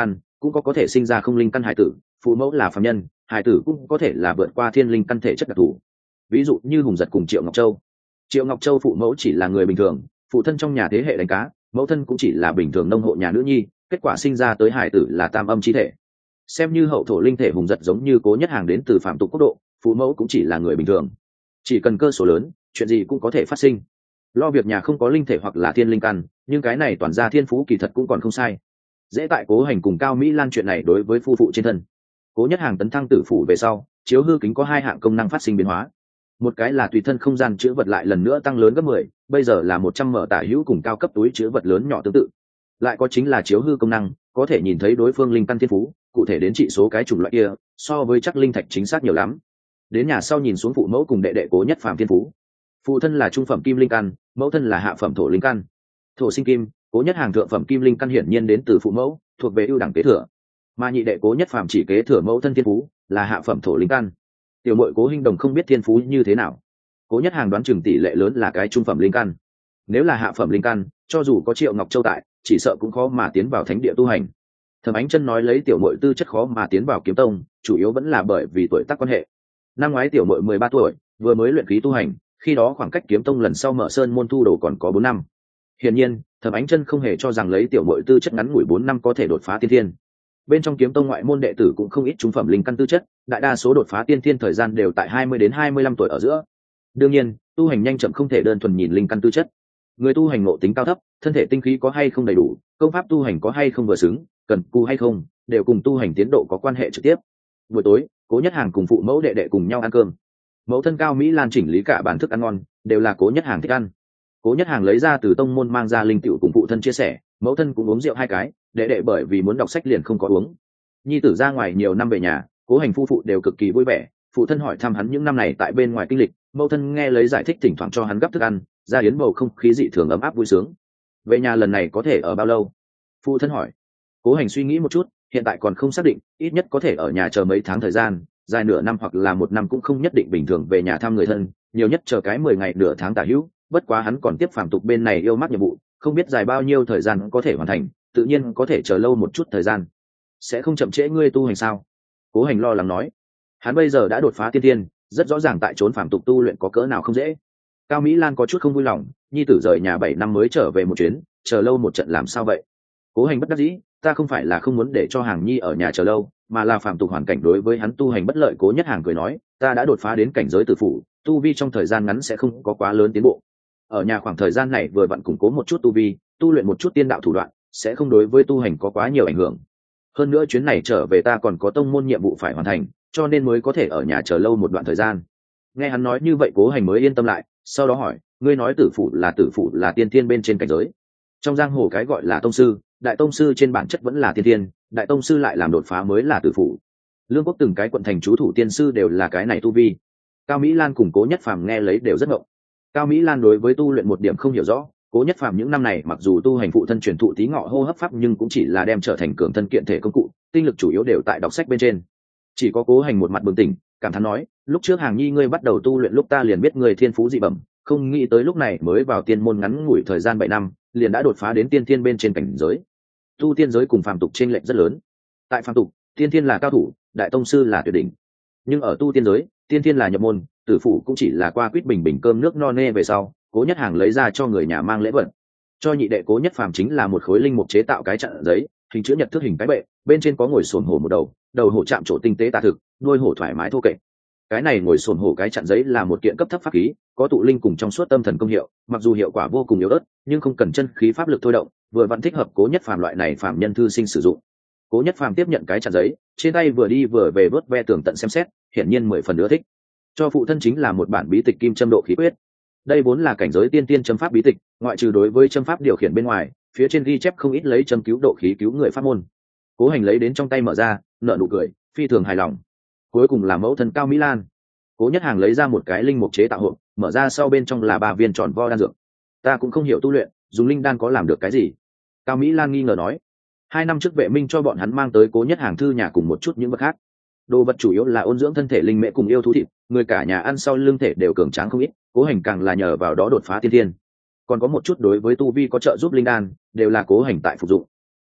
cũng có có thể sinh ra không linh căn hải tử, phụ mẫu là phàm nhân, hải tử cũng có thể là vượt qua thiên linh căn thể chất đặc thù. Ví dụ như Hùng Giật cùng Triệu Ngọc Châu. Triệu Ngọc Châu phụ mẫu chỉ là người bình thường, phụ thân trong nhà thế hệ đánh cá, mẫu thân cũng chỉ là bình thường nông hộ nhà nữ nhi, kết quả sinh ra tới hải tử là tam âm chi thể. Xem như hậu thổ linh thể Hùng Giật giống như Cố Nhất Hàng đến từ phạm tục quốc độ, phụ mẫu cũng chỉ là người bình thường. Chỉ cần cơ số lớn, chuyện gì cũng có thể phát sinh. Lo việc nhà không có linh thể hoặc là thiên linh căn, nhưng cái này toàn ra thiên phú kỳ thật cũng còn không sai. Dễ tại Cố Hành cùng Cao Mỹ Lan chuyện này đối với phu phụ trên thân. Cố Nhất Hàng tấn thăng tử phủ về sau, chiếu hư kính có hai hạng công năng phát sinh biến hóa. Một cái là tùy thân không gian chứa vật lại lần nữa tăng lớn gấp mười, bây giờ là một trăm mở tả hữu cùng cao cấp túi chứa vật lớn nhỏ tương tự. Lại có chính là chiếu hư công năng, có thể nhìn thấy đối phương linh căn thiên phú, cụ thể đến trị số cái chủng loại kia, so với chắc linh thạch chính xác nhiều lắm. Đến nhà sau nhìn xuống phụ mẫu cùng đệ đệ Cố Nhất Phàm thiên phú. Phụ thân là trung phẩm kim linh căn, mẫu thân là hạ phẩm thổ linh căn. Thổ sinh kim, Cố Nhất Hàng thượng phẩm kim linh căn hiển nhiên đến từ phụ mẫu, thuộc về ưu đẳng kế thừa. Mà nhị đệ Cố Nhất Phàm chỉ kế thừa mẫu thân thiên phú, là hạ phẩm thổ linh căn. Tiểu muội Cố Hinh Đồng không biết thiên phú như thế nào. Cố Nhất Hàng đoán chừng tỷ lệ lớn là cái trung phẩm linh căn. Nếu là hạ phẩm linh căn, cho dù có Triệu Ngọc Châu tại, chỉ sợ cũng khó mà tiến vào thánh địa tu hành. Thẩm Ánh Chân nói lấy tiểu muội tư chất khó mà tiến vào kiếm tông, chủ yếu vẫn là bởi vì tuổi tác quan hệ. Năm ngoái tiểu muội mười ba tuổi, vừa mới luyện khí tu hành, khi đó khoảng cách kiếm tông lần sau mở sơn môn thu đồ còn có bốn năm. Hiển nhiên, Thẩm Ánh Chân không hề cho rằng lấy tiểu muội tư chất ngắn ngủi bốn năm có thể đột phá tiên thiên. Bên trong kiếm tông ngoại môn đệ tử cũng không ít trung phẩm linh căn tư chất, đại đa số đột phá tiên thiên thời gian đều tại hai mươi đến hai mươi lăm tuổi ở giữa. Đương nhiên, tu hành nhanh chậm không thể đơn thuần nhìn linh căn tư chất. Người tu hành ngộ tính cao thấp, thân thể tinh khí có hay không đầy đủ, công pháp tu hành có hay không vừa xứng, cần cù hay không, đều cùng tu hành tiến độ có quan hệ trực tiếp. Buổi tối, Cố Nhất Hàng cùng phụ mẫu đệ đệ cùng nhau ăn cơm. Mẫu thân Cao Mỹ Lan chỉnh lý cả bàn thức ăn ngon, đều là Cố Nhất Hàng thích ăn. Cố Nhất Hàng lấy ra từ tông môn mang ra linh tiểu cùng phụ thân chia sẻ, mẫu thân cũng uống rượu hai cái, đệ đệ bởi vì muốn đọc sách liền không có uống. Nhi tử ra ngoài nhiều năm về nhà, Cố Hành phu phụ đều cực kỳ vui vẻ, phụ thân hỏi thăm hắn những năm này tại bên ngoài kinh lịch, mẫu thân nghe lấy giải thích thỉnh thoảng cho hắn gấp thức ăn, ra yến bầu không khí dị thường ấm áp vui sướng. Về nhà lần này có thể ở bao lâu? Phụ thân hỏi. Cố Hành suy nghĩ một chút, hiện tại còn không xác định, ít nhất có thể ở nhà chờ mấy tháng thời gian, dài nửa năm hoặc là một năm cũng không nhất định, bình thường về nhà thăm người thân, nhiều nhất chờ cái mười ngày nửa tháng tả hữu. Bất quá hắn còn tiếp phàm tục bên này yêu mắc nhiệm vụ, không biết dài bao nhiêu thời gian có thể hoàn thành, tự nhiên có thể chờ lâu một chút thời gian. Sẽ không chậm trễ ngươi tu hành sao? Cố Hành lo lắng nói. Hắn bây giờ đã đột phá tiên tiên, rất rõ ràng tại trốn phàm tục tu luyện có cỡ nào không dễ. Cao Mỹ Lan có chút không vui lòng, nhi tử rời nhà bảy năm mới trở về một chuyến, chờ lâu một trận làm sao vậy? Cố Hành bất đắc dĩ, ta không phải là không muốn để cho Hàng Nhi ở nhà chờ lâu, mà là phàm tục hoàn cảnh đối với hắn tu hành bất lợi. Cố Nhất Hàng cười nói, ta đã đột phá đến cảnh giới tử phủ, tu vi trong thời gian ngắn sẽ không có quá lớn tiến bộ. Ở nhà khoảng thời gian này vừa vặn củng cố một chút tu vi, tu luyện một chút tiên đạo thủ đoạn, sẽ không đối với tu hành có quá nhiều ảnh hưởng. Hơn nữa chuyến này trở về ta còn có tông môn nhiệm vụ phải hoàn thành, cho nên mới có thể ở nhà chờ lâu một đoạn thời gian. Nghe hắn nói như vậy, Cố Hành mới yên tâm lại, sau đó hỏi, ngươi nói tử phụ là tử phụ là tiên thiên bên trên cảnh giới. Trong giang hồ cái gọi là tông sư, đại tông sư trên bản chất vẫn là tiên thiên, đại tông sư lại làm đột phá mới là tử phụ. Lương Quốc từng cái quận thành chú thủ tiên sư đều là cái này tu vi. Cao Mỹ Lan cùng Cố Nhất Phàm nghe lấy đều rất ngộng. Cao Mỹ Lan đối với tu luyện một điểm không hiểu rõ, Cố Nhất Phàm những năm này mặc dù tu hành phụ thân truyền thụ tí ngọ hô hấp pháp, nhưng cũng chỉ là đem trở thành cường thân kiện thể công cụ, tinh lực chủ yếu đều tại đọc sách bên trên. Chỉ có Cố Hành một mặt bừng tỉnh, cảm thán nói, lúc trước Hàng Nhi ngươi bắt đầu tu luyện lúc ta liền biết ngươi thiên phú dị bẩm, không nghĩ tới lúc này mới vào tiên môn ngắn ngủi thời gian bảy năm, liền đã đột phá đến tiên thiên bên trên cảnh giới. Tu tiên giới cùng phàm tục chênh lệch rất lớn. Tại phàm tục, tiên thiên là cao thủ, đại tông sư là tuyệt đỉnh. Nhưng ở tu tiên giới, tiên thiên là nhập môn, tử phụ cũng chỉ là qua quýt bình bình cơm nước no nê về sau. Cố Nhất Hàng lấy ra cho người nhà mang lễ vật. Cho nhị đệ Cố Nhất Phàm chính là một khối linh mục chế tạo cái chặn giấy, hình chữ nhật thước hình cái bệ, bên trên có ngồi xổm hổ một đầu, đầu hổ chạm trổ tinh tế tà thực, đuôi hổ thoải mái thô kệch. Cái này ngồi xổm hổ cái chặn giấy là một kiện cấp thấp pháp khí, có tụ linh cùng trong suốt tâm thần công hiệu, mặc dù hiệu quả vô cùng yếu ớt, nhưng không cần chân khí pháp lực thôi động, vừa vặn thích hợp Cố Nhất Phàm loại này phàm nhân thư sinh sử dụng. Cố Nhất Phàm tiếp nhận cái chặn giấy, trên tay vừa đi vừa về vớt ve tường tận xem xét, hiển nhiên mười phần ưa thích. Cho phụ thân chính là một bản bí tịch Kim Châm Độ Khí Quyết. Đây vốn là cảnh giới tiên tiên châm pháp bí tịch, ngoại trừ đối với châm pháp điều khiển bên ngoài, phía trên ghi chép không ít lấy châm cứu độ khí cứu người pháp môn. Cố Hành lấy đến trong tay mở ra, nở nụ cười, phi thường hài lòng. Cuối cùng là mẫu thân Cao Mỹ Lan. Cố Nhất Hàng lấy ra một cái linh mục chế tạo hộp, mở ra sau bên trong là ba viên tròn vo đan dược. Ta cũng không hiểu tu luyện, dùng linh đan có làm được cái gì? Cao Mỹ Lan nghi ngờ nói. Hai năm trước Vệ Minh cho bọn hắn mang tới Cố Nhất Hàng thư nhà cùng một chút những vật khác. Đồ vật chủ yếu là ôn dưỡng thân thể linh mễ cùng yêu thú thịt, người cả nhà ăn sau lương thể đều cường tráng không ít. Cố Hành càng là nhờ vào đó đột phá tiên thiên. Còn có một chút đối với tu vi có trợ giúp linh đan, đều là Cố Hành tại phục dụng.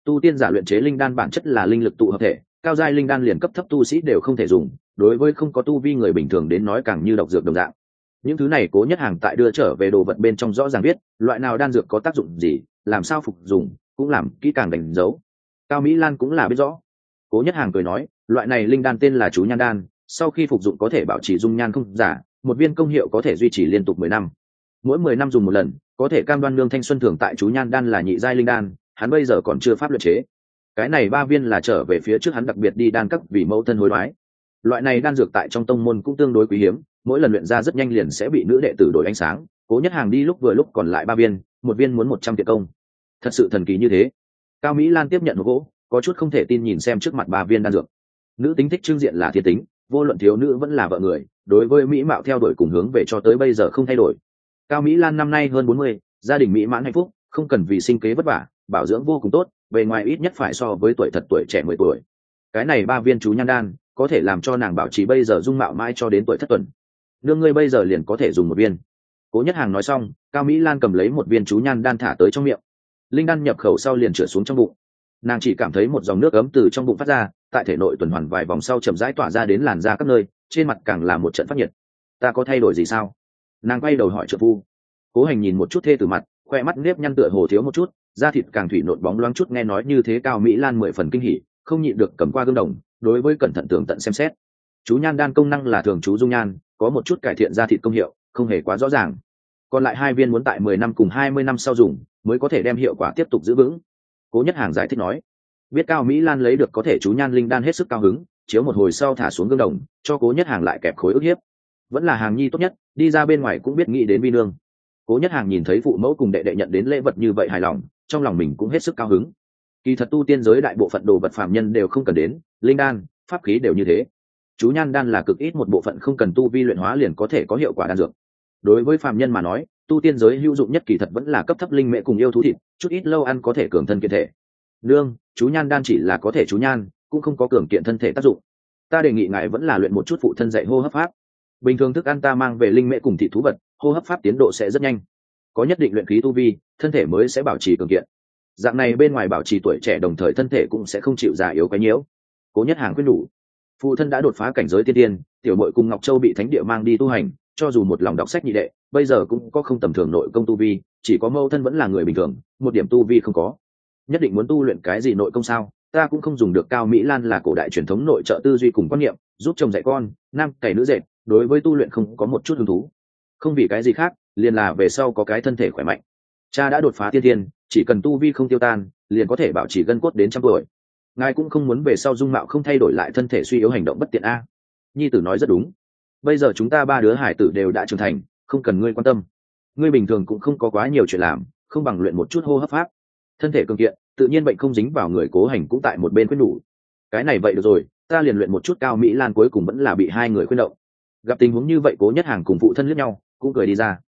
Tu tiên giả luyện chế linh đan bản chất là linh lực tụ hợp thể, cao giai linh đan liền cấp thấp tu sĩ đều không thể dùng, đối với không có tu vi người bình thường đến nói càng như độc dược đồng dạng. Những thứ này Cố Nhất Hàng tại đưa trở về đồ vật bên trong rõ ràng biết loại nào đan dược có tác dụng gì, làm sao phục dùng, cũng làm kỹ càng đánh dấu. Cao Mỹ Lan cũng là biết rõ. Cố Nhất Hàng cười nói, loại này linh đan tên là chú nhan đan, sau khi phục dụng có thể bảo trì dung nhan không giả, một viên công hiệu có thể duy trì liên tục mười năm. Mỗi mười năm dùng một lần, có thể cam đoan nương thanh xuân thường tại chú nhan đan là nhị giai linh đan, hắn bây giờ còn chưa pháp luyện chế. Cái này ba viên là trở về phía trước hắn đặc biệt đi đan cấp vì mẫu thân hối đoái. Loại này đan dược tại trong tông môn cũng tương đối quý hiếm, mỗi lần luyện ra rất nhanh liền sẽ bị nữ đệ tử đổi ánh sáng. Cố Nhất Hàng đi lúc vừa lúc còn lại ba viên, một viên muốn một trăm kiện công. Thật sự thần kỳ như thế. Cao Mỹ Lan tiếp nhận một gỗ, có chút không thể tin nhìn xem trước mặt ba viên đan dược. Nữ tính thích trưng diện là thiên tính, vô luận thiếu nữ vẫn là vợ người, đối với mỹ mạo theo đuổi cùng hướng về cho tới bây giờ không thay đổi. Cao Mỹ Lan năm nay hơn bốn mươi, gia đình mỹ mãn hạnh phúc, không cần vì sinh kế vất vả, bảo dưỡng vô cùng tốt, bề ngoài ít nhất phải so với tuổi thật tuổi trẻ mười tuổi. Cái này ba viên chú nhan đan có thể làm cho nàng bảo trì bây giờ dung mạo mãi cho đến tuổi thất tuần. Nương ngươi bây giờ liền có thể dùng một viên. Cố Nhất Hàng nói xong, Cao Mỹ Lan cầm lấy một viên chú nhan đan thả tới trong miệng. Linh đan nhập khẩu sau liền trượt xuống trong bụng. Nàng chỉ cảm thấy một dòng nước ấm từ trong bụng phát ra, tại thể nội tuần hoàn vài vòng sau chậm rãi tỏa ra đến làn da các nơi, trên mặt càng là một trận phát nhiệt. Ta có thay đổi gì sao? Nàng quay đầu hỏi trợ phu. Cố Hành nhìn một chút thê tử mặt, khoe mắt nếp nhăn tựa hồ thiếu một chút, da thịt càng thủy nộn bóng loáng chút, nghe nói như thế Cao Mỹ Lan mười phần kinh hỉ, không nhịn được cầm qua gương đồng, đối với cẩn thận tường tận xem xét. Chú nhan đan công năng là thường chú dung nhan, có một chút cải thiện da thịt công hiệu, không hề quá rõ ràng. Còn lại hai viên muốn tại mười năm cùng hai mươi năm sau dùng, mới có thể đem hiệu quả tiếp tục giữ vững. Cố Nhất Hàng giải thích nói. Biết Cao Mỹ Lan lấy được có thể chú nhan linh đan hết sức cao hứng, chiếu một hồi sau thả xuống gương đồng, cho Cố Nhất Hàng lại kẹp khối ức hiếp. Vẫn là Hàng nhi tốt nhất, đi ra bên ngoài cũng biết nghĩ đến vi nương. Cố Nhất Hàng nhìn thấy phụ mẫu cùng đệ đệ nhận đến lễ vật như vậy hài lòng, trong lòng mình cũng hết sức cao hứng. Kỳ thật tu tiên giới đại bộ phận đồ vật phàm nhân đều không cần đến, linh đan, pháp khí đều như thế. Chú nhan đan là cực ít một bộ phận không cần tu vi luyện hóa liền có thể có hiệu quả đan dược. Đối với phàm nhân mà nói, tu tiên giới hữu dụng nhất kỳ thật vẫn là cấp thấp linh mễ cùng yêu thú thịt, chút ít lâu ăn có thể cường thân kiện thể. Nương, chú nhan đan chỉ là có thể chú nhan, cũng không có cường kiện thân thể tác dụng. Ta đề nghị ngài vẫn là luyện một chút phụ thân dạy hô hấp pháp. Bình thường thức ăn ta mang về linh mễ cùng thịt thú vật, hô hấp pháp tiến độ sẽ rất nhanh. Có nhất định luyện khí tu vi, thân thể mới sẽ bảo trì cường kiện. Dạng này bên ngoài bảo trì tuổi trẻ đồng thời thân thể cũng sẽ không chịu già yếu quấy nhiễu. Cố Nhất Hàng khuyên nhủ. Phụ thân đã đột phá cảnh giới tiên tiên, tiểu muội cùng Ngọc Châu bị thánh địa mang đi tu hành, cho dù một lòng đọc sách nhị đệ, bây giờ cũng có không tầm thường nội công tu vi, chỉ có mâu thân vẫn là người bình thường, một điểm tu vi không có. Nhất định muốn tu luyện cái gì nội công sao? Ta cũng không dùng được. Cao Mỹ Lan là cổ đại truyền thống nội trợ tư duy cùng quan niệm, giúp chồng dạy con, nam cày nữ dệt, đối với tu luyện không có một chút hứng thú. Không vì cái gì khác, liền là về sau có cái thân thể khỏe mạnh. Cha đã đột phá tiên tiên, chỉ cần tu vi không tiêu tan, liền có thể bảo trì gân cốt đến trăm tuổi. Ngài cũng không muốn về sau dung mạo không thay đổi lại thân thể suy yếu hành động bất tiện a. Nhi tử nói rất đúng. Bây giờ chúng ta ba đứa hải tử đều đã trưởng thành, không cần ngươi quan tâm. Ngươi bình thường cũng không có quá nhiều chuyện làm, không bằng luyện một chút hô hấp pháp. Thân thể cường kiện, tự nhiên bệnh không dính vào người. Cố Hành cũng tại một bên khuyên nhủ. Cái này vậy được rồi, ta liền luyện một chút. Cao Mỹ Lan cuối cùng vẫn là bị hai người khuyên động. Gặp tình huống như vậy Cố Nhất Hàng cùng phụ thân liếc nhau, cũng cười đi ra.